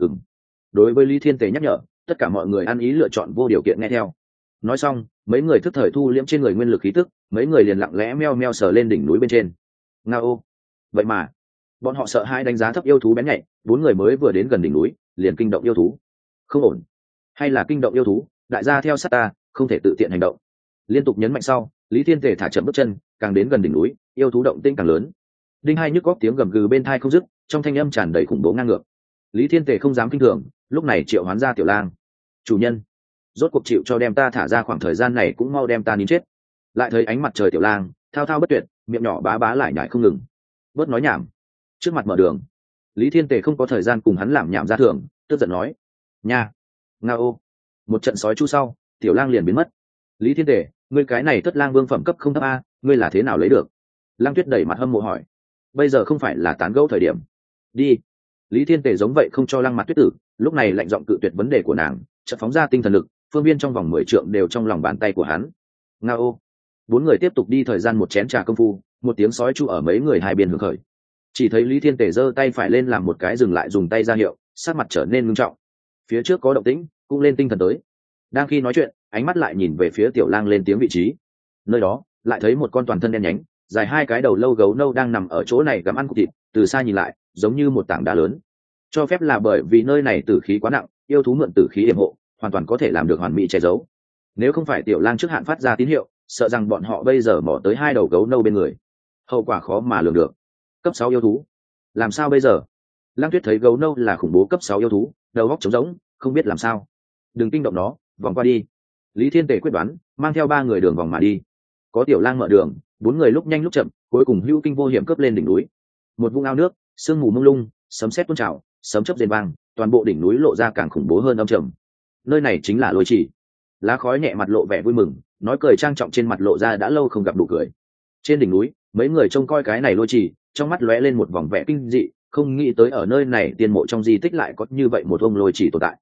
Đối với Lý Thiên Tề nhắc nhở, tất cả mọi người ăn ý lựa chọn vô điều kiện nghe theo. Nói xong, mấy người thức thời thu liễm trên người nguyên lực khí tức, mấy người liền lặng lẽ meo meo sờ lên đỉnh núi bên trên. Ngao, vậy mà bọn họ sợ hãi đánh giá thấp yêu thú bén nhạy, 4 người mới vừa đến gần đỉnh núi, liền kinh động yêu thú. Không ổn, hay là kinh động yêu thú, đại gia theo sát ta, không thể tự tiện hành động. Liên tục nhấn mạnh sau, Lý Thiên Tề thả chậm bước chân, càng đến gần đỉnh núi, yêu thú động tĩnh càng lớn. Đinh hai nhức góc tiếng gầm gừ bên tai không dứt, trong thanh âm tràn đầy khủng bố ngang ngược. Lý Thiên Tề không dám kinh thường, lúc này triệu hoán ra Tiểu Lang. Chủ nhân, rốt cuộc chịu cho đem ta thả ra, khoảng thời gian này cũng mau đem ta nín chết. Lại thấy ánh mặt trời Tiểu Lang thao thao bất tuyệt, miệng nhỏ bá bá lại nhải không ngừng. Bớt nói nhảm, trước mặt mở đường. Lý Thiên Tề không có thời gian cùng hắn làm nhảm ra thường, tức giận nói: nha. Ngao. Một trận sói chu sau, Tiểu Lang liền biến mất. Lý Thiên Tề, ngươi cái này Thất Lang vương phẩm cấp không thấp a, ngươi là thế nào lấy được? Lang Tuyết đẩy mặt hâm mộ hỏi. Bây giờ không phải là tán gẫu thời điểm. Đi. Lý Thiên Tề giống vậy không cho Lăng Mặt Tuyết tử, lúc này lạnh giọng cự tuyệt vấn đề của nàng, chợt phóng ra tinh thần lực, phương viên trong vòng 10 trượng đều trong lòng bàn tay của hắn. Ngao. 4 người tiếp tục đi, thời gian một chén trà công phu, một tiếng sói chu ở mấy người hai bên hưởng khởi. Chỉ thấy Lý Thiên Tề giơ tay phải lên làm một cái dừng lại, dùng tay ra hiệu, sắc mặt trở nên ngưng trọng. Phía trước có động tĩnh, cũng lên tinh thần tới. Đang khi nói chuyện, ánh mắt lại nhìn về phía Tiểu Lang lên tiếng vị trí. Nơi đó, lại thấy một con toàn thân đen nhánh, dài 2 cái đầu lâu gấu nâu đang nằm ở chỗ này gặm ăn cục thịt, từ xa nhìn lại, giống như một tảng đá lớn. Cho phép là bởi vì nơi này tử khí quá nặng, yêu thú mượn tử khí yểm hộ, hoàn toàn có thể làm được hoàn mỹ che giấu. Nếu không phải Tiểu Lang trước hạn phát ra tín hiệu, sợ rằng bọn họ bây giờ mò tới 2 đầu gấu nâu bên người, hậu quả khó mà lường được. Cấp 6 yêu thú, làm sao bây giờ? Lăng Tuyết thấy gấu nâu là khủng bố cấp 6 yêu thú, đầu óc trống rỗng, không biết làm sao. Đừng kinh động nó, vòng qua đi. Lý Thiên Tề quyết đoán, mang theo 3 người đường vòng mà đi. Có Tiểu Lang mở đường, 4 người lúc nhanh lúc chậm, cuối cùng hữu kinh vô hiểm cướp lên đỉnh núi. Một vũng ao nước, sương mù mông lung, sấm sét tuôn trào, sấm chớp rền vang, toàn bộ đỉnh núi lộ ra càng khủng bố hơn âm trầm. Nơi này chính là lôi chỉ. Lá khói nhẹ mặt lộ vẻ vui mừng, nói cười trang trọng trên mặt lộ ra đã lâu không gặp đủ cười. Trên đỉnh núi, mấy người trông coi cái này lôi chỉ, trong mắt lóe lên một vòng vẻ kinh dị, không nghĩ tới ở nơi này tiên mộ trong di tích lại có như vậy một ông lôi chỉ tồn tại.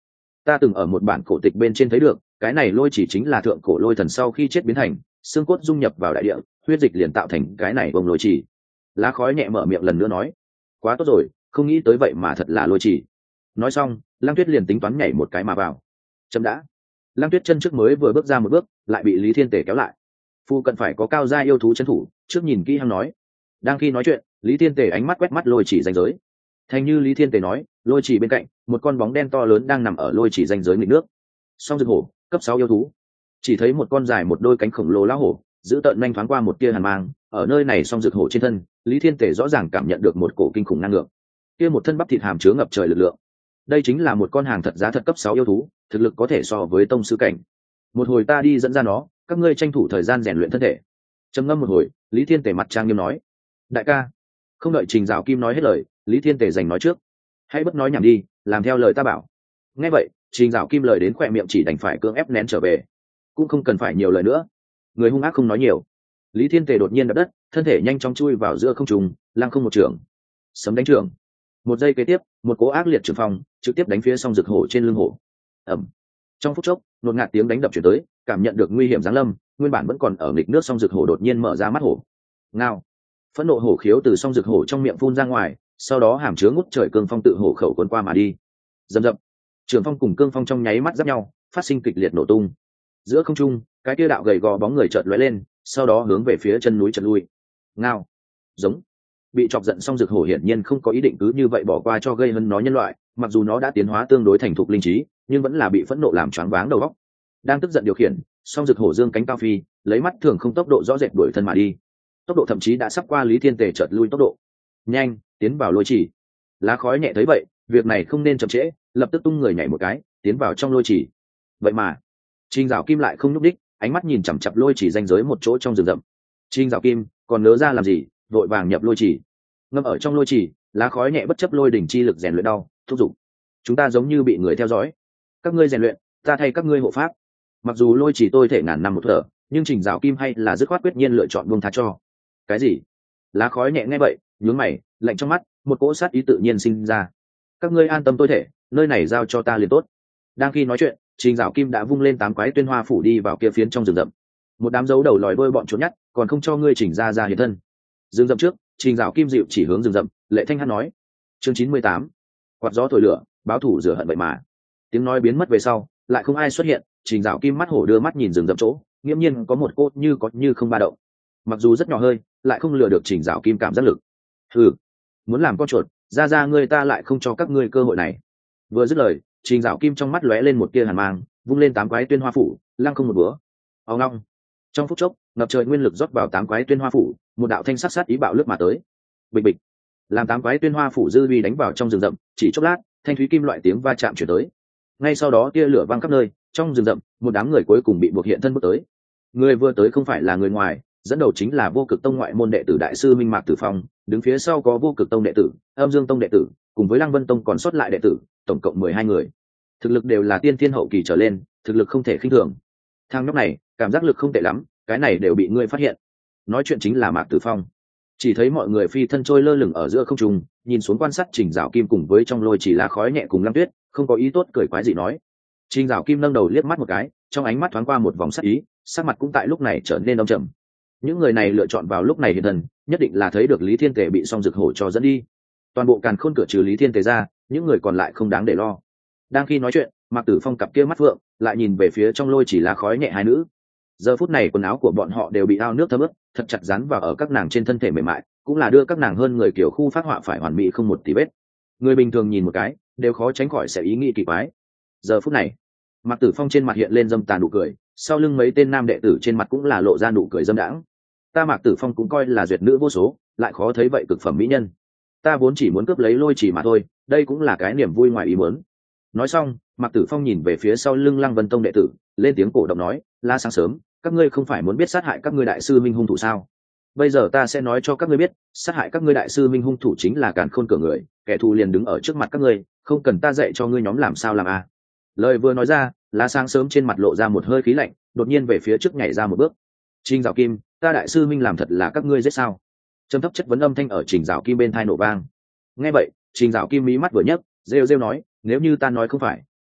Ta từng ở một bản cổ tịch bên trên thấy được, cái này lôi chỉ chính là thượng cổ lôi thần sau khi chết biến thành, xương cốt dung nhập vào đại địa, huyết dịch liền tạo thành cái này bông lôi chỉ. Lá khói nhẹ mở miệng lần nữa nói, quá tốt rồi, không nghĩ tới vậy mà thật là lôi chỉ. Nói xong, Lăng Tuyết liền tính toán nhảy một cái mà vào. Chấm đã. Lăng Tuyết chân trước mới vừa bước ra một bước, lại bị Lý Thiên Tề kéo lại. Phu cần phải có cao gia yêu thú trấn thủ, trước nhìn kỹ hăng nói. Đang khi nói chuyện, Lý Thiên Tề ánh mắt quét mắt lôi chỉ ranh giới. Thành như Lý Thiên Tề nói, lôi chỉ bên cạnh, một con bóng đen to lớn đang nằm ở lôi chỉ ranh giới nghịch nước. Song rực hổ, cấp 6 yêu thú. Chỉ thấy một con dài một đôi cánh khổng lồ lão hổ, giữ tợn nhanh thoáng qua một tia hàn mang, ở nơi này song rực hổ trên thân, Lý Thiên Tề rõ ràng cảm nhận được một cổ kinh khủng năng lượng. Kia một thân bắp thịt hàm chứa ngập trời lực lượng. Đây chính là một con hàng thật giá thật cấp 6 yêu thú, thực lực có thể so với tông sư cảnh. Một hồi ta đi dẫn ra nó, các ngươi tranh thủ thời gian rèn luyện thân thể. Trầm ngâm một hồi, Lý Thiên Tề mặt trang nghiêm nói, đại ca. Không đợi Trình Dạo Kim nói hết lời, Lý Thiên Tề giành nói trước, hãy bất nói nhảm đi, làm theo lời ta bảo. Nghe vậy, Trình Dạo Kim lời đến khỏe miệng chỉ đành phải cưỡng ép nén trở về, cũng không cần phải nhiều lời nữa. Người hung ác không nói nhiều. Lý Thiên Tề đột nhiên đập đất, thân thể nhanh chóng chui vào giữa không trung, lăng không một trường, sấm đánh trường. Một giây kế tiếp, một cỗ ác liệt trường phong trực tiếp đánh phía song rực hổ trên lưng hổ. Ầm. Trong phút chốc, đột ngạt tiếng đánh đập chuyển tới, cảm nhận được nguy hiểm giáng lâm, nguyên bản vẫn còn ở nghịch nước song rực hổ đột nhiên mở ra mắt hổ. Ngao. Phẫn nộ hổ khiếu từ song rực hổ trong miệng phun ra ngoài, sau đó hàm chứa ngút trời cương phong tự hổ khẩu cuốn qua mà đi. Dầm dập. Trường phong cùng cương phong trong nháy mắt giáp nhau, phát sinh kịch liệt nổ tung. Giữa không trung, cái kia đạo gầy gò bóng người chợt lóe lên, sau đó hướng về phía chân núi chợt lui. Ngao. Giống. Bị chọc giận song rực hổ hiển nhiên không có ý định cứ như vậy bỏ qua cho gây hấn nó nhân loại, mặc dù nó đã tiến hóa tương đối thành thục linh trí, nhưng vẫn là bị phẫn nộ làm choáng váng đầu óc. Đang tức giận điều khiển, song rực hổ dương cánh cao phi, lấy mắt thường không tốc độ rõ rệt đuổi thân mà đi. Tốc độ thậm chí đã sắp qua Lý Thiên Tề chợt lui tốc độ. Nhanh, tiến vào lôi chỉ. Lá khói nhẹ thấy vậy, việc này không nên chậm trễ, lập tức tung người nhảy một cái, tiến vào trong lôi chỉ. Vậy mà, Trình Dạo Kim lại không nhúc đích, ánh mắt nhìn chằm chằm lôi chỉ ranh giới một chỗ trong rừng rậm. Trình Dạo Kim, còn nỡ ra làm gì, vội vàng nhập lôi chỉ. Ngâm ở trong lôi chỉ, lá khói nhẹ bất chấp lôi đỉnh chi lực rèn luyện đau, thúc giục. Chúng ta giống như bị người theo dõi. Các ngươi rèn luyện, ta thay các ngươi hộ pháp. Mặc dù lôi chỉ tôi thể ngàn năm một thở, nhưng Trình Dạo Kim hay là dứt khoát quyết nhiên lựa chọn buông tha cho. Cái gì? Lá khói nhẹ nghe vậy, nhướng mày, lạnh trong mắt, một cỗ sát ý tự nhiên sinh ra. Các ngươi an tâm tôi thể, nơi này giao cho ta liền tốt. Đang khi nói chuyện, Trình Dạo Kim đã vung lên 8 quái tuyên hoa phủ đi vào kia phiến trong rừng rậm. Một đám dấu đầu lòi đuôi bọn trốn nhắt, còn không cho ngươi Trình ra hiện thân. Rừng rậm trước, Trình Dạo Kim dịu chỉ hướng rừng rậm, lệ thanh hát nói. Chương 98. Quạt gió thổi lửa, báo thủ rửa hận vậy mà. Tiếng nói biến mất về sau, lại không ai xuất hiện, Trình Dạo Kim mắt hổ đưa mắt nhìn rừng rậm chỗ, nghiễm nhiên có một cốt như có như không ba động. Mặc dù rất nhỏ hơi, lại không lừa được Trình Dạo Kim cảm giác lực. Hừ, muốn làm con chuột, ra ngươi ta lại không cho các ngươi cơ hội này. Vừa dứt lời, Trình Dạo Kim trong mắt lóe lên một tia hàn mang, vung lên 8 quái tuyên hoa phủ, lăng không một búa. Ong ong. Trong phút chốc, ngập trời nguyên lực rót vào 8 quái tuyên hoa phủ, một đạo thanh sắc sát ý bạo lướt mà tới. Bịch bịch. Làm 8 quái tuyên hoa phủ dư uy đánh vào trong rừng rậm, chỉ chốc lát, thanh thúy kim loại tiếng va chạm chuyển tới. Ngay sau đó tia lửa văng khắp nơi, trong rừng rậm, một đám người cuối cùng bị buộc hiện thân bước tới. Người vừa tới không phải là người ngoài, dẫn đầu chính là Vô Cực Tông ngoại môn đệ tử đại sư Minh Mạc Tử Phong, đứng phía sau có Vô Cực Tông đệ tử, Âm Dương Tông đệ tử, cùng với Lăng Vân Tông còn sót lại đệ tử, tổng cộng 12 người. Thực lực đều là tiên thiên hậu kỳ trở lên, thực lực không thể khinh thường. Thằng nhóc này, cảm giác lực không tệ lắm, cái này đều bị ngươi phát hiện. Nói chuyện chính là Mạc Tử Phong. Chỉ thấy mọi người phi thân trôi lơ lửng ở giữa không trung, nhìn xuống quan sát Trình Dạo Kim cùng với trong lôi chỉ lá khói nhẹ cùng Lăng Tuyết, không có ý tốt cười quái gì nói. Trình Dạo Kim nâng đầu liếc mắt một cái, trong ánh mắt thoáng qua một vòng sắc ý, sắc mặt cũng tại lúc này trở nên đông trầm. Những người này lựa chọn vào lúc này hiện thần, nhất định là thấy được Lý Thiên Tề bị song rực hổ cho dẫn đi. Toàn bộ càn khôn cửa trừ Lý Thiên Tề ra, những người còn lại không đáng để lo. Đang khi nói chuyện, Mạc Tử Phong cặp kia mắt vượng lại nhìn về phía trong lôi chỉ lá khói nhẹ hai nữ. Giờ phút này quần áo của bọn họ đều bị ao nước thấm ướt, thật chặt dán vào ở các nàng trên thân thể mềm mại, cũng là đưa các nàng hơn người kiểu khu phát họa phải hoàn mỹ không một tí vết. Người bình thường nhìn một cái đều khó tránh khỏi sẽ ý nghĩ kỳ quái. Giờ phút này, Mạc Tử Phong trên mặt hiện lên dâm tàn nụ cười, sau lưng mấy tên nam đệ tử trên mặt cũng là lộ ra nụ cười dâm đãng. Ta Mạc Tử Phong cũng coi là duyệt nữ vô số, lại khó thấy vậy cực phẩm mỹ nhân. Ta vốn chỉ muốn cướp lấy lôi chỉ mà thôi, đây cũng là cái niềm vui ngoài ý muốn. Nói xong, Mạc Tử Phong nhìn về phía sau lưng Lăng Vân Tông đệ tử, lên tiếng cổ động nói, la sáng sớm, các ngươi không phải muốn biết sát hại các ngươi đại sư minh hung thủ sao? Bây giờ ta sẽ nói cho các ngươi biết, sát hại các ngươi đại sư minh hung thủ chính là Càn Khôn cửa người, kẻ thù liền đứng ở trước mặt các ngươi, không cần ta dạy cho ngươi nhóm làm sao làm à. Lời vừa nói ra, lá sáng sớm trên mặt lộ ra một hơi khí lạnh, đột nhiên về phía trước nhảy ra một bước. Trình Dạo Kim, ta đại sư minh làm thật là các ngươi giết sao? Trầm thấp chất vấn âm thanh ở Trình Dạo Kim bên tai nổ vang. Nghe vậy, Trình Dạo Kim mí mắt vừa nhấc, rêu rêu nói, nếu như ta nói không phải,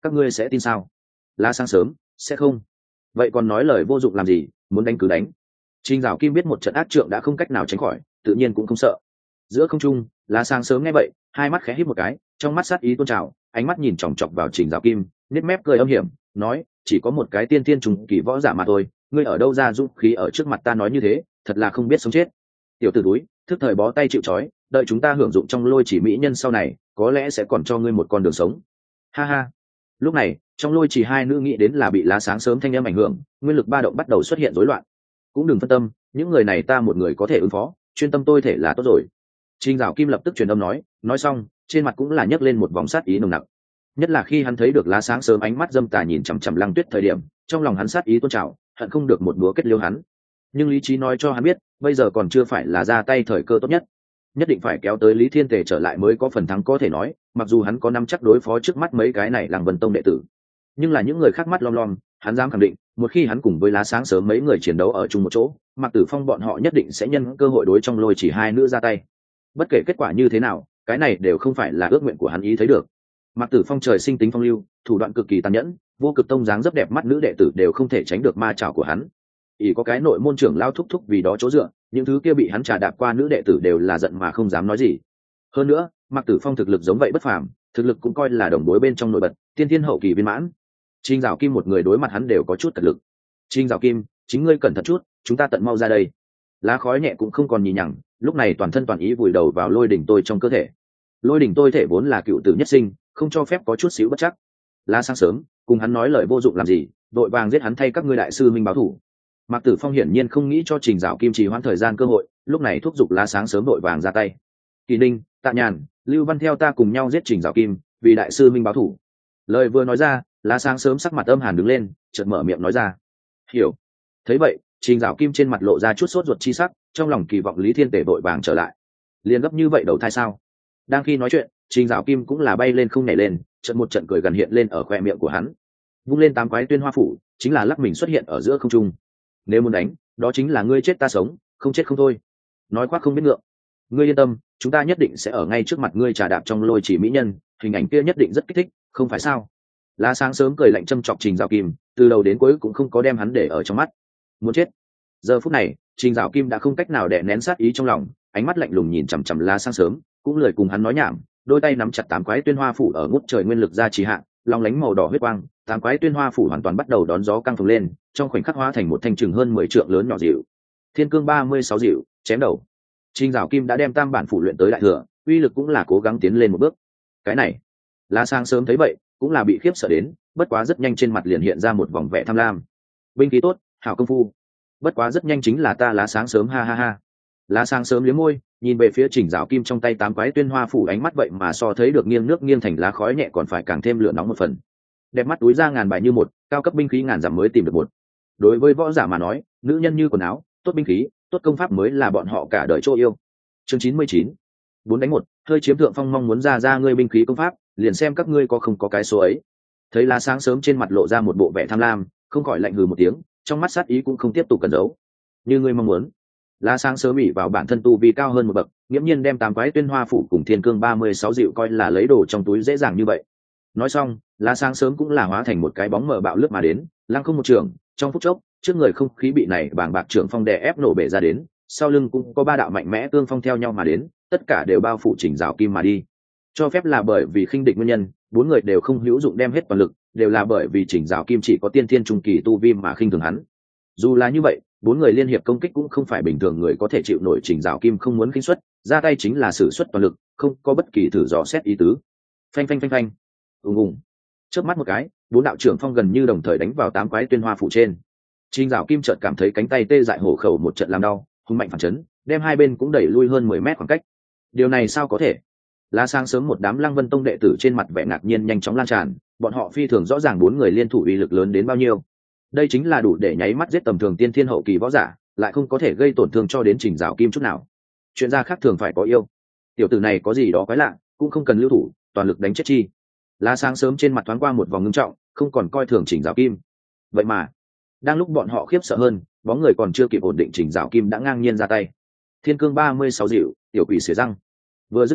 các ngươi sẽ tin sao? Lá sáng sớm sẽ không. Vậy còn nói lời vô dụng làm gì, muốn đánh cứ đánh. Trình Dạo Kim biết một trận ác trượng đã không cách nào tránh khỏi, tự nhiên cũng không sợ. Giữa không trung, Lá sáng sớm nghe vậy, hai mắt khẽ híp một cái, trong mắt sát ý tôn trào, ánh mắt nhìn chòng chọc vào Trình Dạo Kim, nét mép cười âm hiểm, nói: chỉ có một cái tiên tiên trùng kỳ võ giả mà thôi, ngươi ở đâu ra dũng khí ở trước mặt ta nói như thế, thật là không biết sống chết. Tiểu tử túi, thức thời bó tay chịu trói, đợi chúng ta hưởng dụng trong lôi chỉ mỹ nhân sau này, có lẽ sẽ còn cho ngươi một con đường sống. Ha ha. Lúc này, trong lôi chỉ hai nữ nghĩ đến là bị Lá sáng sớm thanh âm ảnh hưởng, nguyên lực ba động bắt đầu xuất hiện rối loạn. Cũng đừng phân tâm, những người này ta một người có thể ứng phó, chuyên tâm tôi thể là tốt rồi. Trình Dạo Kim lập tức truyền âm nói xong, trên mặt cũng là nhấc lên một vòng sát ý nồng nặc. Nhất là khi hắn thấy được Lá sáng sớm ánh mắt dâm tà nhìn chằm chằm Lăng Tuyết thời điểm, trong lòng hắn sát ý tôn trào, hận không được một búa kết liêu hắn. Nhưng lý trí nói cho hắn biết, bây giờ còn chưa phải là ra tay thời cơ tốt nhất, nhất định phải kéo tới Lý Thiên Tề trở lại mới có phần thắng có thể nói. Mặc dù hắn có nắm chắc đối phó trước mắt mấy cái này Lăng Vân Tông đệ tử, nhưng là những người khác mắt lom lom, hắn dám khẳng định, một khi hắn cùng với Lá sáng sớm mấy người chiến đấu ở chung một chỗ, Mạc Tử Phong bọn họ nhất định sẽ nhân cơ hội đối trong lôi chỉ hai nữ ra tay. Bất kể kết quả như thế nào, cái này đều không phải là ước nguyện của hắn ý thấy được. Mạc Tử Phong trời sinh tính phong lưu, thủ đoạn cực kỳ tàn nhẫn, vô cực tông dáng rất đẹp mắt nữ đệ tử đều không thể tránh được ma chảo của hắn. Ỷ có cái nội môn trưởng lao thúc thúc vì đó chỗ dựa, những thứ kia bị hắn trà đạp qua nữ đệ tử đều là giận mà không dám nói gì. Hơn nữa, Mạc Tử Phong thực lực giống vậy bất phàm, thực lực cũng coi là đồng bối bên trong nổi bật, tiên thiên hậu kỳ viên mãn. Trình Dạo Kim một người đối mặt hắn đều có chút cật lực. Trình Dạo Kim, chính ngươi cẩn thận chút, chúng ta tận mau ra đây. Lá khói nhẹ cũng không còn nhì nhằng, lúc này toàn thân toàn ý vùi đầu vào lôi đỉnh tôi trong cơ thể. Lôi đỉnh tôi thể vốn là cựu tử nhất sinh, không cho phép có chút xíu bất chắc. Lá sáng sớm, cùng hắn nói lời vô dụng làm gì, đội vàng giết hắn thay các ngươi đại sư minh báo thủ. Mạc Tử Phong hiển nhiên không nghĩ cho Trình Dạo Kim trì hoãn thời gian cơ hội, lúc này thúc giục Lá sáng sớm đội vàng ra tay. Kỳ Ninh, Tạ Nhàn, Lưu Văn theo ta cùng nhau giết Trình Dạo Kim, vì đại sư minh báo thủ. Lời vừa nói ra, Lá sáng sớm sắc mặt âm hàn đứng lên, chợt mở miệng nói ra: hiểu. Thấy vậy, Trình Dạo Kim trên mặt lộ ra chút sốt ruột chi sắc, trong lòng kỳ vọng Lý Thiên Tề vội vàng trở lại. Liền gấp như vậy đầu thai sao? Đang khi nói chuyện, Trình Dạo Kim cũng là bay lên không nhảy lên, trận một trận cười gần hiện lên ở khoe miệng của hắn. Vung lên tám quái tuyên hoa phủ, chính là lắc mình xuất hiện ở giữa không trung. Nếu muốn đánh, đó chính là ngươi chết ta sống, không chết không thôi. Nói khoác không biết ngượng. Ngươi yên tâm, chúng ta nhất định sẽ ở ngay trước mặt ngươi trà đạp trong lôi chỉ mỹ nhân, hình ảnh kia nhất định rất kích thích, không phải sao? Lá sáng sớm cười lạnh châm chọc Trình Dạo Kim, từ đầu đến cuối cũng không có đem hắn để ở trong mắt. Muốn chết. Giờ phút này, Trình Dạo Kim đã không cách nào đè nén sát ý trong lòng, ánh mắt lạnh lùng nhìn chằm chằm Lá sáng sớm, cũng lời cùng hắn nói nhảm, đôi tay nắm chặt tám quái tuyên hoa phủ ở ngút trời nguyên lực ra trì hạn, long lánh màu đỏ huyết quang, tám quái tuyên hoa phủ hoàn toàn bắt đầu đón gió căng phồng lên, trong khoảnh khắc hóa thành một thanh chừng hơn 10 trượng lớn nhỏ dịu. Thiên cương 36 dịu, chém đầu. Trình Dạo Kim đã đem tam bản phủ luyện tới đại thừa, uy lực cũng là cố gắng tiến lên một bước. Cái này, Lá sáng sớm thấy vậy, cũng là bị khiếp sợ đến, bất quá rất nhanh trên mặt liền hiện ra một vòng vẻ tham lam. Binh khí tốt, hảo công phu. Bất quá rất nhanh chính là ta Lá sáng sớm, ha ha ha. Lá sáng sớm liếm môi, nhìn về phía Trình Dạo Kim trong tay tám quái tuyên hoa phủ, ánh mắt vậy mà so thấy được nghiêng nước nghiêng thành lá khói nhẹ còn phải càng thêm lửa nóng một phần. Đẹp mắt túi ra ngàn bài như một, cao cấp binh khí ngàn dặm mới tìm được một. Đối với võ giả mà nói, nữ nhân như quần áo, tốt binh khí, tốt công pháp mới là bọn họ cả đời chỗ yêu. Chương 99. 4 đánh 1, hơi chiếm thượng phong, mong muốn ra ngươi binh khí công pháp, liền xem các ngươi có không có cái số ấy. Thấy Lá sáng sớm trên mặt lộ ra một bộ vẻ tham lam, không khỏi lạnh hừ một tiếng, trong mắt sát ý cũng không tiếp tục cẩn giấu. Như ngươi mong muốn. Lá sáng sớm ỉ vào bản thân tu vi cao hơn một bậc, nghiễm nhiên đem tám quái tuyên hoa phủ cùng thiên cương 36 dịu coi là lấy đồ trong túi dễ dàng như vậy. Nói xong, Lá sáng sớm cũng là hóa thành một cái bóng mờ bạo lướt mà đến, lăng không một trường, trong phút chốc, trước người không khí bị này bàng bạc trưởng phong đè ép nổ bể ra đến, sau lưng cũng có ba đạo mạnh mẽ tương phong theo nhau mà đến, tất cả đều bao phủ Trình Dạo Kim mà đi. Cho phép là bởi vì khinh địch nguyên nhân, bốn người đều không hữu dụng đem hết toàn lực, đều là bởi vì Trình Dạo Kim chỉ có tiên thiên trung kỳ tu vi mà khinh thường hắn. Dù là như vậy, bốn người liên hiệp công kích cũng không phải bình thường người có thể chịu nổi. Trình Dạo Kim không muốn khinh suất, ra tay chính là sử xuất toàn lực, không có bất kỳ thử dò xét ý tứ. Phanh phanh phanh phanh, ùng ùng. Chớp mắt một cái, bốn đạo trưởng phong gần như đồng thời đánh vào tám quái tuyên hoa phủ trên. Trình Dạo Kim chợt cảm thấy cánh tay tê dại hổ khẩu một trận làm đau, hung mạnh phản chấn, đem hai bên cũng đẩy lui hơn 10 mét khoảng cách. Điều này sao có thể? Lá sáng sớm một đám Lăng Vân Tông đệ tử trên mặt vẻ ngạc nhiên nhanh chóng lan tràn, bọn họ phi thường rõ ràng bốn người liên thủ uy lực lớn đến bao nhiêu. Đây chính là đủ để nháy mắt giết tầm thường tiên thiên hậu kỳ võ giả, lại không có thể gây tổn thương cho đến Trình Dạo Kim chút nào. Chuyện gia khác thường phải có yêu. Tiểu tử này có gì đó quái lạ, cũng không cần lưu thủ, toàn lực đánh chết chi. Lá sáng sớm trên mặt thoáng qua một vòng ngưng trọng, không còn coi thường Trình Dạo Kim. Vậy mà, đang lúc bọn họ khiếp sợ hơn, bóng người còn chưa kịp ổn định, Trình Dạo Kim đã ngang nhiên ra tay. Thiên cương 36 dịu, tiểu quỷ xỉa răng. Vừa dứt lời,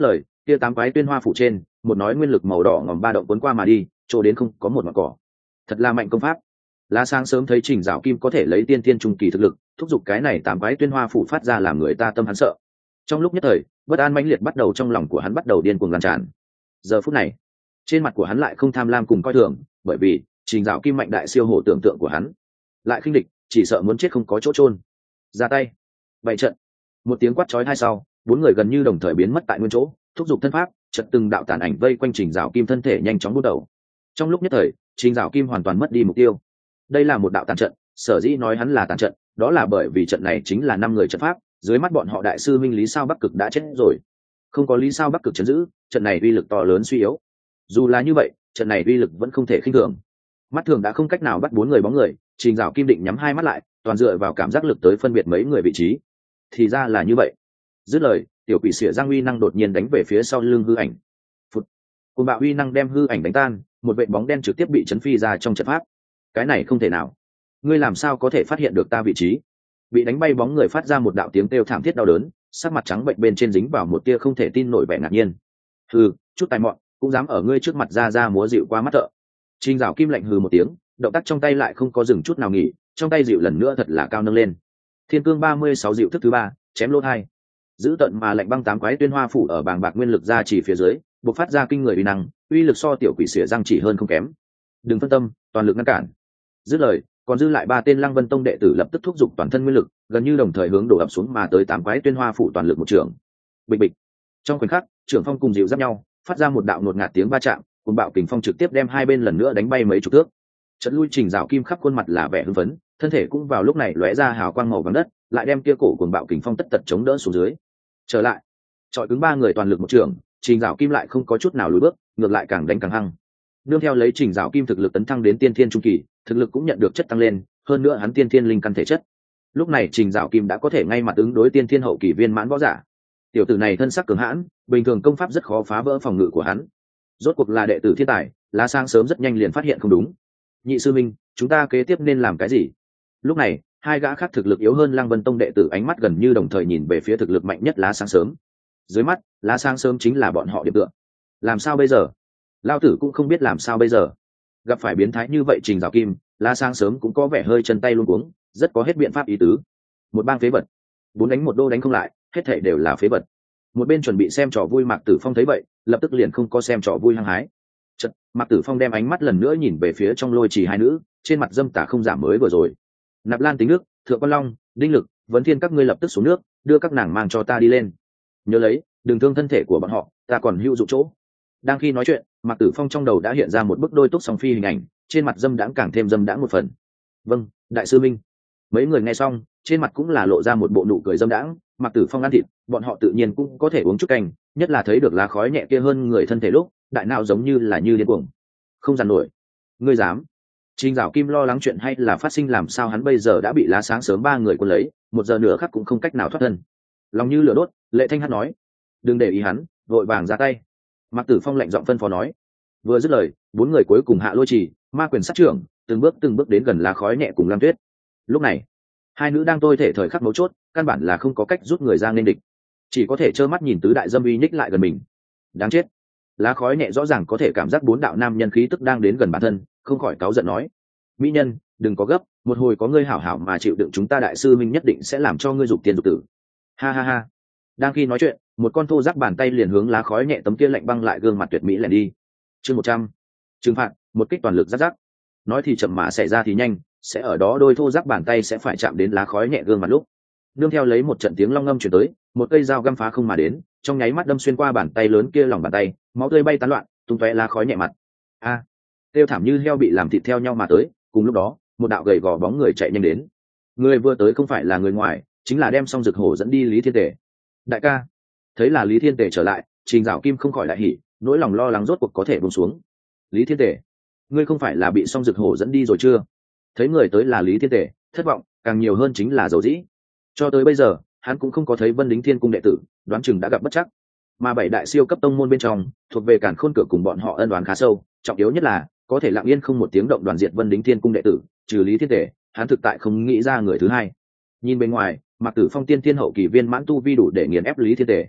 kia 8 quái tuyên hoa phủ trên một nói nguyên lực màu đỏ ngòm ba động cuốn qua mà đi, chỗ đến không có một ngọn cỏ. Thật là mạnh công pháp. Lá Sáng sớm thấy Trình Dạo Kim có thể lấy tiên tiên trung kỳ thực lực thúc giục cái này 8 quái tuyên hoa phủ phát ra làm người ta tâm hắn sợ. Trong lúc nhất thời bất an mãnh liệt bắt đầu trong lòng của hắn bắt đầu điên cuồng lan tràn. Giờ phút này trên mặt của hắn lại không tham lam cùng coi thường, bởi vì Trình Dạo Kim mạnh đại siêu hổ tưởng tượng của hắn lại khinh địch, chỉ sợ muốn chết không có chỗ chôn. Ra tay bày trận. Một tiếng quát chói tai sau, bốn người gần như đồng thời biến mất tại nguyên chỗ, thúc giục thân pháp, chợt từng đạo tàn ảnh vây quanh Trình Dạo Kim thân thể nhanh chóng bút đầu. Trong lúc nhất thời Trình Dạo Kim hoàn toàn mất đi mục tiêu. Đây là một đạo tàn trận, sở dĩ nói hắn là tàn trận đó là bởi vì trận này chính là 5 người trận pháp, dưới mắt bọn họ đại sư minh Lý Sao Bắc Cực đã chết rồi, không có Lý Sao Bắc Cực trấn giữ, trận này uy lực to lớn suy yếu. Dù là như vậy trận này uy lực vẫn không thể khinh thường. Mắt thường đã không cách nào bắt 4 người bóng người, Trình Dạo Kim định nhắm 2 mắt lại, toàn dựa vào cảm giác lực tới phân biệt mấy người vị trí. Thì ra là như vậy. Dứt lời tiểu quỷ xỉa Giang uy năng đột nhiên đánh về phía sau lưng hư ảnh. Phụt. Cùng bạo uy năng đem hư ảnh đánh tan, một vệt bóng đen trực tiếp bị chấn phi ra trong trận pháp. Cái này không thể nào, ngươi làm sao có thể phát hiện được ta vị trí? Bị đánh bay bóng người phát ra một đạo tiếng kêu thảm thiết đau đớn, sắc mặt trắng bệnh bên trên dính vào một tia không thể tin nổi vẻ ngạc nhiên. Hừ, chút tài mọn cũng dám ở ngươi trước mặt ra múa dịu qua mắt thợ. Trình Dạo Kim lạnh hừ một tiếng, động tác trong tay lại không có dừng chút nào nghỉ, trong tay dịu lần nữa thật là cao nâng lên. Thiên cương 36 dịu thức thứ 3, chém lỗ hai. Giữ tận mà lạnh băng 8 quái tuyên hoa phủ ở bàng bạc nguyên lực ra chỉ phía dưới, bộc phát ra kinh người uy năng, uy lực so tiểu quỷ xỉa Giang chỉ hơn không kém. Đừng phân tâm, toàn lực ngăn cản. Dứt lời còn dư lại 3 tên Lăng Vân Tông đệ tử lập tức thúc giục toàn thân nguyên lực, gần như đồng thời hướng đổ ập xuống mà tới 8 quái tuyên hoa phủ toàn lực một trường. Bịch bịch. Trong khoảnh khắc, trưởng phong cùng dịu giáp nhau, phát ra một đạo ngột ngạt tiếng va chạm, cùng bạo kình phong trực tiếp đem hai bên lần nữa đánh bay mấy chục thước. Trận lui Trình Dạo Kim khắp khuôn mặt là vẻ hưng phấn, thân thể cũng vào lúc này lóe ra hào quang màu vàng đất, lại đem kia cổ cuồng bạo kình phong tất tật chống đỡ xuống dưới. Trở lại, chọi cứng 3 người toàn lực một trường, Trình Dạo Kim lại không có chút nào lùi bước, ngược lại càng đánh càng hăng. Nương theo lấy Trình Dạo Kim thực lực tấn thăng đến tiên thiên trung kỳ, thực lực cũng nhận được chất tăng lên, hơn nữa hắn tiên thiên linh căn thể chất. Lúc này Trình Dạo Kim đã có thể ngay mặt ứng đối tiên thiên hậu kỳ viên mãn võ giả. Tiểu tử này thân sắc cường hãn, bình thường công pháp rất khó phá vỡ phòng ngự của hắn. Rốt cuộc là đệ tử thiên tài, Lá Sáng sớm rất nhanh liền phát hiện không đúng. Nhị sư minh, chúng ta kế tiếp nên làm cái gì? Lúc này, 2 gã khác thực lực yếu hơn Lăng Vân Tông đệ tử ánh mắt gần như đồng thời nhìn về phía thực lực mạnh nhất Lá Sáng sớm. Dưới mắt, Lá Sáng sớm chính là bọn họ điểm tựa. Làm sao bây giờ? Lao tử cũng không biết làm sao bây giờ. Gặp phải biến thái như vậy Trình Dạo Kim, Lá Sáng sớm cũng có vẻ hơi chân tay luống cuống, rất có hết biện pháp ý tứ. Một bang phế vật, 4 đánh 1 đô đánh không lại, hết thảy đều là phế vật. Một bên chuẩn bị xem trò vui Mạc Tử Phong thấy vậy, lập tức liền không có xem trò vui hăng hái. Chợt, Mạc Tử Phong đem ánh mắt lần nữa nhìn về phía trong lôi trì hai nữ, trên mặt dâm tà không giảm mới vừa rồi. Nạp Lan Tính Nước, Thượng Quan Long, Đinh Lực, Vấn Thiên các ngươi lập tức xuống nước, đưa các nàng mang cho ta đi lên. Nhớ lấy, đừng thương thân thể của bọn họ, ta còn hữu dụng chỗ. Đang khi nói chuyện, Mạc Tử Phong trong đầu đã hiện ra một bức đôi túc song phi hình ảnh, trên mặt dâm đãng càng thêm dâm đãng một phần. Vâng, đại sư minh. Mấy người nghe xong, trên mặt cũng là lộ ra một bộ nụ cười dâm đãng. Mạc Tử Phong ăn thịt, bọn họ tự nhiên cũng có thể uống chút canh, nhất là thấy được lá khói nhẹ kia hơn người thân thể lúc, đại não giống như là như điên cuồng. Không dằn nổi. Ngươi dám? Trình Dạo Kim lo lắng chuyện hay là phát sinh làm sao hắn bây giờ đã bị Lá Sáng sớm 3 người quân lấy, 1 giờ nữa khác cũng không cách nào thoát thân. Lòng như lửa đốt, Lệ Thanh Hát nói: "Đừng để ý hắn, vội vàng ra tay." Mạc Tử Phong lạnh giọng phân phó nói. Vừa dứt lời, 4 người cuối cùng hạ lôi trì, ma quyền sát trưởng, từng bước đến gần lá khói nhẹ cùng Lam Tuyết. Lúc này, hai nữ đang tôi thể thời khắc mấu chốt, căn bản là không có cách rút người ra nên địch, chỉ có thể trơ mắt nhìn tứ đại dâm uy nhích lại gần mình. Đáng chết! Lá khói nhẹ rõ ràng có thể cảm giác 4 đạo nam nhân khí tức đang đến gần bản thân, không khỏi cáu giận nói: "Mỹ nhân, đừng có gấp, một hồi có ngươi hảo hảo mà chịu đựng chúng ta đại sư minh nhất định sẽ làm cho ngươi dục tiền dục tử." Ha ha ha! Đang khi nói chuyện, một con thô rác bàn tay liền hướng lá khói nhẹ tấm kia lạnh băng lại gương mặt tuyệt mỹ lẻn đi. Chương 100. Trừng phạt, một kích toàn lực rắc rắc. Nói thì chậm mà xảy ra thì nhanh, sẽ ở đó đôi thô rác bàn tay sẽ phải chạm đến lá khói nhẹ gương mặt lúc. Nương theo lấy một trận tiếng long ngâm truyền tới, một cây dao găm phá không mà đến, trong nháy mắt đâm xuyên qua bàn tay lớn kia lòng bàn tay, máu tươi bay tán loạn, tung tóe lá khói nhẹ mặt. A! Tiêu thảm như heo bị làm thịt theo nhau mà tới, cùng lúc đó, một đạo gầy gò bóng người chạy nhanh đến. Người vừa tới không phải là người ngoài, chính là đem Song Dực Hổ dẫn đi Lý Thiên Tề. Đại ca! Thấy là Lý Thiên Tề trở lại, Trình Dạo Kim không khỏi đại hỉ, nỗi lòng lo lắng rốt cuộc có thể buông xuống. Lý Thiên Tề, ngươi không phải là bị Song Dực Hổ dẫn đi rồi chưa? Thấy người tới là Lý Thiên Tề, thất vọng càng nhiều hơn chính là dầu dĩ. Cho tới bây giờ, hắn cũng không có thấy Vân Đính Thiên cung đệ tử, đoán chừng đã gặp bất chắc. Mà 7 đại siêu cấp tông môn bên trong, thuộc về Càn Khôn cửa cùng bọn họ ân oán khá sâu, trọng yếu nhất là có thể lặng yên không một tiếng động đoàn diệt Vân Đính Thiên cung đệ tử, trừ Lý Thiên Tề, hắn thực tại không nghĩ ra người thứ hai. Nhìn bên ngoài, Mạc Tử Phong tiên thiên hậu kỳ viên mãn tu vi đủ để nghiền ép Lý Thiên Tề.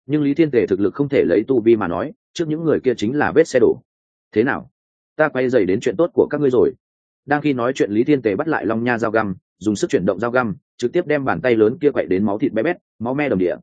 nhưng lý thiên tề thực lực không thể lấy tu vi mà nói, trước những người kia chính là vết xe đổ. Thế nào, ta quay dày đến chuyện tốt của các ngươi rồi. Đang khi nói chuyện, lý thiên tề bắt lại long nha dao găm, dùng sức chuyển động dao găm, trực tiếp đem bàn tay lớn kia quậy đến máu thịt bé bét, máu me đồng địa.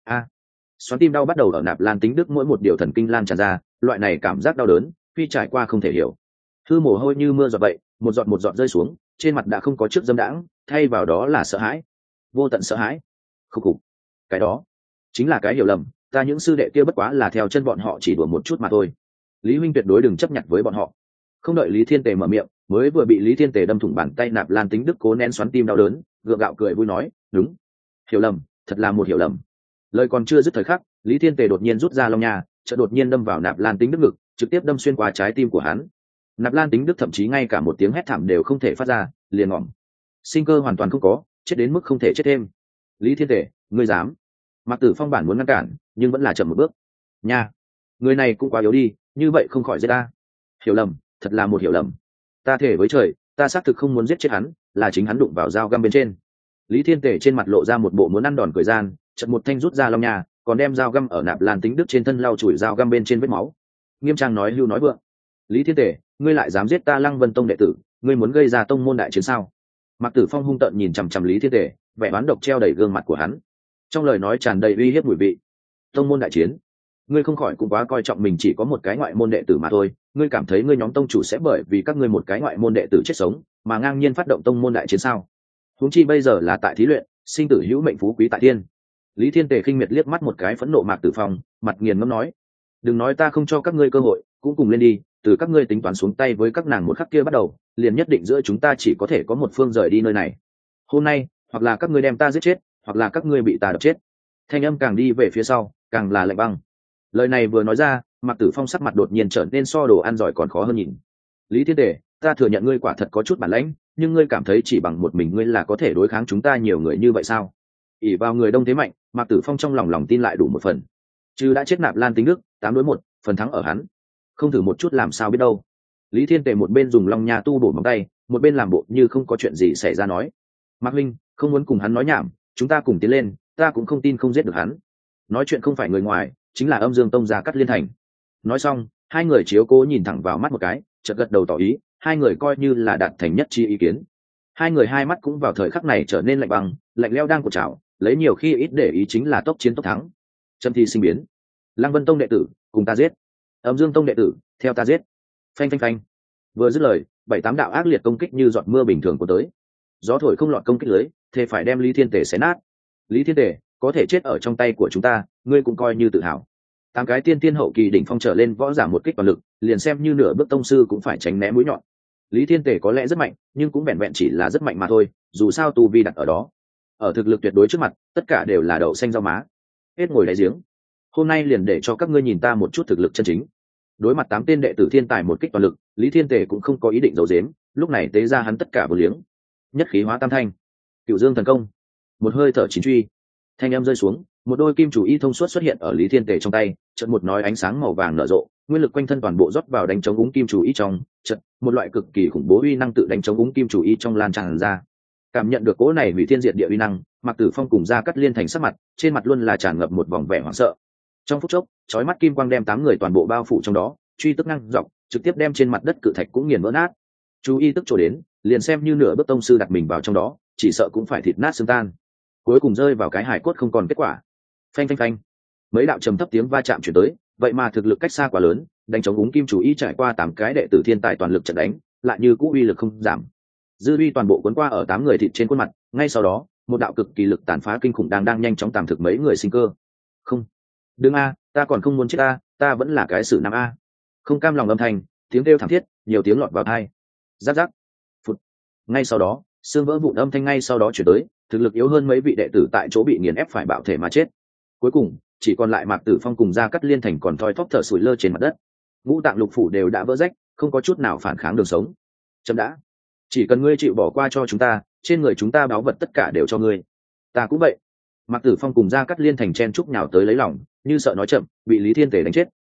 Xoắn tim đau bắt đầu ở Nạp Lan Tính Đức mỗi một điều thần kinh lan tràn ra, loại này cảm giác đau đớn phi trải qua không thể hiểu. Hư mồ hôi như mưa giọt vậy, một giọt rơi xuống, trên mặt đã không có trước dâm đãng, thay vào đó là sợ hãi, vô tận sợ hãi. Khúc khục, cái đó chính là cái hiểu lầm, ta những sư đệ kia bất quá là theo chân bọn họ chỉ đùa một chút mà thôi. Lý huynh tuyệt đối đừng chấp nhận với bọn họ. Không đợi Lý Thiên Tề mở miệng, mới vừa bị Lý Thiên Tề đâm thủng bàn tay, Nạp Lan Tính Đức cố nén xoắn tim đau đớn, gượng gạo cười vui nói, đúng, hiểu lầm, thật là một hiểu lầm. Lời còn chưa dứt thời khắc, Lý Thiên Tề đột nhiên rút ra long nha, chợt đột nhiên đâm vào Nạp Lan Tính Đức ngực, trực tiếp đâm xuyên qua trái tim của hắn. Nạp Lan Tính Đức thậm chí ngay cả một tiếng hét thảm đều không thể phát ra, liền ngỏm, sinh cơ hoàn toàn không có, chết đến mức không thể chết thêm. Lý Thiên Tề, ngươi dám? Mạc Tử Phong bản muốn ngăn cản, nhưng vẫn là chậm một bước. Nha, người này cũng quá yếu đi, như vậy không khỏi giết ta. Hiểu lầm, thật là một hiểu lầm. Ta thể với trời, ta xác thực không muốn giết chết hắn, là chính hắn đụng vào dao găm bên trên. Lý Thiên Tề trên mặt lộ ra một bộ muốn ăn đòn cười gian, chợt một thanh rút ra long nha, còn đem dao găm ở Nạp Lan Tính Đức trên thân lau chùi dao găm bên trên vết máu. Nghiêm trang nói hưu nói vượng. Lý Thiên Tề, ngươi lại dám giết ta Lăng Vân Tông đệ tử, ngươi muốn gây ra tông môn đại chiến sao? Mạc Tử Phong hung tợn nhìn chằm chằm Lý Thiên Tề, vẻ oán độc treo đầy gương mặt của hắn, trong lời nói tràn đầy uy hiếp mùi vị. Tông môn đại chiến? Ngươi không khỏi cũng quá coi trọng mình chỉ có một cái ngoại môn đệ tử mà thôi, ngươi cảm thấy ngươi nhóm tông chủ sẽ bởi vì các ngươi một cái ngoại môn đệ tử chết sống mà ngang nhiên phát động tông môn đại chiến sao? Huống chi bây giờ là tại thí luyện, sinh tử hữu mệnh phú quý tại thiên. Lý Thiên Tề khinh miệt liếc mắt một cái phẫn nộ Mạc Tử Phong, mặt nghiền ngẫm nói, đừng nói ta không cho các ngươi cơ hội, cũng cùng lên đi, từ các ngươi tính toán xuống tay với các nàng một khắc kia bắt đầu, liền nhất định giữa chúng ta chỉ có thể có một phương rời đi nơi này. Hôm nay, hoặc là các ngươi đem ta giết chết, hoặc là các ngươi bị ta đập chết. Thanh âm càng đi về phía sau, càng là lạnh băng. Lời này vừa nói ra, Mạc Tử Phong sắc mặt đột nhiên trở nên so đồ ăn giỏi còn khó hơn nhìn. Lý Thiên Tề, ta thừa nhận ngươi quả thật có chút bản lãnh, nhưng ngươi cảm thấy chỉ bằng một mình ngươi là có thể đối kháng chúng ta nhiều người như vậy sao? Ỷ vào người đông thế mạnh, Mạc Tử Phong trong lòng tin lại đủ một phần. Chứ đã chết Nạp Lan Tính Đức, 8-1, phần thắng ở hắn. Không thử một chút làm sao biết đâu. Lý Thiên Tề một bên dùng long nha tu bổ móng tay, một bên làm bộ như không có chuyện gì xảy ra nói, Mạc huynh, không muốn cùng hắn nói nhảm, chúng ta cùng tiến lên, ta cũng không tin không giết được hắn. Nói chuyện không phải người ngoài, chính là Âm Dương Tông Gia Cát Liên Thành. Nói xong, hai người chiếu cố nhìn thẳng vào mắt một cái, chợt gật đầu tỏ ý, hai người coi như là đạt thành nhất chi ý kiến. Hai người hai mắt cũng vào thời khắc này trở nên lạnh băng, lạnh lẽo đang cột trào, lấy nhiều khi ít để ý chính là tốc chiến tốc thắng. Châm thi sinh biến. Lăng Vân Tông đệ tử, cùng ta giết. Âm Dương Tông đệ tử, theo ta giết. Phanh phanh phanh. Vừa dứt lời, 7-8 đạo ác liệt công kích như giọt mưa bình thường của tới. Gió thổi không lọt công kích lưới, thế phải đem Lý Thiên Tề xé nát. Lý Thiên Tề, có thể chết ở trong tay của chúng ta, ngươi cũng coi như tự hào. 8 cái tiên tiên hậu kỳ đỉnh phong trở lên võ giả một kích toàn lực, liền xem như nửa bước tông sư cũng phải tránh né mũi nhọn. Lý Thiên Tề có lẽ rất mạnh, nhưng cũng vẹn vẹn chỉ là rất mạnh mà thôi, dù sao tu vi đặt ở đó. Ở thực lực tuyệt đối trước mặt, tất cả đều là đậu xanh rau má. Hết ngồi đáy giếng. Hôm nay liền để cho các ngươi nhìn ta một chút thực lực chân chính. Đối mặt 8 tên đệ tử thiên tài một kích toàn lực, Lý Thiên Tề cũng không có ý định giấu giếm, lúc này tế ra hắn tất cả vô liếng. Nhất khí hóa tam thanh, Cửu Dương thần công, một hơi thở chín truy. Thanh âm rơi xuống, một đôi kim chủ y thông suốt xuất hiện ở Lý Thiên Tề trong tay, chợt một nói ánh sáng màu vàng nở rộ, nguyên lực quanh thân toàn bộ rót vào đánh chống úng kim chủ y trong, chợt một loại cực kỳ khủng bố uy năng tự đánh chống úng kim chủ y trong lan tràn ra. Cảm nhận được cỗ này hủy thiên diệt địa uy năng, Mạc Tử Phong cùng Gia Cát Liên Thành sắc mặt, trên mặt luôn là tràn ngập một vòng vẻ hoảng sợ. Trong phút chốc, chói mắt kim quang đem 8 người toàn bộ bao phủ trong đó, truy tức ngang dọc, trực tiếp đem trên mặt đất cự thạch cũng nghiền vỡ nát. Chú ý tức trổ đến, liền xem như nửa bước tông sư đặt mình vào trong đó, chỉ sợ cũng phải thịt nát xương tan. Cuối cùng rơi vào cái hải cốt không còn kết quả. Phanh phanh phanh. Mấy đạo trầm thấp tiếng va chạm truyền tới, vậy mà thực lực cách xa quá lớn, đánh chống úng kim chủ y trải qua 8 cái đệ tử thiên tài toàn lực trận đánh, lại như cũ uy lực không giảm. Dư uy toàn bộ cuốn qua ở 8 người thịt trên khuôn mặt, ngay sau đó, một đạo cực kỳ lực tàn phá kinh khủng đang nhanh chóng tạm thực mấy người sinh cơ. Không, đừng a, ta còn không muốn chết ta vẫn là cái sử nam a. Không cam lòng âm thanh, tiếng kêu thảm thiết, nhiều tiếng lọt vào tai. Rắc rắc. Phụt. Ngay sau đó, xương vỡ vụn âm thanh ngay sau đó chuyển tới, thực lực yếu hơn mấy vị đệ tử tại chỗ bị nghiền ép phải bạo thể mà chết. Cuối cùng, chỉ còn lại Mạc Tử Phong cùng Gia Cát Liên Thành còn thoi thóp thở sủi lơ trên mặt đất. Ngũ tạng lục phủ đều đã vỡ rách, không có chút nào phản kháng đường sống. Chấm đã. Chỉ cần ngươi chịu bỏ qua cho chúng ta, trên người chúng ta báu vật tất cả đều cho ngươi. Ta cũng vậy. Mạc Tử Phong cùng Gia Cát Liên Thành chen chúc nhào tới lấy lòng, như sợ nói chậm, bị Lý Thiên Tề đánh chết.